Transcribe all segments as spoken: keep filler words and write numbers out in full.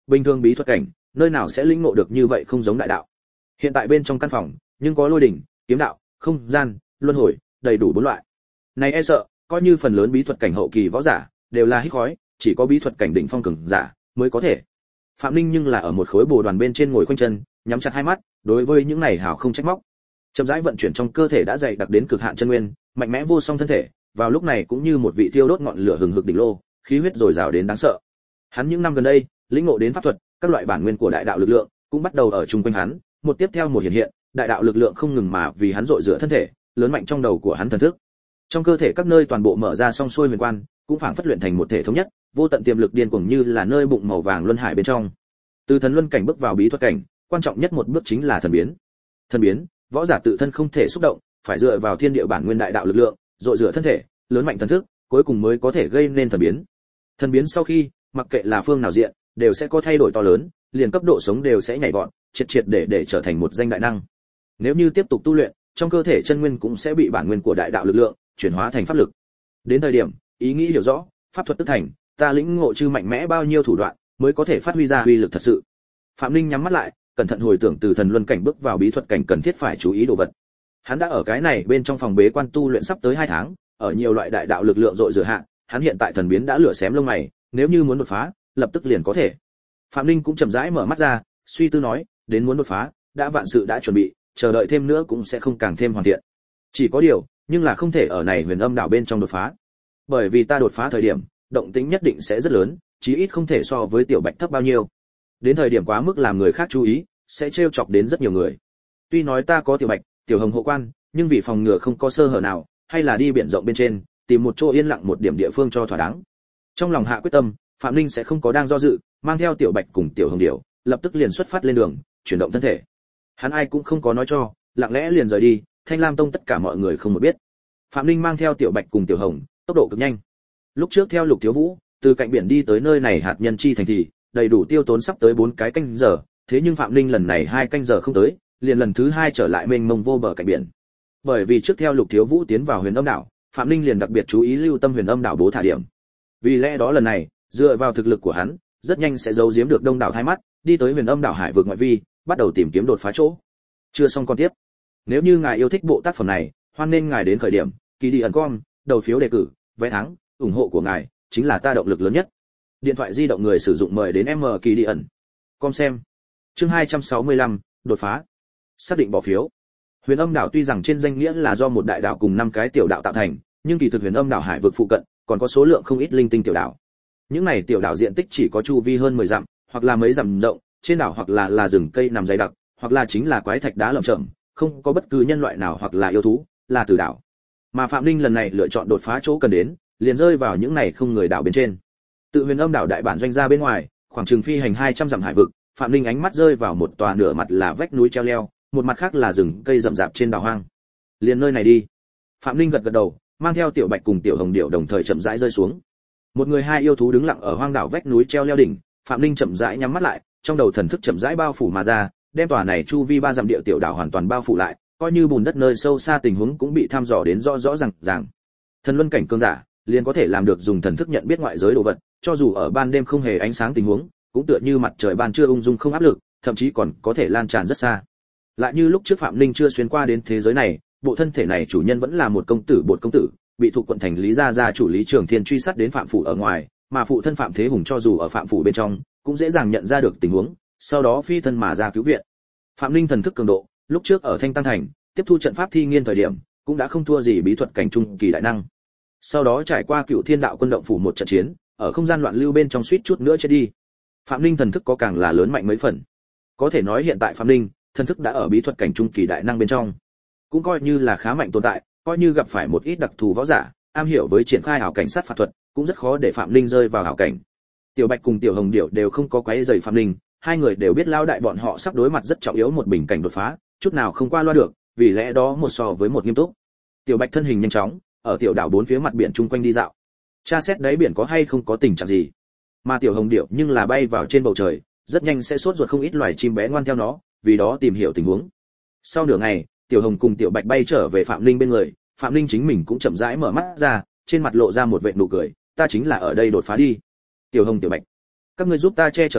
Bình thường bí thuật cảnh, nơi nào sẽ lĩnh ngộ được như vậy không giống đại đạo. Hiện tại bên trong căn phòng, nhưng có lôi đỉnh, kiếm đạo, không gian, luân hồi, đầy đủ bốn loại. Này e sợ, coi như phần lớn bí thuật cảnh hậu kỳ võ giả, đều là hít khói, chỉ có bí thuật cảnh đỉnh phong cường giả mới có thể. Phạm Linh nhưng là ở một khối bồ đoàn bên trên ngồi khoanh chân, nhắm chặt hai mắt, đối với những này hảo không trách móc. Chậm rãi vận chuyển trong cơ thể đã dày đặc đến cực hạn chân nguyên, mạnh mẽ vô song thân thể, vào lúc này cũng như một vị thiêu đốt ngọn lửa hừng hực đỉnh lô, khí huyết dồi dào đến đáng sợ. Hắn những năm gần đây, lĩnh ngộ đến pháp thuật, các loại bản nguyên của đại đạo lực lượng cũng bắt đầu ở chung quanh hắn, một tiếp theo một hiện hiện, đại đạo lực lượng không ngừng mà vì hắn dội rửa thân thể, lớn mạnh trong đầu của hắn thần thức. Trong cơ thể các nơi toàn bộ mở ra song xuôi huyền quan, cũng phảng phất luyện thành một thể thống nhất, vô tận tiềm lực điên cuồng như là nơi bụng màu vàng luân hải bên trong. Từ thần luân cảnh bước vào bí thuật cảnh, quan trọng nhất một bước chính là thần biến. Thần biến, võ giả tự thân không thể xúc động, phải dựa vào thiên địa bản nguyên đại đạo lực lượng, dội rửa thân thể, lớn mạnh thần thức, cuối cùng mới có thể gây nên thần biến. Thần biến sau khi, mặc kệ là phương nào diện, đều sẽ có thay đổi to lớn, liền cấp độ sống đều sẽ nhảy vọt, triệt triệt để để trở thành một danh đại năng. Nếu như tiếp tục tu luyện, trong cơ thể chân nguyên cũng sẽ bị bản nguyên của đại đạo lực lượng chuyển hóa thành pháp lực. Đến thời điểm, ý nghĩ hiểu rõ, pháp thuật tức thành, ta lĩnh ngộ chư mạnh mẽ bao nhiêu thủ đoạn, mới có thể phát huy ra uy lực thật sự. Phạm Linh nhắm mắt lại, cẩn thận hồi tưởng từ thần luân cảnh bước vào bí thuật cảnh cần thiết phải chú ý đồ vật. Hắn đã ở cái này bên trong phòng bế quan tu luyện sắp tới hai tháng, ở nhiều loại đại đạo lực lượng dội rửa hạ, hắn hiện tại thần biến đã lửa xém lông mày, nếu như muốn đột phá, lập tức liền có thể. Phạm Linh cũng chậm rãi mở mắt ra, suy tư nói, đến muốn đột phá, đã vạn sự đã chuẩn bị, chờ đợi thêm nữa cũng sẽ không càng thêm hoàn thiện. Chỉ có điều, nhưng là không thể ở này Huyền Âm đảo bên trong đột phá. Bởi vì ta đột phá thời điểm, động tĩnh nhất định sẽ rất lớn, chí ít không thể so với Tiểu Bạch thấp bao nhiêu. Đến thời điểm quá mức làm người khác chú ý, sẽ trêu chọc đến rất nhiều người. Tuy nói ta có Tiểu Bạch, Tiểu Hồng hộ quan, nhưng vì phòng ngừa không có sơ hở nào, hay là đi biển rộng bên trên, tìm một chỗ yên lặng một điểm địa phương cho thỏa đáng. Trong lòng hạ quyết tâm, Phạm Linh sẽ không có đang do dự, mang theo Tiểu Bạch cùng Tiểu Hồng điểu, lập tức liền xuất phát lên đường, chuyển động thân thể. Hắn ai cũng không có nói cho, lặng lẽ liền rời đi, Thanh Lam Tông tất cả mọi người không một biết. Phạm Linh mang theo Tiểu Bạch cùng Tiểu Hồng, tốc độ cực nhanh. Lúc trước theo Lục Thiếu Vũ, từ cạnh biển đi tới nơi này hạt nhân chi thành thì đầy đủ tiêu tốn sắp tới bốn cái canh giờ, thế nhưng Phạm Linh lần này hai canh giờ không tới, liền lần thứ hai trở lại mênh mông vô bờ cạnh biển. Bởi vì trước theo Lục Thiếu Vũ tiến vào Huyền Âm đảo, Phạm Linh liền đặc biệt chú ý lưu tâm Huyền Âm đảo bố thả điểm. Vì lẽ đó lần này, dựa vào thực lực của hắn, rất nhanh sẽ giấu giếm được đông đảo hai mắt, đi tới Huyền Âm đảo hải vực ngoại vi, bắt đầu tìm kiếm đột phá chỗ. Chưa xong con tiếp. Nếu như ngài yêu thích bộ tác phẩm này, hoan nên ngài đến khởi điểm, ký đi ẩn com, đầu phiếu đề cử, vé thắng, ủng hộ của ngài chính là ta động lực lớn nhất. Điện thoại di động người sử dụng mời đến M Kỳ Đi ẩn. Com xem. Chương hai trăm sáu mươi lăm, đột phá. Xác định bỏ phiếu. Huyền Âm đảo tuy rằng trên danh nghĩa là do một đại đảo cùng năm cái tiểu đảo tạo thành, nhưng kỳ thực Huyền Âm đảo hải vực phụ cận còn có số lượng không ít linh tinh tiểu đảo. Những này tiểu đảo diện tích chỉ có chu vi hơn mười dặm, hoặc là mấy dặm rộng, trên đảo hoặc là là rừng cây nằm dày đặc, hoặc là chính là quái thạch đá lởm chởm, không có bất cứ nhân loại nào hoặc là yêu thú, là từ đảo. Mà Phạm Linh lần này lựa chọn đột phá chỗ cần đến, liền rơi vào những này không người đảo bên trên. Tự Huyền Âm đảo đại bản doanh ra bên ngoài, khoảng chừng phi hành hai trăm dặm hải vực, Phạm Linh ánh mắt rơi vào một tòa nửa mặt là vách núi treo leo, một mặt khác là rừng cây rậm rạp trên đảo hoang. Liền nơi này đi. Phạm Linh gật gật đầu, mang theo Tiểu Bạch cùng Tiểu Hồng điểu đồng thời chậm rãi rơi xuống. Một người hai yêu thú đứng lặng ở hoang đảo vách núi treo leo đỉnh, Phạm Linh chậm rãi nhắm mắt lại, trong đầu thần thức chậm rãi bao phủ mà ra, đem tòa này chu vi ba dặm địa tiểu đảo hoàn toàn bao phủ lại, coi như bùn đất nơi sâu xa tình huống cũng bị thăm dò đến rõ rõ ràng ràng. Thần luân cảnh cường giả liền có thể làm được dùng thần thức nhận biết ngoại giới đồ vật, cho dù ở ban đêm không hề ánh sáng tình huống, cũng tựa như mặt trời ban trưa ung dung không áp lực, thậm chí còn có thể lan tràn rất xa. Lại như lúc trước Phạm Linh chưa xuyên qua đến thế giới này, bộ thân thể này chủ nhân vẫn là một công tử bột công tử, bị thuộc quận thành Lý gia gia chủ Lý Trường Thiên truy sát đến Phạm phủ ở ngoài, mà phụ thân Phạm Thế Hùng cho dù ở Phạm phủ bên trong, cũng dễ dàng nhận ra được tình huống, sau đó phi thân mà ra cứu viện. Phạm Linh thần thức cường độ, lúc trước ở Thanh Tăng thành, tiếp thu trận pháp thi nghiên thời điểm, cũng đã không thua gì bí thuật cảnh trung kỳ đại năng. Sau đó trải qua Cựu Thiên Đạo quân động phủ một trận chiến, ở không gian loạn lưu bên trong suýt chút nữa chết đi. Phạm Linh thần thức có càng là lớn mạnh mấy phần. Có thể nói hiện tại Phạm Linh, thần thức đã ở bí thuật cảnh trung kỳ đại năng bên trong, cũng coi như là khá mạnh tồn tại, coi như gặp phải một ít đặc thù võ giả, am hiểu với triển khai ảo cảnh sát phạt thuật, cũng rất khó để Phạm Linh rơi vào ảo cảnh. Tiểu Bạch cùng Tiểu Hồng điểu đều không có quấy rầy Phạm Linh, hai người đều biết lao đại bọn họ sắp đối mặt rất trọng yếu một bình cảnh đột phá, chút nào không qua loa được, vì lẽ đó một so với một nghiêm túc. Tiểu Bạch thân hình nhanh chóng, ở tiểu đảo bốn phía mặt biển chung quanh đi dạo, tra xét đáy biển có hay không có tình trạng gì. Mà Tiểu Hồng điểu nhưng là bay vào trên bầu trời, rất nhanh sẽ sốt ruột không ít loài chim bé ngoan theo nó, vì đó tìm hiểu tình huống. Sau nửa ngày, Tiểu Hồng cùng Tiểu Bạch bay trở về Phạm Linh bên người, Phạm Linh chính mình cũng chậm rãi mở mắt ra, trên mặt lộ ra một vệt nụ cười, ta chính là ở đây đột phá đi. Tiểu Hồng Tiểu Bạch, các ngươi giúp ta che chở quan,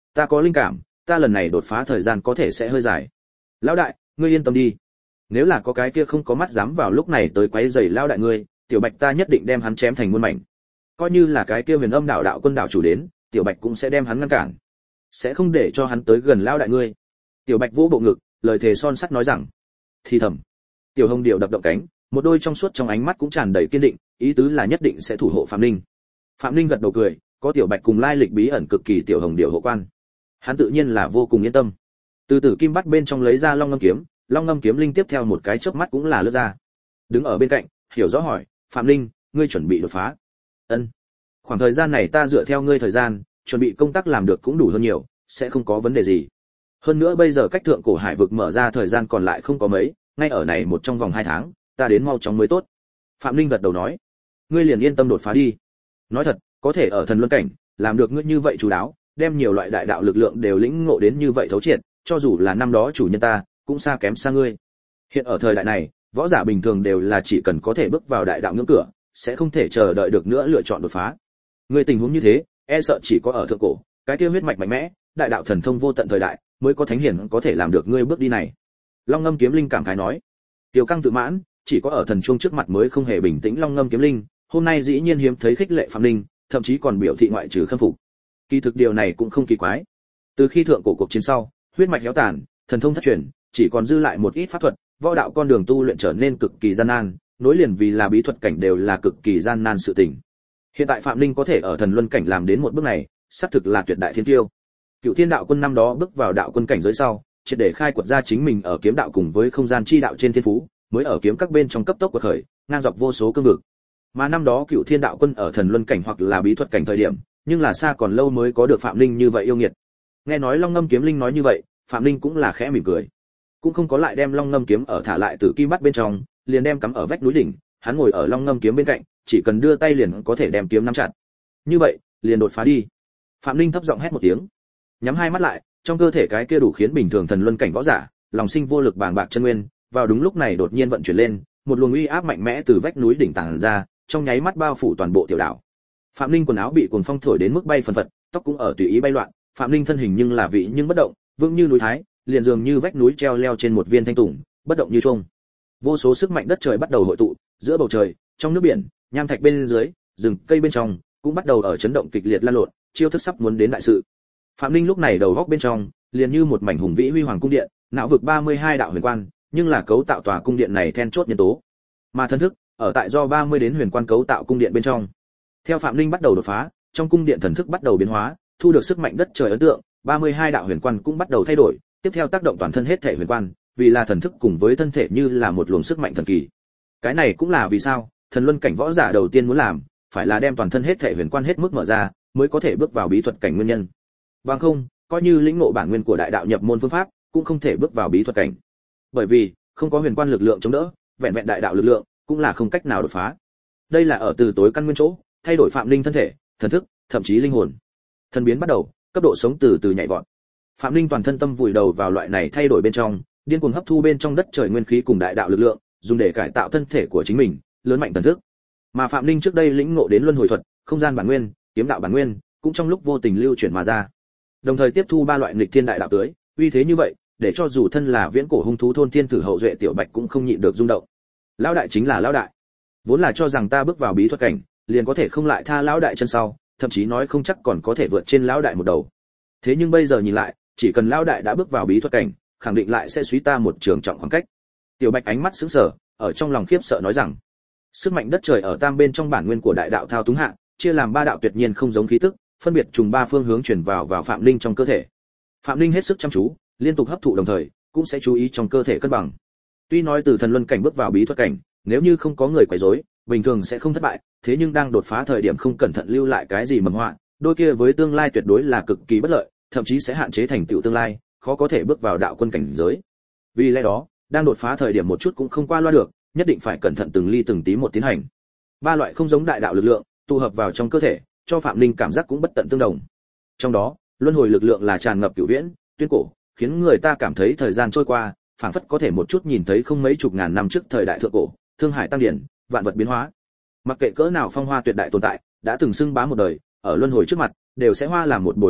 ta có linh cảm, ta lần này đột phá thời gian có thể sẽ hơi dài. Lão đại, ngươi yên tâm đi. Nếu là có cái kia không có mắt dám vào lúc này tới quấy rầy lão đại ngươi, tiểu Bạch ta nhất định đem hắn chém thành muôn mảnh. Coi như là cái kia Huyền Âm đạo đạo quân đạo chủ đến, tiểu Bạch cũng sẽ đem hắn ngăn cản, sẽ không để cho hắn tới gần lão đại ngươi. Tiểu Bạch vỗ bộ ngực, lời thề son sắt nói rằng. Thì thầm. Tiểu Hồng Điệu đập động cánh, một đôi trong suốt trong ánh mắt cũng tràn đầy kiên định, ý tứ là nhất định sẽ thủ hộ Phạm Ninh. Phạm Ninh gật đầu cười, có tiểu Bạch cùng lai lịch bí ẩn cực kỳ Tiểu Hồng Điệu hộ quan, hắn tự nhiên là vô cùng yên tâm. Từ Tử Kim Bắt bên trong lấy ra Long Ngâm kiếm, Long Ngâm kiếm linh tiếp theo một cái chớp mắt cũng là lướt ra. Đứng ở bên cạnh, hiểu rõ hỏi, Phạm Ninh, ngươi chuẩn bị đột phá? Ân. Khoảng thời gian này ta dựa theo ngươi thời gian, chuẩn bị công tác làm được cũng đủ hơn nhiều, sẽ không có vấn đề gì. Hơn nữa bây giờ cách thượng cổ hải vực mở ra thời gian còn lại không có mấy, ngay ở này một trong vòng hai tháng, ta đến mau chóng mới tốt. Phạm Linh gật đầu nói, ngươi liền yên tâm đột phá đi. Nói thật, có thể ở thần luân cảnh, làm được ngươi như vậy chú đáo, đem nhiều loại đại đạo lực lượng đều lĩnh ngộ đến như vậy thấu triệt, cho dù là năm đó chủ nhân ta, cũng xa kém xa ngươi. Hiện ở thời đại này, võ giả bình thường đều là chỉ cần có thể bước vào đại đạo ngưỡng cửa, sẽ không thể chờ đợi được nữa lựa chọn đột phá. Ngươi tình huống như thế, e sợ chỉ có ở thượng cổ, cái kia huyết mạch mạnh mẽ, đại đạo thần thông vô tận thời đại, mới có thánh hiển có thể làm được ngươi bước đi này. Long Ngâm kiếm linh cảm khái nói. Tiểu Căng tự mãn, chỉ có ở thần chuông trước mặt mới không hề bình tĩnh. Long Ngâm kiếm linh, hôm nay dĩ nhiên hiếm thấy khích lệ Phạm Linh, thậm chí còn biểu thị ngoại trừ khâm phục. Kỳ thực điều này cũng không kỳ quái. Từ khi thượng cổ cuộc chiến sau, huyết mạch héo tàn, thần thông thất truyền, chỉ còn dư lại một ít pháp thuật, võ đạo con đường tu luyện trở nên cực kỳ gian nan, nối liền vì là bí thuật cảnh đều là cực kỳ gian nan sự tình. Hiện tại Phạm Linh có thể ở thần luân cảnh làm đến một bước này, xác thực là tuyệt đại thiên tiêu. Cựu Thiên đạo quân năm đó bước vào đạo quân cảnh giới sau, triệt để khai quật ra chính mình ở kiếm đạo cùng với không gian chi đạo trên thiên phú, mới ở kiếm các bên trong cấp tốc quật khởi, ngang dọc vô số cương vực. Mà năm đó Cựu Thiên đạo quân ở thần luân cảnh hoặc là bí thuật cảnh thời điểm, nhưng là xa còn lâu mới có được Phạm Linh như vậy yêu nghiệt. Nghe nói Long Ngâm kiếm linh nói như vậy, Phạm Linh cũng là khẽ mỉm cười, cũng không có lại đem Long Ngâm kiếm ở thả lại Tử Kim Bắt bên trong, liền đem cắm ở vách núi đỉnh, hắn ngồi ở Long Ngâm kiếm bên cạnh, chỉ cần đưa tay liền có thể đem kiếm nắm chặt. Như vậy, liền đột phá đi. Phạm Linh thấp giọng hét một tiếng, nhắm hai mắt lại, trong cơ thể cái kia đủ khiến bình thường thần luân cảnh võ giả lòng sinh vô lực bàng bạc chân nguyên, vào đúng lúc này đột nhiên vận chuyển lên, một luồng uy áp mạnh mẽ từ vách núi đỉnh tàng ra, trong nháy mắt bao phủ toàn bộ tiểu đảo. Phạm Linh quần áo bị cuồng phong thổi đến mức bay phần phật, tóc cũng ở tùy ý bay loạn, Phạm Linh thân hình nhưng là vị nhưng bất động, vững như núi thái, liền dường như vách núi treo leo trên một viên thanh tùng, bất động như chuông. Vô số sức mạnh đất trời bắt đầu hội tụ, giữa bầu trời, trong nước biển, nham thạch bên dưới, rừng cây bên trong cũng bắt đầu ở chấn động kịch liệt lan lộn, chiêu thức sắp muốn đến đại sự. Phạm Linh lúc này đầu góc bên trong, liền như một mảnh hùng vĩ huy hoàng cung điện, não vực ba mươi hai đạo huyền quan, nhưng là cấu tạo tòa cung điện này then chốt nhân tố. Mà thân thức, ở tại do ba mươi đến huyền quan cấu tạo cung điện bên trong. Theo Phạm Linh bắt đầu đột phá, trong cung điện thần thức bắt đầu biến hóa, thu được sức mạnh đất trời ấn tượng, ba mươi hai đạo huyền quan cũng bắt đầu thay đổi, tiếp theo tác động toàn thân hết thể huyền quan, vì là thần thức cùng với thân thể như là một luồng sức mạnh thần kỳ. Cái này cũng là vì sao, thần luân cảnh võ giả đầu tiên muốn làm, phải là đem toàn thân hết thể huyền quan hết mức mở ra, mới có thể bước vào bí thuật cảnh nguyên nhân. Bằng không, coi như lĩnh ngộ bản nguyên của đại đạo nhập môn phương pháp, cũng không thể bước vào bí thuật cảnh. Bởi vì, không có huyền quan lực lượng chống đỡ, vẹn vẹn đại đạo lực lượng, cũng là không cách nào đột phá. Đây là ở từ tối căn nguyên chỗ, thay đổi Phạm Linh thân thể, thần thức, thậm chí linh hồn. Thần biến bắt đầu, cấp độ sống từ từ nhảy vọt. Phạm Linh toàn thân tâm vùi đầu vào loại này thay đổi bên trong, điên cuồng hấp thu bên trong đất trời nguyên khí cùng đại đạo lực lượng, dùng để cải tạo thân thể của chính mình, lớn mạnh thần thức. Mà Phạm Linh trước đây lĩnh ngộ đến luân hồi thuật, không gian bản nguyên, kiếm đạo bản nguyên, cũng trong lúc vô tình lưu chuyển mà ra. Đồng thời tiếp thu ba loại nghịch thiên đại đạo tưới, uy thế như vậy, để cho dù thân là viễn cổ hung thú thôn thiên tử hậu duệ tiểu Bạch cũng không nhịn được rung động. Lão đại chính là lão đại. Vốn là cho rằng ta bước vào bí thuật cảnh, liền có thể không lại tha lão đại chân sau, thậm chí nói không chắc còn có thể vượt trên lão đại một đầu. Thế nhưng bây giờ nhìn lại, chỉ cần lão đại đã bước vào bí thuật cảnh, khẳng định lại sẽ suy ta một trường trọng khoảng cách. Tiểu Bạch ánh mắt sững sờ, ở trong lòng khiếp sợ nói rằng, sức mạnh đất trời ở tam bên trong bản nguyên của đại đạo thao túng hạ, chia làm ba đạo tuyệt nhiên không giống khí tức, phân biệt trùng ba phương hướng truyền vào vào Phạm Linh trong cơ thể. Phạm Linh hết sức chăm chú, liên tục hấp thụ đồng thời, cũng sẽ chú ý trong cơ thể cân bằng. Tuy nói từ thần luân cảnh bước vào bí thuật cảnh, nếu như không có người quấy rối, bình thường sẽ không thất bại, thế nhưng đang đột phá thời điểm không cẩn thận lưu lại cái gì mầm họa, đôi kia với tương lai tuyệt đối là cực kỳ bất lợi, thậm chí sẽ hạn chế thành tựu tương lai, khó có thể bước vào đạo quân cảnh giới. Vì lẽ đó, đang đột phá thời điểm một chút cũng không qua loa được, nhất định phải cẩn thận từng ly từng tí một tiến hành. Ba loại không giống đại đạo lực lượng tụ hợp vào trong cơ thể, cho Phạm Linh cảm giác cũng bất tận tương đồng. Trong đó, luân hồi lực lượng là tràn ngập cửu viễn, tuyên cổ, khiến người ta cảm thấy thời gian trôi qua, phảng phất có thể một chút nhìn thấy không mấy chục ngàn năm trước thời đại thượng cổ, thương hải tăng điển, vạn vật biến hóa. Mặc kệ cỡ nào phong hoa tuyệt đại tồn tại, đã từng xưng bá một đời, ở luân hồi trước mặt, đều sẽ hoa làm một bồi bụi bặm,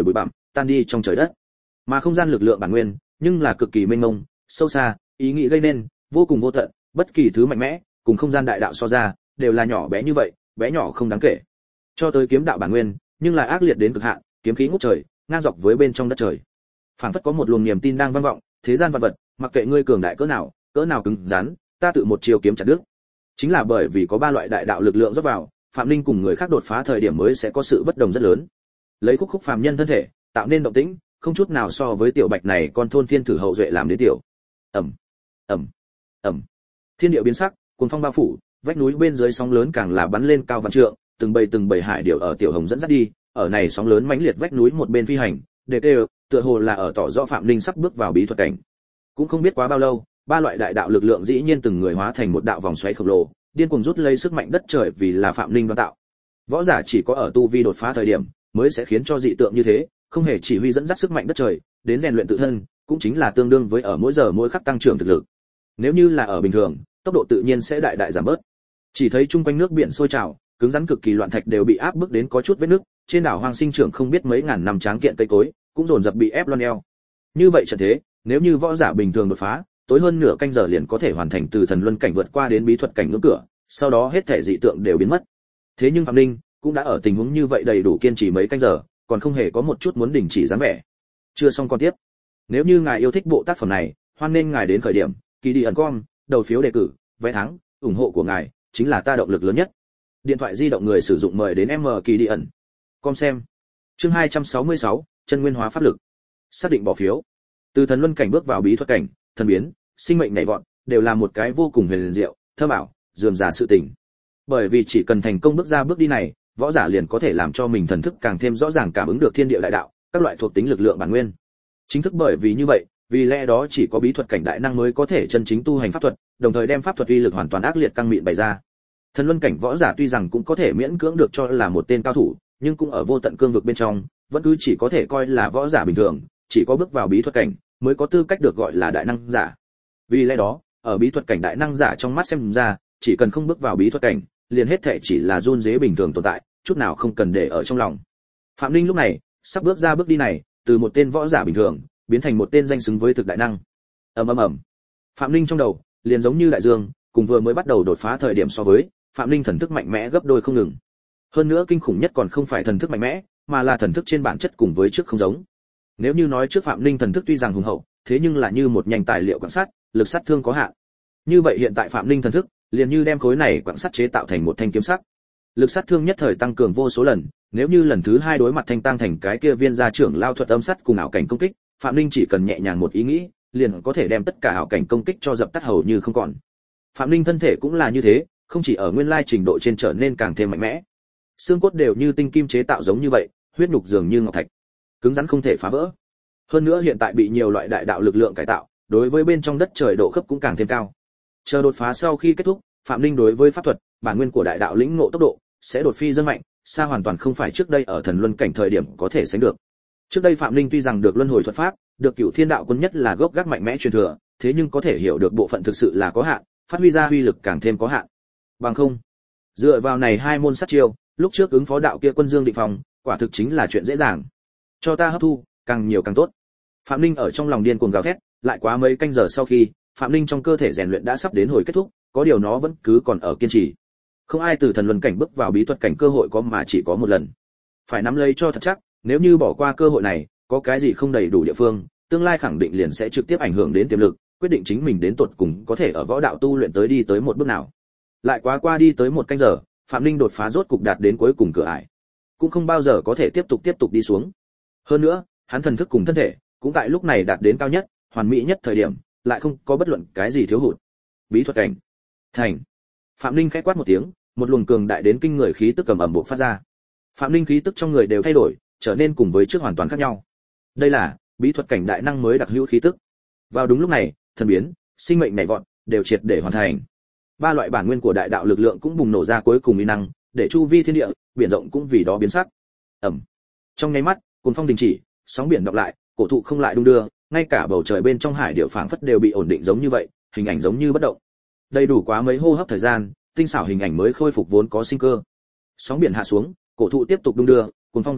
tan đi trong trời đất. Mà không gian lực lượng bản nguyên, nhưng là cực kỳ mênh mông, sâu xa, ý nghĩ gây nên, vô cùng vô tận, bất kỳ thứ mạnh mẽ, cùng không gian đại đạo so ra, đều là nhỏ bé như vậy, bé nhỏ không đáng kể. Cho tới kiếm đạo bản nguyên, nhưng là ác liệt đến cực hạn, kiếm khí ngút trời, ngang dọc với bên trong đất trời. Phảng phất có một luồng niềm tin đang vang vọng, thế gian vạn vật, mặc kệ ngươi cường đại cỡ nào, cỡ nào cứng rắn, ta tự một chiều kiếm chặt đứt. Chính là bởi vì có ba loại đại đạo lực lượng rót vào, Phạm Linh cùng người khác đột phá thời điểm mới sẽ có sự bất đồng rất lớn. Lấy khúc khúc phàm nhân thân thể, tạo nên động tĩnh, không chút nào so với tiểu bạch này con thôn thiên thử hậu duệ làm đến tiểu. Ầm, ầm, ầm. Thiên địa biến sắc, cuồng phong bao phủ, vách núi bên dưới sóng lớn càng là bắn lên cao vạn trượng, từng bầy từng bầy hải điểu ở tiểu hồng dẫn dắt đi, ở này sóng lớn mãnh liệt vách núi một bên phi hành, đề kêu, tựa hồ là ở tỏ rõ Phạm Linh sắp bước vào bí thuật cảnh. Cũng không biết quá bao lâu, ba loại đại đạo lực lượng dĩ nhiên từng người hóa thành một đạo vòng xoáy khổng lồ, điên cuồng rút lấy sức mạnh đất trời vì là Phạm Linh đoán tạo. Võ giả chỉ có ở tu vi đột phá thời điểm, mới sẽ khiến cho dị tượng như thế, không hề chỉ huy dẫn dắt sức mạnh đất trời, đến rèn luyện tự thân, cũng chính là tương đương với ở mỗi giờ mỗi khắc tăng trưởng thực lực. Nếu như là ở bình thường, tốc độ tự nhiên sẽ đại đại giảm bớt. Chỉ thấy chung quanh nước biển sôi trào, cứng rắn cực kỳ loạn thạch đều bị áp bức đến có chút vết nứt, trên đảo hoang sinh trưởng không biết mấy ngàn năm tráng kiện cây cối, cũng dồn dập bị ép lon eo. Như vậy trận thế, nếu như võ giả bình thường đột phá, tối hơn nửa canh giờ liền có thể hoàn thành từ thần luân cảnh vượt qua đến bí thuật cảnh ngưỡng cửa, sau đó hết thể dị tượng đều biến mất. Thế nhưng Phạm Linh cũng đã ở tình huống như vậy đầy đủ kiên trì mấy canh giờ, còn không hề có một chút muốn đình chỉ dáng vẻ. Chưa xong con tiếp. Nếu như ngài yêu thích bộ tác phẩm này, hoan nên ngài đến khởi điểm kỳ đi ẩn com, đầu phiếu đề cử, vé thắng, ủng hộ của ngài chính là ta động lực lớn nhất. Điện thoại di động người sử dụng mời đến M kỳ đi ẩn com xem. Chương hai trăm sáu mươi sáu, chân nguyên hóa pháp lực. Xác định bỏ phiếu. Từ thần luân cảnh bước vào bí thuật cảnh, thần biến, sinh mệnh nhảy vọt, đều là một cái vô cùng huyền diệu, thơ bảo, rườm rà sự tình. Bởi vì chỉ cần thành công bước ra bước đi này, võ giả liền có thể làm cho mình thần thức càng thêm rõ ràng cảm ứng được thiên địa đại đạo, các loại thuộc tính lực lượng bản nguyên. Chính thức bởi vì như vậy, vì lẽ đó chỉ có bí thuật cảnh đại năng mới có thể chân chính tu hành pháp thuật, đồng thời đem pháp thuật uy lực hoàn toàn ác liệt căng mịn bày ra. Thần luân cảnh võ giả tuy rằng cũng có thể miễn cưỡng được cho là một tên cao thủ, nhưng cũng ở vô tận cương vực bên trong, vẫn cứ chỉ có thể coi là võ giả bình thường, chỉ có bước vào bí thuật cảnh mới có tư cách được gọi là đại năng giả. Vì lẽ đó, ở bí thuật cảnh đại năng giả trong mắt xem ra, chỉ cần không bước vào bí thuật cảnh, liền hết thảy chỉ là run rế bình thường tồn tại, chút nào không cần để ở trong lòng. Phạm Linh lúc này, sắp bước ra bước đi này, từ một tên võ giả bình thường, biến thành một tên danh xứng với thực đại năng. Ầm ầm ầm. Phạm Linh trong đầu, liền giống như đại dương, cùng vừa mới bắt đầu đột phá thời điểm so với, Phạm Linh thần thức mạnh mẽ gấp đôi không ngừng. Hơn nữa kinh khủng nhất còn không phải thần thức mạnh mẽ, mà là thần thức trên bản chất cùng với trước không giống. Nếu như nói trước Phạm Linh thần thức tuy rằng hùng hậu, thế nhưng là như một nhanh tài liệu quan sát, lực sát thương có hạn. Như vậy hiện tại Phạm Linh thần thức, liền như đem khối này quặng sắt chế tạo thành một thanh kiếm sắc. Lực sát thương nhất thời tăng cường vô số lần, nếu như lần thứ hai đối mặt thanh tăng thành cái kia viên gia trưởng lao thuật âm sắt cùng ảo cảnh công kích, Phạm Linh chỉ cần nhẹ nhàng một ý nghĩ, liền có thể đem tất cả ảo cảnh công kích cho dập tắt hầu như không còn. Phạm Linh thân thể cũng là như thế, không chỉ ở nguyên lai trình độ trên trở nên càng thêm mạnh mẽ. Xương cốt đều như tinh kim chế tạo giống như vậy, huyết nhục dường như ngọc thạch, cứng rắn không thể phá vỡ. Hơn nữa hiện tại bị nhiều loại đại đạo lực lượng cải tạo, đối với bên trong đất trời độ khớp cũng càng thêm cao. Chờ đột phá sau khi kết thúc, Phạm Linh đối với pháp thuật, bản nguyên của đại đạo lĩnh ngộ tốc độ sẽ đột phi rất mạnh, xa hoàn toàn không phải trước đây ở thần luân cảnh thời điểm có thể sánh được. Trước đây Phạm Linh tuy rằng được luân hồi thuật pháp, được Cửu Thiên đạo quân nhất là gốc gác mạnh mẽ truyền thừa, thế nhưng có thể hiểu được bộ phận thực sự là có hạn, phát huy ra uy lực càng thêm có hạn. Bằng không, dựa vào này hai môn sát chiêu, lúc trước ứng phó đạo kia quân Dương Định Phong, quả thực chính là chuyện dễ dàng. Cho ta hấp thu, càng nhiều càng tốt. Phạm Linh ở trong lòng điên cuồng gào thét, lại quá mấy canh giờ sau khi, Phạm Linh trong cơ thể rèn luyện đã sắp đến hồi kết thúc, có điều nó vẫn cứ còn ở kiên trì. Không ai từ thần luân cảnh bước vào bí thuật cảnh cơ hội có mà chỉ có một lần. Phải nắm lấy cho thật chắc, nếu như bỏ qua cơ hội này, có cái gì không đầy đủ địa phương, tương lai khẳng định liền sẽ trực tiếp ảnh hưởng đến tiềm lực, quyết định chính mình đến tột cùng có thể ở võ đạo tu luyện tới đi tới một bước nào. Lại quá qua đi tới một canh giờ, Phạm Linh đột phá rốt cục đạt đến cuối cùng cửa ải, cũng không bao giờ có thể tiếp tục tiếp tục đi xuống. Hơn nữa, hắn thần thức cùng thân thể cũng tại lúc này đạt đến cao nhất, hoàn mỹ nhất thời điểm, lại không có bất luận cái gì thiếu hụt. Bí thuật cảnh thành. Phạm Linh khẽ quát một tiếng, một luồng cường đại đến kinh người khí tức cầm ẩm bộc phát ra. Phạm Linh khí tức trong người đều thay đổi, trở nên cùng với trước hoàn toàn khác nhau. Đây là bí thuật cảnh đại năng mới đặc hữu khí tức. Vào đúng lúc này, thần biến, sinh mệnh nhảy vọt, đều triệt để hoàn thành. Ba loại bản nguyên của đại đạo lực lượng cũng bùng nổ ra cuối cùng uy năng, để chu vi thiên địa, biển rộng cũng vì đó biến sắc. Ầm. Trong nháy mắt, cuồng phong đình chỉ, sóng biển đọc lại, cổ thụ không lại đung đưa, ngay cả bầu trời bên trong hải điệu phảng phất đều bị ổn định giống như vậy, hình ảnh giống như bất động. Đầy đủ quá mấy hô hấp thời gian, tinh xảo hình ảnh mới khôi phục vốn có sinh cơ. Sóng biển hạ xuống, cổ thụ tiếp tục đung đưa, cuồng phong gào thét,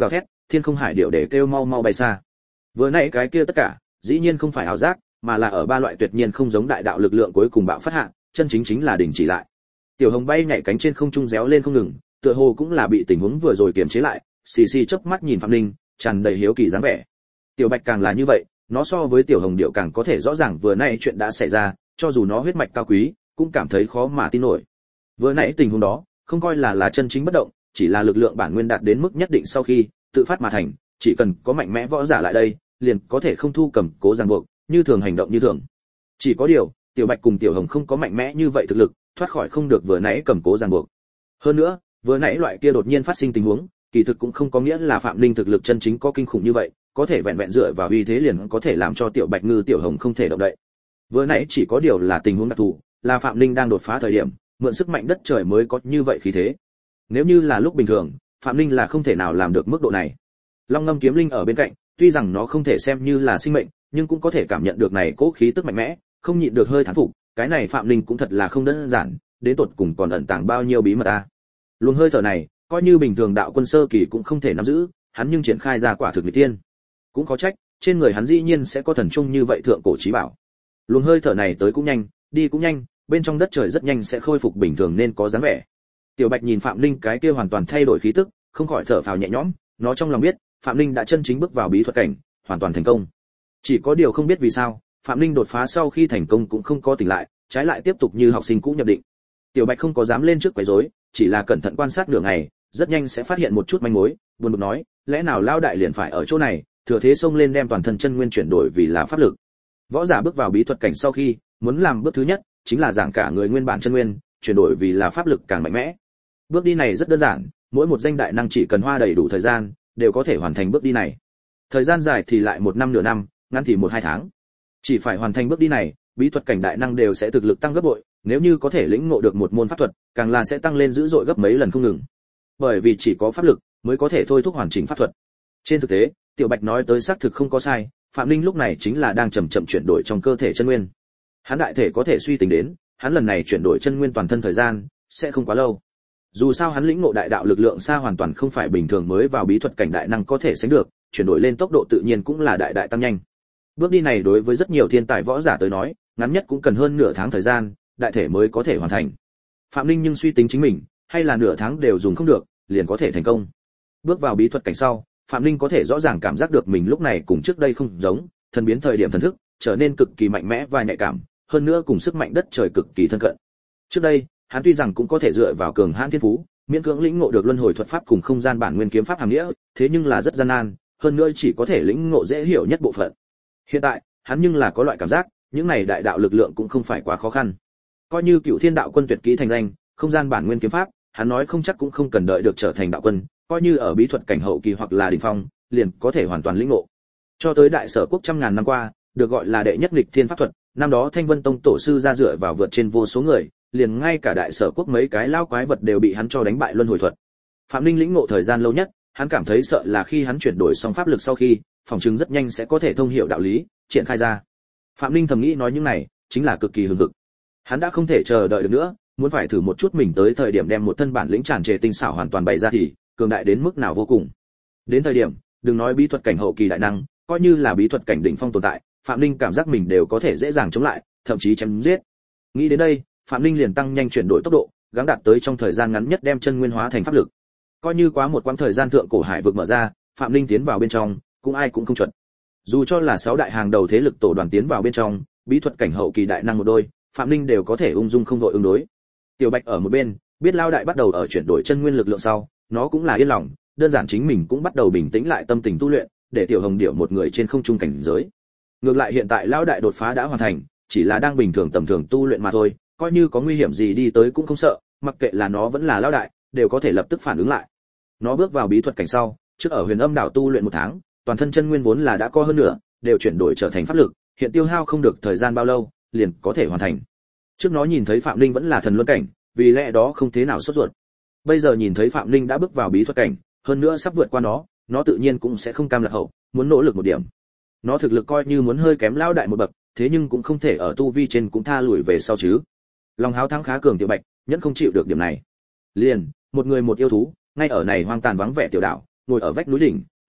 thiên không hải điệu để kêu mau mau bay xa. Vừa nãy cái kia tất cả, dĩ nhiên không phải ảo giác, mà là ở ba loại tuyệt nhiên không giống đại đạo lực lượng cuối cùng bạo phát hạ, chân chính chính là đình chỉ lại. Tiểu Hồng bay nhảy cánh trên không trung réo lên không ngừng, tựa hồ cũng là bị tình huống vừa rồi kiềm chế lại, xì xì chớp mắt nhìn Phạm Linh, tràn đầy hiếu kỳ dáng vẻ. Tiểu Bạch càng là như vậy, nó so với Tiểu Hồng điệu càng có thể rõ ràng vừa nãy chuyện đã xảy ra, cho dù nó huyết mạch cao quý, cũng cảm thấy khó mà tin nổi. Vừa nãy tình huống đó, không coi là là chân chính bất động, chỉ là lực lượng bản nguyên đạt đến mức nhất định sau khi tự phát mà thành, chỉ cần có mạnh mẽ võ giả lại đây, liền có thể không thu cầm cố ràng buộc, như thường hành động như thường. Chỉ có điều, Tiểu Bạch cùng Tiểu Hồng không có mạnh mẽ như vậy thực lực, thoát khỏi không được vừa nãy cầm cố ràng buộc. Hơn nữa, vừa nãy loại kia đột nhiên phát sinh tình huống, kỳ thực cũng không có nghĩa là Phạm Linh thực lực chân chính có kinh khủng như vậy, có thể vẹn vẹn dựa vào uy thế liền có thể làm cho Tiểu Bạch Ngư Tiểu Hồng không thể động đậy. Vừa nãy chỉ có điều là tình huống đặc thù, là Phạm Linh đang đột phá thời điểm, mượn sức mạnh đất trời mới có như vậy khí thế. Nếu như là lúc bình thường, Phạm Linh là không thể nào làm được mức độ này. Long Ngâm kiếm linh ở bên cạnh, tuy rằng nó không thể xem như là sinh mệnh, nhưng cũng có thể cảm nhận được này cố khí tức mạnh mẽ, không nhịn được hơi thán phục, cái này Phạm Linh cũng thật là không đơn giản, đến tột cùng còn ẩn tàng bao nhiêu bí mật a. Luồng hơi thở này, coi như bình thường đạo quân sơ kỳ cũng không thể nắm giữ, hắn nhưng triển khai ra quả thực nghịch tiên. Cũng có trách, trên người hắn dĩ nhiên sẽ có thần trung như vậy thượng cổ chí bảo. Luồng hơi thở này tới cũng nhanh, đi cũng nhanh, bên trong đất trời rất nhanh sẽ khôi phục bình thường nên có dáng vẻ. Tiểu Bạch nhìn Phạm Linh cái kia hoàn toàn thay đổi khí tức, không khỏi thở phào nhẹ nhõm, nó trong lòng biết, Phạm Linh đã chân chính bước vào bí thuật cảnh, hoàn toàn thành công. Chỉ có điều không biết vì sao, Phạm Linh đột phá sau khi thành công cũng không có tỉnh lại, trái lại tiếp tục như học sinh cũ nhập định. Tiểu Bạch không có dám lên trước quấy rối, chỉ là cẩn thận quan sát nửa ngày, rất nhanh sẽ phát hiện một chút manh mối, buồn bực nói, lẽ nào lao đại liền phải ở chỗ này, thừa thế xông lên đem toàn thân chân nguyên chuyển đổi vì là pháp lực. Võ giả bước vào bí thuật cảnh sau khi, muốn làm bước thứ nhất, chính là giảng cả người nguyên bản chân nguyên, chuyển đổi vì là pháp lực càng mạnh mẽ. Bước đi này rất đơn giản, mỗi một danh đại năng chỉ cần hoa đầy đủ thời gian, đều có thể hoàn thành bước đi này. Thời gian dài thì lại một năm nửa năm, ngắn thì một hai tháng. Chỉ phải hoàn thành bước đi này, bí thuật cảnh đại năng đều sẽ thực lực tăng gấp bội, nếu như có thể lĩnh ngộ được một môn pháp thuật, càng là sẽ tăng lên dữ dội gấp mấy lần không ngừng. Bởi vì chỉ có pháp lực mới có thể thôi thúc hoàn chỉnh pháp thuật. Trên thực tế, Tiểu Bạch nói tới xác thực không có sai, Phạm Linh lúc này chính là đang chậm chậm chuyển đổi trong cơ thể chân nguyên. Hắn đại thể có thể suy tính đến, hắn lần này chuyển đổi chân nguyên toàn thân thời gian sẽ không quá lâu. Dù sao hắn lĩnh ngộ đại đạo lực lượng xa hoàn toàn không phải bình thường mới vào bí thuật cảnh đại năng có thể sánh được, chuyển đổi lên tốc độ tự nhiên cũng là đại đại tăng nhanh. Bước đi này đối với rất nhiều thiên tài võ giả tới nói, ngắn nhất cũng cần hơn nửa tháng thời gian, đại thể mới có thể hoàn thành. Phạm Linh nhưng suy tính chính mình, hay là nửa tháng đều dùng không được, liền có thể thành công. Bước vào bí thuật cảnh sau, Phạm Linh có thể rõ ràng cảm giác được mình lúc này cùng trước đây không giống, thần biến thời điểm thần thức trở nên cực kỳ mạnh mẽ và nhạy cảm, hơn nữa cùng sức mạnh đất trời cực kỳ thân cận. Trước đây, hắn tuy rằng cũng có thể dựa vào cường hãn thiên phú, miễn cưỡng lĩnh ngộ được luân hồi thuật pháp cùng không gian bản nguyên kiếm pháp hàm nghĩa, thế nhưng là rất gian nan, hơn nữa chỉ có thể lĩnh ngộ dễ hiểu nhất bộ phận. Hiện tại, hắn nhưng là có loại cảm giác, những này đại đạo lực lượng cũng không phải quá khó khăn. Coi như Cựu Thiên Đạo Quân tuyệt kỹ thành danh, không gian bản nguyên kiếm pháp, hắn nói không chắc cũng không cần đợi được trở thành đạo quân, coi như ở bí thuật cảnh hậu kỳ hoặc là đỉnh phong, liền có thể hoàn toàn lĩnh ngộ. Cho tới Đại Sở quốc trăm ngàn năm qua, được gọi là đệ nhất nghịch thiên pháp thuật, năm đó Thanh Vân Tông tổ sư ra dựa vào vượt trên vô số người, liền ngay cả Đại Sở quốc mấy cái lao quái vật đều bị hắn cho đánh bại luân hồi thuật. Phạm Linh lĩnh ngộ thời gian lâu nhất, hắn cảm thấy sợ là khi hắn chuyển đổi xong pháp lực sau khi, phòng chứng rất nhanh sẽ có thể thông hiểu đạo lý, triển khai ra. Phạm Linh thầm nghĩ nói những này, chính là cực kỳ hừng hực. Hắn đã không thể chờ đợi được nữa, muốn phải thử một chút mình tới thời điểm đem một thân bản lĩnh tràn trề tinh xảo hoàn toàn bày ra thì cường đại đến mức nào vô cùng. Đến thời điểm, đừng nói bí thuật cảnh hậu kỳ đại năng, coi như là bí thuật cảnh đỉnh phong tồn tại, Phạm Linh cảm giác mình đều có thể dễ dàng chống lại, thậm chí chém giết. Nghĩ đến đây, Phạm Linh liền tăng nhanh chuyển đổi tốc độ, gắng đạt tới trong thời gian ngắn nhất đem chân nguyên hóa thành pháp lực. Coi như quá một quãng thời gian thượng cổ hải vực mở ra, Phạm Linh tiến vào bên trong, cũng ai cũng không chuẩn. Dù cho là sáu đại hàng đầu thế lực tổ đoàn tiến vào bên trong, bí thuật cảnh hậu kỳ đại năng một đôi, Phạm Linh đều có thể ung dung không đội ứng đối. Tiểu Bạch ở một bên, biết lao đại bắt đầu ở chuyển đổi chân nguyên lực lượng sau, nó cũng là yên lòng, đơn giản chính mình cũng bắt đầu bình tĩnh lại tâm tình tu luyện, để tiểu Hồng Điểu một người trên không trung cảnh giới. Ngược lại hiện tại lao đại đột phá đã hoàn thành, chỉ là đang bình thường tầm thường tu luyện mà thôi, coi như có nguy hiểm gì đi tới cũng không sợ, mặc kệ là nó vẫn là lao đại, đều có thể lập tức phản ứng lại. Nó bước vào bí thuật cảnh sau, trước ở Huyền Âm đảo tu luyện một tháng, toàn thân chân nguyên vốn là đã có hơn nữa, đều chuyển đổi trở thành pháp lực, hiện tiêu hao không được thời gian bao lâu, liền có thể hoàn thành. Trước nó nhìn thấy Phạm Linh vẫn là thần luân cảnh, vì lẽ đó không thế nào sốt ruột. Bây giờ nhìn thấy Phạm Linh đã bước vào bí thuật cảnh, hơn nữa sắp vượt qua nó, nó tự nhiên cũng sẽ không cam lạc hậu, muốn nỗ lực một điểm. Nó thực lực coi như muốn hơi kém lão đại một bậc, thế nhưng cũng không thể ở tu vi trên cũng tha lùi về sau chứ. Lòng háo thắng khá cường Tiểu Bạch, nhẫn không chịu được điểm này. Liền, một người một yêu thú, ngay ở này hoang tàn vắng vẻ tiểu đảo, ngồi ở vách núi đỉnh,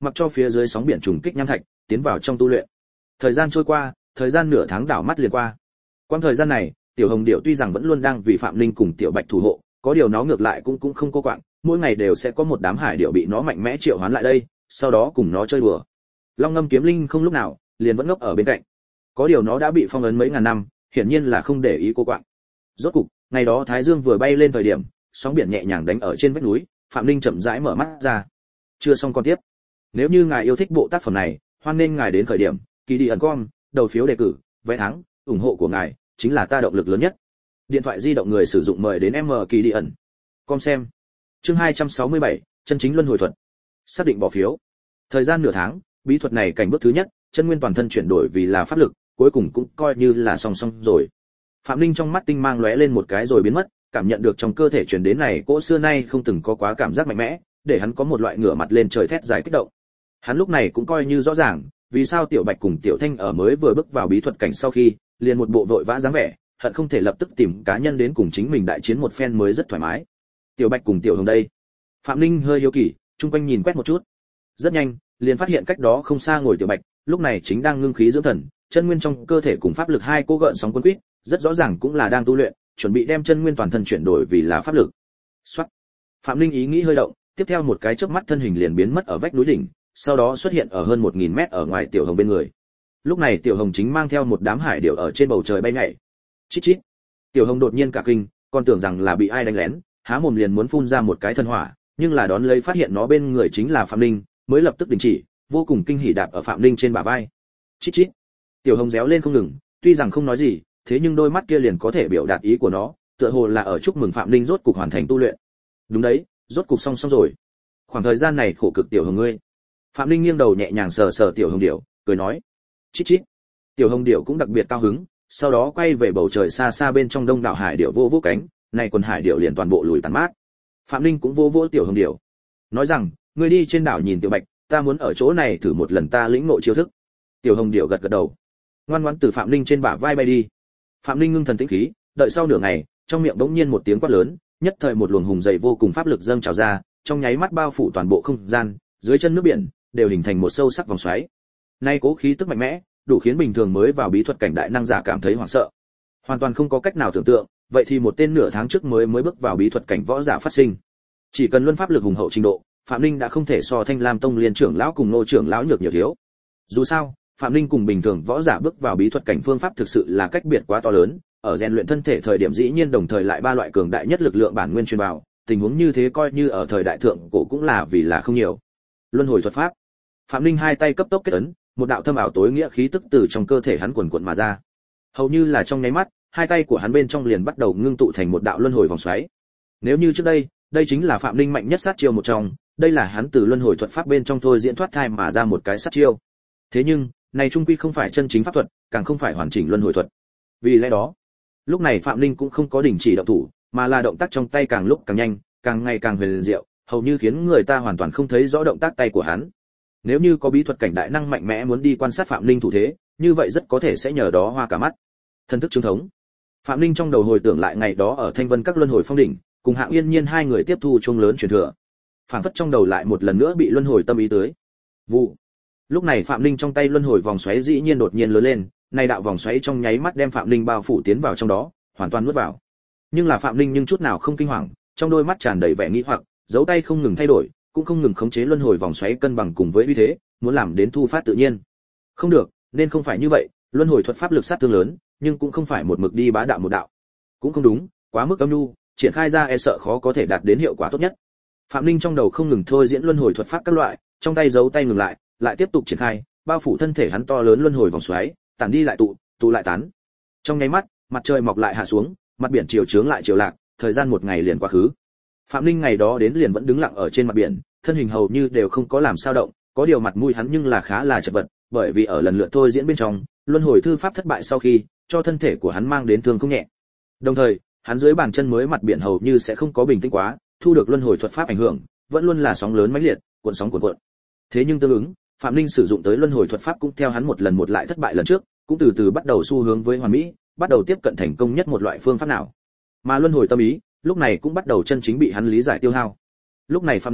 mặc cho phía dưới sóng biển trùng kích nham thạch, tiến vào trong tu luyện. Thời gian trôi qua, thời gian nửa tháng đảo mắt liền qua. Quãng thời gian này, Tiểu Hồng Điểu tuy rằng vẫn luôn đang vì Phạm Linh cùng Tiểu Bạch thủ hộ, có điều nó ngược lại cũng cũng không cô quạng, mỗi ngày đều sẽ có một đám hải điểu bị nó mạnh mẽ triệu hoán lại đây, sau đó cùng nó chơi đùa. Long Ngâm Kiếm Linh không lúc nào liền vẫn ngốc ở bên cạnh. Có điều nó đã bị phong ấn mấy ngàn năm, hiển nhiên là không để ý cô quạng. Rốt cục, ngày đó Thái Dương vừa bay lên thời điểm, sóng biển nhẹ nhàng đánh ở trên vách núi, Phạm Linh chậm rãi mở mắt ra. Chưa xong con tiếp. Nếu như ngài yêu thích bộ tác phẩm này, hoan nên ngài đến khởi điểm kỳ đi ẩn com, đầu phiếu đề cử, vé thắng, ủng hộ của ngài chính là ta động lực lớn nhất. Điện thoại di động người sử dụng mời đến M kỳ đi ẩn com xem. Chương hai trăm sáu mươi bảy, chân chính luân hồi thuật. Xác định bỏ phiếu. Thời gian nửa tháng, bí thuật này cảnh bước thứ nhất, chân nguyên toàn thân chuyển đổi vì là pháp lực, cuối cùng cũng coi như là song song rồi. Phạm Linh trong mắt tinh mang lóe lên một cái rồi biến mất, cảm nhận được trong cơ thể truyền đến này cỗ xưa nay không từng có quá cảm giác mạnh mẽ, để hắn có một loại ngửa mặt lên trời thét dài kích động. Hắn lúc này cũng coi như rõ ràng, vì sao Tiểu Bạch cùng Tiểu Thanh ở mới vừa bước vào bí thuật cảnh sau khi, liền một bộ vội vã dáng vẻ, hận không thể lập tức tìm cá nhân đến cùng chính mình đại chiến một phen mới rất thoải mái. Tiểu Bạch cùng Tiểu Hồng đây. Phạm Linh hơi hiếu kỳ, chung quanh nhìn quét một chút. Rất nhanh, liền phát hiện cách đó không xa ngồi Tiểu Bạch, lúc này chính đang ngưng khí dưỡng thần, chân nguyên trong cơ thể cùng pháp lực hai cô gợn sóng cuốn quýt, rất rõ ràng cũng là đang tu luyện, chuẩn bị đem chân nguyên toàn thân chuyển đổi vì là pháp lực. Soát. Phạm Linh ý nghĩ hơi động, tiếp theo một cái chớp mắt thân hình liền biến mất ở vách núi đỉnh, sau đó xuất hiện ở hơn một nghìn mét ở ngoài Tiểu Hồng bên người. Lúc này Tiểu Hồng chính mang theo một đám hải điểu ở trên bầu trời bay nhảy. Chít chít. Tiểu Hồng đột nhiên cả kinh, còn tưởng rằng là bị ai đánh lén, há mồm liền muốn phun ra một cái thân hỏa, nhưng là đón lấy phát hiện nó bên người chính là Phạm Linh, mới lập tức đình chỉ, vô cùng kinh hỉ đạp ở Phạm Linh trên bả vai. Chít chít. Tiểu Hồng réo lên không ngừng, tuy rằng không nói gì, thế nhưng đôi mắt kia liền có thể biểu đạt ý của nó, tựa hồ là ở chúc mừng Phạm Linh rốt cục hoàn thành tu luyện. Đúng đấy, rốt cục xong xong rồi. Khoảng thời gian này khổ cực Tiểu Hồng ngươi. Phạm Linh nghiêng đầu nhẹ nhàng sờ sờ Tiểu Hồng Điểu, cười nói. Chít chít. Tiểu Hồng Điểu cũng đặc biệt cao hứng, sau đó quay về bầu trời xa xa bên trong đông đảo hải điểu vô vô cánh, này quần hải điểu liền toàn bộ lùi tàn mát. Phạm Linh cũng vô vô Tiểu Hồng Điểu, nói rằng, ngươi đi trên đảo nhìn Tiểu Bạch, ta muốn ở chỗ này thử một lần ta lĩnh ngộ chiêu thức. Tiểu Hồng Điểu gật gật đầu, ngoan ngoãn từ Phạm Linh trên bả vai bay đi. Phạm Linh ngưng thần tĩnh khí, đợi sau nửa ngày, trong miệng bỗng nhiên một tiếng quát lớn, nhất thời một luồng hùng dày vô cùng pháp lực dâng trào ra, trong nháy mắt bao phủ toàn bộ không gian, dưới chân nước biển đều hình thành một sâu sắc vòng xoáy. Nay cố khí tức mạnh mẽ, đủ khiến bình thường mới vào bí thuật cảnh đại năng giả cảm thấy hoảng sợ. Hoàn toàn không có cách nào tưởng tượng, vậy thì một tên nửa tháng trước mới mới bước vào bí thuật cảnh võ giả phát sinh. Chỉ cần luân pháp lực hùng hậu trình độ, Phạm Linh đã không thể so Thanh Lam Tông liên trưởng lão cùng Ngô trưởng lão nhược nhiều thiếu. Dù sao, Phạm Linh cùng bình thường võ giả bước vào bí thuật cảnh phương pháp thực sự là cách biệt quá to lớn, ở rèn luyện thân thể thời điểm dĩ nhiên đồng thời lại ba loại cường đại nhất lực lượng bản nguyên truyền vào, tình huống như thế coi như ở thời đại thượng cổ cũng là vì là không nhiều. Luân hồi thuật pháp. Phạm Linh hai tay cấp tốc kết ấn, một đạo thâm ảo tối nghĩa khí tức từ trong cơ thể hắn quần quần mà ra. Hầu như là trong nháy mắt, hai tay của hắn bên trong liền bắt đầu ngưng tụ thành một đạo luân hồi vòng xoáy. Nếu như trước đây, đây chính là Phạm Linh mạnh nhất sát chiêu một trong, đây là hắn từ luân hồi thuật pháp bên trong thôi diễn thoát thai mà ra một cái sát chiêu. Thế nhưng, này trung quy không phải chân chính pháp thuật, càng không phải hoàn chỉnh luân hồi thuật. Vì lẽ đó, lúc này Phạm Linh cũng không có đình chỉ động thủ, mà là động tác trong tay càng lúc càng nhanh, càng ngày càng huyền diệu, hầu như khiến người ta hoàn toàn không thấy rõ động tác tay của hắn. Nếu như có bí thuật cảnh đại năng mạnh mẽ muốn đi quan sát Phạm Linh thủ thế, như vậy rất có thể sẽ nhờ đó hoa cả mắt. Thân thức chứng thống. Phạm Linh trong đầu hồi tưởng lại ngày đó ở Thanh Vân các luân hồi phong đỉnh, cùng Hạng Yên Nhiên hai người tiếp thu chung lớn truyền thừa. Phản phất trong đầu lại một lần nữa bị luân hồi tâm ý tới. Vụ. Lúc này Phạm Linh trong tay luân hồi vòng xoáy dĩ nhiên đột nhiên lớn lên, này đạo vòng xoáy trong nháy mắt đem Phạm Linh bao phủ tiến vào trong đó, hoàn toàn nuốt vào. Nhưng là Phạm Linh nhưng chút nào không kinh hoàng, trong đôi mắt tràn đầy vẻ nghi hoặc, dấu tay không ngừng thay đổi, cũng không ngừng khống chế luân hồi vòng xoáy cân bằng cùng với uy thế, muốn làm đến thu phát tự nhiên. Không được, nên không phải như vậy, luân hồi thuật pháp lực sát thương lớn, nhưng cũng không phải một mực đi bá đạo một đạo. Cũng không đúng, quá mức âm nhu, triển khai ra e sợ khó có thể đạt đến hiệu quả tốt nhất. Phạm Linh trong đầu không ngừng thôi diễn luân hồi thuật pháp các loại, trong tay giấu tay ngừng lại, lại tiếp tục triển khai, bao phủ thân thể hắn to lớn luân hồi vòng xoáy, tản đi lại tụ, tụ lại tán. Trong nháy mắt, mặt trời mọc lại hạ xuống, mặt biển chiều chướng lại chiều lạc, thời gian một ngày liền quá khứ. Phạm Linh ngày đó đến liền vẫn đứng lặng ở trên mặt biển, thân hình hầu như đều không có làm sao động, có điều mặt mũi hắn nhưng là khá là chật vật, bởi vì ở lần lượt thôi diễn bên trong, luân hồi thư pháp thất bại sau khi, cho thân thể của hắn mang đến thương không nhẹ. Đồng thời, hắn dưới bàn chân mới mặt biển hầu như sẽ không có bình tĩnh quá, thu được luân hồi thuật pháp ảnh hưởng, vẫn luôn là sóng lớn mãnh liệt, cuộn sóng cuộn cuộn. Thế nhưng tương ứng, Phạm Linh sử dụng tới luân hồi thuật pháp cũng theo hắn một lần một lại thất bại lần trước, cũng từ từ bắt đầu xu hướng với hoàn mỹ, bắt đầu tiếp cận thành công nhất một loại phương pháp nào. Mà luân hồi tâm ý, lúc này cũng bắt đầu chân chính bị hắn lý giải tiêu hao. Lúc này Phạm Linh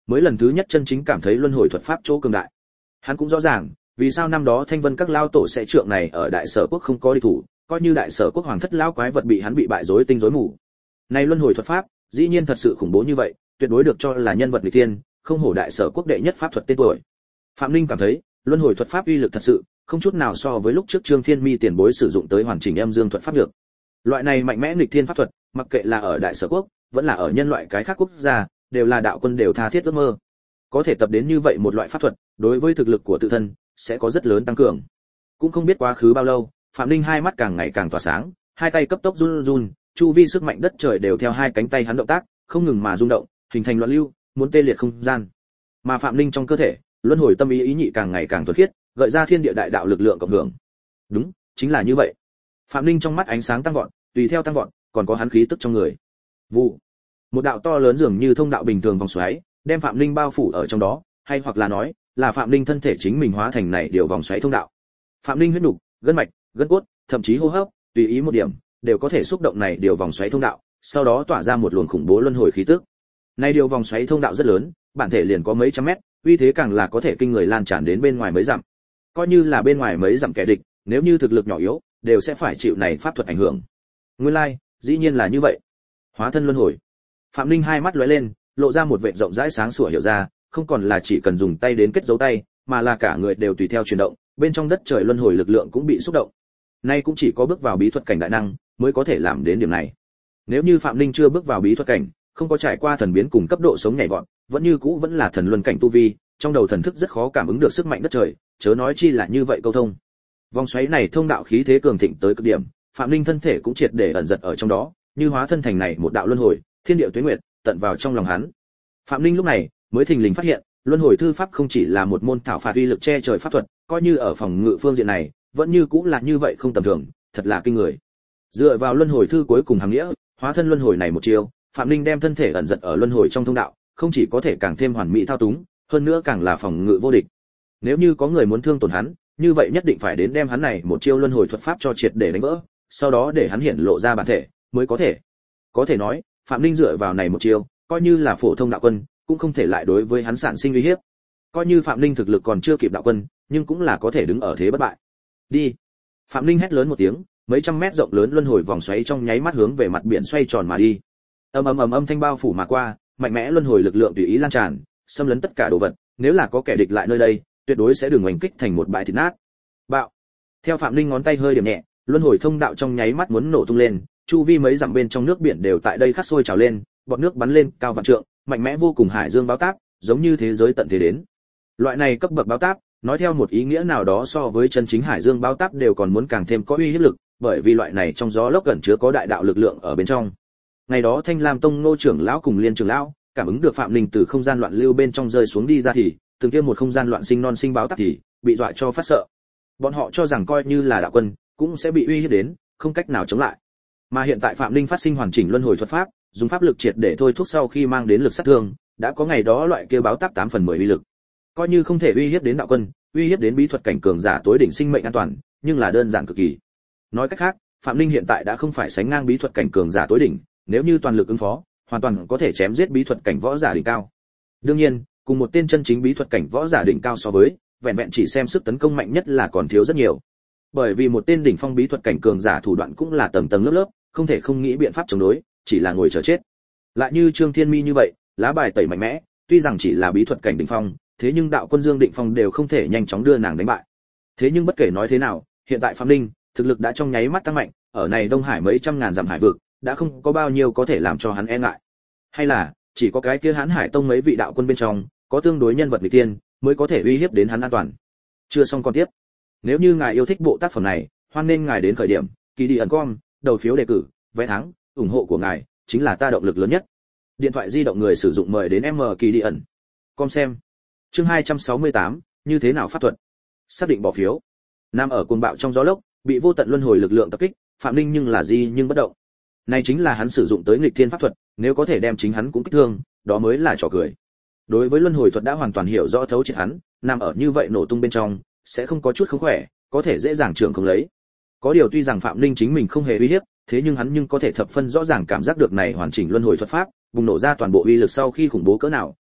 mới lần thứ nhất chân chính cảm thấy luân hồi thuật pháp chỗ cường đại. Hắn cũng rõ ràng, vì sao năm đó Thanh Vân các lao tổ sẽ trượng này ở Đại Sở quốc không có địch thủ, coi như Đại Sở quốc hoàng thất lao quái vật bị hắn bị bại rối tinh rối mù. Này luân hồi thuật pháp, dĩ nhiên thật sự khủng bố như vậy, tuyệt đối được cho là nhân vật nghịch thiên, không hổ Đại Sở quốc đệ nhất pháp thuật tên tuổi. Phạm Linh cảm thấy, luân hồi thuật pháp uy lực thật sự không chút nào so với lúc trước Trương Thiên Mi tiền bối sử dụng tới hoàn chỉnh âm dương thuật pháp được. Loại này mạnh mẽ nghịch thiên pháp thuật, mặc kệ là ở Đại Sở quốc, vẫn là ở nhân loại cái khác quốc gia, đều là đạo quân đều tha thiết ước mơ. Có thể tập đến như vậy một loại pháp thuật, đối với thực lực của tự thân sẽ có rất lớn tăng cường. Cũng không biết quá khứ bao lâu, Phạm Linh hai mắt càng ngày càng tỏa sáng, hai tay cấp tốc run run, chu vi sức mạnh đất trời đều theo hai cánh tay hắn động tác, không ngừng mà rung động, hình thành loạn lưu, muốn tê liệt không gian. Mà Phạm Linh trong cơ thể, luân hồi tâm ý ý nhị càng ngày càng thuần khiết, gợi ra thiên địa đại đạo lực lượng cộng hưởng. Đúng, chính là như vậy. Phạm Linh trong mắt ánh sáng tăng vọt, tùy theo tăng vọt, còn có hắn khí tức trong người. Vụ. Một đạo to lớn dường như thông đạo bình thường vòng xoáy, đem Phạm Linh bao phủ ở trong đó, hay hoặc là nói, là Phạm Linh thân thể chính mình hóa thành này điều vòng xoáy thông đạo. Phạm Linh huyết nục, gân mạch, gân cốt, thậm chí hô hấp, tùy ý một điểm, đều có thể xúc động này điều vòng xoáy thông đạo, sau đó tỏa ra một luồng khủng bố luân hồi khí tức. Này điều vòng xoáy thông đạo rất lớn, bản thể liền có mấy trăm mét, uy thế càng là có thể kinh người lan tràn đến bên ngoài mấy dặm. Coi như là bên ngoài mấy dặm kẻ địch, nếu như thực lực nhỏ yếu, đều sẽ phải chịu này pháp thuật ảnh hưởng. Nguyên lai, like, dĩ nhiên là như vậy. Hóa thân luân hồi. Phạm Linh hai mắt lóe lên, lộ ra một vệt rộng rãi sáng sủa hiểu ra, không còn là chỉ cần dùng tay đến kết dấu tay, mà là cả người đều tùy theo chuyển động, bên trong đất trời luân hồi lực lượng cũng bị xúc động. Nay cũng chỉ có bước vào bí thuật cảnh đại năng mới có thể làm đến điểm này. Nếu như Phạm Linh chưa bước vào bí thuật cảnh, không có trải qua thần biến cùng cấp độ sống nhảy vọt, vẫn như cũ vẫn là thần luân cảnh tu vi, trong đầu thần thức rất khó cảm ứng được sức mạnh đất trời, chớ nói chi là như vậy câu thông. Vòng xoáy này thông đạo khí thế cường thịnh tới cực điểm, Phạm Linh thân thể cũng triệt để ẩn giật ở trong đó, như hóa thân thành này một đạo luân hồi, thiên địa tuế nguyệt, tận vào trong lòng hắn. Phạm Linh lúc này mới thình lình phát hiện, luân hồi thư pháp không chỉ là một môn thảo phạt uy lực che trời pháp thuật, coi như ở phòng ngự phương diện này, vẫn như cũng là như vậy không tầm thường, thật là kinh người. Dựa vào luân hồi thư cuối cùng hàm nghĩa, hóa thân luân hồi này một chiêu, Phạm Linh đem thân thể ẩn giật ở luân hồi trong thông đạo, không chỉ có thể càng thêm hoàn mỹ thao túng, hơn nữa càng là phòng ngự vô địch. Nếu như có người muốn thương tổn hắn, như vậy nhất định phải đến đem hắn này một chiêu luân hồi thuật pháp cho triệt để đánh vỡ, sau đó để hắn hiển lộ ra bản thể, mới có thể. Có thể nói, Phạm Linh dựa vào này một chiêu, coi như là phổ thông đạo quân, cũng không thể lại đối với hắn sản sinh uy hiếp. Coi như Phạm Linh thực lực còn chưa kịp đạo quân, nhưng cũng là có thể đứng ở thế bất bại. Đi. Phạm Linh hét lớn một tiếng, mấy trăm mét rộng lớn luân hồi vòng xoáy trong nháy mắt hướng về mặt biển xoay tròn mà đi. Ầm ầm ầm âm thanh bao phủ mà qua, mạnh mẽ luân hồi lực lượng tùy ý lan tràn, xâm lấn tất cả đồ vật, nếu là có kẻ địch lại nơi đây, tuyệt đối sẽ đường oanh kích thành một bãi thịt nát. Bạo. Theo Phạm Linh ngón tay hơi điểm nhẹ, luân hồi thông đạo trong nháy mắt muốn nổ tung lên, chu vi mấy dặm bên trong nước biển đều tại đây khắc sôi trào lên, bọt nước bắn lên cao vạn trượng, mạnh mẽ vô cùng hải dương báo táp, giống như thế giới tận thế đến. Loại này cấp bậc báo táp, nói theo một ý nghĩa nào đó so với chân chính hải dương báo táp đều còn muốn càng thêm có uy hiếp lực, bởi vì loại này trong gió lốc gần chứa có đại đạo lực lượng ở bên trong. Ngày đó Thanh Lam Tông Ngô trưởng lão cùng Liên trưởng lão cảm ứng được Phạm Linh từ không gian loạn lưu bên trong rơi xuống đi ra thì, từng kia một không gian loạn sinh non sinh báo táp thì bị dọa cho phát sợ. Bọn họ cho rằng coi như là đạo quân cũng sẽ bị uy hiếp đến, không cách nào chống lại. Mà hiện tại Phạm Linh phát sinh hoàn chỉnh luân hồi thuật pháp, dùng pháp lực triệt để thôi thúc sau khi mang đến lực sát thương, đã có ngày đó loại kia báo táp tám phần mười uy lực. Coi như không thể uy hiếp đến đạo quân, uy hiếp đến bí thuật cảnh cường giả tối đỉnh sinh mệnh an toàn, nhưng là đơn giản cực kỳ. Nói cách khác, Phạm Linh hiện tại đã không phải sánh ngang bí thuật cảnh cường giả tối đỉnh, nếu như toàn lực ứng phó, hoàn toàn có thể chém giết bí thuật cảnh võ giả đỉnh cao. Đương nhiên, cùng một tên chân chính bí thuật cảnh võ giả đỉnh cao so với, vẹn vẹn chỉ xem sức tấn công mạnh nhất là còn thiếu rất nhiều. Bởi vì một tên đỉnh phong bí thuật cảnh cường giả thủ đoạn cũng là tầng tầng lớp lớp, không thể không nghĩ biện pháp chống đối, chỉ là ngồi chờ chết. Lại như Trương Thiên Mi như vậy, lá bài tẩy mạnh mẽ, tuy rằng chỉ là bí thuật cảnh đỉnh phong, thế nhưng đạo quân Dương Định Phong đều không thể nhanh chóng đưa nàng đánh bại. Thế nhưng bất kể nói thế nào, hiện tại Phạm Linh thực lực đã trong nháy mắt tăng mạnh, ở này Đông Hải mấy trăm ngàn dặm hải vực, đã không có bao nhiêu có thể làm cho hắn e ngại. Hay là chỉ có cái kia Hán Hải Tông mấy vị đạo quân bên trong, có tương đối nhân vật nghịch tiên, mới có thể uy hiếp đến hắn an toàn. Chưa xong con tiếp. Nếu như ngài yêu thích bộ tác phẩm này, hoan nên ngài đến khởi điểm kỳ đi ẩn com, đầu phiếu đề cử, vé thắng, ủng hộ của ngài chính là ta động lực lớn nhất. Điện thoại di động người sử dụng mời đến M kỳ đi ẩn com xem. Chương hai trăm sáu mươi tám, như thế nào pháp thuật? Xác định bỏ phiếu. Nam ở cuồng bạo trong gió lốc, bị vô tận luân hồi lực lượng tập kích, Phạm Linh nhưng là gì nhưng bất động. Này chính là hắn sử dụng tới nghịch thiên pháp thuật, nếu có thể đem chính hắn cũng kích thương, đó mới là trò cười. Đối với luân hồi thuật đã hoàn toàn hiểu rõ thấu triệt hắn, nằm ở như vậy nổ tung bên trong, sẽ không có chút không khỏe, có thể dễ dàng trưởng không lấy. Có điều tuy rằng Phạm Linh chính mình không hề uy hiếp, thế nhưng hắn nhưng có thể thập phân rõ ràng cảm giác được này hoàn chỉnh luân hồi thuật pháp, bùng nổ ra toàn bộ uy lực sau khi khủng bố cỡ nào,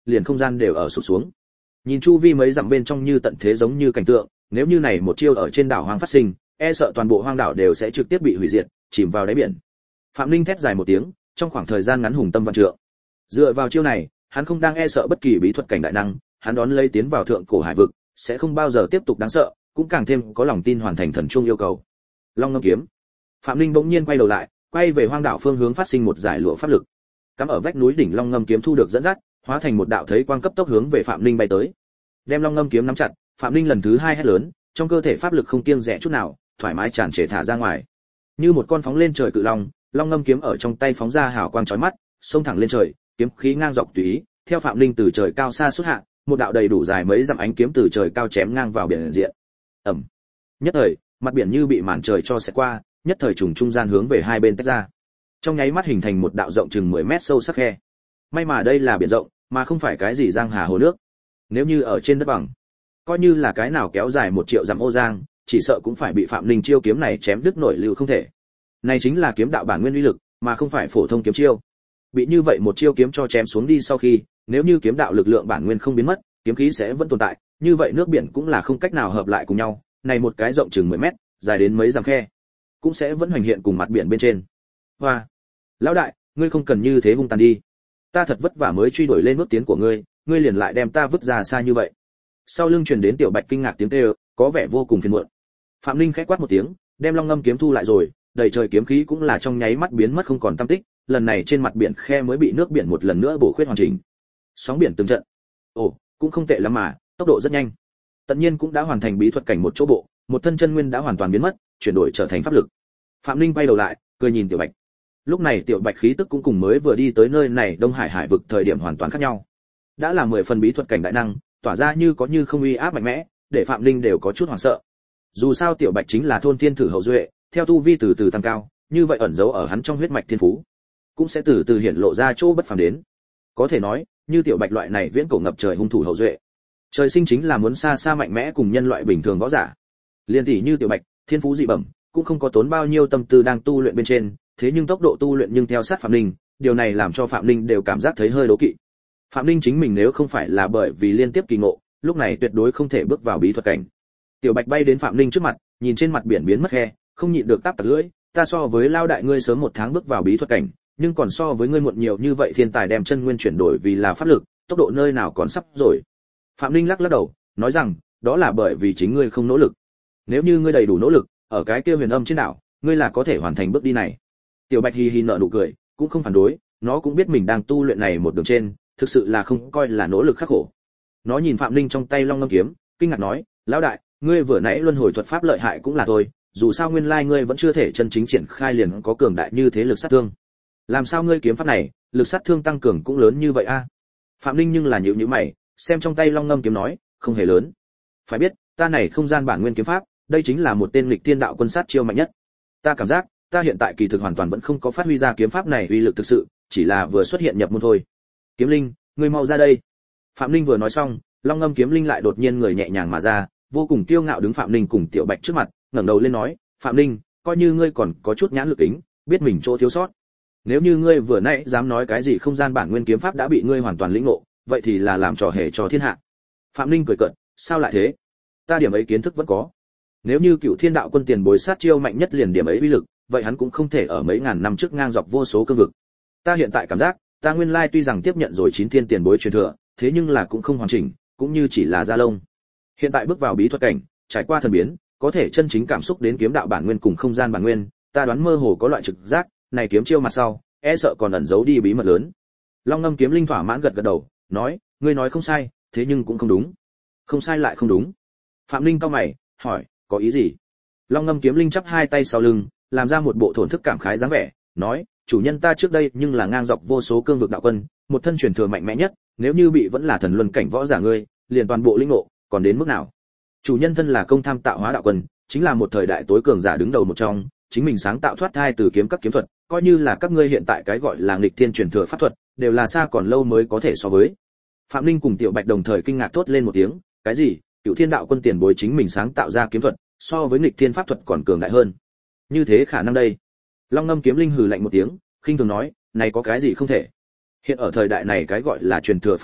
liền không gian đều ở sụp xuống. Nhìn chu vi mấy dặm bên trong như tận thế giống như cảnh tượng, nếu như này một chiêu ở trên đảo hoang phát sinh, e sợ toàn bộ hoang đảo đều sẽ trực tiếp bị hủy diệt, chìm vào đáy biển. Phạm Linh thét dài một tiếng, trong khoảng thời gian ngắn hùng tâm vạn trượng. Dựa vào chiêu này, hắn không đang e sợ bất kỳ bí thuật cảnh đại năng, hắn đón lấy tiến vào thượng cổ hải vực, sẽ không bao giờ tiếp tục đáng sợ, cũng càng thêm có lòng tin hoàn thành thần trung yêu cầu. Long ngâm kiếm. Phạm Linh bỗng nhiên quay đầu lại, quay về hoang đảo phương hướng phát sinh một giải lụa pháp lực. Cắm ở vách núi đỉnh Long ngâm kiếm thu được dẫn dắt, hóa thành một đạo thấy quang cấp tốc hướng về Phạm Linh bay tới. Đem Long ngâm kiếm nắm chặt, Phạm Linh lần thứ hai hét lớn, trong cơ thể pháp lực không kiêng dè chút nào, thoải mái tràn trề thả ra ngoài. Như một con phóng lên trời cự long, Long ngâm kiếm ở trong tay phóng ra hào quang chói mắt, xông thẳng lên trời, kiếm khí ngang dọc tùy ý, theo Phạm Linh từ trời cao xa xuất hạ, một đạo đầy đủ dài mấy dặm ánh kiếm từ trời cao chém ngang vào biển diện. Ầm. Nhất thời, mặt biển như bị màn trời cho xẹt qua, nhất thời trùng trung gian hướng về hai bên tách ra. Trong nháy mắt hình thành một đạo rộng chừng mười mét sâu sắc khe. May mà đây là biển rộng, mà không phải cái gì giang hà hồ nước. Nếu như ở trên đất bằng, coi như là cái nào kéo dài một triệu dặm ô giang, chỉ sợ cũng phải bị Phạm Linh chiêu kiếm này chém đứt nổi lưu không thể. Này chính là kiếm đạo bản nguyên uy lực, mà không phải phổ thông kiếm chiêu. Bị như vậy một chiêu kiếm cho chém xuống đi sau khi, nếu như kiếm đạo lực lượng bản nguyên không biến mất, kiếm khí sẽ vẫn tồn tại, như vậy nước biển cũng là không cách nào hợp lại cùng nhau, này một cái rộng chừng mười mét, dài đến mấy dặm khe, cũng sẽ vẫn hoành hiện cùng mặt biển bên trên. Hoa, lão đại, ngươi không cần như thế hung tàn đi. Ta thật vất vả mới truy đuổi lên bước tiến của ngươi, ngươi liền lại đem ta vứt ra xa như vậy. Sau lưng truyền đến Tiểu Bạch kinh ngạc tiếng kêu, có vẻ vô cùng phiền muộn. Phạm Linh khẽ quát một tiếng, đem Long ngâm kiếm thu lại rồi, đầy trời kiếm khí cũng là trong nháy mắt biến mất không còn tăm tích, lần này trên mặt biển khe mới bị nước biển một lần nữa bổ khuyết hoàn chỉnh. Sóng biển từng trận. Ồ, cũng không tệ lắm mà, tốc độ rất nhanh. Tất nhiên cũng đã hoàn thành bí thuật cảnh một chỗ bộ, một thân chân nguyên đã hoàn toàn biến mất, chuyển đổi trở thành pháp lực. Phạm Linh quay đầu lại, cười nhìn Tiểu Bạch. Lúc này Tiểu Bạch khí tức cũng cùng mới vừa đi tới nơi này Đông Hải hải vực thời điểm hoàn toàn khác nhau. Đã là mười phần bí thuật cảnh đại năng, tỏa ra như có như không uy áp mạnh mẽ, để Phạm Linh đều có chút hoảng sợ. Dù sao Tiểu Bạch chính là thôn thiên thử hậu duệ, theo tu vi từ từ tăng cao, như vậy ẩn giấu ở hắn trong huyết mạch thiên phú, cũng sẽ từ từ hiển lộ ra chỗ bất phàm đến. Có thể nói, như Tiểu Bạch loại này viễn cổ ngập trời hung thủ hậu duệ, trời sinh chính là muốn xa xa mạnh mẽ cùng nhân loại bình thường võ giả. Liên tỷ như Tiểu Bạch, thiên phú dị bẩm, cũng không có tốn bao nhiêu tâm tư đang tu luyện bên trên, thế nhưng tốc độ tu luyện nhưng theo sát Phạm Linh, điều này làm cho Phạm Linh đều cảm giác thấy hơi đố kỵ. Phạm Linh chính mình nếu không phải là bởi vì liên tiếp kỳ ngộ, lúc này tuyệt đối không thể bước vào bí thuật cảnh. Tiểu Bạch bay đến Phạm Linh trước mặt, nhìn trên mặt biển biến mất khe, không nhịn được táp tặc lưỡi, ta so với lao đại ngươi sớm một tháng bước vào bí thuật cảnh, nhưng còn so với ngươi muộn nhiều như vậy, thiên tài đem chân nguyên chuyển đổi vì là pháp lực, tốc độ nơi nào còn sắp rồi. Phạm Linh lắc lắc đầu, nói rằng, đó là bởi vì chính ngươi không nỗ lực. Nếu như ngươi đầy đủ nỗ lực, ở cái kia huyền âm trên đảo, ngươi là có thể hoàn thành bước đi này. Tiểu Bạch hì hì nở nụ cười, cũng không phản đối, nó cũng biết mình đang tu luyện này một đường trên, thực sự là không coi là nỗ lực khắc khổ. Nó nhìn Phạm Linh trong tay Long ngâm kiếm, kinh ngạc nói, lão đại, ngươi vừa nãy luân hồi thuật pháp lợi hại cũng là thôi, dù sao nguyên lai ngươi vẫn chưa thể chân chính triển khai liền có cường đại như thế lực sát thương. Làm sao ngươi kiếm pháp này, lực sát thương tăng cường cũng lớn như vậy a? Phạm Linh nhưng là nhíu nhíu mày, xem trong tay Long ngâm kiếm nói, không hề lớn. Phải biết, ta này không gian bản nguyên kiếm pháp, đây chính là một tên nghịch thiên đạo quân sát chiêu mạnh nhất. Ta cảm giác, ta hiện tại kỳ thực hoàn toàn vẫn không có phát huy ra kiếm pháp này uy lực thực sự, chỉ là vừa xuất hiện nhập môn thôi. Kiếm Linh, ngươi mau ra đây. Phạm Linh vừa nói xong, Long ngâm kiếm linh lại đột nhiên người nhẹ nhàng mà ra, vô cùng kiêu ngạo đứng Phạm Linh cùng Tiểu Bạch trước mặt, ngẩng đầu lên nói, Phạm Linh, coi như ngươi còn có chút nhãn lực tính, biết mình chỗ thiếu sót. Nếu như ngươi vừa nãy dám nói cái gì không gian bản nguyên kiếm pháp đã bị ngươi hoàn toàn lĩnh ngộ, vậy thì là làm trò hề cho thiên hạ. Phạm Linh cười cợt, sao lại thế? Ta điểm ấy kiến thức vẫn có. Nếu như Cửu Thiên Đạo Quân tiền bối sát chiêu mạnh nhất liền điểm ấy uy lực, vậy hắn cũng không thể ở mấy ngàn năm trước ngang dọc vô số cương vực. Ta hiện tại cảm giác, ta nguyên lai tuy rằng tiếp nhận rồi chín thiên tiền bối truyền thừa, thế nhưng là cũng không hoàn chỉnh, cũng như chỉ là da lông. Hiện tại bước vào bí thuật cảnh, trải qua thần biến, có thể chân chính cảm xúc đến kiếm đạo bản nguyên cùng không gian bản nguyên, ta đoán mơ hồ có loại trực giác, này kiếm chiêu mặt sau, e sợ còn ẩn giấu đi bí mật lớn. Long ngâm kiếm linh thỏa mãn gật gật đầu, nói, ngươi nói không sai, thế nhưng cũng không đúng. Không sai lại không đúng. Phạm Linh cau mày, hỏi, có ý gì? Long ngâm kiếm linh chắp hai tay sau lưng, làm ra một bộ thổn thức cảm khái dáng vẻ, nói, chủ nhân ta trước đây nhưng là ngang dọc vô số cương vực đạo quân, một thân truyền thừa mạnh mẽ nhất, nếu như bị vẫn là thần luân cảnh võ giả ngươi, liền toàn bộ linh ngộ, còn đến mức nào? Chủ nhân thân là công tham tạo hóa đạo quân, chính là một thời đại tối cường giả đứng đầu một trong, chính mình sáng tạo thoát thai từ kiếm các kiếm thuật, coi như là các ngươi hiện tại cái gọi là nghịch thiên truyền thừa pháp thuật, đều là xa còn lâu mới có thể so với. Phạm Linh cùng Tiểu Bạch đồng thời kinh ngạc thốt lên một tiếng, cái gì? Cửu Thiên Đạo Quân tiền bối chính mình sáng tạo ra kiếm thuật, so với nghịch thiên pháp thuật còn cường đại hơn. Như thế khả năng đây? Long ngâm kiếm linh hừ lạnh một tiếng, khinh thường nói, này có cái gì không thể? Hiện ở thời đại này cái gọi là truyền thừa pháp thuật,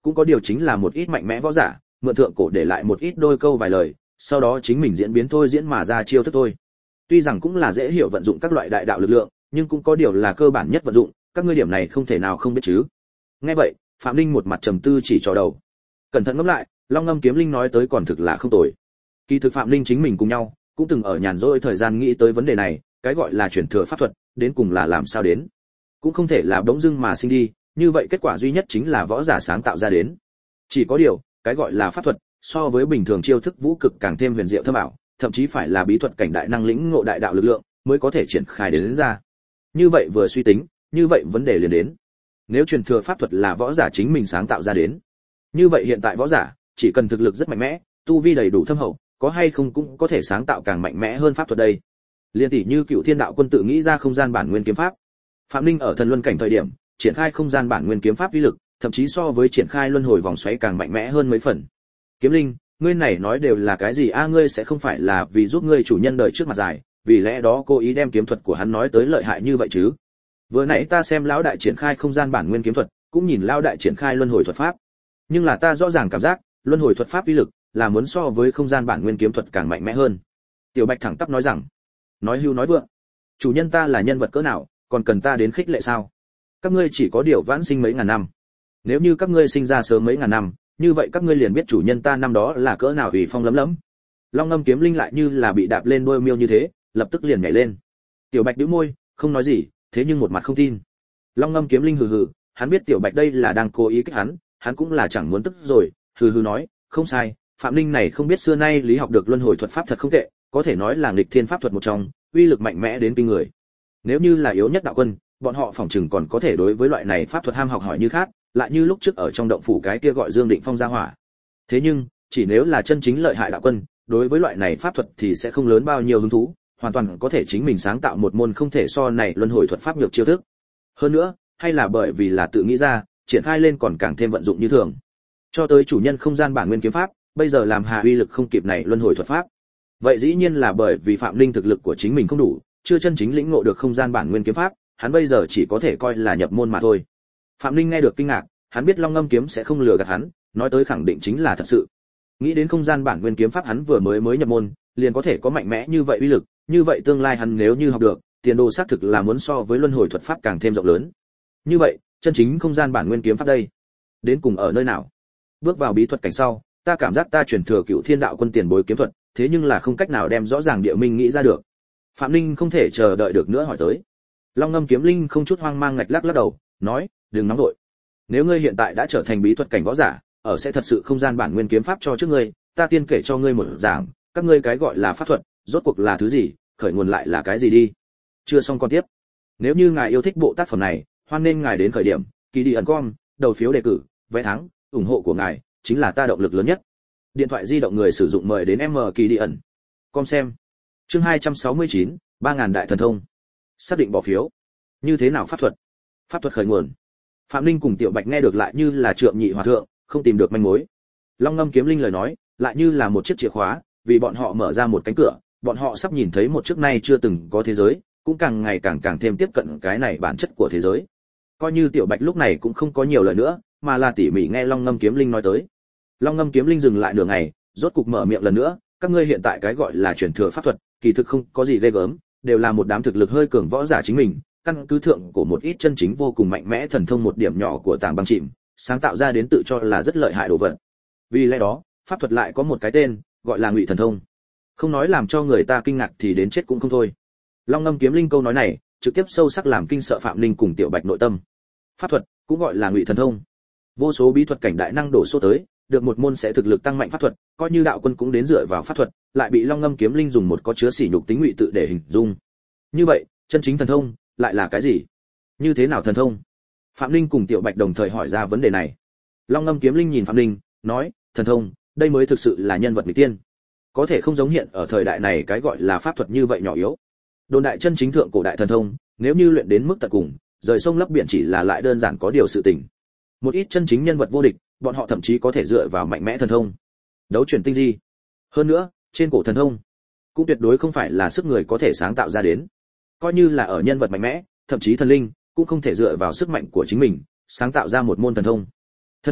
cũng có điều chính là một ít mạnh mẽ võ giả, mượn thượng cổ để lại một ít đôi câu vài lời, sau đó chính mình diễn biến thôi diễn mà ra chiêu thức thôi. Tuy rằng cũng là dễ hiểu vận dụng các loại đại đạo lực lượng, nhưng cũng có điều là cơ bản nhất vận dụng, các ngươi điểm này không thể nào không biết chứ. Nghe vậy, Phạm Linh một mặt trầm tư chỉ trò đầu. Cẩn thận ngẫm lại, Long Ngâm Kiếm Linh nói tới còn thực là không tồi. Kỳ thực Phạm Linh chính mình cùng nhau, cũng từng ở nhàn rỗi thời gian nghĩ tới vấn đề này, cái gọi là truyền thừa pháp thuật, đến cùng là làm sao đến? Cũng không thể là bỗng dưng mà sinh đi, như vậy kết quả duy nhất chính là võ giả sáng tạo ra đến. Chỉ có điều, cái gọi là pháp thuật, so với bình thường chiêu thức vũ cực càng thêm huyền diệu thâm ảo, thậm chí phải là bí thuật cảnh đại năng lĩnh ngộ đại đạo lực lượng mới có thể triển khai đến, đến ra. Như vậy vừa suy tính, như vậy vấn đề liền đến. Nếu truyền thừa pháp thuật là võ giả chính mình sáng tạo ra đến, như vậy hiện tại võ giả chỉ cần thực lực rất mạnh mẽ, tu vi đầy đủ thâm hậu, có hay không cũng có thể sáng tạo càng mạnh mẽ hơn pháp thuật đây. Liên tỷ như Cựu Thiên Đạo Quân tự nghĩ ra không gian bản nguyên kiếm pháp. Phạm Linh ở thần luân cảnh thời điểm, triển khai không gian bản nguyên kiếm pháp uy lực, thậm chí so với triển khai luân hồi vòng xoáy càng mạnh mẽ hơn mấy phần. Kiếm Linh, ngươi này nói đều là cái gì a? Ngươi sẽ không phải là vì giúp ngươi chủ nhân đời trước mặt dài, vì lẽ đó cố ý đem kiếm thuật của hắn nói tới lợi hại như vậy chứ? Vừa nãy ta xem lão đại triển khai không gian bản nguyên kiếm thuật, cũng nhìn lão đại triển khai luân hồi thuật pháp, nhưng là ta rõ ràng cảm giác luân hồi thuật pháp uy lực là muốn so với không gian bản nguyên kiếm thuật càng mạnh mẽ hơn. Tiểu Bạch thẳng tắp nói rằng, nói hưu nói vượng, chủ nhân ta là nhân vật cỡ nào, còn cần ta đến khích lệ sao? Các ngươi chỉ có điều vãn sinh mấy ngàn năm, nếu như các ngươi sinh ra sớm mấy ngàn năm, như vậy các ngươi liền biết chủ nhân ta năm đó là cỡ nào ủy phong lấm lấm. Long Ngâm Kiếm Linh lại như là bị đạp lên đôi miêu như thế, lập tức liền nhảy lên. Tiểu Bạch bĩu môi, không nói gì, thế nhưng một mặt không tin. Long Ngâm Kiếm Linh hừ hừ, hắn biết Tiểu Bạch đây là đang cố ý kích hắn, hắn cũng là chẳng muốn tức rồi, hừ hừ nói, không sai, Phạm Linh này không biết xưa nay lý học được luân hồi thuật pháp thật không tệ, có thể nói là nghịch thiên pháp thuật một trong, uy lực mạnh mẽ đến kinh người. Nếu như là yếu nhất đạo quân, bọn họ phỏng chừng còn có thể đối với loại này pháp thuật ham học hỏi như khác, lại như lúc trước ở trong động phủ cái kia gọi Dương Định Phong ra hỏa. Thế nhưng, chỉ nếu là chân chính lợi hại đạo quân, đối với loại này pháp thuật thì sẽ không lớn bao nhiêu hứng thú, hoàn toàn có thể chính mình sáng tạo một môn không thể so này luân hồi thuật pháp nhược chiêu thức. Hơn nữa, hay là bởi vì là tự nghĩ ra, triển khai lên còn càng thêm vận dụng như thường. Cho tới chủ nhân không gian bản nguyên kiếm pháp, bây giờ làm hà uy lực không kịp này luân hồi thuật pháp. Vậy dĩ nhiên là bởi vì Phạm Linh thực lực của chính mình không đủ, chưa chân chính lĩnh ngộ được không gian bản nguyên kiếm pháp, hắn bây giờ chỉ có thể coi là nhập môn mà thôi. Phạm Linh nghe được kinh ngạc, hắn biết Long Ngâm kiếm sẽ không lừa gạt hắn, nói tới khẳng định chính là thật sự. Nghĩ đến không gian bản nguyên kiếm pháp hắn vừa mới mới nhập môn, liền có thể có mạnh mẽ như vậy uy lực, như vậy tương lai hắn nếu như học được, tiền đồ xác thực là muốn so với luân hồi thuật pháp càng thêm rộng lớn. Như vậy, chân chính không gian bản nguyên kiếm pháp đây, đến cùng ở nơi nào? Bước vào bí thuật cảnh sau, ta cảm giác ta truyền thừa Cựu Thiên Đạo Quân tiền bối kiếm thuật, thế nhưng là không cách nào đem rõ ràng địa minh nghĩ ra được. Phạm Linh không thể chờ đợi được nữa hỏi tới. Long Ngâm Kiếm Linh không chút hoang mang ngạch lắc lắc đầu, nói, đừng nóng vội. Nếu ngươi hiện tại đã trở thành bí thuật cảnh võ giả, ở sẽ thật sự không gian bản nguyên kiếm pháp cho trước ngươi, ta tiên kể cho ngươi một giảng, các ngươi cái gọi là pháp thuật, rốt cuộc là thứ gì, khởi nguồn lại là cái gì đi. Chưa xong con tiếp. Nếu như ngài yêu thích bộ tác phẩm này, hoan nên ngài đến khởi điểm, kỳ đi ẩn com, đầu phiếu đề cử, vé thắng, ủng hộ của ngài chính là ta động lực lớn nhất. Điện thoại di động người sử dụng mời đến M kỳ đi ẩn. Com xem. Chương hai trăm sáu mươi chín, ba ngàn đại thần thông. Xác định bỏ phiếu. Như thế nào pháp thuật? Pháp thuật khởi nguồn. Phạm Linh cùng Tiểu Bạch nghe được lại như là trượng nhị hòa thượng, không tìm được manh mối. Long Ngâm Kiếm Linh lời nói, lại như là một chiếc chìa khóa, vì bọn họ mở ra một cánh cửa, bọn họ sắp nhìn thấy một trước nay chưa từng có thế giới, cũng càng ngày càng càng thêm tiếp cận cái này bản chất của thế giới. Coi như Tiểu Bạch lúc này cũng không có nhiều lời nữa, mà là tỉ mỉ nghe Long Ngâm Kiếm Linh nói tới. Long Ngâm Kiếm Linh dừng lại nửa ngày, rốt cục mở miệng lần nữa, các ngươi hiện tại cái gọi là truyền thừa pháp thuật, kỳ thực không có gì ghê gớm, đều là một đám thực lực hơi cường võ giả chính mình, căn cứ thượng của một ít chân chính vô cùng mạnh mẽ thần thông một điểm nhỏ của tảng băng chìm, sáng tạo ra đến tự cho là rất lợi hại đồ vật. Vì lẽ đó, pháp thuật lại có một cái tên, gọi là Ngụy Thần Thông. Không nói làm cho người ta kinh ngạc thì đến chết cũng không thôi. Long Ngâm Kiếm Linh câu nói này, trực tiếp sâu sắc làm kinh sợ Phạm Linh cùng Tiểu Bạch nội tâm. Pháp thuật cũng gọi là Ngụy Thần Thông. Vô số bí thuật cảnh đại năng đổ số tới, được một môn sẽ thực lực tăng mạnh pháp thuật, coi như đạo quân cũng đến dựa vào pháp thuật, lại bị Long Ngâm Kiếm Linh dùng một có chứa sỉ nhục tính ngụy tự để hình dung. Như vậy, chân chính thần thông lại là cái gì? Như thế nào thần thông? Phạm Linh cùng Tiểu Bạch đồng thời hỏi ra vấn đề này. Long Ngâm Kiếm Linh nhìn Phạm Linh, nói, thần thông, đây mới thực sự là nhân vật nghịch tiên. Có thể không giống hiện ở thời đại này cái gọi là pháp thuật như vậy nhỏ yếu. Đồn đại chân chính thượng cổ đại thần thông, nếu như luyện đến mức tận cùng, rời sông lấp biển chỉ là lại đơn giản có điều sự tình. Một ít chân chính nhân vật vô địch, bọn họ thậm chí có thể dựa vào mạnh mẽ thần thông, đấu chuyển tinh di. Hơn nữa, trên cổ thần thông, cũng tuyệt đối không phải là sức người có thể sáng tạo ra đến. Coi như là ở nhân vật mạnh mẽ, thậm chí thần linh, cũng không thể dựa vào sức mạnh của chính mình, sáng tạo ra một môn thần thông. Thần thông,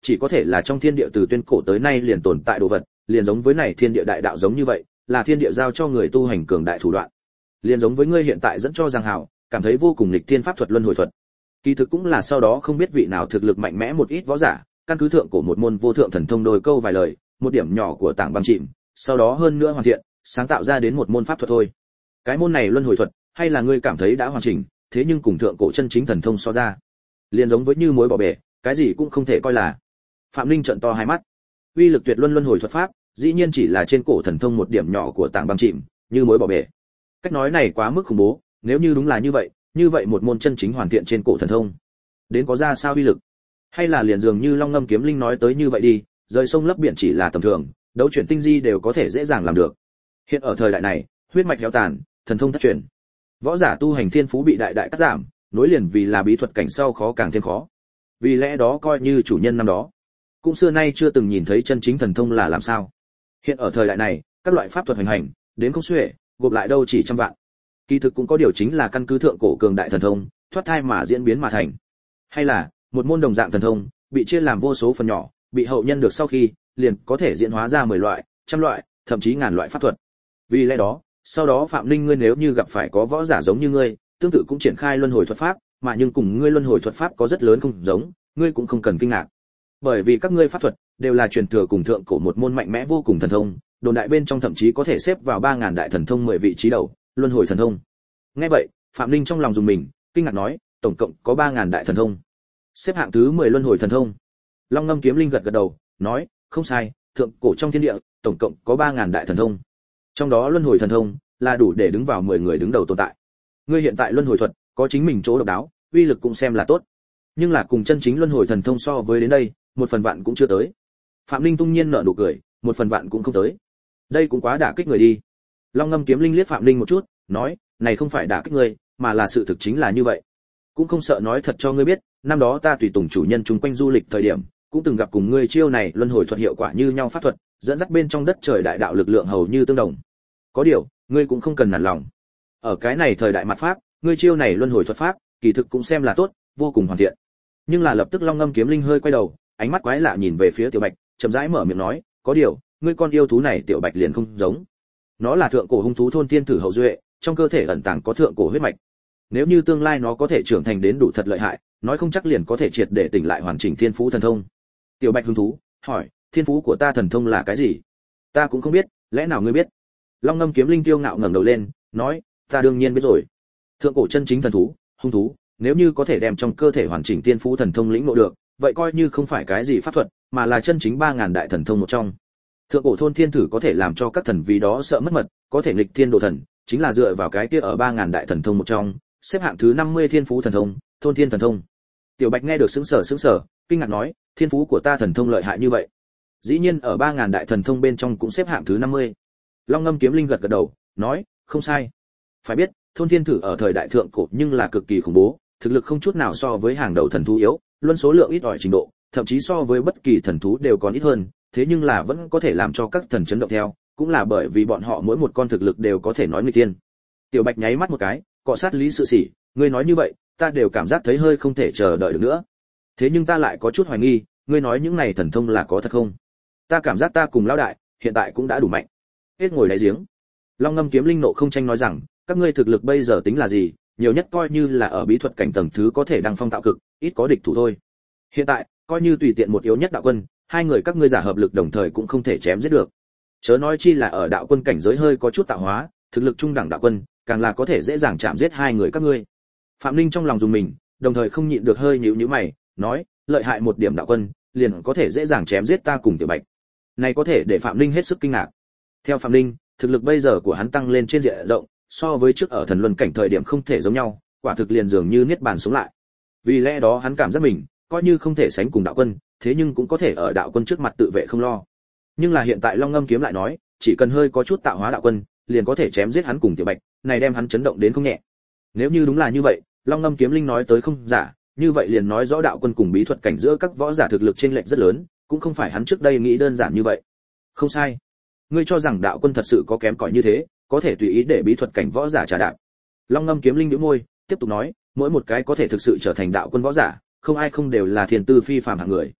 chỉ có thể là trong thiên địa từ tuyên cổ tới nay liền tồn tại đồ vật, liền giống với này thiên địa đại đạo giống như vậy, là thiên địa giao cho người tu hành cường đại thủ đoạn. Liền giống với ngươi hiện tại dẫn cho Giang Hảo, cảm thấy vô cùng nghịch thiên pháp thuật luân hồi thuật. Kỳ thực cũng là sau đó không biết vị nào thực lực mạnh mẽ một ít võ giả, căn cứ thượng cổ một môn vô thượng thần thông đôi câu vài lời, một điểm nhỏ của tảng băng chìm, sau đó hơn nữa hoàn thiện, sáng tạo ra đến một môn pháp thuật thôi. Cái môn này luân hồi thuật, hay là ngươi cảm thấy đã hoàn chỉnh, thế nhưng cùng thượng cổ chân chính thần thông so ra, liền giống với như muối bỏ bể, cái gì cũng không thể coi là. Phạm Linh trợn to hai mắt. Uy lực tuyệt luân luân hồi thuật pháp, dĩ nhiên chỉ là trên cổ thần thông một điểm nhỏ của tảng băng chìm, như muối bỏ bể. Cách nói này quá mức khủng bố, nếu như đúng là như vậy, như vậy một môn chân chính hoàn thiện trên cổ thần thông, đến có ra sao uy lực? Hay là liền dường như Long Ngâm Kiếm Linh nói tới như vậy đi, rời sông lấp biển chỉ là tầm thường, đấu chuyển tinh di đều có thể dễ dàng làm được. Hiện ở thời đại này, huyết mạch héo tàn, thần thông thất truyền, võ giả tu hành thiên phú bị đại đại cắt giảm, nối liền vì là bí thuật cảnh sau khó càng thêm khó. Vì lẽ đó coi như chủ nhân năm đó, cũng xưa nay chưa từng nhìn thấy chân chính thần thông là làm sao. Hiện ở thời đại này, các loại pháp thuật hành hành, đến không xuể, gộp lại đâu chỉ trăm vạn. Kỳ thực cũng có điều chính là căn cứ thượng cổ cường đại thần thông, thoát thai mà diễn biến mà thành. Hay là, một môn đồng dạng thần thông, bị chia làm vô số phần nhỏ, bị hậu nhân được sau khi, liền có thể diễn hóa ra mười loại, trăm loại, thậm chí ngàn loại pháp thuật. Vì lẽ đó, sau đó Phạm Linh ngươi nếu như gặp phải có võ giả giống như ngươi, tương tự cũng triển khai luân hồi thuật pháp, mà nhưng cùng ngươi luân hồi thuật pháp có rất lớn không giống, ngươi cũng không cần kinh ngạc. Bởi vì các ngươi pháp thuật đều là truyền thừa cùng thượng cổ một môn mạnh mẽ vô cùng thần thông, đồn đại bên trong thậm chí có thể xếp vào ba ngàn đại thần thông mười vị trí đầu, luân hồi thần thông. Nghe vậy, Phạm Linh trong lòng dùng mình, kinh ngạc nói, tổng cộng có ba ngàn đại thần thông. Xếp hạng thứ mười luân hồi thần thông. Long Ngâm Kiếm Linh gật gật đầu, nói, không sai, thượng cổ trong thiên địa, tổng cộng có ba ngàn đại thần thông. Trong đó luân hồi thần thông là đủ để đứng vào mười người đứng đầu tồn tại. Ngươi hiện tại luân hồi thuật có chính mình chỗ độc đáo, uy lực cũng xem là tốt. Nhưng là cùng chân chính luân hồi thần thông so với đến đây, một phần vạn cũng chưa tới. Phạm Linh tung nhiên nở nụ cười, một phần vạn cũng không tới. Đây cũng quá đả kích người đi. Long Ngâm Kiếm Linh liếc Phạm Linh một chút, nói, này không phải đả kích ngươi, mà là sự thực chính là như vậy. Cũng không sợ nói thật cho ngươi biết, năm đó ta tùy tùng chủ nhân chung quanh du lịch thời điểm, cũng từng gặp cùng ngươi chiêu này luân hồi thuật hiệu quả như nhau pháp thuật, dẫn dắt bên trong đất trời đại đạo lực lượng hầu như tương đồng. Có điều, ngươi cũng không cần nản lòng. Ở cái này thời đại mặt pháp, ngươi chiêu này luân hồi thuật pháp, kỳ thực cũng xem là tốt, vô cùng hoàn thiện. Nhưng là lập tức Long Ngâm Kiếm Linh hơi quay đầu, ánh mắt quái lạ nhìn về phía Tiểu Bạch, chậm rãi mở miệng nói, có điều, ngươi con yêu thú này Tiểu Bạch liền không giống. Nó là thượng cổ hung thú thôn thiên thử hậu duệ, trong cơ thể ẩn tàng có thượng cổ huyết mạch. Nếu như tương lai nó có thể trưởng thành đến đủ thật lợi hại, nói không chắc liền có thể triệt để tỉnh lại hoàn chỉnh thiên phú thần thông. Tiểu Bạch hứng thú, hỏi, thiên phú của ta thần thông là cái gì? Ta cũng không biết, lẽ nào ngươi biết? Long Ngâm Kiếm Linh kiêu ngạo ngẩng đầu lên, nói, ta đương nhiên biết rồi. Thượng cổ chân chính thần thú, hung thú, nếu như có thể đem trong cơ thể hoàn chỉnh tiên phú thần thông lĩnh ngộ được, vậy coi như không phải cái gì pháp thuật, mà là chân chính ba ngàn đại thần thông một trong. Thượng cổ thôn thiên thử có thể làm cho các thần vì đó sợ mất mật, có thể nghịch thiên độ thần, chính là dựa vào cái kia ở ba ngàn đại thần thông một trong, xếp hạng thứ năm mươi thiên phú thần thông, thôn thiên thần thông. Tiểu Bạch nghe được sững sờ sững sờ, kinh ngạc nói, thiên phú của ta thần thông lợi hại như vậy. Dĩ nhiên ở ba ngàn đại thần thông bên trong cũng xếp hạng thứ năm mươi. Long Ngâm Kiếm Linh gật gật đầu, nói, không sai. Phải biết, thôn thiên thử ở thời đại thượng cổ nhưng là cực kỳ khủng bố, thực lực không chút nào so với hàng đầu thần thú yếu, luôn số lượng ít ỏi trình độ, thậm chí so với bất kỳ thần thú đều còn ít hơn, thế nhưng là vẫn có thể làm cho các thần chấn động theo, cũng là bởi vì bọn họ mỗi một con thực lực đều có thể nói người tiên. Tiểu Bạch nháy mắt một cái, cọ sát Lý Sự Sỉ, ngươi nói như vậy, ta đều cảm giác thấy hơi không thể chờ đợi được nữa. Thế nhưng ta lại có chút hoài nghi, ngươi nói những này thần thông là có thật không? Ta cảm giác ta cùng lão đại, hiện tại cũng đã đủ mạnh. Hết ngồi đáy giếng. Long Ngâm Kiếm Linh nộ không tranh nói rằng, các ngươi thực lực bây giờ tính là gì, nhiều nhất coi như là ở bí thuật cảnh tầng thứ có thể đăng phong tạo cực, ít có địch thủ thôi. Hiện tại, coi như tùy tiện một yếu nhất đạo quân, hai người các ngươi giả hợp lực đồng thời cũng không thể chém giết được. Chớ nói chi là ở đạo quân cảnh giới hơi có chút tạo hóa, thực lực trung đẳng đạo quân, càng là có thể dễ dàng chạm giết hai người các ngươi. Phạm Linh trong lòng dùng mình, đồng thời không nhịn được hơi nhíu nhíu mày, nói, lợi hại một điểm đạo quân, liền có thể dễ dàng chém giết ta cùng Tiểu Bạch. Này có thể để Phạm Linh hết sức kinh ngạc. Theo Phạm Linh, thực lực bây giờ của hắn tăng lên trên diện rộng, so với trước ở thần luân cảnh thời điểm không thể giống nhau, quả thực liền dường như niết bàn sống lại. Vì lẽ đó hắn cảm giác mình, coi như không thể sánh cùng đạo quân, thế nhưng cũng có thể ở đạo quân trước mặt tự vệ không lo. Nhưng là hiện tại Long Ngâm Kiếm lại nói, chỉ cần hơi có chút tạo hóa đạo quân, liền có thể chém giết hắn cùng Tiểu Bạch, này đem hắn chấn động đến không nhẹ. Nếu như đúng là như vậy, Long Ngâm Kiếm Linh nói tới không giả, như vậy liền nói rõ đạo quân cùng bí thuật cảnh giữa các võ giả thực lực chênh lệch rất lớn, cũng không phải hắn trước đây nghĩ đơn giản như vậy. Không sai. Ngươi cho rằng đạo quân thật sự có kém cỏi như thế, có thể tùy ý để bí thuật cảnh võ giả trả đạp. Long Ngâm Kiếm Linh nhíu môi, tiếp tục nói, mỗi một cái có thể thực sự trở thành đạo quân võ giả, không ai không đều là thiên tư phi phàm hạng người.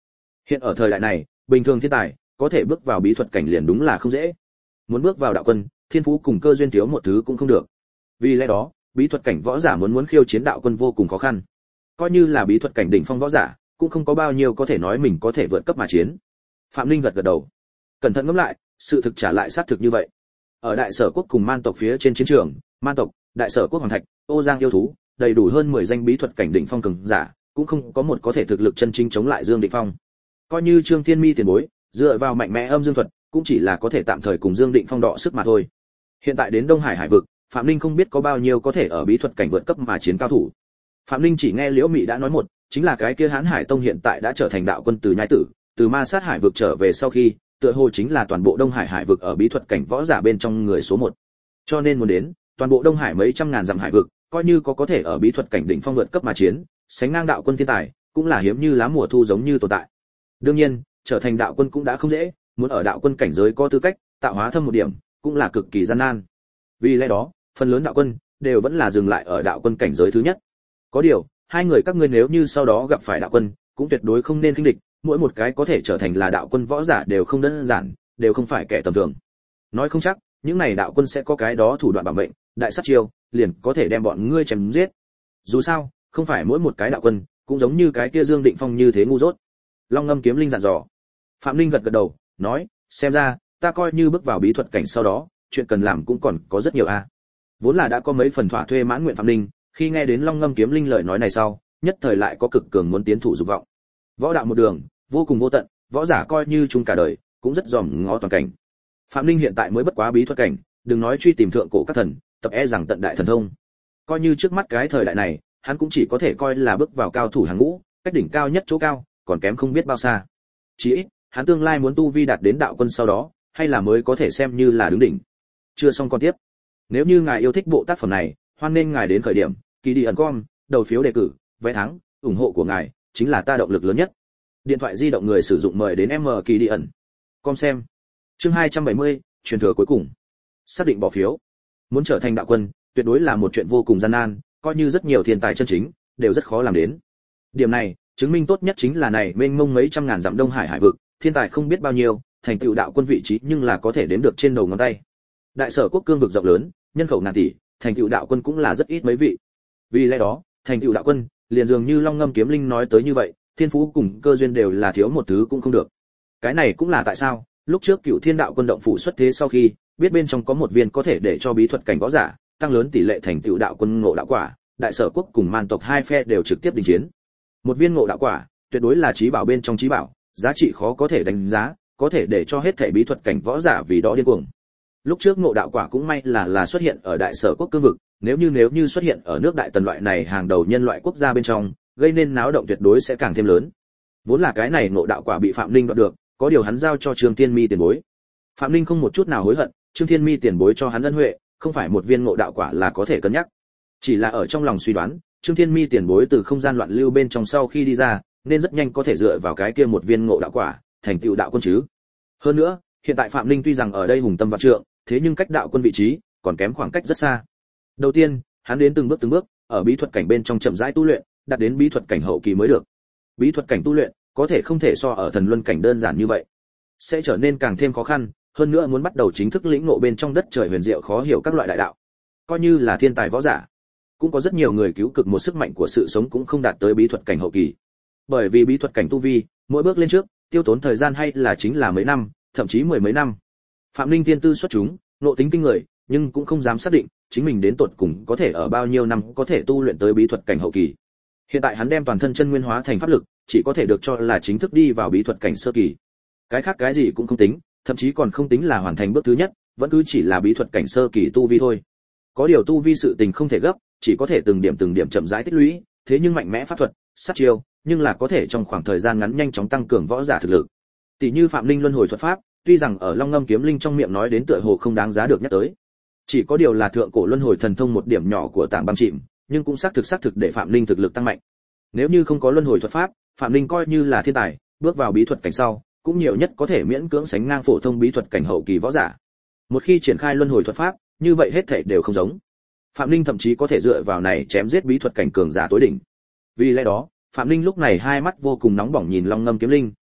Hiện ở thời đại này, bình thường thiên tài có thể bước vào bí thuật cảnh liền đúng là không dễ. Muốn bước vào đạo quân, thiên phú cùng cơ duyên thiếu một thứ cũng không được. Vì lẽ đó, bí thuật cảnh võ giả muốn muốn khiêu chiến đạo quân vô cùng khó khăn. Coi như là bí thuật cảnh đỉnh phong võ giả, cũng không có bao nhiêu có thể nói mình có thể vượt cấp mà chiến. Phạm Linh gật gật đầu. Cẩn thận ngẫm lại, sự thực trả lại xác thực như vậy. Ở Đại Sở quốc cùng Man tộc phía trên chiến trường, Man tộc, Đại Sở quốc hoàng thạch, Ô Giang yêu thú, đầy đủ hơn mười danh bí thuật cảnh đỉnh phong cường giả, cũng không có một có thể thực lực chân chính chống lại Dương Định Phong. Coi như Trương Thiên Mi tiền bối, dựa vào mạnh mẽ âm dương thuật, cũng chỉ là có thể tạm thời cùng Dương Định Phong đọ sức mà thôi. Hiện tại đến Đông Hải hải vực, Phạm Linh không biết có bao nhiêu có thể ở bí thuật cảnh vượt cấp mà chiến cao thủ. Phạm Linh chỉ nghe Liễu Mị đã nói một, chính là cái kia Hán Hải Tông hiện tại đã trở thành đạo quân từ nhai tử, từ ma sát hải vực trở về sau khi, tựa hồ chính là toàn bộ Đông Hải hải vực ở bí thuật cảnh võ giả bên trong người số một. Cho nên muốn đến, toàn bộ Đông Hải mấy trăm ngàn dặm hải vực, coi như có có thể ở bí thuật cảnh đỉnh phong vượt cấp mà chiến, sánh ngang đạo quân thiên tài, cũng là hiếm như lá mùa thu giống như tồn tại. Đương nhiên, trở thành đạo quân cũng đã không dễ, muốn ở đạo quân cảnh giới có tư cách, tạo hóa thâm một điểm, cũng là cực kỳ gian nan. Vì lẽ đó, phần lớn đạo quân đều vẫn là dừng lại ở đạo quân cảnh giới thứ nhất. Có điều, hai người các ngươi nếu như sau đó gặp phải đạo quân, cũng tuyệt đối không nên khinh địch, mỗi một cái có thể trở thành là đạo quân võ giả đều không đơn giản, đều không phải kẻ tầm thường. Nói không chắc, những này đạo quân sẽ có cái đó thủ đoạn bảo mệnh, đại sát chiêu, liền có thể đem bọn ngươi chém giết. Dù sao, không phải mỗi một cái đạo quân cũng giống như cái kia Dương Định Phong như thế ngu dốt. Long Ngâm Kiếm Linh dặn dò. Phạm Linh gật gật đầu, nói, xem ra, ta coi như bước vào bí thuật cảnh sau đó, chuyện cần làm cũng còn có rất nhiều a. À. Vốn là đã có mấy phần thỏa thuê mãn nguyện Phạm Linh, khi nghe đến Long Ngâm Kiếm Linh lời nói này sau, nhất thời lại có cực cường muốn tiến thủ dục vọng. Võ đạo một đường, vô cùng vô tận, võ giả coi như chung cả đời, cũng rất dòm ngó toàn cảnh. Phạm Linh hiện tại mới bất quá bí thuật cảnh, đừng nói truy tìm thượng cổ các thần, tập e rằng tận đại thần thông. Coi như trước mắt cái thời đại này, hắn cũng chỉ có thể coi là bước vào cao thủ hàng ngũ, cách đỉnh cao nhất chỗ cao, còn kém không biết bao xa. Chỉ ít, hắn tương lai muốn tu vi đạt đến đạo quân sau đó, hay là mới có thể xem như là đứng đỉnh. Chưa xong con tiếp. Nếu như ngài yêu thích bộ tác phẩm này, hoan nên ngài đến khởi điểm, kỳ đi ẩn com, đầu phiếu đề cử, vé thắng, ủng hộ của ngài chính là ta động lực lớn nhất. Điện thoại di động người sử dụng mời đến M kỳ đi ẩn. Com xem. Chương hai trăm bảy mươi, truyền thừa cuối cùng. Xác định bỏ phiếu. Muốn trở thành đạo quân, tuyệt đối là một chuyện vô cùng gian nan, coi như rất nhiều thiên tài chân chính đều rất khó làm đến. Điểm này, chứng minh tốt nhất chính là này mênh mông mấy trăm ngàn dặm Đông Hải hải vực, thiên tài không biết bao nhiêu, thành tựu đạo quân vị trí nhưng là có thể đếm được trên đầu ngón tay. Đại Sở quốc cương vực rộng lớn, nhân khẩu ngàn tỷ, thành tựu đạo quân cũng là rất ít mấy vị. Vì lẽ đó, thành tựu đạo quân, liền dường như Long Ngâm Kiếm Linh nói tới như vậy, thiên phú cùng cơ duyên đều là thiếu một thứ cũng không được. Cái này cũng là tại sao, lúc trước Cửu Thiên Đạo Quân động phủ xuất thế sau khi, biết bên trong có một viên có thể để cho bí thuật cảnh võ giả tăng lớn tỷ lệ thành tựu đạo quân ngộ đạo quả, Đại Sở quốc cùng Man tộc hai phe đều trực tiếp đình chiến. Một viên ngộ đạo quả, tuyệt đối là chí bảo bên trong chí bảo, giá trị khó có thể đánh giá, có thể để cho hết thảy bí thuật cảnh võ giả vì đó điên cuồng. Lúc trước ngộ đạo quả cũng may là là xuất hiện ở Đại Sở quốc cương vực, nếu như nếu như xuất hiện ở nước Đại Tần loại này hàng đầu nhân loại quốc gia bên trong, gây nên náo động tuyệt đối sẽ càng thêm lớn. Vốn là cái này ngộ đạo quả bị Phạm Linh đoạt được, có điều hắn giao cho Trương Thiên Mi tiền bối. Phạm Linh không một chút nào hối hận, Trương Thiên Mi tiền bối cho hắn ân huệ, không phải một viên ngộ đạo quả là có thể cân nhắc. Chỉ là ở trong lòng suy đoán, Trương Thiên Mi tiền bối từ không gian loạn lưu bên trong sau khi đi ra, nên rất nhanh có thể dựa vào cái kia một viên ngộ đạo quả, thành tựu đạo quân chứ. Hơn nữa, hiện tại Phạm Linh tuy rằng ở đây hùng tâm vạn trượng, thế nhưng cách đạo quân vị trí còn kém khoảng cách rất xa. Đầu tiên, hắn đến từng bước từng bước, ở bí thuật cảnh bên trong chậm rãi tu luyện, đạt đến bí thuật cảnh hậu kỳ mới được. Bí thuật cảnh tu luyện, có thể không thể so ở thần luân cảnh đơn giản như vậy, sẽ trở nên càng thêm khó khăn, hơn nữa muốn bắt đầu chính thức lĩnh ngộ bên trong đất trời huyền diệu khó hiểu các loại đại đạo. Coi như là thiên tài võ giả, cũng có rất nhiều người cứu cực một sức mạnh của sự sống cũng không đạt tới bí thuật cảnh hậu kỳ. Bởi vì bí thuật cảnh tu vi, mỗi bước lên trước, tiêu tốn thời gian hay là chính là mấy năm, thậm chí mười mấy năm. Phạm Linh tiên tư xuất chúng, ngộ tính kinh người, nhưng cũng không dám xác định chính mình đến tột cùng có thể ở bao nhiêu năm có thể tu luyện tới bí thuật cảnh hậu kỳ. Hiện tại hắn đem toàn thân chân nguyên hóa thành pháp lực, chỉ có thể được cho là chính thức đi vào bí thuật cảnh sơ kỳ. Cái khác cái gì cũng không tính, thậm chí còn không tính là hoàn thành bước thứ nhất, vẫn cứ chỉ là bí thuật cảnh sơ kỳ tu vi thôi. Có điều tu vi sự tình không thể gấp, chỉ có thể từng điểm từng điểm chậm rãi tích lũy, thế nhưng mạnh mẽ pháp thuật, sát chiêu, nhưng là có thể trong khoảng thời gian ngắn nhanh chóng tăng cường võ giả thực lực. Tỷ như Phạm Linh luân hồi thuật pháp, tuy rằng ở Long Ngâm Kiếm Linh trong miệng nói đến tựa hồ không đáng giá được nhắc tới. Chỉ có điều là thượng cổ luân hồi thần thông một điểm nhỏ của tảng băng chìm, nhưng cũng xác thực xác thực để Phạm Linh thực lực tăng mạnh. Nếu như không có luân hồi thuật pháp, Phạm Linh coi như là thiên tài, bước vào bí thuật cảnh sau, cũng nhiều nhất có thể miễn cưỡng sánh ngang phổ thông bí thuật cảnh hậu kỳ võ giả. Một khi triển khai luân hồi thuật pháp, như vậy hết thảy đều không giống. Phạm Linh thậm chí có thể dựa vào này chém giết bí thuật cảnh cường giả tối đỉnh. Vì lẽ đó, Phạm Linh lúc này hai mắt vô cùng nóng bỏng nhìn Long Ngâm Kiếm Linh,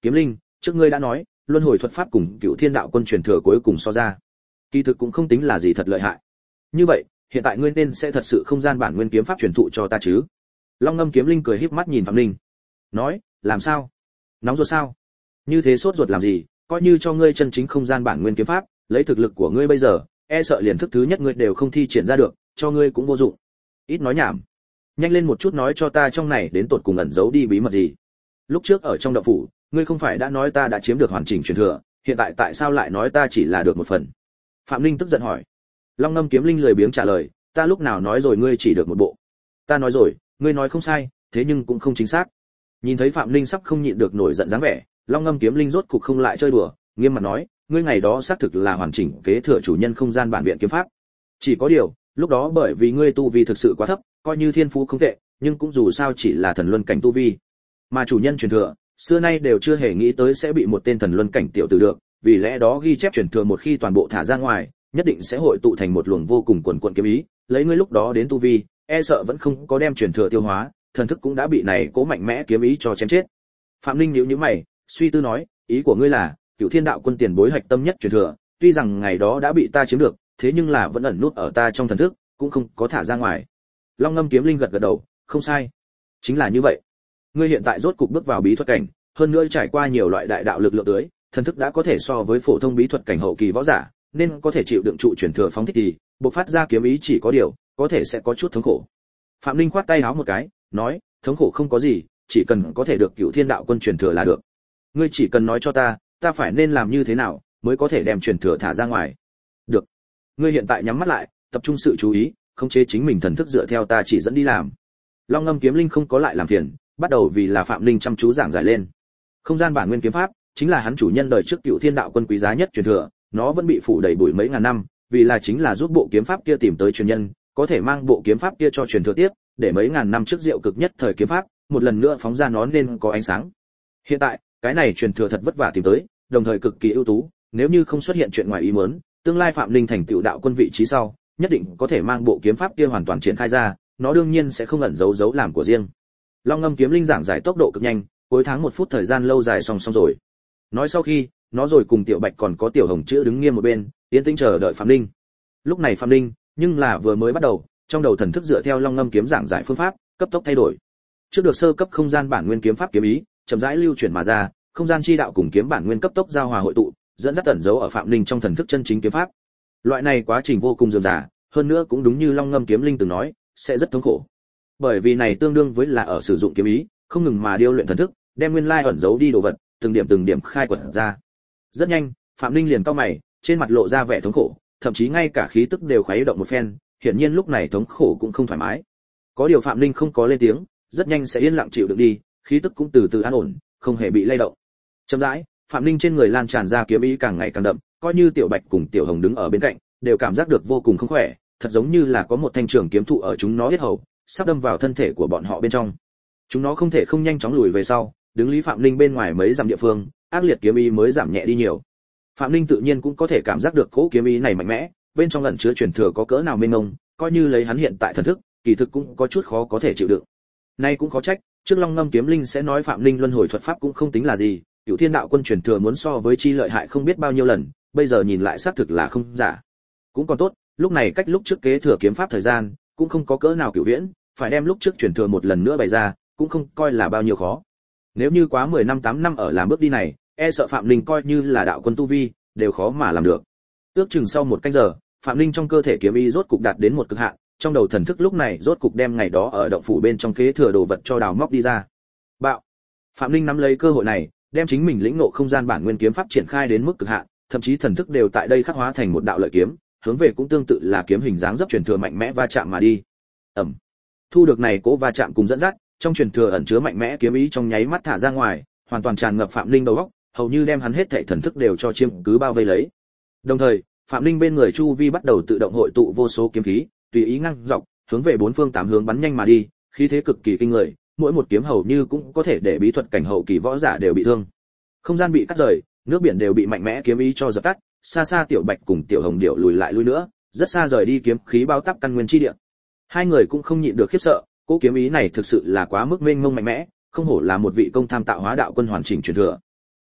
Kiếm Linh, trước ngươi đã nói, luân hồi thuật pháp cùng Cựu Thiên Đạo Quân truyền thừa cuối cùng so ra, kỳ thực cũng không tính là gì thật lợi hại. Như vậy, hiện tại ngươi nên sẽ thật sự không gian bản nguyên kiếm pháp truyền thụ cho ta chứ? Long Ngâm Kiếm Linh cười híp mắt nhìn Phạm Linh, nói, làm sao? Nóng ruột sao? Như thế sốt ruột làm gì? Coi như cho ngươi chân chính không gian bản nguyên kiếm pháp, lấy thực lực của ngươi bây giờ, e sợ liền thức thứ nhất ngươi đều không thi triển ra được, cho ngươi cũng vô dụng. Ít nói nhảm, nhanh lên một chút nói cho ta trong này đến tột cùng ẩn giấu đi bí mật gì. Lúc trước ở trong động phủ, ngươi không phải đã nói ta đã chiếm được hoàn chỉnh truyền thừa, hiện tại tại sao lại nói ta chỉ là được một phần? Phạm Linh tức giận hỏi. Long Ngâm Kiếm Linh lười biếng trả lời, ta lúc nào nói rồi ngươi chỉ được một bộ? Ta nói rồi, ngươi nói không sai, thế nhưng cũng không chính xác. Nhìn thấy Phạm Linh sắp không nhịn được nổi giận dáng vẻ, Long Ngâm Kiếm Linh rốt cục không lại chơi đùa, nghiêm mặt nói, ngươi ngày đó xác thực là hoàn chỉnh kế thừa chủ nhân không gian bản viện kiếm pháp. Chỉ có điều, lúc đó bởi vì ngươi tu vi thực sự quá thấp, coi như thiên phú không tệ, nhưng cũng dù sao chỉ là thần luân cảnh tu vi. Mà chủ nhân truyền thừa, xưa nay đều chưa hề nghĩ tới sẽ bị một tên thần luân cảnh tiểu tử được, vì lẽ đó ghi chép truyền thừa một khi toàn bộ thả ra ngoài, nhất định sẽ hội tụ thành một luồng vô cùng quần quần kiếm ý, lấy ngươi lúc đó đến tu vi, e sợ vẫn không có đem truyền thừa tiêu hóa, thần thức cũng đã bị này cố mạnh mẽ kiếm ý cho chém chết. Phạm Linh nhíu nhíu mày, suy tư nói, ý của ngươi là, Cửu Thiên Đạo Quân tiền bối hạch tâm nhất truyền thừa, tuy rằng ngày đó đã bị ta chiếm được, thế nhưng là vẫn ẩn nút ở ta trong thần thức, cũng không có thả ra ngoài. Long Ngâm Kiếm Linh gật gật đầu, không sai, chính là như vậy. Ngươi hiện tại rốt cục bước vào bí thuật cảnh, hơn nữa trải qua nhiều loại đại đạo lực lượng tưới, thần thức đã có thể so với phổ thông bí thuật cảnh hậu kỳ võ giả, nên có thể chịu đựng trụ truyền thừa phóng thích thì, bộc phát ra kiếm ý chỉ có điều, có thể sẽ có chút thống khổ. Phạm Linh khoát tay áo một cái, nói, thống khổ không có gì, chỉ cần có thể được Cửu Thiên Đạo Quân truyền thừa là được. Ngươi chỉ cần nói cho ta, ta phải nên làm như thế nào mới có thể đem truyền thừa thả ra ngoài. Được. Ngươi hiện tại nhắm mắt lại, tập trung sự chú ý, khống chế chính mình thần thức dựa theo ta chỉ dẫn đi làm. Long Ngâm Kiếm Linh không có lại làm phiền, bắt đầu vì là Phạm Linh chăm chú giảng giải lên. Không gian bản nguyên kiếm pháp chính là hắn chủ nhân đời trước Cửu Thiên Đạo Quân quý giá nhất truyền thừa, nó vẫn bị phủ đầy bụi mấy ngàn năm, vì là chính là giúp bộ kiếm pháp kia tìm tới truyền nhân, có thể mang bộ kiếm pháp kia cho truyền thừa tiếp, để mấy ngàn năm trước diệu cực nhất thời kiếm pháp, một lần nữa phóng ra nó nên có ánh sáng. Hiện tại, cái này truyền thừa thật vất vả tìm tới, đồng thời cực kỳ ưu tú, nếu như không xuất hiện chuyện ngoài ý muốn, tương lai Phạm Linh thành tựu đạo quân vị trí sau, nhất định có thể mang bộ kiếm pháp kia hoàn toàn triển khai ra, nó đương nhiên sẽ không ẩn giấu giấu làm của riêng. Long Ngâm Kiếm Linh giảng giải tốc độ cực nhanh, cuối tháng một phút thời gian lâu dài xong xong rồi. Nói sau khi, nó rồi cùng Tiểu Bạch còn có Tiểu Hồng chữa đứng nghiêm một bên, yên tĩnh chờ đợi Phạm Linh. Lúc này Phạm Linh, nhưng là vừa mới bắt đầu, trong đầu thần thức dựa theo Long Ngâm kiếm giảng giải phương pháp, cấp tốc thay đổi. Trước được sơ cấp không gian bản nguyên kiếm pháp kiếm ý, chậm rãi lưu chuyển mà ra, không gian chi đạo cùng kiếm bản nguyên cấp tốc giao hòa hội tụ, dẫn dắt ẩn dấu ở Phạm Linh trong thần thức chân chính kiếm pháp. Loại này quá trình vô cùng dườm rà, hơn nữa cũng đúng như Long Ngâm Kiếm Linh từng nói, sẽ rất thống khổ. Bởi vì này tương đương với là ở sử dụng kiếm ý, không ngừng mà điêu luyện thần thức, đem nguyên lai ẩn giấu đi đồ vật, từng điểm từng điểm khai quật ra. Rất nhanh, Phạm Linh liền cau mày, trên mặt lộ ra vẻ thống khổ, thậm chí ngay cả khí tức đều khuấy động một phen, hiển nhiên lúc này thống khổ cũng không thoải mái. Có điều Phạm Linh không có lên tiếng, rất nhanh sẽ yên lặng chịu đựng đi, khí tức cũng từ từ an ổn, không hề bị lay động. Chậm rãi, Phạm Linh trên người lan tràn ra kiếm ý càng ngày càng đậm, coi như Tiểu Bạch cùng Tiểu Hồng đứng ở bên cạnh, đều cảm giác được vô cùng không khỏe, thật giống như là có một thanh trường kiếm thụ ở chúng nó huyết hầu, sắp đâm vào thân thể của bọn họ bên trong. Chúng nó không thể không nhanh chóng lùi về sau, đứng lý Phạm Linh bên ngoài mấy dặm địa phương, ác liệt kiếm ý mới giảm nhẹ đi nhiều. Phạm Linh tự nhiên cũng có thể cảm giác được cỗ kiếm ý này mạnh mẽ, bên trong ẩn chứa truyền thừa có cỡ nào mênh mông, coi như lấy hắn hiện tại thần thức, kỳ thực cũng có chút khó có thể chịu đựng. Nay cũng khó trách, trước Long Ngâm Kiếm Linh sẽ nói Phạm Linh luân hồi thuật pháp cũng không tính là gì, Cửu Thiên Đạo Quân truyền thừa muốn so với chi lợi hại không biết bao nhiêu lần, bây giờ nhìn lại xác thực là không giả. Cũng còn tốt, lúc này cách lúc trước kế thừa kiếm pháp thời gian, cũng không có cỡ nào cửu viễn, phải đem lúc trước truyền thừa một lần nữa bày ra, cũng không coi là bao nhiêu khó. Nếu như quá mười năm tám năm ở làm bước đi này, e sợ Phạm Linh coi như là đạo quân tu vi, đều khó mà làm được. Ước chừng sau một canh giờ, Phạm Linh trong cơ thể kiếm ý rốt cục đạt đến một cực hạn, trong đầu thần thức lúc này rốt cục đem ngày đó ở động phủ bên trong kế thừa đồ vật cho đào móc đi ra. Bạo. Phạm Linh nắm lấy cơ hội này, đem chính mình lĩnh ngộ không gian bản nguyên kiếm pháp triển khai đến mức cực hạn, thậm chí thần thức đều tại đây khắc hóa thành một đạo lợi kiếm, hướng về cũng tương tự là kiếm hình dáng dấp truyền thừa mạnh mẽ va chạm mà đi. Ầm. Thu được này cố va chạm cùng dẫn dắt, trong truyền thừa ẩn chứa mạnh mẽ kiếm ý trong nháy mắt thả ra ngoài, hoàn toàn tràn ngập Phạm Linh đầu óc, hầu như đem hắn hết thảy thần thức đều cho chiếm cứ bao vây lấy. Đồng thời, Phạm Linh bên người chu vi bắt đầu tự động hội tụ vô số kiếm khí, tùy ý ngăn dọc, hướng về bốn phương tám hướng bắn nhanh mà đi, khí thế cực kỳ kinh người, mỗi một kiếm hầu như cũng có thể để bí thuật cảnh hậu kỳ võ giả đều bị thương. Không gian bị cắt rời, nước biển đều bị mạnh mẽ kiếm ý cho dập tắt, xa xa Tiểu Bạch cùng Tiểu Hồng điệu lùi lại lui nữa, rất xa rời đi kiếm khí bao táp căn nguyên chi địa. Hai người cũng không nhịn được khiếp sợ, cỗ kiếm ý này thực sự là quá mức mênh mông mạnh mẽ, không hổ là một vị công tham tạo hóa đạo quân hoàn chỉnh truyền thừa.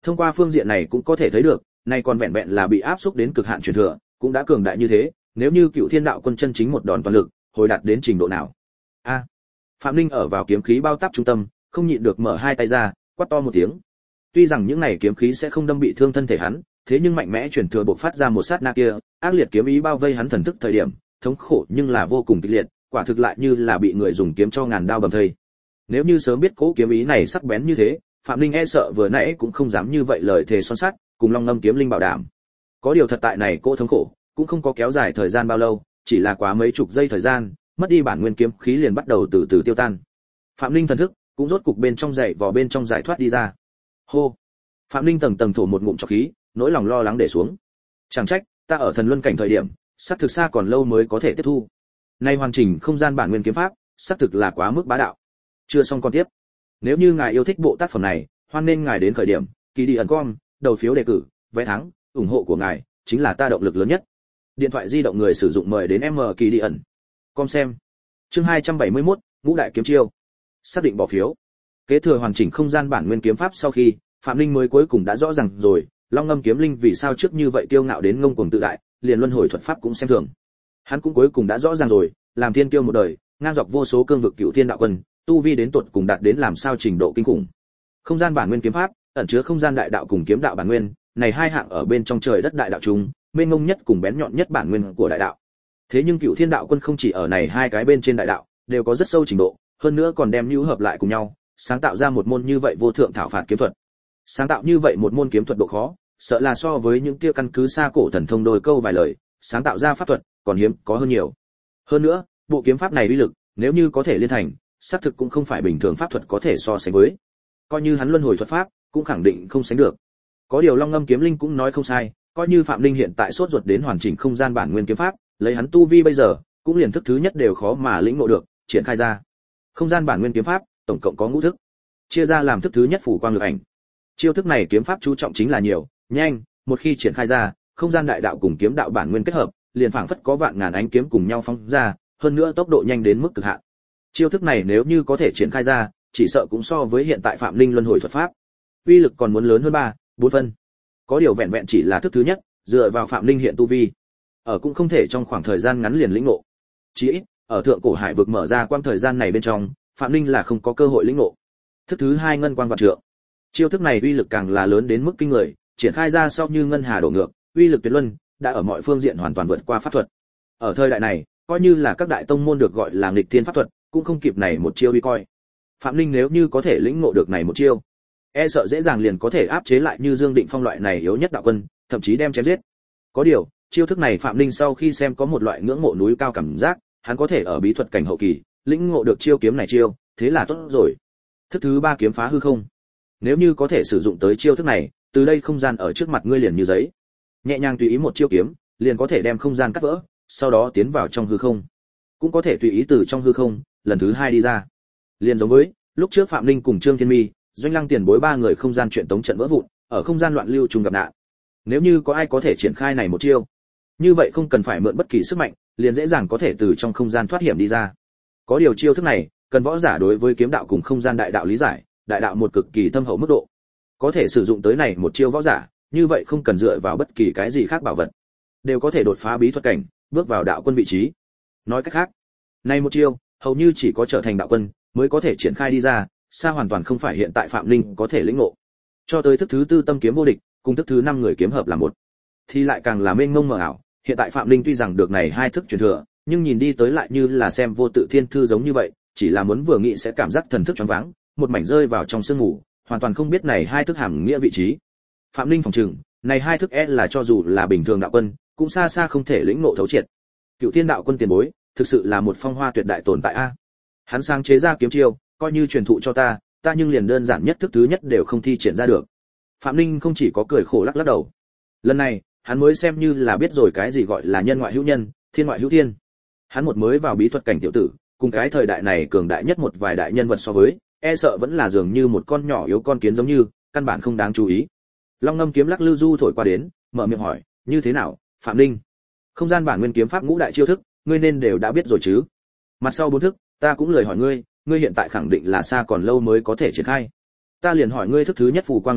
Thông qua phương diện này cũng có thể thấy được, nay còn vẹn vẹn là bị áp xúc đến cực hạn truyền thừa, cũng đã cường đại như thế, nếu như Cựu Thiên Đạo Quân chân chính một đòn toàn lực, hồi đạt đến trình độ nào. A. Phạm Linh ở vào kiếm khí bao táp trung tâm, không nhịn được mở hai tay ra, quát to một tiếng. Tuy rằng những này kiếm khí sẽ không đâm bị thương thân thể hắn, thế nhưng mạnh mẽ truyền thừa bộc phát ra một sát na kia, ác liệt kiếm ý bao vây hắn thần thức thời điểm, thống khổ nhưng là vô cùng kịch liệt, quả thực lại như là bị người dùng kiếm cho ngàn đao bầm thây. Nếu như sớm biết cố kiếm ý này sắc bén như thế, Phạm Linh e sợ vừa nãy cũng không dám như vậy lời thề son sắt, cùng Long Ngâm kiếm linh bảo đảm. Có điều thật tại này cô thống khổ, cũng không có kéo dài thời gian bao lâu, chỉ là quá mấy chục giây thời gian, mất đi bản nguyên kiếm khí liền bắt đầu từ từ tiêu tan. Phạm Linh thần thức cũng rốt cục bên trong dậy vò bên trong giải thoát đi ra. Hô. Phạm Linh tầng tầng thổ một ngụm trọc khí, nỗi lòng lo lắng để xuống. Chẳng trách, ta ở thần luân cảnh thời điểm, sắp thực xa còn lâu mới có thể tiếp thu. Nay hoàn chỉnh không gian bản nguyên kiếm pháp, sắp thực là quá mức bá đạo. Chưa xong con tiếp. Nếu như ngài yêu thích bộ tác phẩm này, hoan nên ngài đến khởi điểm, kỳ đi ẩn com, đầu phiếu đề cử, vé thắng, ủng hộ của ngài chính là ta động lực lớn nhất. Điện thoại di động người sử dụng mời đến M kỳ đi ẩn. Com xem. Chương hai trăm bảy mươi mốt, Ngũ đại kiếm chiêu. Xác định bỏ phiếu. Kế thừa hoàn chỉnh không gian bản nguyên kiếm pháp sau khi, Phạm Linh mới cuối cùng đã rõ ràng rồi, Long Ngâm kiếm linh vì sao trước như vậy kiêu ngạo đến ngông cuồng tự đại, liền luân hồi thuật pháp cũng xem thường. Hắn cũng cuối cùng đã rõ ràng rồi, làm thiên kiêu một đời, ngang dọc vô số cương vực Cựu Thiên Đạo Quân, tu vi đến tuột cùng đạt đến làm sao trình độ kinh khủng. Không gian bản nguyên kiếm pháp, ẩn chứa không gian đại đạo cùng kiếm đạo bản nguyên, này hai hạng ở bên trong trời đất đại đạo chung, mênh mông nhất cùng bén nhọn nhất bản nguyên của đại đạo. Thế nhưng Cựu Thiên Đạo Quân không chỉ ở này hai cái bên trên đại đạo, đều có rất sâu trình độ, hơn nữa còn đem nhu hợp lại cùng nhau, sáng tạo ra một môn như vậy vô thượng thảo phạt kiếm thuật. Sáng tạo như vậy một môn kiếm thuật độ khó, sợ là so với những kia căn cứ xa cổ thần thông đôi câu vài lời, sáng tạo ra pháp thuật, còn hiếm có hơn nhiều. Hơn nữa, bộ kiếm pháp này uy lực, nếu như có thể liên thành, xác thực cũng không phải bình thường pháp thuật có thể so sánh với. Coi như hắn luân hồi thuật pháp, cũng khẳng định không sánh được. Có điều Long Ngâm kiếm linh cũng nói không sai, coi như Phạm Linh hiện tại sốt ruột đến hoàn chỉnh không gian bản nguyên kiếm pháp, lấy hắn tu vi bây giờ, cũng liền thức thứ nhất đều khó mà lĩnh ngộ được, triển khai ra. Không gian bản nguyên kiếm pháp, tổng cộng có ngũ thức, chia ra làm thức thứ nhất phủ quang lực ảnh. Chiêu thức này kiếm pháp chú trọng chính là nhiều, nhanh, một khi triển khai ra, không gian đại đạo cùng kiếm đạo bản nguyên kết hợp, liền phảng phất có vạn ngàn ánh kiếm cùng nhau phóng ra, hơn nữa tốc độ nhanh đến mức cực hạn. Chiêu thức này nếu như có thể triển khai ra, chỉ sợ cũng so với hiện tại Phạm Linh luân hồi thuật pháp, uy lực còn muốn lớn hơn ba, bốn phân. Có điều vẹn vẹn chỉ là thức thứ nhất, dựa vào Phạm Linh hiện tu vi, ở cũng không thể trong khoảng thời gian ngắn liền lĩnh ngộ. Chỉ ít, ở thượng cổ hải vực mở ra quang thời gian này bên trong, Phạm Linh là không có cơ hội lĩnh ngộ. Thức thứ hai ngân quang vạn trượng. Chiêu thức này uy lực càng là lớn đến mức kinh người, triển khai ra sau như ngân hà đổ ngược, uy lực tuyệt luân, đã ở mọi phương diện hoàn toàn vượt qua pháp thuật. Ở thời đại này, coi như là các đại tông môn được gọi là nghịch thiên pháp thuật, cũng không kịp này một chiêu uy coi. Phạm Linh nếu như có thể lĩnh ngộ được này một chiêu, e sợ dễ dàng liền có thể áp chế lại như Dương Định Phong loại này yếu nhất đạo quân, thậm chí đem chém giết. Có điều, chiêu thức này Phạm Linh sau khi xem có một loại ngưỡng mộ núi cao cảm giác, hắn có thể ở bí thuật cảnh hậu kỳ, lĩnh ngộ được chiêu kiếm này chiêu, thế là tốt rồi. Thức thứ ba kiếm phá hư không. Nếu như có thể sử dụng tới chiêu thức này, từ đây không gian ở trước mặt ngươi liền như giấy. Nhẹ nhàng tùy ý một chiêu kiếm, liền có thể đem không gian cắt vỡ, sau đó tiến vào trong hư không. Cũng có thể tùy ý từ trong hư không, lần thứ hai đi ra. Liền giống với lúc trước Phạm Linh cùng Trương Thiên Mi, Doanh Lăng Tiền Bối ba người không gian chuyện tống trận vỡ vụn, ở không gian loạn lưu trùng gặp nạn. Nếu như có ai có thể triển khai này một chiêu, như vậy không cần phải mượn bất kỳ sức mạnh, liền dễ dàng có thể từ trong không gian thoát hiểm đi ra. Có điều chiêu thức này, cần võ giả đối với kiếm đạo cùng không gian đại đạo lý giải, đại đạo một cực kỳ thâm hậu mức độ. Có thể sử dụng tới này một chiêu võ giả, như vậy không cần dựa vào bất kỳ cái gì khác bảo vật, đều có thể đột phá bí thuật cảnh, bước vào đạo quân vị trí. Nói cách khác, này một chiêu, hầu như chỉ có trở thành đạo quân mới có thể triển khai đi ra, xa hoàn toàn không phải hiện tại Phạm Linh có thể lĩnh ngộ. Cho tới thức thứ tư tâm kiếm vô địch, cùng thức thứ năm người kiếm hợp là một, thì lại càng là mênh mông mờ ảo. Hiện tại Phạm Linh tuy rằng được này hai thức truyền thừa, nhưng nhìn đi tới lại như là xem vô tự thiên thư giống như vậy, chỉ là muốn vừa nghĩ sẽ cảm giác thần thức choáng váng, một mảnh rơi vào trong sương ngủ, hoàn toàn không biết này hai thức hàm nghĩa vị trí. Phạm Linh phòng trừng, này hai thức e là cho dù là bình thường đạo quân, cũng xa xa không thể lĩnh ngộ thấu triệt. Cựu Thiên Đạo Quân tiền bối, thực sự là một phong hoa tuyệt đại tồn tại a. Hắn sáng chế ra kiếm chiêu, coi như truyền thụ cho ta, ta nhưng liền đơn giản nhất thức thứ nhất đều không thi triển ra được. Phạm Linh không chỉ có cười khổ lắc lắc đầu. Lần này, hắn mới xem như là biết rồi cái gì gọi là nhân ngoại hữu nhân, thiên ngoại hữu thiên. Hắn một mới vào bí thuật cảnh tiểu tử, cùng cái thời đại này cường đại nhất một vài đại nhân vật so với, e sợ vẫn là dường như một con nhỏ yếu con kiến giống như, căn bản không đáng chú ý. Long Ngâm kiếm lắc lư du thổi qua đến, mở miệng hỏi, như thế nào, Phạm Linh? Không gian bản nguyên kiếm pháp ngũ đại chiêu thức, ngươi nên đều đã biết rồi chứ? Mặt sau bốn thức, ta cũng lời hỏi ngươi, ngươi hiện tại khẳng định là xa còn lâu mới có thể triển khai. Ta liền hỏi ngươi thức thứ nhất phù quang lực ảnh,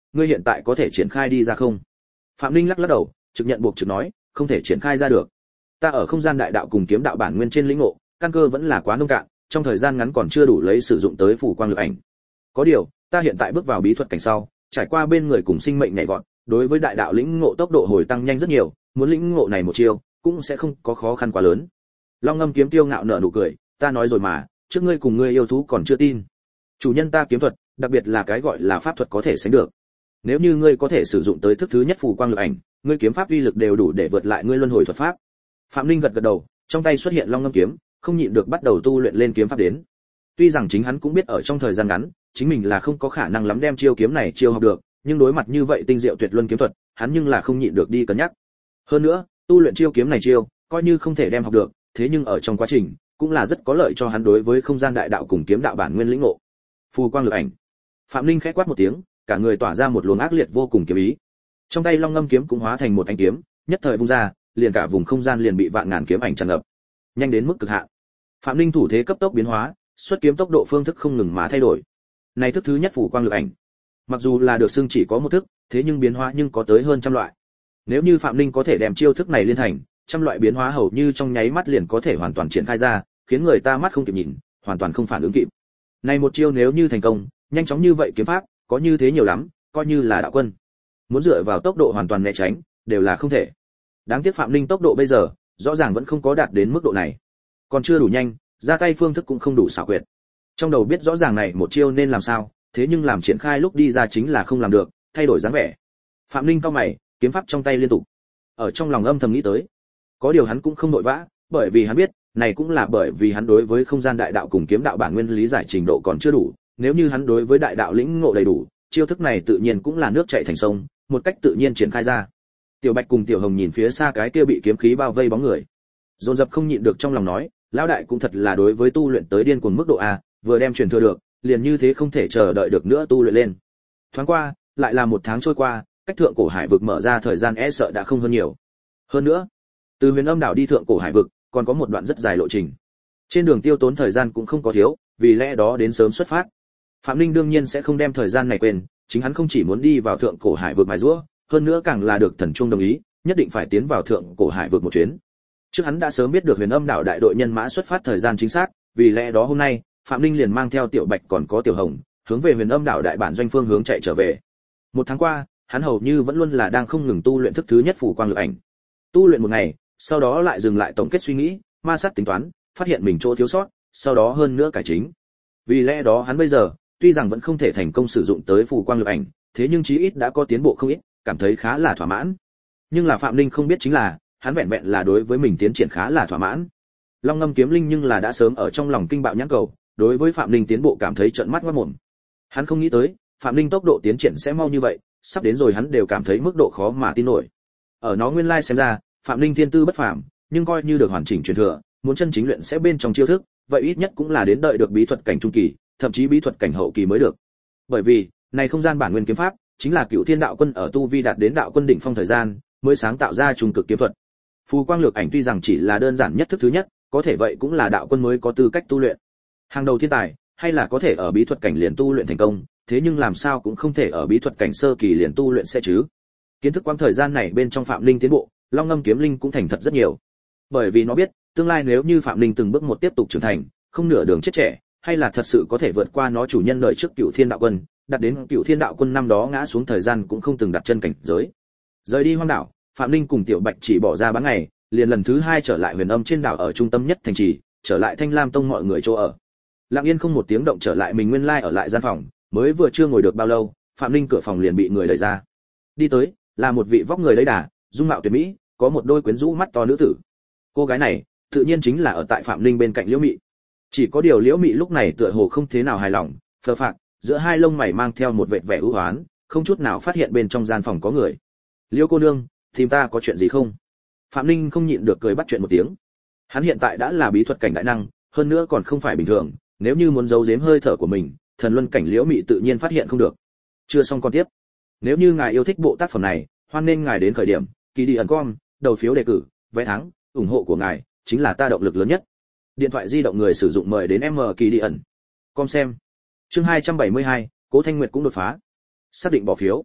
ngươi hiện tại có thể triển khai đi ra không? Phạm Linh lắc lắc đầu, trực nhận buộc trực nói, không thể triển khai ra được. Ta ở không gian đại đạo cùng kiếm đạo bản nguyên trên lĩnh ngộ, căn cơ vẫn là quá nông cạn, trong thời gian ngắn còn chưa đủ lấy sử dụng tới phủ quang lực ảnh. Có điều, ta hiện tại bước vào bí thuật cảnh sau, trải qua bên người cùng sinh mệnh nhảy vọt, đối với đại đạo lĩnh ngộ tốc độ hồi tăng nhanh rất nhiều, muốn lĩnh ngộ này một chiêu, cũng sẽ không có khó khăn quá lớn. Long Ngâm kiếm tiêu ngạo nở nụ cười, ta nói rồi mà, trước ngươi cùng ngươi yêu thú còn chưa tin. Chủ nhân ta kiếm thuật, đặc biệt là cái gọi là pháp thuật có thể sánh được. Nếu như ngươi có thể sử dụng tới thức thứ nhất phủ quang lực ảnh, ngươi kiếm pháp uy lực đều đủ để vượt lại ngươi luân hồi thuật pháp. Phạm Linh gật gật đầu, trong tay xuất hiện Long Ngâm kiếm, không nhịn được bắt đầu tu luyện lên kiếm pháp đến. Tuy rằng chính hắn cũng biết ở trong thời gian ngắn, chính mình là không có khả năng lắm đem chiêu kiếm này chiêu học được, nhưng đối mặt như vậy tinh diệu tuyệt luân kiếm thuật, hắn nhưng là không nhịn được đi cân nhắc. Hơn nữa, tu luyện chiêu kiếm này chiêu, coi như không thể đem học được, thế nhưng ở trong quá trình, cũng là rất có lợi cho hắn đối với không gian đại đạo cùng kiếm đạo bản nguyên lĩnh ngộ. Phù quang lực ảnh. Phạm Linh khẽ quát một tiếng, cả người tỏa ra một luồng ác liệt vô cùng kiếm ý. Trong tay Long Ngâm kiếm cũng hóa thành một ánh kiếm, nhất thời vung ra, liền cả vùng không gian liền bị vạn ngàn kiếm ảnh tràn ngập. Nhanh đến mức cực hạn. Phạm Linh thủ thế cấp tốc biến hóa, xuất kiếm tốc độ phương thức không ngừng mà thay đổi. Này thức thứ nhất phù quang lực ảnh. Mặc dù là được xưng chỉ có một thức, thế nhưng biến hóa nhưng có tới hơn trăm loại. Nếu như Phạm Linh có thể đem chiêu thức này liên thành, trăm loại biến hóa hầu như trong nháy mắt liền có thể hoàn toàn triển khai ra, khiến người ta mắt không kịp nhìn, hoàn toàn không phản ứng kịp. Này một chiêu nếu như thành công, nhanh chóng như vậy kiếm pháp, có như thế nhiều lắm, coi như là đạo quân. Muốn dựa vào tốc độ hoàn toàn né tránh, đều là không thể. Đáng tiếc Phạm Linh tốc độ bây giờ, rõ ràng vẫn không có đạt đến mức độ này. Còn chưa đủ nhanh, ra tay phương thức cũng không đủ xảo quyệt. Trong đầu biết rõ ràng này một chiêu nên làm sao, thế nhưng làm triển khai lúc đi ra chính là không làm được, thay đổi dáng vẻ. Phạm Linh cau mày, kiếm pháp trong tay liên tục. Ở trong lòng âm thầm nghĩ tới, có điều hắn cũng không nội vã, bởi vì hắn biết, này cũng là bởi vì hắn đối với không gian đại đạo cùng kiếm đạo bản nguyên lý giải trình độ còn chưa đủ, nếu như hắn đối với đại đạo lĩnh ngộ đầy đủ, chiêu thức này tự nhiên cũng là nước chảy thành sông, một cách tự nhiên triển khai ra. Tiểu Bạch cùng Tiểu Hồng nhìn phía xa cái kia bị kiếm khí bao vây bóng người, dồn dập không nhịn được trong lòng nói, lão đại cũng thật là đối với tu luyện tới điên cuồng mức độ a, vừa đem truyền thừa được, liền như thế không thể chờ đợi được nữa tu luyện lên. Thoáng qua, lại là một tháng trôi qua, cách thượng cổ hải vực mở ra thời gian e sợ đã không hơn nhiều. Hơn nữa, từ Huyền Âm đảo đi thượng cổ hải vực, còn có một đoạn rất dài lộ trình. Trên đường tiêu tốn thời gian cũng không có thiếu, vì lẽ đó đến sớm xuất phát. Phạm Linh đương nhiên sẽ không đem thời gian này quên, chính hắn không chỉ muốn đi vào thượng cổ hải vực mài giũa, hơn nữa càng là được Thần Trung đồng ý, nhất định phải tiến vào thượng cổ hải vực một chuyến. Trước hắn đã sớm biết được Huyền Âm đảo đại đội nhân mã xuất phát thời gian chính xác, vì lẽ đó hôm nay, Phạm Linh liền mang theo Tiểu Bạch còn có Tiểu Hồng, hướng về Huyền Âm đảo đại bản doanh phương hướng chạy trở về. Một tháng qua, hắn hầu như vẫn luôn là đang không ngừng tu luyện thức thứ nhất phủ quang lực ảnh. Tu luyện một ngày, sau đó lại dừng lại tổng kết suy nghĩ, ma sát tính toán, phát hiện mình chỗ thiếu sót, sau đó hơn nữa cải chính. Vì lẽ đó hắn bây giờ, tuy rằng vẫn không thể thành công sử dụng tới phủ quang lực ảnh, thế nhưng chí ít đã có tiến bộ không ít, cảm thấy khá là thỏa mãn. Nhưng là Phạm Linh không biết chính là, hắn vẹn vẹn là đối với mình tiến triển khá là thỏa mãn. Long Ngâm kiếm linh nhưng là đã sớm ở trong lòng kinh bạo nhãn cầu, đối với Phạm Linh tiến bộ cảm thấy trợn mắt ngoác mồm. Hắn không nghĩ tới, Phạm Linh tốc độ tiến triển sẽ mau như vậy, sắp đến rồi hắn đều cảm thấy mức độ khó mà tin nổi. Ở nó nguyên lai xem ra, Phạm Linh thiên tư bất phàm, nhưng coi như được hoàn chỉnh truyền thừa, muốn chân chính luyện sẽ bên trong chiêu thức, vậy ít nhất cũng là đến đợi được bí thuật cảnh trung kỳ, thậm chí bí thuật cảnh hậu kỳ mới được. Bởi vì, này không gian bản nguyên kiếm pháp, chính là Cửu Thiên Đạo Quân ở tu vi đạt đến đạo quân đỉnh phong thời gian, mới sáng tạo ra trung cực kiếm thuật. Phù quang lược ảnh tuy rằng chỉ là đơn giản nhất thức thứ nhất, có thể vậy cũng là đạo quân mới có tư cách tu luyện. Hàng đầu thiên tài, hay là có thể ở bí thuật cảnh liền tu luyện thành công, thế nhưng làm sao cũng không thể ở bí thuật cảnh sơ kỳ liền tu luyện sẽ chứ. Kiến thức quãng thời gian này bên trong Phạm Linh tiến bộ, Long Ngâm kiếm linh cũng thành thật rất nhiều. Bởi vì nó biết, tương lai nếu như Phạm Linh từng bước một tiếp tục trưởng thành, không nửa đường chết trẻ, hay là thật sự có thể vượt qua nó chủ nhân đợi trước Cửu Thiên Đạo Quân, đạt đến Cửu Thiên Đạo Quân năm đó ngã xuống thời gian cũng không từng đặt chân cảnh giới. Rời đi hoang đảo, Phạm Linh cùng Tiểu Bạch chỉ bỏ ra bán ngày, liền lần thứ hai trở lại Huyền Âm trên đảo ở trung tâm nhất thành trì, trở lại Thanh Lam Tông mọi người chỗ ở. Lặng yên không một tiếng động trở lại mình nguyên lai ở lại gian phòng, mới vừa chưa ngồi được bao lâu, Phạm Linh cửa phòng liền bị người đẩy ra. Đi tới, là một vị vóc người lấy đà, dung mạo tuyệt mỹ, có một đôi quyến rũ mắt to nữ tử. Cô gái này, tự nhiên chính là ở tại Phạm Linh bên cạnh Liễu Mị. Chỉ có điều Liễu Mị lúc này tựa hồ không thế nào hài lòng, phờ phạc, giữa hai lông mày mang theo một vệt vẻ ưu hoán, không chút nào phát hiện bên trong gian phòng có người. Liễu cô nương, tìm ta có chuyện gì không? Phạm Linh không nhịn được cười bắt chuyện một tiếng. Hắn hiện tại đã là bí thuật cảnh đại năng, hơn nữa còn không phải bình thường, nếu như muốn giấu giếm hơi thở của mình, thần luân cảnh Liễu Mị tự nhiên phát hiện không được. Chưa xong con tiếp. Nếu như ngài yêu thích bộ tác phẩm này, hoan nên ngài đến khởi điểm kỳ đi ẩn com, đầu phiếu đề cử, vé thắng, ủng hộ của ngài chính là ta động lực lớn nhất. Điện thoại di động người sử dụng mời đến M kỳ đi ẩn com xem. Chương hai trăm bảy mươi hai, Cố Thanh Nguyệt cũng đột phá. Xác định bỏ phiếu.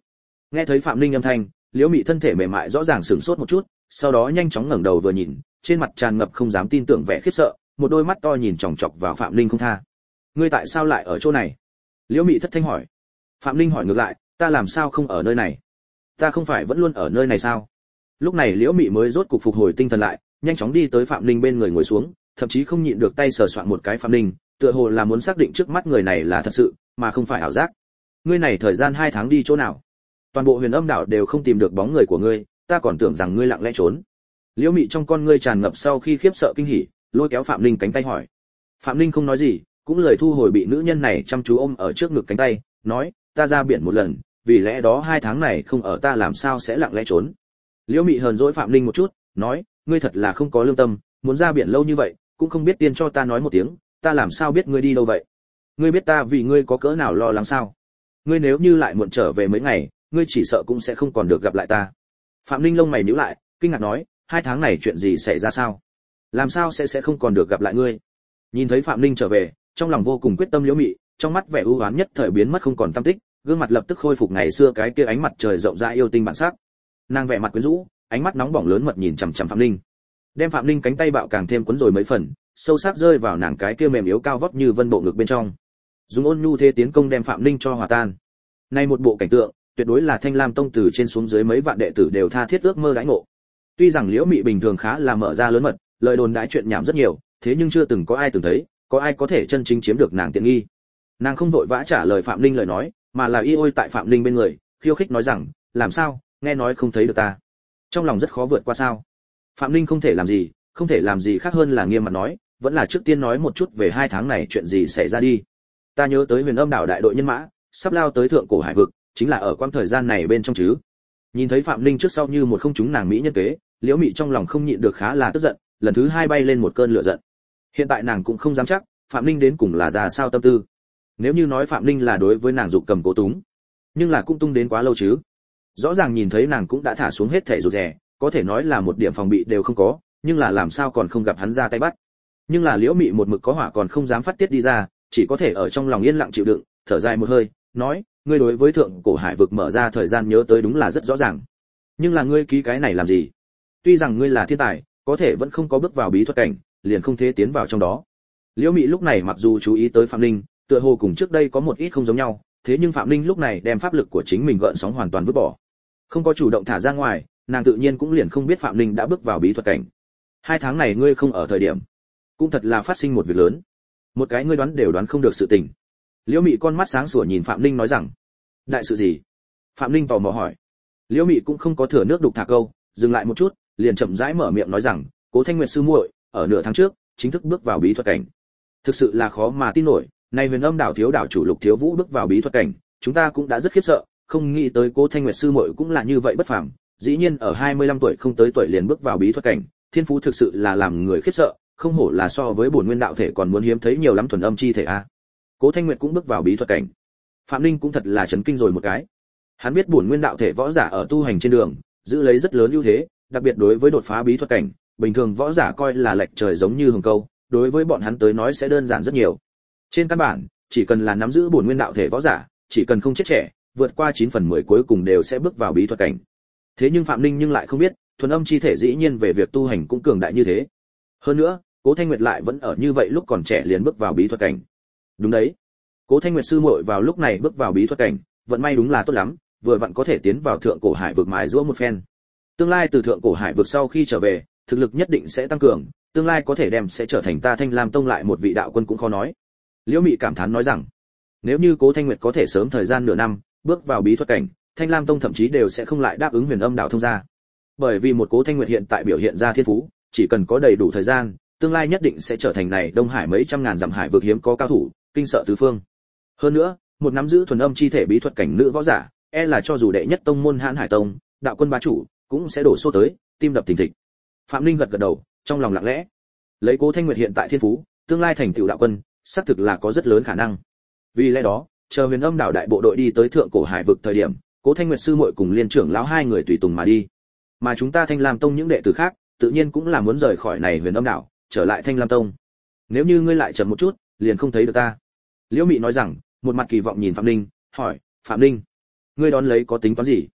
Nghe thấy Phạm Linh âm thanh, Liễu Mị thân thể mềm mại rõ ràng sửng sốt một chút, sau đó nhanh chóng ngẩng đầu vừa nhìn, trên mặt tràn ngập không dám tin tưởng vẻ khiếp sợ, một đôi mắt to nhìn chòng chọc vào Phạm Linh không tha. Ngươi tại sao lại ở chỗ này? Liễu Mị thất thanh hỏi. Phạm Linh hỏi ngược lại, ta làm sao không ở nơi này? Ta không phải vẫn luôn ở nơi này sao? Lúc này Liễu Mị mới rốt cục phục hồi tinh thần lại, nhanh chóng đi tới Phạm Linh bên người ngồi xuống, thậm chí không nhịn được tay sờ soạn một cái Phạm Linh, tựa hồ là muốn xác định trước mắt người này là thật sự, mà không phải ảo giác. Ngươi này thời gian hai tháng đi chỗ nào? Toàn bộ Huyền Âm đảo đều không tìm được bóng người của ngươi, ta còn tưởng rằng ngươi lặng lẽ trốn. Liễu Mị trong con ngươi tràn ngập sau khi khiếp sợ kinh hỉ, lôi kéo Phạm Linh cánh tay hỏi. Phạm Linh không nói gì, cũng lời thu hồi bị nữ nhân này chăm chú ôm ở trước ngực cánh tay, nói, ta ra biển một lần, vì lẽ đó hai tháng này không ở ta làm sao sẽ lặng lẽ trốn. Liễu Mị hờn dỗi Phạm Linh một chút, nói, ngươi thật là không có lương tâm, muốn ra biển lâu như vậy, cũng không biết tiên cho ta nói một tiếng, ta làm sao biết ngươi đi đâu vậy? Ngươi biết ta vì ngươi có cỡ nào lo lắng sao? Ngươi nếu như lại muộn trở về mấy ngày, ngươi chỉ sợ cũng sẽ không còn được gặp lại ta. Phạm Linh lông mày nhíu lại, kinh ngạc nói, hai tháng này chuyện gì xảy ra sao? Làm sao sẽ sẽ không còn được gặp lại ngươi? Nhìn thấy Phạm Linh trở về, trong lòng vô cùng quyết tâm Liễu Mị, trong mắt vẻ u uất nhất thời biến mất không còn tăm tích, gương mặt lập tức khôi phục ngày xưa cái kia ánh mặt trời rộng rãi yêu tinh bản sắc. Nàng vẻ mặt quyến rũ, ánh mắt nóng bỏng lớn mật nhìn chằm chằm Phạm Linh. Đem Phạm Linh cánh tay bạo càng thêm cuốn rồi mấy phần, sâu sắc rơi vào nàng cái kia mềm yếu cao vóc như vân bộ ngực bên trong. Dùng ôn nhu thế tiến công đem Phạm Linh cho hòa tan. Nay một bộ cảnh tượng, tuyệt đối là Thanh Lam tông từ trên xuống dưới mấy vạn đệ tử đều tha thiết ước mơ đãi ngộ. Tuy rằng Liễu Mị bình thường khá là mở ra lớn mật, lời đồn đãi chuyện nhảm rất nhiều, thế nhưng chưa từng có ai từng thấy, có ai có thể chân chính chiếm được nàng tiện nghi. Nàng không vội vã trả lời Phạm Linh lời nói, mà là y ôi tại Phạm Linh bên người, khiêu khích nói rằng, làm sao, nghe nói không thấy được ta. Trong lòng rất khó vượt qua sao? Phạm Linh không thể làm gì, không thể làm gì khác hơn là nghiêm mặt nói, vẫn là trước tiên nói một chút về hai tháng này chuyện gì xảy ra đi. Ta nhớ tới Huyền Âm đảo đại đội nhân mã, sắp lao tới thượng cổ hải vực, chính là ở quãng thời gian này bên trong chứ. Nhìn thấy Phạm Linh trước sau như một không chúng nàng mỹ nhân kế, Liễu Mị trong lòng không nhịn được khá là tức giận, lần thứ hai bay lên một cơn lửa giận. Hiện tại nàng cũng không dám chắc, Phạm Linh đến cùng là ra sao tâm tư. Nếu như nói Phạm Linh là đối với nàng dục cầm cố túng, nhưng là cũng tung đến quá lâu chứ. Rõ ràng nhìn thấy nàng cũng đã thả xuống hết thể rụt rè, có thể nói là một điểm phòng bị đều không có, nhưng là làm sao còn không gặp hắn ra tay bắt. Nhưng là Liễu Mị một mực có hỏa còn không dám phát tiết đi ra, chỉ có thể ở trong lòng yên lặng chịu đựng, thở dài một hơi, nói, ngươi đối với thượng cổ hải vực mở ra thời gian nhớ tới đúng là rất rõ ràng. Nhưng là ngươi ký cái này làm gì? Tuy rằng ngươi là thiên tài, có thể vẫn không có bước vào bí thuật cảnh, liền không thể tiến vào trong đó. Liễu Mị lúc này mặc dù chú ý tới Phạm Linh, tựa hồ cùng trước đây có một ít không giống nhau, thế nhưng Phạm Linh lúc này đem pháp lực của chính mình gợn sóng hoàn toàn vứt bỏ, không có chủ động thả ra ngoài, nàng tự nhiên cũng liền không biết Phạm Linh đã bước vào bí thuật cảnh. Hai tháng này ngươi không ở thời điểm, cũng thật là phát sinh một việc lớn, một cái ngươi đoán đều đoán không được sự tình. Liễu Mị con mắt sáng sủa nhìn Phạm Linh nói rằng, đại sự gì? Phạm Linh tò mò hỏi. Liễu Mị cũng không có thừa nước đục thả câu, dừng lại một chút, liền chậm rãi mở miệng nói rằng, Cố Thanh Nguyệt sư muội ở nửa tháng trước chính thức bước vào bí thuật cảnh. Thực sự là khó mà tin nổi, nay Huyền Âm đảo thiếu đảo chủ Lục Thiếu Vũ bước vào bí thuật cảnh, chúng ta cũng đã rất khiếp sợ, không nghĩ tới Cố Thanh Nguyệt sư muội cũng là như vậy bất phàm, dĩ nhiên ở hai mươi lăm tuổi không tới tuổi liền bước vào bí thuật cảnh, thiên phú thực sự là làm người khiếp sợ, không hổ là so với bổn nguyên đạo thể còn muốn hiếm thấy nhiều lắm thuần âm chi thể a. Cố Thanh Nguyệt cũng bước vào bí thuật cảnh. Phạm Linh cũng thật là chấn kinh rồi một cái. Hắn biết bổn nguyên đạo thể võ giả ở tu hành trên đường, giữ lấy rất lớn ưu thế, đặc biệt đối với đột phá bí thuật cảnh, bình thường võ giả coi là lệch trời giống như hồng câu, đối với bọn hắn tới nói sẽ đơn giản rất nhiều. Trên căn bản, chỉ cần là nắm giữ bổn nguyên đạo thể võ giả, chỉ cần không chết trẻ, vượt qua chín phần mười cuối cùng đều sẽ bước vào bí thuật cảnh. Thế nhưng Phạm Linh nhưng lại không biết, thuần âm chi thể dĩ nhiên về việc tu hành cũng cường đại như thế. Hơn nữa, Cố Thanh Nguyệt lại vẫn ở như vậy lúc còn trẻ liền bước vào bí thuật cảnh. Đúng đấy. Cố Thanh Nguyệt sư muội vào lúc này bước vào bí thuật cảnh, vận may đúng là tốt lắm, vừa vặn có thể tiến vào thượng cổ hải vực mài giũa một phen. Tương lai từ thượng cổ hải vực sau khi trở về, thực lực nhất định sẽ tăng cường, tương lai có thể đem sẽ trở thành ta Thanh Lam tông lại một vị đạo quân cũng khó nói. Liễu Mị cảm thán nói rằng, nếu như Cố Thanh Nguyệt có thể sớm thời gian nửa năm bước vào bí thuật cảnh, Thanh Lam tông thậm chí đều sẽ không lại đáp ứng Huyền Âm đạo thông gia. Bởi vì một Cố Thanh Nguyệt hiện tại biểu hiện ra thiên phú, chỉ cần có đầy đủ thời gian, tương lai nhất định sẽ trở thành này Đông Hải mấy trăm ngàn dặm hải vực hiếm có cao thủ, kinh sợ tứ phương. Hơn nữa, một nắm giữ thuần âm chi thể bí thuật cảnh nữ võ giả, e là cho dù đệ nhất tông môn Hãn Hải tông, đạo quân bá chủ, cũng sẽ đổ xô tới, tim đập thình thịch. Phạm Linh gật gật đầu, trong lòng lặng lẽ. Lấy Cố Thanh Nguyệt hiện tại thiên phú, tương lai thành tựu đạo quân, xác thực là có rất lớn khả năng. Vì lẽ đó, chờ Huyền Âm đảo đại bộ đội đi tới thượng cổ hải vực thời điểm, Cố Thanh Nguyệt sư muội cùng Liên trưởng lão hai người tùy tùng mà đi. Mà chúng ta Thanh Lam tông những đệ tử khác, tự nhiên cũng là muốn rời khỏi này Huyền Âm đảo, trở lại Thanh Lam tông. Nếu như ngươi lại chậm một chút, liền không thấy được ta. Liễu Mị nói rằng, một mặt kỳ vọng nhìn Phạm Linh, hỏi, Phạm Linh, ngươi đón lấy có tính toán gì?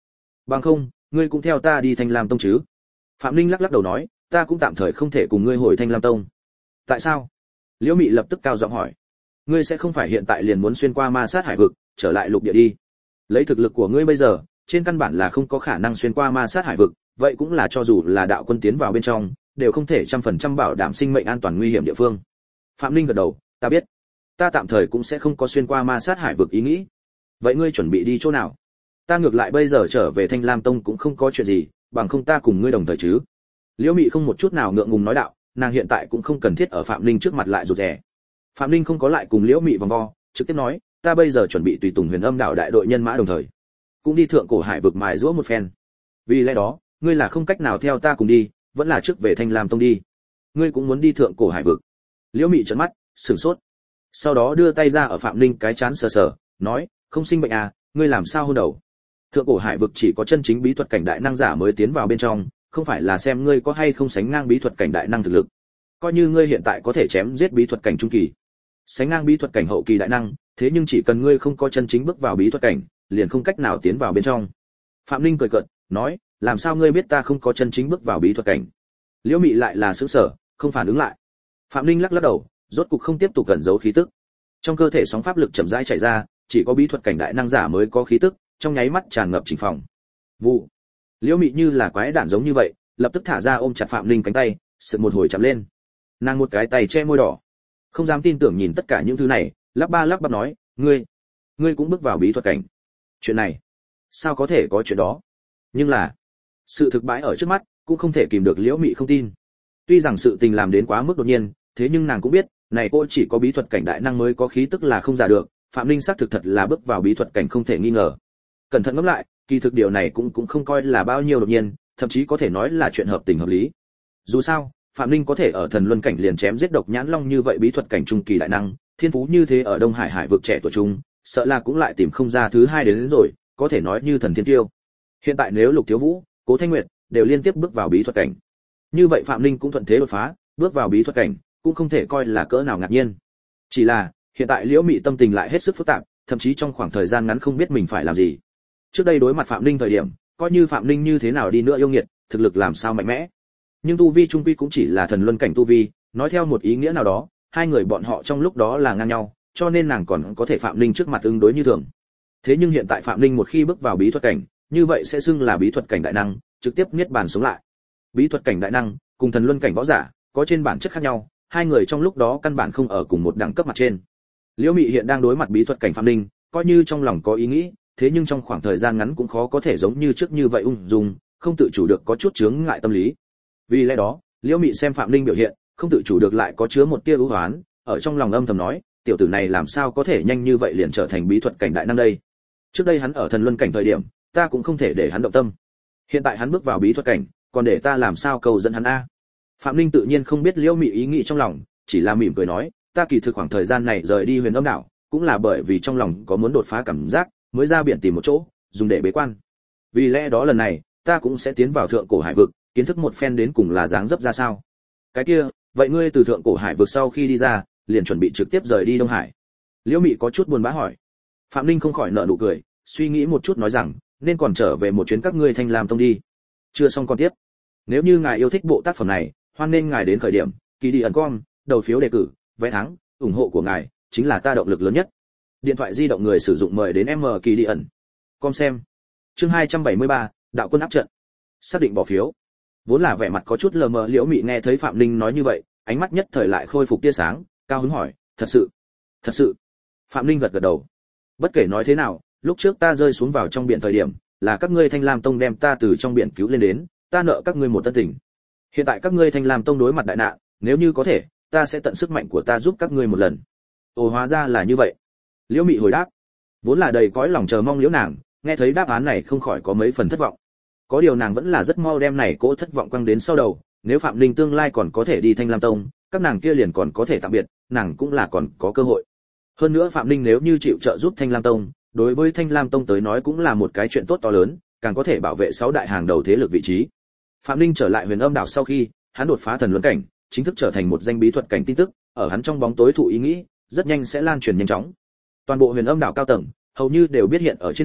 Bằng không, ngươi cũng theo ta đi Thanh Lam Tông chứ? Phạm Linh lắc lắc đầu nói, ta cũng tạm thời không thể cùng ngươi hồi Thanh Lam Tông. Tại sao? Liễu Mị lập tức cao giọng hỏi. Ngươi sẽ không phải hiện tại liền muốn xuyên qua Ma Sát Hải vực, trở lại lục địa đi? Lấy thực lực của ngươi bây giờ, trên căn bản là không có khả năng xuyên qua Ma Sát Hải vực, vậy cũng là cho dù là đạo quân tiến vào bên trong, đều không thể trăm phần trăm bảo đảm sinh mệnh an toàn nguy hiểm địa phương. Phạm Linh gật đầu, ta biết, ta tạm thời cũng sẽ không có xuyên qua Ma Sát Hải vực ý nghĩ. Vậy ngươi chuẩn bị đi chỗ nào? Ta ngược lại bây giờ trở về Thanh Lam Tông cũng không có chuyện gì, bằng không ta cùng ngươi đồng thời chứ? Liễu Mị không một chút nào ngượng ngùng nói đạo, nàng hiện tại cũng không cần thiết ở Phạm Linh trước mặt lại rụt rè. Phạm Linh không có lại cùng Liễu Mị vòng vo, trực tiếp nói, ta bây giờ chuẩn bị tùy tùng Huyền Âm Đạo đại đội nhân mã đồng thời, cũng đi thượng cổ hải vực mài giũa một phen. Vì lẽ đó, ngươi là không cách nào theo ta cùng đi, vẫn là trước về Thanh Lam Tông đi. Ngươi cũng muốn đi thượng cổ hải vực? Liễu Mị trợn mắt, sửng sốt. Sau đó đưa tay ra ở Phạm Linh cái chán sờ sờ, nói, không sinh bệnh à, ngươi làm sao hôn đầu? Thượng cổ hải vực chỉ có chân chính bí thuật cảnh đại năng giả mới tiến vào bên trong, không phải là xem ngươi có hay không sánh ngang bí thuật cảnh đại năng thực lực. Coi như ngươi hiện tại có thể chém giết bí thuật cảnh trung kỳ, sánh ngang bí thuật cảnh hậu kỳ đại năng, thế nhưng chỉ cần ngươi không có chân chính bước vào bí thuật cảnh, liền không cách nào tiến vào bên trong. Phạm Linh cười cợt, nói, làm sao ngươi biết ta không có chân chính bước vào bí thuật cảnh? Liễu Mị lại là sửng sở, không phản ứng lại. Phạm Linh lắc lắc đầu, rốt cục không tiếp tục cẩn giấu khí tức. Trong cơ thể sóng pháp lực chậm rãi chảy ra, chỉ có bí thuật cảnh đại năng giả mới có khí tức, trong nháy mắt tràn ngập chỉnh phòng. Vụ. Liễu Mị như là quái đản giống như vậy, lập tức thả ra ôm chặt Phạm Linh cánh tay, sượt một hồi chạm lên. Nàng một cái tay che môi đỏ, không dám tin tưởng nhìn tất cả những thứ này, lắp ba lắp bắp nói, ngươi, ngươi cũng bước vào bí thuật cảnh? Chuyện này, sao có thể có chuyện đó? Nhưng là, sự thực bãi ở trước mắt, cũng không thể kìm được Liễu Mị không tin. Tuy rằng sự tình làm đến quá mức đột nhiên, thế nhưng nàng cũng biết, này cô chỉ có bí thuật cảnh đại năng mới có khí tức là không giả được, Phạm Linh xác thực thật là bước vào bí thuật cảnh không thể nghi ngờ. Cẩn thận ngẫm lại, kỳ thực điều này cũng cũng không coi là bao nhiêu đột nhiên, thậm chí có thể nói là chuyện hợp tình hợp lý. Dù sao, Phạm Linh có thể ở thần luân cảnh liền chém giết độc nhãn long như vậy bí thuật cảnh trung kỳ đại năng, thiên phú như thế ở Đông Hải hải vực trẻ tuổi trung, sợ là cũng lại tìm không ra thứ hai đến, đến rồi, có thể nói như thần thiên tiêu. Hiện tại nếu Lục Thiếu Vũ, Cố Thanh Nguyệt đều liên tiếp bước vào bí thuật cảnh, như vậy Phạm Linh cũng thuận thế đột phá, bước vào bí thuật cảnh, cũng không thể coi là cỡ nào ngạc nhiên. Chỉ là, hiện tại Liễu Mị tâm tình lại hết sức phức tạp, thậm chí trong khoảng thời gian ngắn không biết mình phải làm gì. Trước đây đối mặt Phạm Linh thời điểm, coi như Phạm Linh như thế nào đi nữa yêu nghiệt, thực lực làm sao mạnh mẽ, nhưng tu vi trung quy cũng chỉ là thần luân cảnh tu vi, nói theo một ý nghĩa nào đó, hai người bọn họ trong lúc đó là ngang nhau, cho nên nàng còn có thể Phạm Linh trước mặt ứng đối như thường. Thế nhưng hiện tại Phạm Linh một khi bước vào bí thuật cảnh, như vậy sẽ xưng là bí thuật cảnh đại năng, trực tiếp niết bàn sống lại. Bí thuật cảnh đại năng cùng thần luân cảnh võ giả có trên bản chất khác nhau, hai người trong lúc đó căn bản không ở cùng một đẳng cấp mặt trên. Liễu Mị hiện đang đối mặt bí thuật cảnh Phạm Linh, coi như trong lòng có ý nghĩ, thế nhưng trong khoảng thời gian ngắn cũng khó có thể giống như trước như vậy ung dung, không tự chủ được có chút chướng ngại tâm lý. Vì lẽ đó, Liễu Mị xem Phạm Linh biểu hiện, không tự chủ được lại có chứa một tia ưu hoán, ở trong lòng âm thầm nói, tiểu tử này làm sao có thể nhanh như vậy liền trở thành bí thuật cảnh đại năng đây? Trước đây hắn ở thần luân cảnh thời điểm, ta cũng không thể để hắn động tâm. Hiện tại hắn bước vào bí thuật cảnh, còn để ta làm sao cầu dẫn hắn a? Phạm Linh tự nhiên không biết Liễu Mị ý nghĩ trong lòng, chỉ là mỉm cười nói, ta kỳ thực khoảng thời gian này rời đi Huyền Âm đảo, cũng là bởi vì trong lòng có muốn đột phá cảm giác, mới ra biển tìm một chỗ, dùng để bế quan. Vì lẽ đó lần này, ta cũng sẽ tiến vào thượng cổ hải vực, kiến thức một phen đến cùng là dáng dấp ra sao. Cái kia, vậy ngươi từ thượng cổ hải vực sau khi đi ra, liền chuẩn bị trực tiếp rời đi Đông Hải? Liễu Mị có chút buồn bã hỏi. Phạm Linh không khỏi nở nụ cười, suy nghĩ một chút nói rằng, nên còn trở về một chuyến các ngươi Thanh Lam Tông đi. Chưa xong con tiếp. Nếu như ngài yêu thích bộ tác phẩm này, hoan nên ngài đến khởi điểm kỳ đi ẩn com, đầu phiếu đề cử, vé thắng, ủng hộ của ngài chính là ta động lực lớn nhất. Điện thoại di động người sử dụng mời đến M kỳ đi ẩn com xem. Chương hai trăm bảy mươi ba, đạo quân áp trận. Xác định bỏ phiếu. Vốn là vẻ mặt có chút lờ mờ Liễu Mị nghe thấy Phạm Linh nói như vậy, ánh mắt nhất thời lại khôi phục tia sáng, cao hứng hỏi, thật sự? Thật sự? Phạm Linh gật gật đầu. Bất kể nói thế nào, lúc trước ta rơi xuống vào trong biển thời điểm, là các ngươi Thanh Lam Tông đem ta từ trong biển cứu lên đến, ta nợ các ngươi một tân tình. Hiện tại các ngươi Thanh Lam Tông đối mặt đại nạn, nếu như có thể, ta sẽ tận sức mạnh của ta giúp các ngươi một lần. Ồ, hóa ra là như vậy. Liễu Mị hồi đáp. Vốn là đầy cõi lòng chờ mong Liễu nàng, nghe thấy đáp án này không khỏi có mấy phần thất vọng. Có điều nàng vẫn là rất mau đem này cỗ thất vọng quăng đến sau đầu, nếu Phạm Linh tương lai còn có thể đi Thanh Lam Tông, các nàng kia liền còn có thể tạm biệt, nàng cũng là còn có cơ hội. Hơn nữa Phạm Linh nếu như chịu trợ giúp Thanh Lam Tông, đối với Thanh Lam Tông tới nói cũng là một cái chuyện tốt to lớn, càng có thể bảo vệ sáu đại hàng đầu thế lực vị trí. Phạm Linh trở lại Huyền Âm đảo sau khi, hắn đột phá thần luân cảnh, chính thức trở thành một danh bí thuật cảnh tin tức, ở hắn trong bóng tối thụ ý nghĩ, rất nhanh sẽ lan truyền nhanh chóng. Toàn bộ Huyền Âm đảo cao tầng, hầu như đều biết hiện ở trên đảo,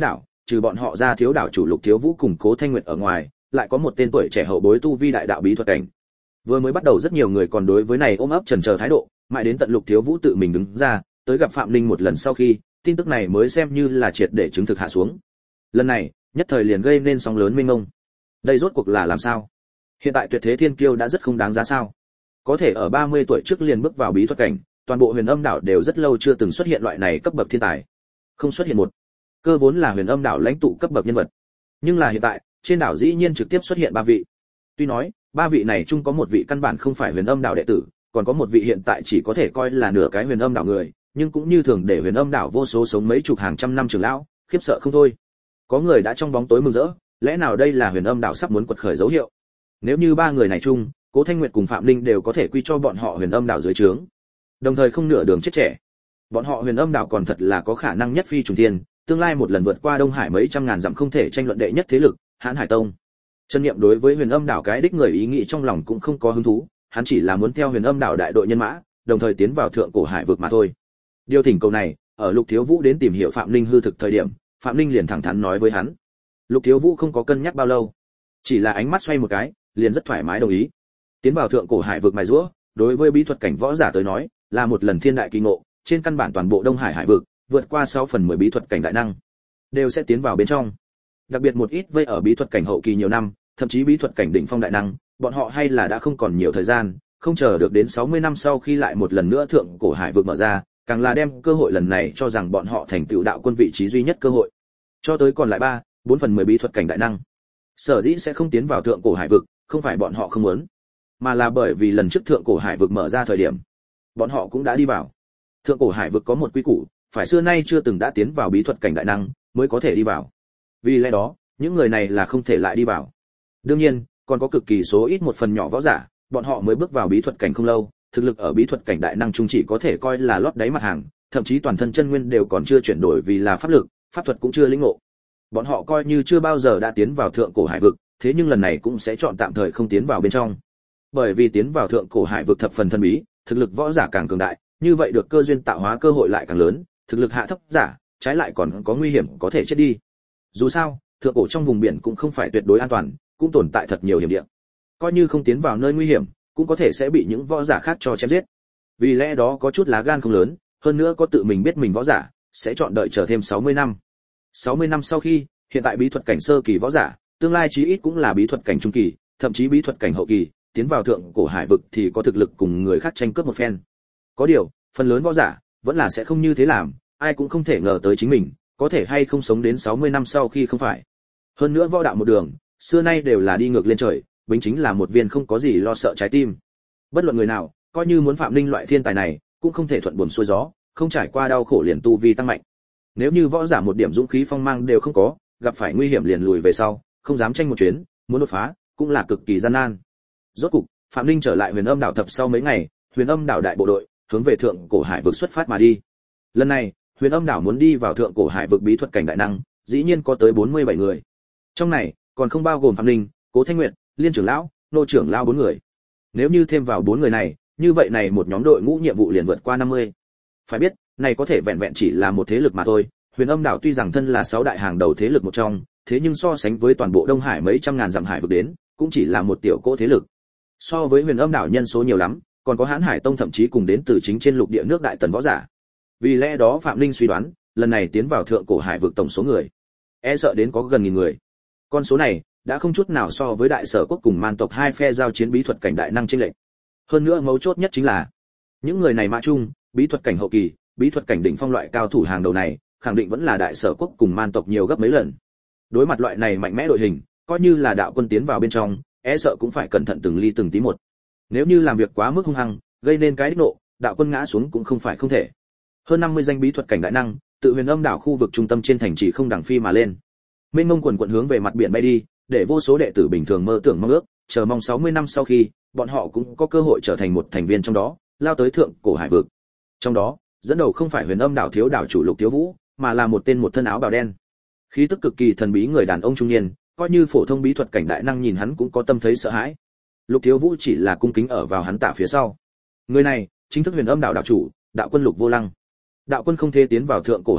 trừ bọn họ ra thiếu đảo chủ Lục Thiếu Vũ cùng Cố Thanh Nguyệt ở ngoài, lại có một tên tuổi trẻ hậu bối tu vi đại đạo bí thuật cảnh. Vừa mới bắt đầu rất nhiều người còn đối với này ôm ấp chần chờ thái độ, mãi đến tận Lục Thiếu Vũ tự mình đứng ra, tới gặp Phạm Linh một lần sau khi, tin tức này mới xem như là triệt để chứng thực hạ xuống. Lần này, nhất thời liền gây nên sóng lớn mênh mông. Đây rốt cuộc là làm sao? Hiện tại Tuyệt Thế Thiên Kiêu đã rất không đáng giá sao? Có thể ở ba mươi tuổi trước liền bước vào bí thuật cảnh, toàn bộ Huyền Âm đảo đều rất lâu chưa từng xuất hiện loại này cấp bậc thiên tài. Không xuất hiện một, cơ vốn là Huyền Âm đảo lãnh tụ cấp bậc nhân vật. Nhưng là hiện tại, trên đảo dĩ nhiên trực tiếp xuất hiện ba vị. Tuy nói, ba vị này chung có một vị căn bản không phải Huyền Âm đảo đệ tử, còn có một vị hiện tại chỉ có thể coi là nửa cái Huyền Âm đảo người, nhưng cũng như thường để Huyền Âm đảo vô số sống mấy chục hàng trăm năm trưởng lão, khiếp sợ không thôi. Có người đã trong bóng tối mừng rỡ, lẽ nào đây là Huyền Âm đảo sắp muốn quật khởi dấu hiệu? Nếu như ba người này chung, Cố Thanh Nguyệt cùng Phạm Linh đều có thể quy cho bọn họ Huyền Âm đảo dưới trướng, đồng thời không nửa đường chết trẻ. Bọn họ Huyền Âm đảo còn thật là có khả năng nhất phi trùng thiên, tương lai một lần vượt qua Đông Hải mấy trăm ngàn dặm không thể tranh luận đệ nhất thế lực, Hán Hải Tông. Chân Niệm đối với Huyền Âm đảo cái đích người ý nghĩ trong lòng cũng không có hứng thú, hắn chỉ là muốn theo Huyền Âm đảo đại đội nhân mã, đồng thời tiến vào thượng cổ hải vực mà thôi. Điều thỉnh cầu này, ở Lục Thiếu Vũ đến tìm hiểu Phạm Linh hư thực thời điểm, Phạm Linh liền thẳng thắn nói với hắn. Lục Thiếu Vũ không có cân nhắc bao lâu, chỉ là ánh mắt xoay một cái, liền rất thoải mái đồng ý. Tiến vào thượng cổ hải vực mài giũa, đối với bí thuật cảnh võ giả tới nói, là một lần thiên đại kỳ ngộ, trên căn bản toàn bộ Đông Hải hải vực, vượt qua sáu phần mười bí thuật cảnh đại năng, đều sẽ tiến vào bên trong. Đặc biệt một ít vây ở bí thuật cảnh hậu kỳ nhiều năm, thậm chí bí thuật cảnh đỉnh phong đại năng, bọn họ hay là đã không còn nhiều thời gian, không chờ được đến sáu mươi năm sau khi lại một lần nữa thượng cổ hải vực mở ra, càng là đem cơ hội lần này cho rằng bọn họ thành tựu đạo quân vị trí duy nhất cơ hội. Cho tới còn lại ba, bốn phần mười bí thuật cảnh đại năng, sở dĩ sẽ không tiến vào thượng cổ hải vực, không phải bọn họ không muốn, mà là bởi vì lần trước thượng cổ hải vực mở ra thời điểm, bọn họ cũng đã đi vào. Thượng cổ hải vực có một quy củ, phải xưa nay chưa từng đã tiến vào bí thuật cảnh đại năng mới có thể đi vào. Vì lẽ đó, những người này là không thể lại đi vào. Đương nhiên, còn có cực kỳ số ít một phần nhỏ võ giả, bọn họ mới bước vào bí thuật cảnh không lâu, thực lực ở bí thuật cảnh đại năng trung chỉ có thể coi là lót đáy mặt hàng, thậm chí toàn thân chân nguyên đều còn chưa chuyển đổi vì là pháp lực, pháp thuật cũng chưa lĩnh ngộ. Bọn họ coi như chưa bao giờ đã tiến vào thượng cổ hải vực, thế nhưng lần này cũng sẽ chọn tạm thời không tiến vào bên trong. Bởi vì tiến vào thượng cổ hải vực thập phần thần bí, thực lực võ giả càng cường đại, như vậy được cơ duyên tạo hóa cơ hội lại càng lớn, thực lực hạ thấp giả, trái lại còn có nguy hiểm có thể chết đi. Dù sao, thượng cổ trong vùng biển cũng không phải tuyệt đối an toàn, cũng tồn tại thật nhiều hiểm địa. Coi như không tiến vào nơi nguy hiểm, cũng có thể sẽ bị những võ giả khác cho chém giết. Vì lẽ đó có chút lá gan không lớn, hơn nữa có tự mình biết mình võ giả, sẽ chọn đợi chờ thêm sáu mươi năm. sáu mươi năm sau khi, hiện tại bí thuật cảnh sơ kỳ võ giả, tương lai chí ít cũng là bí thuật cảnh trung kỳ, thậm chí bí thuật cảnh hậu kỳ, tiến vào thượng cổ hải vực thì có thực lực cùng người khác tranh cướp một phen. Có điều, phần lớn võ giả vẫn là sẽ không như thế làm, ai cũng không thể ngờ tới chính mình có thể hay không sống đến sáu mươi năm sau khi không phải. Hơn nữa võ đạo một đường, xưa nay đều là đi ngược lên trời, bính chính là một viên không có gì lo sợ trái tim. Bất luận người nào, coi như muốn Phạm Linh loại thiên tài này, cũng không thể thuận buồm xuôi gió, không trải qua đau khổ liền tu vi tăng mạnh. Nếu như võ giả một điểm dũng khí phong mang đều không có, gặp phải nguy hiểm liền lùi về sau, không dám tranh một chuyến, muốn đột phá, cũng là cực kỳ gian nan. Rốt cục, Phạm Linh trở lại Huyền Âm đảo thập sau mấy ngày, Huyền Âm đảo đại bộ đội hướng về thượng cổ hải vực xuất phát mà đi. Lần này, Huyền Âm đảo muốn đi vào thượng cổ hải vực bí thuật cảnh đại năng, dĩ nhiên có tới bốn mươi bảy người. Trong này, còn không bao gồm Phạm Linh, Cố Thanh Nguyệt, Liên trưởng lão, Nô trưởng lão bốn người. Nếu như thêm vào bốn người này, như vậy này một nhóm đội ngũ nhiệm vụ liền vượt qua năm mươi. Phải biết, này có thể vẹn vẹn chỉ là một thế lực mà thôi. Huyền Âm đảo tuy rằng thân là sáu đại hàng đầu thế lực một trong, thế nhưng so sánh với toàn bộ Đông Hải mấy trăm ngàn dặm hải vực đến, cũng chỉ là một tiểu cỗ thế lực. So với Huyền Âm đảo nhân số nhiều lắm, còn có Hán Hải Tông thậm chí cùng đến từ chính trên lục địa nước Đại Tần võ giả. Vì lẽ đó Phạm Linh suy đoán, lần này tiến vào thượng cổ hải vực tổng số người, e sợ đến có gần nghìn người. Con số này đã không chút nào so với Đại Sở quốc cùng Man tộc hai phe giao chiến bí thuật cảnh đại năng chênh lệch. Hơn nữa mấu chốt nhất chính là, những người này mã chung, bí thuật cảnh hậu kỳ, bí thuật cảnh đỉnh phong loại cao thủ hàng đầu này, khẳng định vẫn là Đại Sở quốc cùng Man tộc nhiều gấp mấy lần. Đối mặt loại này mạnh mẽ đội hình, coi như là đạo quân tiến vào bên trong, e sợ cũng phải cẩn thận từng ly từng tí một. Nếu như làm việc quá mức hung hăng, gây nên cái đích nộ, đạo quân ngã xuống cũng không phải không thể. Hơn năm mươi danh bí thuật cảnh đại năng, tự Huyền Âm đảo khu vực trung tâm trên thành trì không đằng phi mà lên. Mênh mông quần quần hướng về mặt biển bay đi, để vô số đệ tử bình thường mơ tưởng mong ước, chờ mong sáu mươi năm sau khi, bọn họ cũng có cơ hội trở thành một thành viên trong đó, lao tới thượng cổ hải vực. Trong đó, dẫn đầu không phải Huyền Âm đảo thiếu đảo chủ Lục Thiếu Vũ, mà là một tên một thân áo bào đen, khí tức cực kỳ thần bí người đàn ông trung niên, coi như phổ thông bí thuật cảnh đại năng nhìn hắn cũng có tâm thấy sợ hãi. Lục Thiếu Vũ chỉ là cung kính ở vào hắn tạ phía sau. Người này chính thức Huyền Âm đảo đảo chủ, đạo quân Lục Vô Lăng. Đạo quân không thể tiến vào thượng cổ hải vực,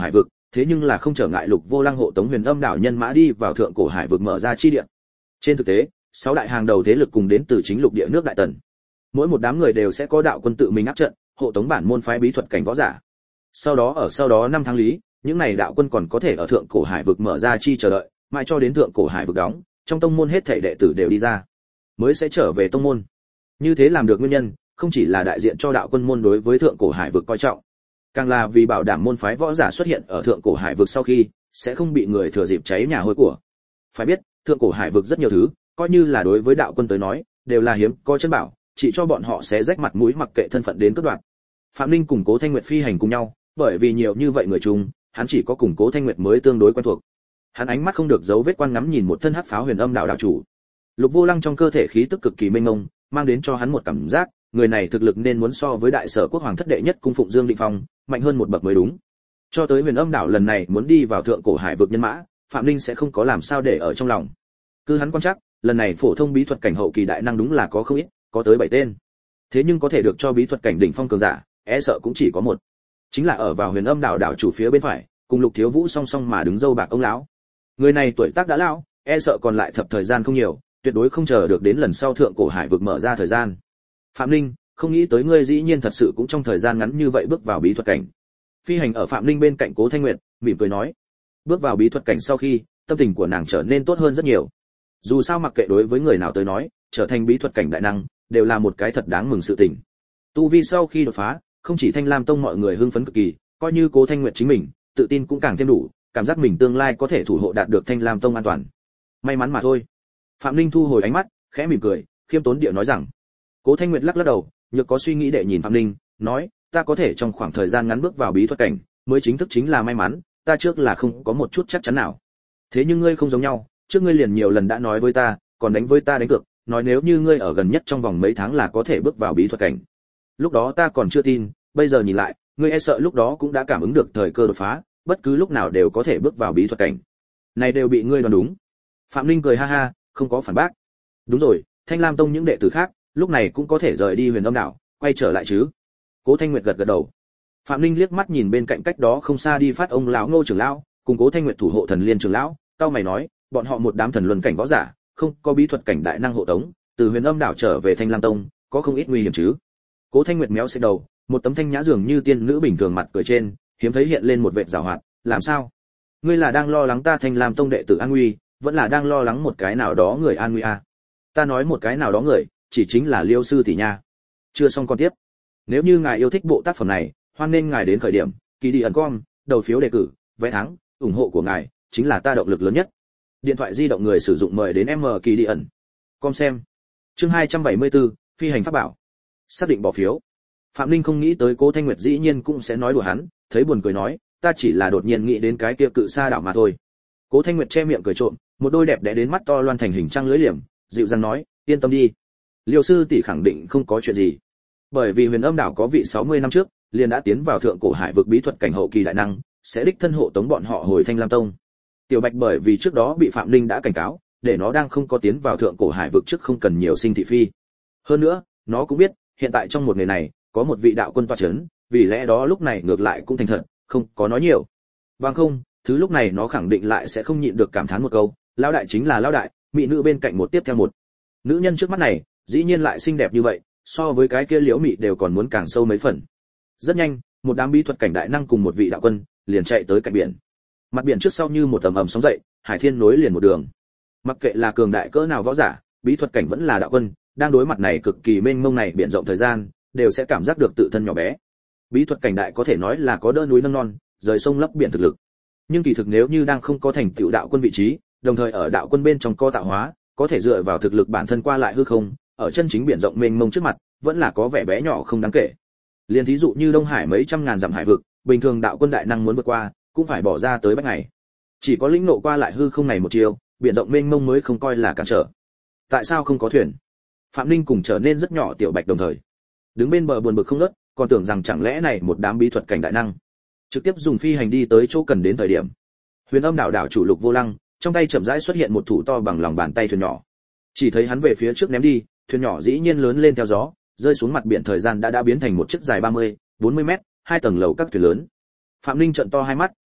thế nhưng là không trở ngại Lục Vô Lăng hộ tống Huyền Âm đảo nhân mã đi vào thượng cổ hải vực mở ra chi địa. Trên thực tế, sáu đại hàng đầu thế lực cùng đến từ chính lục địa nước Đại Tần. Mỗi một đám người đều sẽ có đạo quân tự mình áp trận, hộ tống bản môn phái bí thuật cảnh võ giả. Sau đó ở sau đó năm tháng lý, những này đạo quân còn có thể ở thượng cổ hải vực mở ra chi chờ đợi, mãi cho đến thượng cổ hải vực đóng, trong tông môn hết thảy đệ tử đều đi ra, mới sẽ trở về tông môn. Như thế làm được nguyên nhân, không chỉ là đại diện cho đạo quân môn đối với thượng cổ hải vực coi trọng, càng là vì bảo đảm môn phái võ giả xuất hiện ở thượng cổ hải vực sau khi sẽ không bị người thừa dịp cháy nhà hôi của. Phải biết, thượng cổ hải vực rất nhiều thứ, coi như là đối với đạo quân tới nói, đều là hiếm có chân bảo, chỉ cho bọn họ sẽ rách mặt mũi mặc kệ thân phận đến cướp đoạt. Phạm Linh cùng Cố Thanh Nguyệt phi hành cùng nhau, bởi vì nhiều như vậy người chung, hắn chỉ có cùng Cố Thanh Nguyệt mới tương đối quen thuộc. Hắn ánh mắt không được giấu vết quan ngắm nhìn một thân hắc pháo Huyền Âm đạo đạo chủ. Lục Vô Lăng trong cơ thể khí tức cực kỳ mênh mông, mang đến cho hắn một cảm giác, người này thực lực nên muốn so với đại sở quốc hoàng thất đệ nhất cung phụng Dương Định Phong, mạnh hơn một bậc mới đúng. Cho tới Huyền Âm đảo lần này muốn đi vào thượng cổ hải vực nhân mã, Phạm Linh sẽ không có làm sao để ở trong lòng. Cứ hắn quan chắc, lần này phổ thông bí thuật cảnh hậu kỳ đại năng đúng là có không ít, có tới bảy tên. Thế nhưng có thể được cho bí thuật cảnh đỉnh phong cường giả, e sợ cũng chỉ có một. Chính là ở vào Huyền Âm đảo đảo chủ phía bên phải, cùng Lục Thiếu Vũ song song mà đứng dâu bạc ông lão. Người này tuổi tác đã lão, e sợ còn lại thập thời gian không nhiều, tuyệt đối không chờ được đến lần sau thượng cổ hải vực mở ra thời gian. Phạm Linh, không nghĩ tới ngươi dĩ nhiên thật sự cũng trong thời gian ngắn như vậy bước vào bí thuật cảnh. Phi hành ở Phạm Linh bên cạnh Cố Thanh Nguyệt, mỉm cười nói. Bước vào bí thuật cảnh sau khi, tâm tình của nàng trở nên tốt hơn rất nhiều. Dù sao mặc kệ đối với người nào tới nói, trở thành bí thuật cảnh đại năng đều là một cái thật đáng mừng sự tình. Tu vi sau khi đột phá, không chỉ Thanh Lam Tông mọi người hưng phấn cực kỳ, coi như Cố Thanh Nguyệt chính mình, tự tin cũng càng thêm đủ, cảm giác mình tương lai có thể thủ hộ đạt được Thanh Lam Tông an toàn. May mắn mà thôi. Phạm Linh thu hồi ánh mắt, khẽ mỉm cười, khiêm tốn điệu nói rằng. Cố Thanh Nguyệt lắc lắc đầu, nhược có suy nghĩ để nhìn Phạm Linh, nói, ta có thể trong khoảng thời gian ngắn bước vào bí thuật cảnh, mới chính thức chính là may mắn, ta trước là không có một chút chắc chắn nào. Thế nhưng ngươi không giống nhau, trước ngươi liền nhiều lần đã nói với ta, còn đánh với ta đánh cược, nói nếu như ngươi ở gần nhất trong vòng mấy tháng là có thể bước vào bí thuật cảnh. Lúc đó ta còn chưa tin, bây giờ nhìn lại, ngươi e sợ lúc đó cũng đã cảm ứng được thời cơ đột phá, bất cứ lúc nào đều có thể bước vào bí thuật cảnh. Này đều bị ngươi đoán đúng. Phạm Linh cười ha ha, không có phản bác. Đúng rồi, Thanh Lam Tông những đệ tử khác, lúc này cũng có thể rời đi Huyền Âm đảo, quay trở lại chứ? Cố Thanh Nguyệt gật gật đầu. Phạm Linh liếc mắt nhìn bên cạnh cách đó không xa đi phát ông lão Ngô trưởng lão, cùng Cố Thanh Nguyệt thủ hộ thần liên trưởng lão, cao mày nói, bọn họ một đám thần luân cảnh võ giả, không có bí thuật cảnh đại năng hộ tống, từ Huyền Âm đảo trở về Thanh Lam Tông, có không ít nguy hiểm chứ? Cố Thanh Nguyệt méo xệ đầu, một tấm thanh nhã dường như tiên nữ bình thường mặt cười trên, hiếm thấy hiện lên một vệt giảo hoạt, làm sao? Ngươi là đang lo lắng ta Thanh Lam Tông đệ tử an nguy, vẫn là đang lo lắng một cái nào đó người an nguy à? Ta nói một cái nào đó người, chỉ chính là Liêu sư tỷ nha. Chưa xong con tiếp. Nếu như ngài yêu thích bộ tác phẩm này, hoan nên ngài đến khởi điểm, kỳ đi ẩn com, đầu phiếu đề cử, vé thắng, ủng hộ của ngài chính là ta động lực lớn nhất. Điện thoại di động người sử dụng mời đến M kỳ đi ẩn. Com xem. Chương hai trăm bảy mươi tư, phi hành pháp bảo. Xác định bỏ phiếu. Phạm Linh không nghĩ tới Cố Thanh Nguyệt dĩ nhiên cũng sẽ nói đùa hắn, thấy buồn cười nói, ta chỉ là đột nhiên nghĩ đến cái kia cự sa đảo mà thôi. Cố Thanh Nguyệt che miệng cười trộm, một đôi đẹp đẽ đến mắt to loan thành hình trăng lưỡi liềm, dịu dàng nói, yên tâm đi, Liêu sư tỷ khẳng định không có chuyện gì. Bởi vì Huyền Âm đảo có vị sáu mươi năm trước, liền đã tiến vào thượng cổ hải vực bí thuật cảnh hậu kỳ đại năng, sẽ đích thân hộ tống bọn họ hồi Thanh Lam Tông. Tiểu Bạch bởi vì trước đó bị Phạm Linh đã cảnh cáo, để nó đang không có tiến vào thượng cổ hải vực trước không cần nhiều sinh thị phi. Hơn nữa, nó cũng biết, hiện tại trong một ngày này, có một vị đạo quân tọa chấn, vì lẽ đó lúc này ngược lại cũng thành thật, không có nói nhiều. Bằng không, thứ lúc này nó khẳng định lại sẽ không nhịn được cảm thán một câu, lão đại chính là lão đại, mỹ nữ bên cạnh một tiếp theo một. Nữ nhân trước mắt này, dĩ nhiên lại xinh đẹp như vậy, so với cái kia liễu mị đều còn muốn càng sâu mấy phần. Rất nhanh, một đám bí thuật cảnh đại năng cùng một vị đạo quân liền chạy tới cạnh biển. Mặt biển trước sau như một tầm ầm sóng dậy, hải thiên nối liền một đường. Mặc kệ là cường đại cỡ nào võ giả, bí thuật cảnh vẫn là đạo quân, đang đối mặt này cực kỳ mênh mông này biển rộng thời gian, đều sẽ cảm giác được tự thân nhỏ bé. Bí thuật cảnh đại có thể nói là có đỡ núi nâng non, rời sông lấp biển thực lực. Nhưng kỳ thực nếu như đang không có thành tựu đạo quân vị trí, đồng thời ở đạo quân bên trong co tạo hóa, có thể dựa vào thực lực bản thân qua lại hư không, ở chân chính biển rộng mênh mông trước mặt, vẫn là có vẻ bé nhỏ không đáng kể. Liên thí dụ như Đông Hải mấy trăm ngàn dặm hải vực, bình thường đạo quân đại năng muốn vượt qua, cũng phải bỏ ra tới bách ngày. Chỉ có lĩnh nộ qua lại hư không này một chiều, biển rộng mênh mông mới không coi là cản trở. Tại sao không có thuyền? Phạm Linh cùng trở nên rất nhỏ Tiểu Bạch đồng thời đứng bên bờ buồn bực không ngớt, còn tưởng rằng chẳng lẽ này một đám bí thuật cảnh đại năng trực tiếp dùng phi hành đi tới chỗ cần đến thời điểm. Huyền Âm đảo đảo chủ Lục Vô Lăng, trong tay chậm rãi xuất hiện một thủ to bằng lòng bàn tay thuyền nhỏ. Chỉ thấy hắn về phía trước ném đi, thuyền nhỏ dĩ nhiên lớn lên theo gió, rơi xuống mặt biển thời gian đã đã biến thành một chiếc dài ba mươi, bốn mươi mét, hai tầng lầu các thuyền lớn. Phạm Linh trợn to hai mắt,